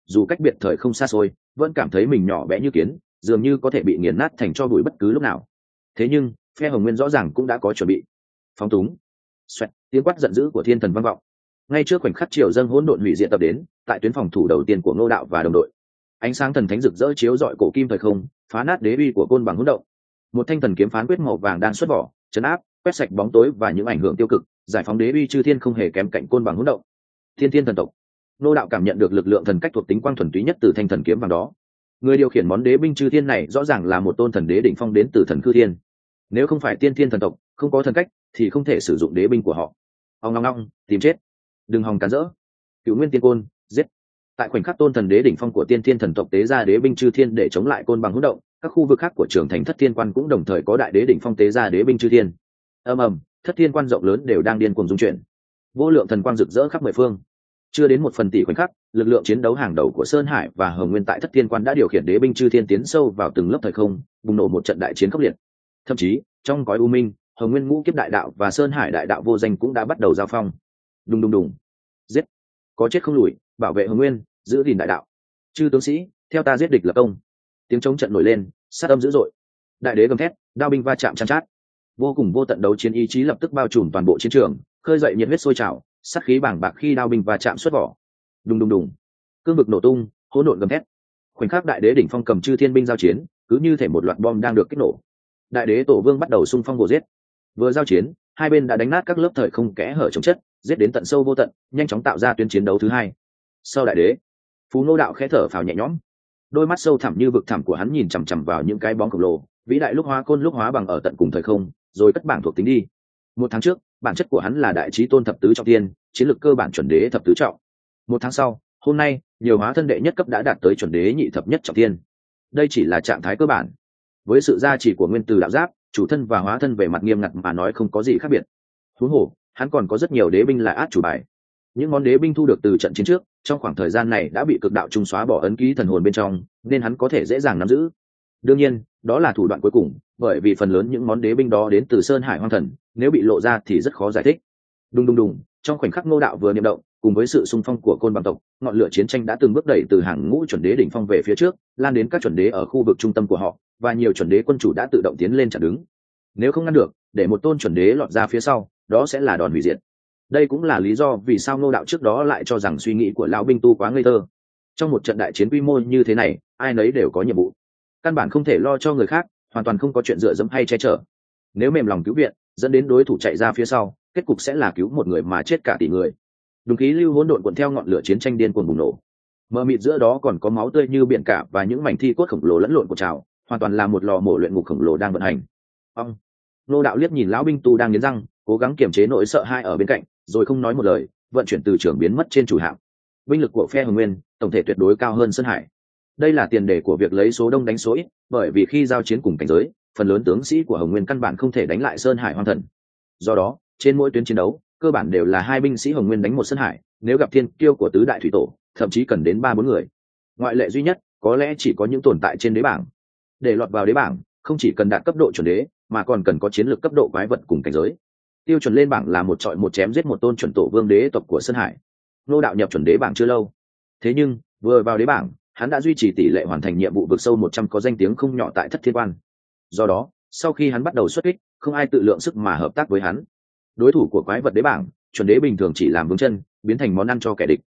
A: dù cách biệt thời không xa xôi vẫn cảm thấy mình nhỏ bé như kiến, dường như có thể bị nghiền nát thành cho bụi bất cứ lúc nào. Thế nhưng phe Hồng Nguyên rõ ràng cũng đã có chuẩn bị. Phóng túng. Xoẹt, tiếng quát giận dữ của thiên thần vang vọng. Ngay trước khoảnh khắc triều dâng hỗn độn hủy diệt tập đến, tại tuyến phòng thủ đầu tiên của Ngô Đạo và đồng đội, ánh sáng thần thánh rực rỡ chiếu rọi cổ kim thời không, phá nát đế uy của côn bằng hỗn động. Một thanh thần kiếm phán quyết màu vàng đang xuất vỏ, chấn áp, quét sạch bóng tối và những ảnh hưởng tiêu cực, giải phóng đế uy chư thiên không hề kém cạnh côn bằng hỗn động. Thiên thiên thần tộc. Ngô Đạo cảm nhận được lực lượng thần cách thuộc tính quang thuần túy nhất từ thanh thần kiếm vàng đó. Người điều khiển món đế binh chư thiên này rõ ràng là một tôn thần đế đỉnh phong đến từ thần cư thiên. Nếu không phải tiên thiên thần tộc, không có thần cách thì không thể sử dụng đế binh của họ. Ông ngong ngong, tìm chết, đừng hòng cản rỡ. Cửu nguyên tiên côn, giết. Tại khoảnh khắc tôn thần đế đỉnh phong của tiên thiên thần tộc tế ra đế binh chư thiên để chống lại côn bằng hỗn động, các khu vực khác của trường thành thất thiên quan cũng đồng thời có đại đế đỉnh phong tế ra đế binh chư thiên. Ầm ầm, thất thiên quan rộng lớn đều đang điên cuồng dung chuyển, vô lượng thần quang rực rỡ khắp mười phương. Chưa đến 1/1000 khoảnh khắc, lực lượng chiến đấu hàng đầu của Sơn Hải và Hồng Nguyên tại thất thiên quan đã điều khiển đế binh chư thiên tiến sâu vào từng lớp thời không, bùng nổ một trận đại chiến khốc liệt. Thậm chí trong cõi u minh, Hồng Nguyên ngũ kiếp đại đạo và Sơn Hải đại đạo vô danh cũng đã bắt đầu giao phong. Đùng đùng đùng, giết, có chết không lùi, bảo vệ Hồng Nguyên, giữ gìn đại đạo. Chư tướng sĩ, theo ta giết địch lập công. Tiếng chống trận nổi lên, sát âm dữ dội. Đại đế gầm thét, đao binh va chạm chan chát. Vô cùng vô tận đấu chiến ý chí lập tức bao trùm toàn bộ chiến trường, khơi dậy nhiệt huyết sôi trào, sát khí bàng bạc khi đao binh va chạm xuất vỏ. Đùng đùng đùng, cương vực nổ tung, hỗn độn gầm thét. Khoảnh khắc đại đế đỉnh phong cầm chư thiên binh giao chiến, cứ như thể một loạt bom đang được kích nổ. Đại đế tổ vương bắt đầu xung phong vồ giết. Vừa giao chiến, hai bên đã đánh nát các lớp thời không kẽ hở chống chất, giết đến tận sâu vô tận, nhanh chóng tạo ra tuyến chiến đấu thứ hai. Sau đại đế, Phú Ngô Đạo khẽ thở phào nhẹ nhõm. Đôi mắt sâu thẳm như vực thẳm của hắn nhìn chằm chằm vào những cái bóng khổng lồ, vĩ đại lúc hóa côn lúc hóa bằng ở tận cùng thời không, rồi cất bảng thuộc tính đi. 1 tháng trước, bản chất của hắn là đại chí tôn thập tứ trọng tiên, chiến lược cơ bản chuẩn đế thập tứ trọng. 1 tháng sau, hôm nay, nhiều hóa thân đệ nhất cấp đã đạt tới chuẩn đế nhị thập nhất trọng tiên. Đây chỉ là trạng thái cơ bản. Với sự gia trì của nguyên từ đạo giáp, chủ thân và hóa thân về mặt nghiêm ngặt mà nói không có gì khác biệt. Huống hồ, hắn còn có rất nhiều đế binh là át chủ bài. Những món đế binh thu được từ trận chiến trước, trong khoảng thời gian này đã bị cực đạo trung xóa bỏ ấn ký thần hồn bên trong, nên hắn có thể dễ dàng nắm giữ. Đương nhiên, đó là thủ đoạn cuối cùng, bởi vì phần lớn những món đế binh đó đến từ Sơn Hải Hoang Thần, nếu bị lộ ra thì rất khó giải thích. Đùng đùng đùng, trong khoảnh khắc Ngô Đạo vừa niệm động, cùng với sự xung phong của côn bằng tộc, ngọn lửa chiến tranh đã từng bước đẩy từ hàng ngũ chuẩn đế đỉnh phong về phía trước, lan đến các chuẩn đế ở khu vực trung tâm của họ, và nhiều chuẩn đế quân chủ đã tự động tiến lên chặn đứng. Nếu không ngăn được, để một tôn chuẩn đế lọt ra phía sau, đó sẽ là đòn hủy diệt. Đây cũng là lý do vì sao Ngô Đạo trước đó lại cho rằng suy nghĩ của lão binh tu quá ngây thơ. Trong một trận đại chiến quy mô như thế này, ai nấy đều có nhiệm vụ, căn bản không thể lo cho người khác, hoàn toàn không có chuyện dựa dẫm hay che chở. Nếu mềm lòng cứu viện, dẫn đến đối thủ chạy ra phía sau, kết cục sẽ là cứu một người mà chết cả tỷ người. Đúng khí lưu hỗn độn cuộn theo ngọn lửa chiến tranh điên cuồng bùng nổ. Mờ mịt giữa đó còn có máu tươi như biển cả và những mảnh thi cốt khổng lồ lẫn lộn của trào, hoàn toàn là một lò mổ luyện ngục khổng lồ đang vận hành. Ông Ngô Đạo liếc nhìn lão binh tu đang nghiến răng, cố gắng kiềm chế nỗi sợ hãi ở bên cạnh, rồi không nói một lời, vận chuyển từ trường biến mất trên chủ hạm. Binh lực của phe Hồng Nguyên tổng thể tuyệt đối cao hơn Sơn Hải. Đây là tiền đề của việc lấy số đông đánh số ít, bởi vì khi giao chiến cùng cảnh giới, phần lớn tướng sĩ của Hồng Nguyên căn bản không thể đánh lại Sơn Hải Hoang Thần. Do đó, trên mỗi tuyến chiến đấu, cơ bản đều là 2 binh sĩ Hồng Nguyên đánh một Sơn Hải, nếu gặp thiên kiêu của tứ đại thủy tổ, thậm chí cần đến 3-4 người. Ngoại lệ duy nhất, có lẽ chỉ có những tồn tại trên đế bảng. Để lọt vào đế bảng, không chỉ cần đạt cấp độ chuẩn đế, mà còn cần có chiến lược cấp độ quái vật cùng cảnh giới. Tiêu chuẩn lên bảng là một trọi một chém giết một tôn chuẩn tổ vương đế tộc của Sơn Hải. Ngô Đạo nhập chuẩn đế bảng chưa lâu, thế nhưng vừa vào đế bảng, hắn đã duy trì tỷ lệ hoàn thành nhiệm vụ vượt sâu 100 có danh tiếng không nhỏ tại thất thiên quan. Do đó, sau khi hắn bắt đầu xuất kích, không ai tự lượng sức mà hợp tác với hắn. Đối thủ của quái vật đế bảng, chuẩn đế bình thường chỉ làm vướng chân, biến thành món ăn cho kẻ địch.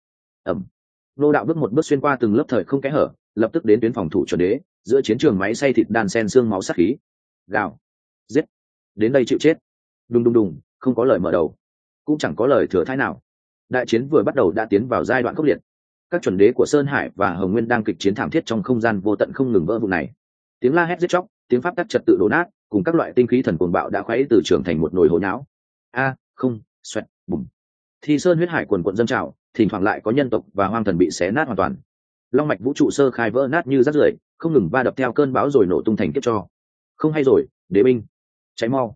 A: Ngô Đạo bước một bước xuyên qua từng lớp thời không kẽ hở, lập tức đến tuyến phòng thủ chuẩn đế, giữa chiến trường máy xay thịt đan sen xương máu sát khí. Gào, giết, đến đây chịu chết. Đùng đùng đùng, không có lời mở đầu, cũng chẳng có lời thừa thãi nào. Đại chiến vừa bắt đầu đã tiến vào giai đoạn khốc liệt. Các chuẩn đế của Sơn Hải và Hồng Nguyên đang kịch chiến thảm thiết trong không gian vô tận không ngừng vỡ vụn này. Tiếng la hét giết chóc, tiếng pháp tắc trật tự đổ nát, cùng các loại tinh khí thần cuồng bạo đã khuấy từ trường thành một nồi hỗn nhão. Không, xoẹt, bùm. Thi sơn huyết hải cuồn cuộn dâng trào, thỉnh thoảng lại có nhân tộc và hoang thần bị xé nát hoàn toàn. Long mạch vũ trụ sơ khai vỡ nát như rác rưởi, không ngừng va đập theo cơn bão rồi nổ tung thành kiếp cho. Không hay rồi, đế binh, cháy mau.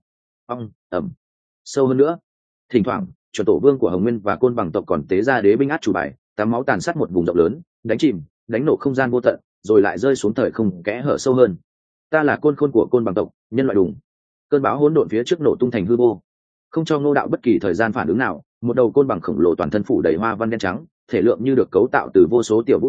A: Sâu hơn nữa. Thỉnh thoảng, chuẩn tổ vương của Hồng Nguyên và côn bằng tộc còn tế ra đế binh át chủ bài, tắm máu tàn sát một vùng rộng lớn, đánh chìm, đánh nổ không gian vô tận, rồi lại rơi xuống thời không kẽ hở sâu hơn. Ta là côn khôn của côn bằng tộc, nhân loại đùng. Cơn bão hỗn độn phía trước nổ tung thành hư vô, không cho Ngô Đạo bất kỳ thời gian phản ứng nào. Một đầu côn bằng khổng lồ toàn thân phủ đầy hoa văn đen trắng, thể lượng như được cấu tạo từ vô số tiểu vũ trụ,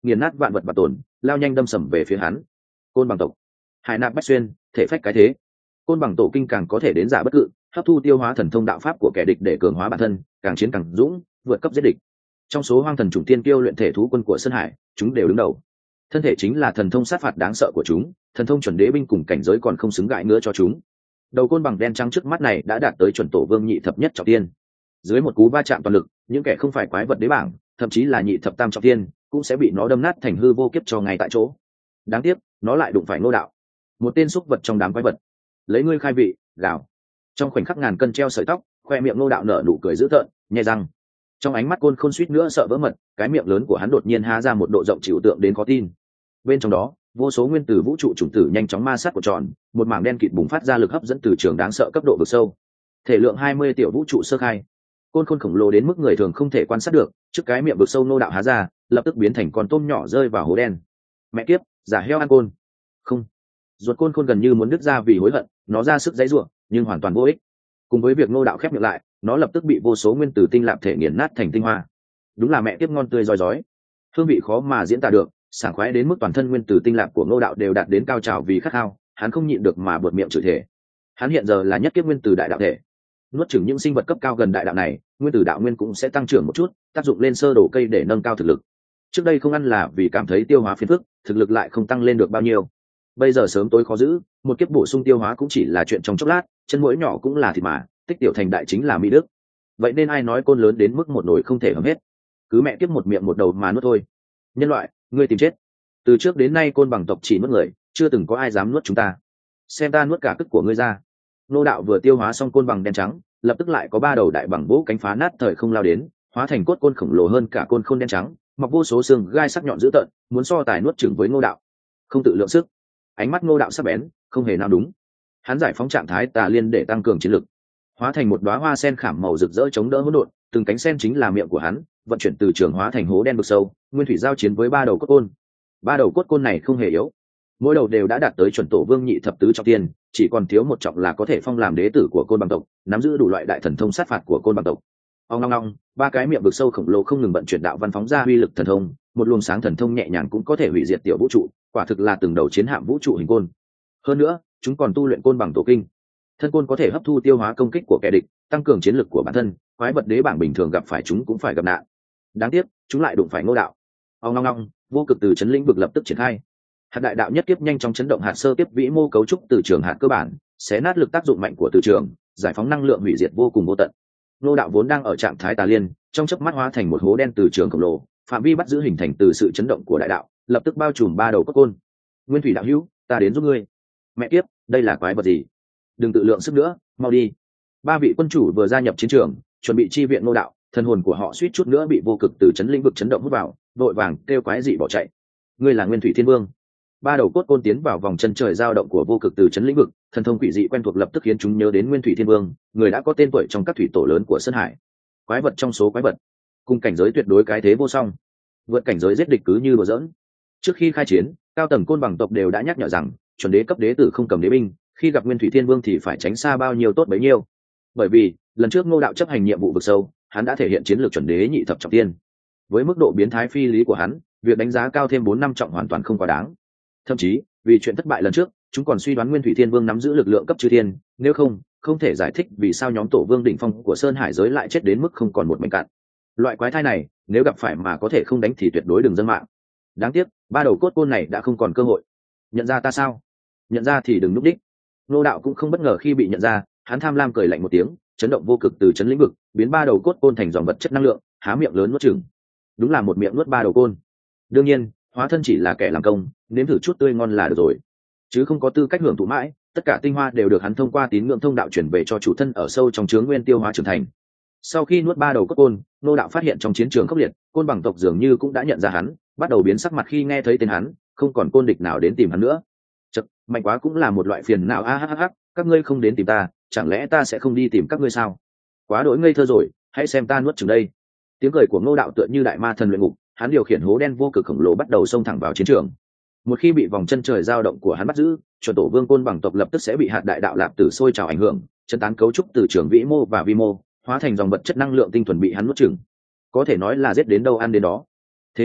A: nghiền nát vạn vật và tồn, lao nhanh đâm sầm về phía hắn. Côn bằng tộc, hải nạp bách xuyên, thể phách cái thế. Côn bằng tổ kinh càng có thể đến giả bất cự, hấp thu tiêu hóa thần thông đạo pháp của kẻ địch để cường hóa bản thân, càng chiến càng dũng, vượt cấp giết địch. Trong số hoang thần chủng tiên kiêu luyện thể thú quân của Sơn Hải, chúng đều đứng đầu. Thân thể chính là thần thông sát phạt đáng sợ của chúng, thần thông chuẩn đế binh cùng cảnh giới còn không xứng gãi ngứa cho chúng. Đầu côn bằng đen trắng trước mắt này đã đạt tới chuẩn tổ vương nhị thập nhất trọng tiên. Dưới một cú va chạm toàn lực, những kẻ không phải quái vật đế bảng, thậm chí là nhị thập tam trọng tiên, cũng sẽ bị nó đâm nát thành hư vô kiếp cho ngay tại chỗ. Đáng tiếc, nó lại đụng phải Ngô Đạo, một tên xúc vật trong đám quái vật. Lấy ngươi khai vị, gào. Trong khoảnh khắc ngàn cân treo sợi tóc, khoe miệng Ngô Đạo nở nụ cười dữ tợn, nhè răng. Trong ánh mắt Côn Khôn suýt nữa sợ vỡ mật, cái miệng lớn của hắn đột nhiên há ra một độ rộng chịu tượng đến khó tin. Bên trong đó, vô số nguyên tử vũ trụ chủng tử nhanh chóng ma sát của tròn, một mảng đen kịt bùng phát ra lực hấp dẫn từ trường đáng sợ cấp độ vực sâu. Thể lượng 20 tiểu vũ trụ sơ khai. Côn Khôn khổng lồ đến mức người thường không thể quan sát được, trước cái miệng vực sâu Ngô Đạo há ra, lập tức biến thành con tôm nhỏ rơi vào hố đen. Mẹ kiếp, giả heo ăn côn. Không. Ruột Côn Khôn gần như muốn đứt ra vì hối hận, nó ra sức giãy giụa, nhưng hoàn toàn vô ích. Cùng với việc Ngô Đạo khép miệng lại, nó lập tức bị vô số nguyên tử tinh lạp thể nghiền nát thành tinh hoa. Đúng là mẹ kiếp ngon tươi rói rói, hương vị khó mà diễn tả được, sảng khoái đến mức toàn thân nguyên tử tinh lạp của Ngô Đạo đều đạt đến cao trào vì khát khao, hắn không nhịn được mà buột miệng chửi thề. Hắn hiện giờ là nhất kiếp nguyên tử đại đạo thể, nuốt chửng những sinh vật cấp cao gần đại đạo này, nguyên tử đạo nguyên cũng sẽ tăng trưởng một chút, tác dụng lên sơ đồ cây để nâng cao thực lực. Trước đây không ăn là vì cảm thấy tiêu hóa phiền phức, thực lực lại không tăng lên được bao nhiêu. Bây giờ sớm tối khó giữ, một kiếp bổ sung tiêu hóa cũng chỉ là chuyện trong chốc lát, chân mũi nhỏ cũng là thịt mà, tích tiểu thành đại chính là mỹ đức. Vậy nên ai nói côn lớn đến mức một nồi không thể hầm hết, cứ mẹ kiếp một miệng một đầu mà nuốt thôi. Nhân loại, ngươi tìm chết. Từ trước đến nay côn bằng tộc chỉ nuốt người, chưa từng có ai dám nuốt chúng ta. Xem ta nuốt cả cức của ngươi ra. Ngô Đạo vừa tiêu hóa xong côn bằng đen trắng, lập tức lại có 3 đầu đại bằng vỗ cánh phá nát thời không lao đến, hóa thành cốt côn khổng lồ hơn cả côn khôn đen trắng, mọc vô số xương gai sắc nhọn dữ tợn, muốn so tài nuốt chửng với Ngô Đạo. Không tự lượng sức. Ánh mắt Ngô Đạo sắc bén, không hề nào đúng. Hắn giải phóng trạng thái tà liên để tăng cường chiến lực, hóa thành một đóa hoa sen khảm màu rực rỡ chống đỡ hỗn độn, từng cánh sen chính là miệng của hắn, vận chuyển từ trường hóa thành hố đen vực sâu, nguyên thủy giao chiến với 3 đầu cốt côn. 3 đầu cốt côn này không hề yếu, mỗi đầu đều đã đạt tới chuẩn tổ vương nhị thập tứ trọng tiên, chỉ còn thiếu một trọng là có thể phong làm đế tử của côn bằng tộc, nắm giữ đủ loại đại thần thông sát phạt của côn bằng tộc. Ong ong ong, 3 cái miệng vực sâu khổng lồ không ngừng vận chuyển đạo văn phóng ra uy lực thần thông, một luồng sáng thần thông nhẹ nhàng cũng có thể hủy diệt tiểu vũ trụ, quả thực là từng đầu chiến hạm vũ trụ hình côn. Hơn nữa, chúng còn tu luyện côn bằng tổ kinh. Thân côn có thể hấp thu tiêu hóa công kích của kẻ địch, tăng cường chiến lực của bản thân, quái vật đế bảng bình thường gặp phải chúng cũng phải gặp nạn. Đáng tiếc, chúng lại đụng phải Ngô Đạo. Ong ong ong, vô cực từ chấn lĩnh vực lập tức triển khai. Hạt đại đạo nhất kiếp nhanh chóng chấn động hạt sơ kiếp vĩ mô cấu trúc từ trường hạt cơ bản, xé nát lực tác dụng mạnh của từ trường, giải phóng năng lượng hủy diệt vô cùng vô tận. Ngô Đạo vốn đang ở trạng thái tà liên, trong chớp mắt hóa thành một hố đen từ trường khổng lồ, phạm vi bắt giữ hình thành từ sự chấn động của đại đạo, lập tức bao trùm 3 đầu cốt côn. Nguyên thủy đạo hữu, ta đến giúp ngươi. Mẹ kiếp, đây là quái vật gì? Đừng tự lượng sức nữa, mau đi. 3 vị quân chủ vừa gia nhập chiến trường, chuẩn bị chi viện Ngô Đạo, thần hồn của họ suýt chút nữa bị vô cực từ chấn lĩnh vực chấn động hút vào, vội vàng kêu quái dị bỏ chạy. Ngươi là Nguyên Thủy Thiên Vương. 3 đầu cốt côn tiến vào vòng chân trời dao động của vô cực từ chấn lĩnh vực, thần thông quỷ dị quen thuộc lập tức khiến chúng nhớ đến Nguyên Thủy Thiên Vương, người đã có tên tuổi trong các thủy tổ lớn của Sơn Hải. Quái vật trong số quái vật, cùng cảnh giới tuyệt đối cái thế vô song, vượt cảnh giới giết địch cứ như đùa giỡn. Trước khi khai chiến, cao tầng côn bằng tộc đều đã nhắc nhở rằng, chuẩn đế cấp đế tử không cầm đế binh, khi gặp Nguyên Thủy Thiên Vương thì phải tránh xa bao nhiêu tốt bấy nhiêu. Bởi vì, lần trước Ngô Đạo chấp hành nhiệm vụ vực sâu, hắn đã thể hiện chiến lược chuẩn đế nhị thập trọng tiên. Với mức độ biến thái phi lý của hắn, việc đánh giá cao thêm 4-5 trọng hoàn toàn không quá đáng. Thậm chí, vì chuyện thất bại lần trước, chúng còn suy đoán Nguyên Thủy Thiên Vương nắm giữ lực lượng cấp chư thiên, nếu không thể giải thích vì sao nhóm tổ vương đỉnh phong của Sơn Hải giới lại chết đến mức không còn một mảnh cạn. Loại quái thai này, nếu gặp phải mà có thể không đánh thì tuyệt đối đừng dâng mạng. Đáng tiếc, 3 đầu cốt côn này đã không còn cơ hội. Nhận ra ta sao? Nhận ra thì đừng núp đích. Ngô Đạo cũng không bất ngờ khi bị nhận ra, hắn tham lam cười lạnh một tiếng, chấn động vô cực từ chấn lĩnh vực, biến 3 đầu cốt côn thành dòng vật chất năng lượng, há miệng lớn nuốt chửng. Đúng là một miệng nuốt 3 đầu côn. Đương nhiên, hóa thân chỉ là kẻ làm công, nếm thử chút tươi ngon là được rồi, chứ không có tư cách hưởng thụ mãi. Tất cả tinh hoa đều được hắn thông qua tín ngưỡng thông đạo chuyển về cho chủ thân ở sâu trong chướng nguyên tiêu hóa trưởng thành. Sau khi nuốt 3 đầu cốt côn, Ngô Đạo phát hiện trong chiến trường khốc liệt, côn bằng tộc dường như cũng đã nhận ra hắn, bắt đầu biến sắc mặt khi nghe thấy tên hắn, không còn côn địch nào đến tìm hắn nữa. Chậc, mạnh quá cũng là một loại phiền não a hắc hắc, các ngươi không đến tìm ta, chẳng lẽ ta sẽ không đi tìm các ngươi sao? Quá đỗi ngây thơ rồi, hãy xem ta nuốt chửng đây. Tiếng cười của Ngô Đạo tựa như đại ma thần luyện ngục, hắn điều khiển hố đen vô cực khổng lồ bắt đầu xông thẳng vào chiến trường. Một khi bị vòng chân trời dao động của hắn bắt giữ, chuẩn tổ vương côn bằng tộc lập tức sẽ bị hạt đại đạo lạp tử sôi trào ảnh hưởng, chân tán cấu trúc từ trường vĩ mô và vi mô, hóa thành dòng vật chất năng lượng tinh thuần bị hắn nuốt chửng. Có thể nói là giết đến đâu ăn đến đó. Thế nhưng,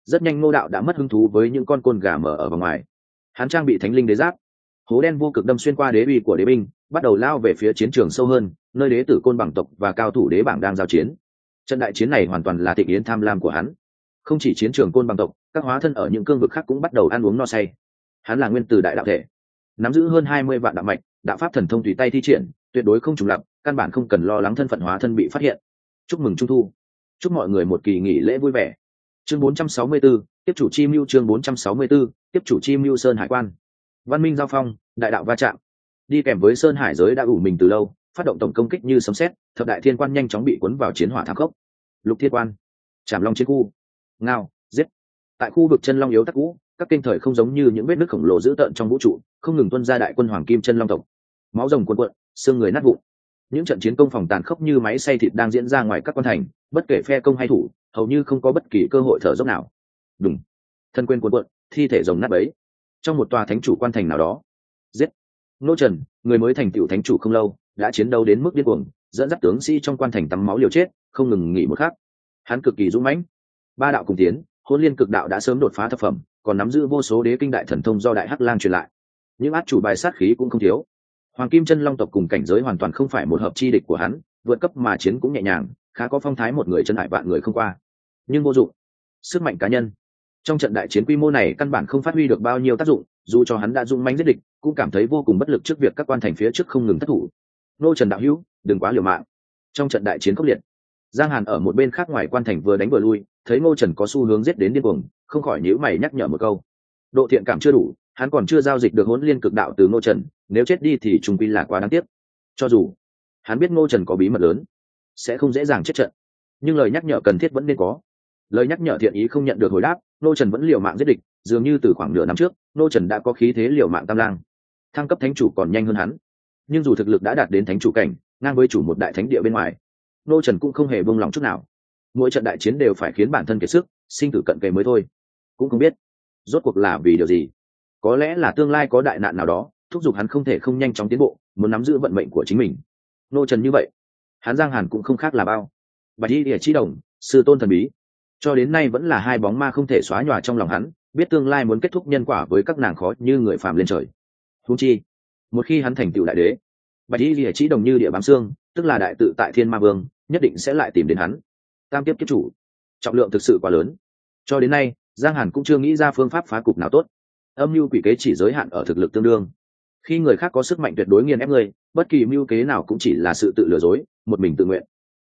A: Rất nhanh Ngô đạo đã mất hứng thú với những con côn gà mở ở vòng ngoài. Hắn trang bị thánh linh đế giáp, hố đen vô cực đâm xuyên qua đế uy của đế binh, bắt đầu lao về phía chiến trường sâu hơn, nơi đế tử côn bằng tộc và cao thủ đế bảng đang giao chiến. Trận đại chiến này hoàn toàn là thịnh yến tham lam của hắn. Không chỉ chiến trường côn bằng tộc, các hóa thân ở những cương vực khác cũng bắt đầu ăn uống no say. Hắn là nguyên tử đại đạo thể, nắm giữ hơn 20 vạn đạo mạch, đạo pháp thần thông tùy tay thi triển, tuyệt đối không trùng lập, căn bản không cần lo lắng thân phận hóa thân bị phát hiện. Chúc mừng trung thu, chúc mọi người một kỳ nghỉ lễ vui vẻ. Chương 464, tiếp chủ chi mưu. Chương 464, tiếp chủ chi mưu. Sơn Hải quan, văn minh giao phong, đại đạo va chạm. Đi kèm với Sơn Hải giới đã ủ mình từ lâu, phát động tổng công kích như sấm sét, thập đại thiên quan nhanh chóng bị cuốn vào chiến hỏa thảm khốc. Lục Thiên Quan, Trảm Long chiến khu, ngao, giết. Tại khu vực chân long yếu tắc cũ, các kênh thời không giống như những vết nứt khổng lồ dữ tợn trong vũ trụ, không ngừng tuôn ra đại quân hoàng kim chân long tộc. Máu rồng cuồn cuộn, xương người nát vụn. Những trận chiến công phòng tàn khốc như máy xay thịt đang diễn ra ngoài các quan thành, bất kể phe công hay thủ, hầu như không có bất kỳ cơ hội thở dốc nào. Đùng, thân quên cuồn cuộn, thi thể rồng nát bấy. Trong một tòa thánh chủ quan thành nào đó, giết. Ngô Trần, người mới thành tựu thánh chủ không lâu, đã chiến đấu đến mức điên cuồng, dẫn dắt tướng sĩ trong quan thành tắm máu liều chết, không ngừng nghỉ một khắc. Hắn cực kỳ dũng mãnh. Ba đạo cùng tiến, Hỗn Liên Cực Đạo đã sớm đột phá thập phẩm, còn nắm giữ vô số đế kinh đại thần thông do Đại Hắc Lang truyền lại. Những át chủ bài sát khí cũng không thiếu. Hoàng Kim Chân Long tộc cùng cảnh giới hoàn toàn không phải một hợp chi địch của hắn, vượt cấp mà chiến cũng nhẹ nhàng, khá có phong thái một người chân hại vạn người không qua. Nhưng vô dụng. Sức mạnh cá nhân. Trong trận đại chiến quy mô này căn bản không phát huy được bao nhiêu tác dụng, dù cho hắn đã dũng mãnh giết địch, cũng cảm thấy vô cùng bất lực trước việc các quan thành phía trước không ngừng thất thủ. Nô Trần đạo hữu, đừng quá liều mạng. Trong trận đại chiến khốc liệt, Giang Hàn ở một bên khác ngoài quan thành vừa đánh vừa lui, thấy Ngô Trần có xu hướng giết đến điên cuồng, không khỏi nhíu mày nhắc nhở một câu. Độ thiện cảm chưa đủ, hắn còn chưa giao dịch được Hỗn Liên Cực Đạo từ Ngô Trần, nếu chết đi thì trùng quy là quá đáng tiếc. Cho dù hắn biết Ngô Trần có bí mật lớn, sẽ không dễ dàng chết trận, nhưng lời nhắc nhở cần thiết vẫn nên có. Lời nhắc nhở thiện ý không nhận được hồi đáp, Ngô Trần vẫn liều mạng giết địch, dường như từ khoảng nửa năm trước, Ngô Trần đã có khí thế liều mạng tam lang, thăng cấp thánh chủ còn nhanh hơn hắn. Nhưng dù thực lực đã đạt đến thánh chủ cảnh, ngang với chủ một đại thánh địa bên ngoài, Ngô Trần cũng không hề buông lòng chút nào. Mỗi trận đại chiến đều phải khiến bản thân kiệt sức, sinh tử cận kề mới thôi. Cũng không biết rốt cuộc là vì điều gì. Có lẽ là tương lai có đại nạn nào đó thúc giục hắn không thể không nhanh chóng tiến bộ, muốn nắm giữ vận mệnh của chính mình. Ngô Trần như vậy, hắn Giang Hàn cũng không khác là bao. Bạch Y Địa Chi Đồng, sư tôn thần bí, cho đến nay vẫn là hai bóng ma không thể xóa nhòa trong lòng hắn, biết tương lai muốn kết thúc nhân quả với các nàng khó như người phàm lên trời. Huống chi, một khi hắn thành tựu đại đế, Bạch Y Địa Chi Đồng như địa bám xương, tức là đại tự tại Thiên Ma Vương, nhất định sẽ lại tìm đến hắn. Tam kiếp kiếp chủ, trọng lượng thực sự quá lớn. Cho đến nay, Giang Hàn cũng chưa nghĩ ra phương pháp phá cục nào tốt. Âm mưu quỷ kế chỉ giới hạn ở thực lực tương đương. Khi người khác có sức mạnh tuyệt đối nghiền ép người, bất kỳ mưu kế nào cũng chỉ là sự tự lừa dối, một mình tự nguyện.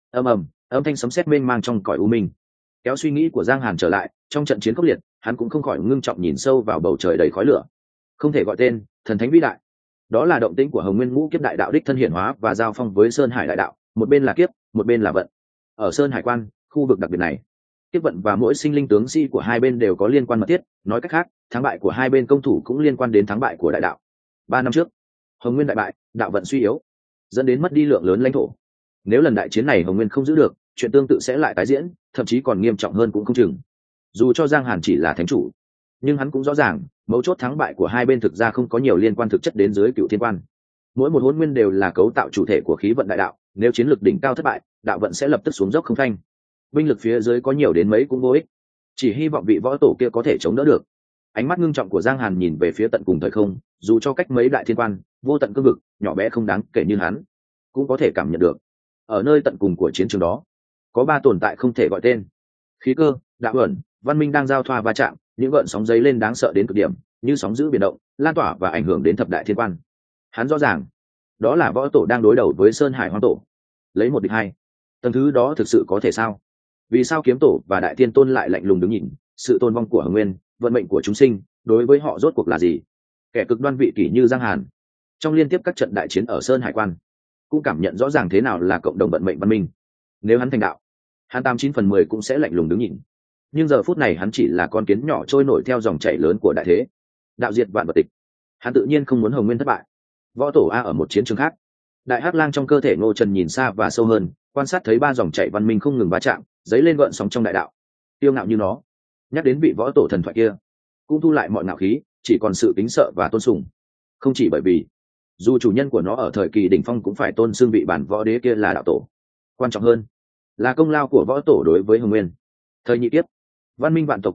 A: Âm thanh sấm sét mênh mang trong cõi u minh kéo suy nghĩ của Giang Hàn trở lại. Trong trận chiến khốc liệt, hắn cũng không khỏi ngưng trọng nhìn sâu vào bầu trời đầy khói lửa. Không thể gọi tên thần thánh vĩ đại, đó là động tĩnh của Hồng Nguyên Ngũ Kiếp Đại Đạo đích thân hiển hóa và giao phong với Sơn Hải Đại Đạo, một bên là kiếp, một bên là vận. Ở Sơn Hải Quan, khu vực đặc biệt này, kiếp vận và mỗi sinh linh tướng sĩ của hai bên đều có liên quan mật thiết. Nói cách khác, thắng bại của hai bên công thủ cũng liên quan đến thắng bại của đại đạo. 3 năm trước, Hồng Nguyên đại bại, đạo vận suy yếu, dẫn đến mất đi lượng lớn lãnh thổ. Nếu lần đại chiến này Hồng Nguyên không giữ được, chuyện tương tự sẽ lại tái diễn, thậm chí còn nghiêm trọng hơn cũng không chừng. Dù cho Giang Hàn chỉ là thánh chủ, nhưng hắn cũng rõ ràng, mấu chốt thắng bại của hai bên thực ra không có nhiều liên quan thực chất đến dưới Cựu Thiên Quan. Mỗi một hỗn nguyên đều là cấu tạo chủ thể của khí vận đại đạo, nếu chiến lược đỉnh cao thất bại, đạo vận sẽ lập tức xuống dốc không phanh. Binh lực phía dưới có nhiều đến mấy cũng vô ích, chỉ hy vọng vị võ tổ kia có thể chống đỡ được. Ánh mắt ngưng trọng của Giang Hàn nhìn về phía tận cùng thời không, dù cho cách mấy đại thiên quan, vô tận cương vực, nhỏ bé không đáng kể như hắn, cũng có thể cảm nhận được. Ở nơi tận cùng của chiến trường đó, có 3 tồn tại không thể gọi tên. Khí cơ, đạo ẩn, văn minh đang giao thoa va chạm, những gợn sóng dấy lên đáng sợ đến cực điểm, như sóng dữ biển động, lan tỏa và ảnh hưởng đến thập đại thiên quan. Hắn rõ ràng, đó là võ tổ đang đối đầu với Sơn Hải Hoang tổ, lấy 1 địch 2. Tầng thứ đó thực sự có thể sao? Vì sao kiếm tổ và đại tiên tôn lại lạnh lùng đứng nhìn? Sự tôn vong của Hồng Nguyên, vận mệnh của chúng sinh, đối với họ rốt cuộc là gì? Kẻ cực đoan vị kỷ như Giang Hàn, trong liên tiếp các trận đại chiến ở Sơn Hải Quan, cũng cảm nhận rõ ràng thế nào là cộng đồng vận mệnh văn minh. Nếu hắn thành đạo, hắn 89/10 cũng sẽ lạnh lùng đứng nhìn. Nhưng giờ phút này hắn chỉ là con kiến nhỏ trôi nổi theo dòng chảy lớn của đại thế, đạo diệt vạn vật tịch. Hắn tự nhiên không muốn Hồng Nguyên thất bại. Võ tổ A ở một chiến trường khác, Đại Hắc Lang trong cơ thể Ngô Trần nhìn xa và sâu hơn, quan sát thấy 3 dòng chảy văn minh không ngừng va chạm, dấy lên gợn sóng trong đại đạo. Tiêu ngạo như nó, nhắc đến vị võ tổ thần thoại kia, cũng thu lại mọi ngạo khí, chỉ còn sự kính sợ và tôn sùng. Không chỉ bởi vì, dù chủ nhân của nó ở thời kỳ đỉnh phong cũng phải tôn xưng vị bản võ đế kia là đạo tổ, quan trọng hơn là công lao của võ tổ đối với Hồng Nguyên. Thời nhị kiếp, văn minh vạn tộc yếu ớt,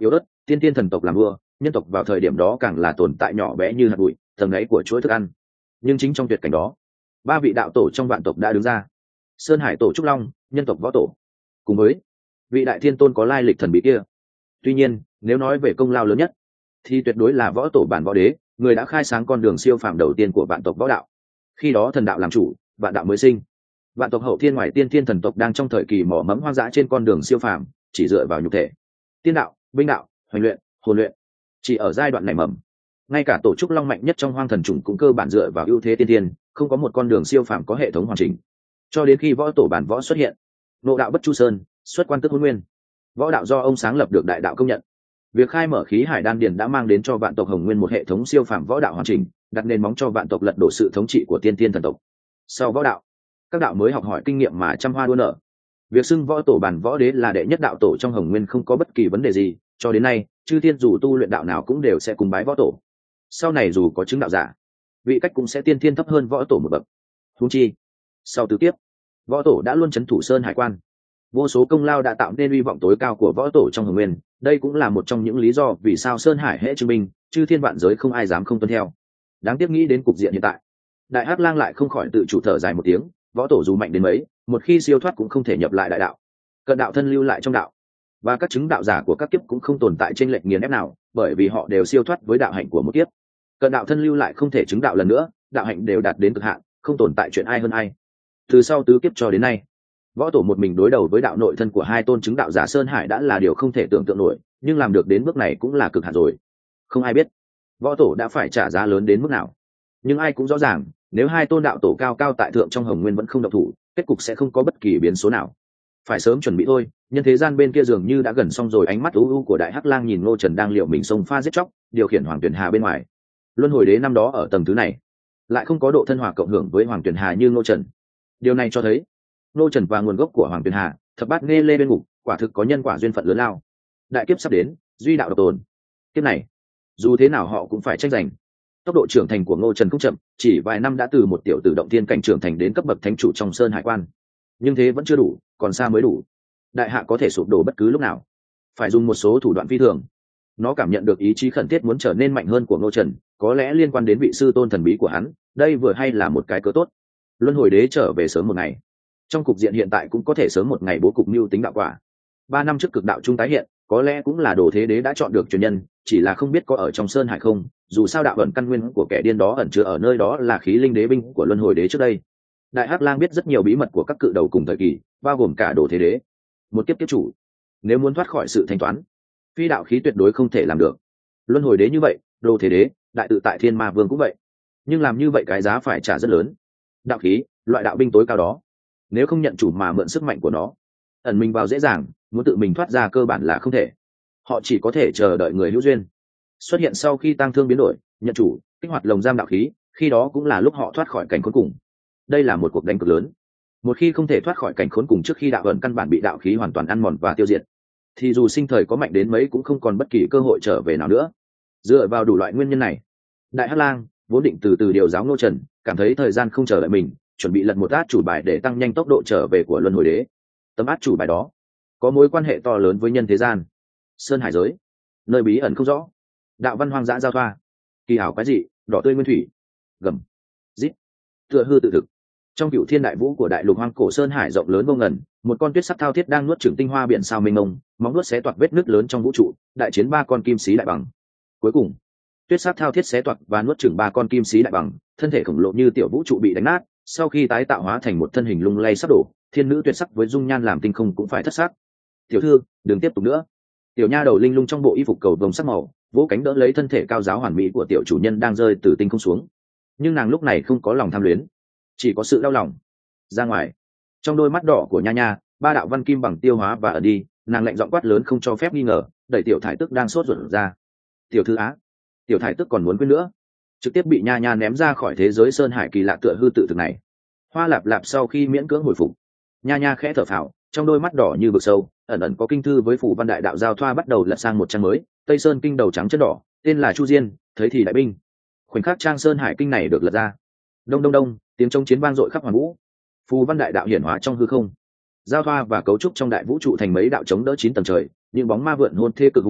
A: tiên tiên thần tộc làm vua, nhân tộc vào thời điểm đó càng là tồn tại nhỏ bé như hạt bụi, tầng đáy của chuỗi thức ăn. Nhưng chính trong tuyệt cảnh đó, ba vị đạo tổ trong vạn tộc đã đứng ra: Sơn Hải tổ Trúc Long, nhân tộc võ tổ, cùng với vị đại thiên tôn có lai lịch thần bí kia. Tuy nhiên, nếu nói về công lao lớn nhất, thì tuyệt đối là võ tổ bản võ đế, người đã khai sáng con đường siêu phàm đầu tiên của vạn tộc võ đạo. Khi đó thần đạo làm chủ, vạn đạo mới sinh. Vạn tộc hậu thiên ngoài tiên thiên thần tộc đang trong thời kỳ mỏ mẫm hoang dã trên con đường siêu phàm, chỉ dựa vào nhục thể, tiên đạo, binh đạo, hoành luyện, hồn luyện. Chỉ ở giai đoạn này mầm, ngay cả tổ Trúc Long mạnh nhất trong hoang thần trùng cũng cơ bản dựa vào ưu thế tiên thiên, không có một con đường siêu phàm có hệ thống hoàn chỉnh. Cho đến khi võ tổ bản võ xuất hiện, nộ đạo bất chu sơn, xuất quan tức hôn nguyên, võ đạo do ông sáng lập được đại đạo công nhận. Việc khai mở khí hải đan điền đã mang đến cho vạn tộc Hồng Nguyên một hệ thống siêu phàm võ đạo hoàn chỉnh, đặt nền móng cho vạn tộc lật đổ sự thống trị của tiên thiên thần tộc. Sau võ đạo, các đạo mới học hỏi kinh nghiệm mà trăm hoa đua nở. Việc xưng võ tổ bản võ đế là đệ nhất đạo tổ trong Hồng Nguyên không có bất kỳ vấn đề gì, cho đến nay chư thiên dù tu luyện đạo nào cũng đều sẽ cùng bái võ tổ. Sau này dù có chứng đạo giả, vị cách cũng sẽ tiên thiên thấp hơn võ tổ một bậc. Huống chi sau tứ kiếp, võ tổ đã luôn trấn thủ Sơn Hải quan, vô số công lao đã tạo nên uy vọng tối cao của võ tổ trong Hồng Nguyên. Đây cũng là một trong những lý do vì sao Sơn Hải hễ chứng minh chư thiên vạn giới không ai dám không tuân theo. Đáng tiếc nghĩ đến cục diện hiện tại, Đại Hắc Lang lại không khỏi tự chủ thở dài một tiếng. Võ tổ dù mạnh đến mấy, một khi siêu thoát cũng không thể nhập lại đại đạo. Cận đạo thân lưu lại trong đạo, và các chứng đạo giả của các kiếp cũng không tồn tại trên lệch nghiền ép nào, bởi vì họ đều siêu thoát với đạo hạnh của một kiếp. Cận đạo thân lưu lại không thể chứng đạo lần nữa, đạo hạnh đều đạt đến cực hạn, không tồn tại chuyện ai hơn ai. Từ sau tứ kiếp cho đến nay, võ tổ một mình đối đầu với đạo nội thân của hai tôn chứng đạo giả Sơn Hải đã là điều không thể tưởng tượng nổi, nhưng làm được đến bước này cũng là cực hạn rồi. Không ai biết võ tổ đã phải trả giá lớn đến mức nào, nhưng ai cũng rõ ràng, nếu hai tôn đạo tổ cao cao tại thượng trong Hồng Nguyên vẫn không động thủ, kết cục sẽ không có bất kỳ biến số nào. Phải sớm chuẩn bị thôi. Nhân thế gian bên kia dường như đã gần xong rồi. Ánh mắt u u của Đại Hắc Lang nhìn Ngô Trần đang liệu mình xông pha giết chóc, điều khiển Hoàng Tuyền Hà bên ngoài. Luân hồi đế năm đó ở tầng thứ này lại không có độ thân hòa cộng hưởng với Hoàng Tuyền Hà như Ngô Trần. Điều này cho thấy Ngô Trần và nguồn gốc của Hoàng Tuyền Hà, thập bát nghe lê bên ngục, quả thực có nhân quả duyên phận lớn lao. Đại kiếp sắp đến, duy đạo độc tồn. Kiếp này dù thế nào họ cũng phải tranh giành. Tốc độ trưởng thành của Ngô Trần không chậm, chỉ vài năm đã từ một tiểu tử động thiên cảnh trưởng thành đến cấp bậc thánh chủ trong Sơn Hải quan. Nhưng thế vẫn chưa đủ, còn xa mới đủ. Đại hạ có thể sụp đổ bất cứ lúc nào, phải dùng một số thủ đoạn phi thường. Nó cảm nhận được ý chí khẩn thiết muốn trở nên mạnh hơn của Ngô Trần, có lẽ liên quan đến vị sư tôn thần bí của hắn. Đây vừa hay là một cái cớ tốt. Luân hồi đế trở về sớm một ngày, trong cục diện hiện tại cũng có thể sớm một ngày bố cục mưu tính đạo quả. 3 năm trước cực đạo trung tái hiện, có lẽ cũng là đồ thế đế đã chọn được truyền nhân, chỉ là không biết có ở trong Sơn Hải không. Dù sao đạo ẩn căn nguyên của kẻ điên đó ẩn chứa ở nơi đó là khí linh đế binh của Luân hồi đế trước đây. Đại Hắc Lang biết rất nhiều bí mật của các cự đầu cùng thời kỳ, bao gồm cả đồ thế đế. Một kiếp kiếp chủ, nếu muốn thoát khỏi sự thanh toán, phi đạo khí tuyệt đối không thể làm được. Luân hồi đế như vậy, đồ thế đế, đại tự tại thiên ma vương cũng vậy. Nhưng làm như vậy cái giá phải trả rất lớn. Đạo khí, loại đạo binh tối cao đó, nếu không nhận chủ mà mượn sức mạnh của nó, ẩn mình vào dễ dàng, muốn tự mình thoát ra cơ bản là không thể. Họ chỉ có thể chờ đợi người hữu duyên xuất hiện sau khi tang thương biến đổi, nhận chủ, kích hoạt lồng giam đạo khí, khi đó cũng là lúc họ thoát khỏi cảnh khốn cùng. Đây là một cuộc đánh cược lớn. Một khi không thể thoát khỏi cảnh khốn cùng trước khi đạo ẩn căn bản bị đạo khí hoàn toàn ăn mòn và tiêu diệt, thì dù sinh thời có mạnh đến mấy cũng không còn bất kỳ cơ hội trở về nào nữa. Dựa vào đủ loại nguyên nhân này, Đại Hắc Lang vốn định từ từ điều giáo Ngô Trần, cảm thấy thời gian không chờ đợi mình, chuẩn bị lật một át chủ bài để tăng nhanh tốc độ trở về của Luân hồi đế. Tấm át chủ bài đó có mối quan hệ to lớn với nhân thế gian, Sơn Hải giới, nơi bí ẩn không rõ, đạo văn hoang dã giao thoa, kỳ ảo quái dị, đỏ tươi nguyên thủy, gầm rít, tựa hư tự thực. Trong cựu thiên đại vũ của đại lục hoang cổ Sơn Hải rộng lớn vô ngần, một con tuyết sắc thao thiết đang nuốt chửng tinh hoa biển sao mênh mông, móng nuốt xé toạc vết nứt lớn trong vũ trụ, đại chiến 3 con kim sĩ đại bằng. Cuối cùng, tuyết sắc thao thiết xé toạc và nuốt chửng 3 con kim sĩ đại bằng, thân thể khổng lồ như tiểu vũ trụ bị đánh nát, sau khi tái tạo hóa thành một thân hình lung lay sắp đổ, thiên nữ tuyệt sắc với dung nhan làm tinh không cũng phải thất sắc. Tiểu thư, đừng tiếp tục nữa. Tiểu nha đầu linh lung trong bộ y phục cầu vồng sắc màu, vỗ cánh đỡ lấy thân thể cao giáo hoàn mỹ của tiểu chủ nhân đang rơi từ tinh không xuống. Nhưng nàng lúc này không có lòng tham luyến, chỉ có sự đau lòng. Ra ngoài, trong đôi mắt đỏ của nha nha, 3 đạo văn kim bằng tiêu hóa và ở đi, nàng lạnh giọng quát lớn không cho phép nghi ngờ, đẩy tiểu thải tức đang sốt ruột ra. Tiểu thư á, tiểu thải tức còn muốn quên nữa, trực tiếp bị nha nha ném ra khỏi thế giới Sơn Hải kỳ lạ tựa hư tự thực này. Hoa lạp lạp sau khi miễn cưỡng hồi phục, nha nha khẽ thở phào, trong đôi mắt đỏ như vực sâu ẩn ẩn có kinh thư với phủ văn đại đạo giao thoa bắt đầu lật sang một trang mới. Tây Sơn kinh đầu trắng chân đỏ, tên là Chu Diên, thấy thì đại binh. Khoảnh khắc trang Sơn Hải kinh này được lật ra, đông đông đông, tiếng trong chiến vang dội khắp hoàn vũ. Phù văn đại đạo hiển hóa trong hư không, giao thoa và cấu trúc trong đại vũ trụ thành mấy đạo chống đỡ 9 tầng trời, những bóng ma vượn hôn thê cực hung cực ác,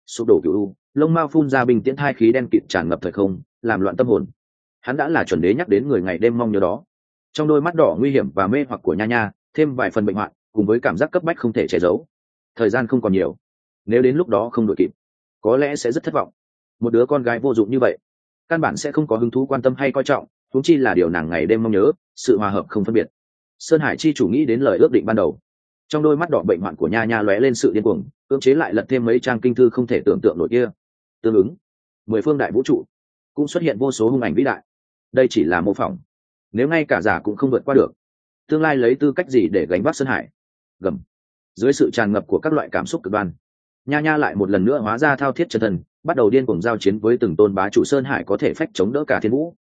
A: sụp đổ cựu u, lông mao phun ra bình tiễn thai khí đen kịt tràn ngập thời không, làm loạn tâm hồn. Hắn đã là chuẩn đế nhắc đến người ngày đêm mong nhớ đó. Trong đôi mắt đỏ nguy hiểm và mê hoặc của nha nha thêm vài phần bệnh hoạn, cùng với cảm giác cấp bách không thể che giấu. Thời gian không còn nhiều, nếu đến lúc đó không đuổi kịp, có lẽ sẽ rất thất vọng. Một đứa con gái vô dụng như vậy, căn bản sẽ không có hứng thú quan tâm hay coi trọng, huống chi là điều nàng ngày đêm mong nhớ, sự hòa hợp không phân biệt. Sơn Hải chi chủ nghĩ đến lời ước định ban đầu, trong đôi mắt đỏ bệnh hoạn của nha nha lóe lên sự điên cuồng, cưỡng chế lại lật thêm mấy trang kinh thư không thể tưởng tượng nổi kia. Tương ứng, 10 phương đại vũ trụ cũng xuất hiện vô số hung ảnh vĩ đại. Đây chỉ là mô phỏng, nếu ngay cả giả cũng không vượt qua được, tương lai lấy tư cách gì để gánh vác Sơn Hải? Gầm. Dưới sự tràn ngập của các loại cảm xúc cực đoan, nha nha lại một lần nữa hóa ra thao thiết chân thần, bắt đầu điên cuồng giao chiến với từng tôn bá chủ Sơn Hải có thể phách chống đỡ cả thiên vũ.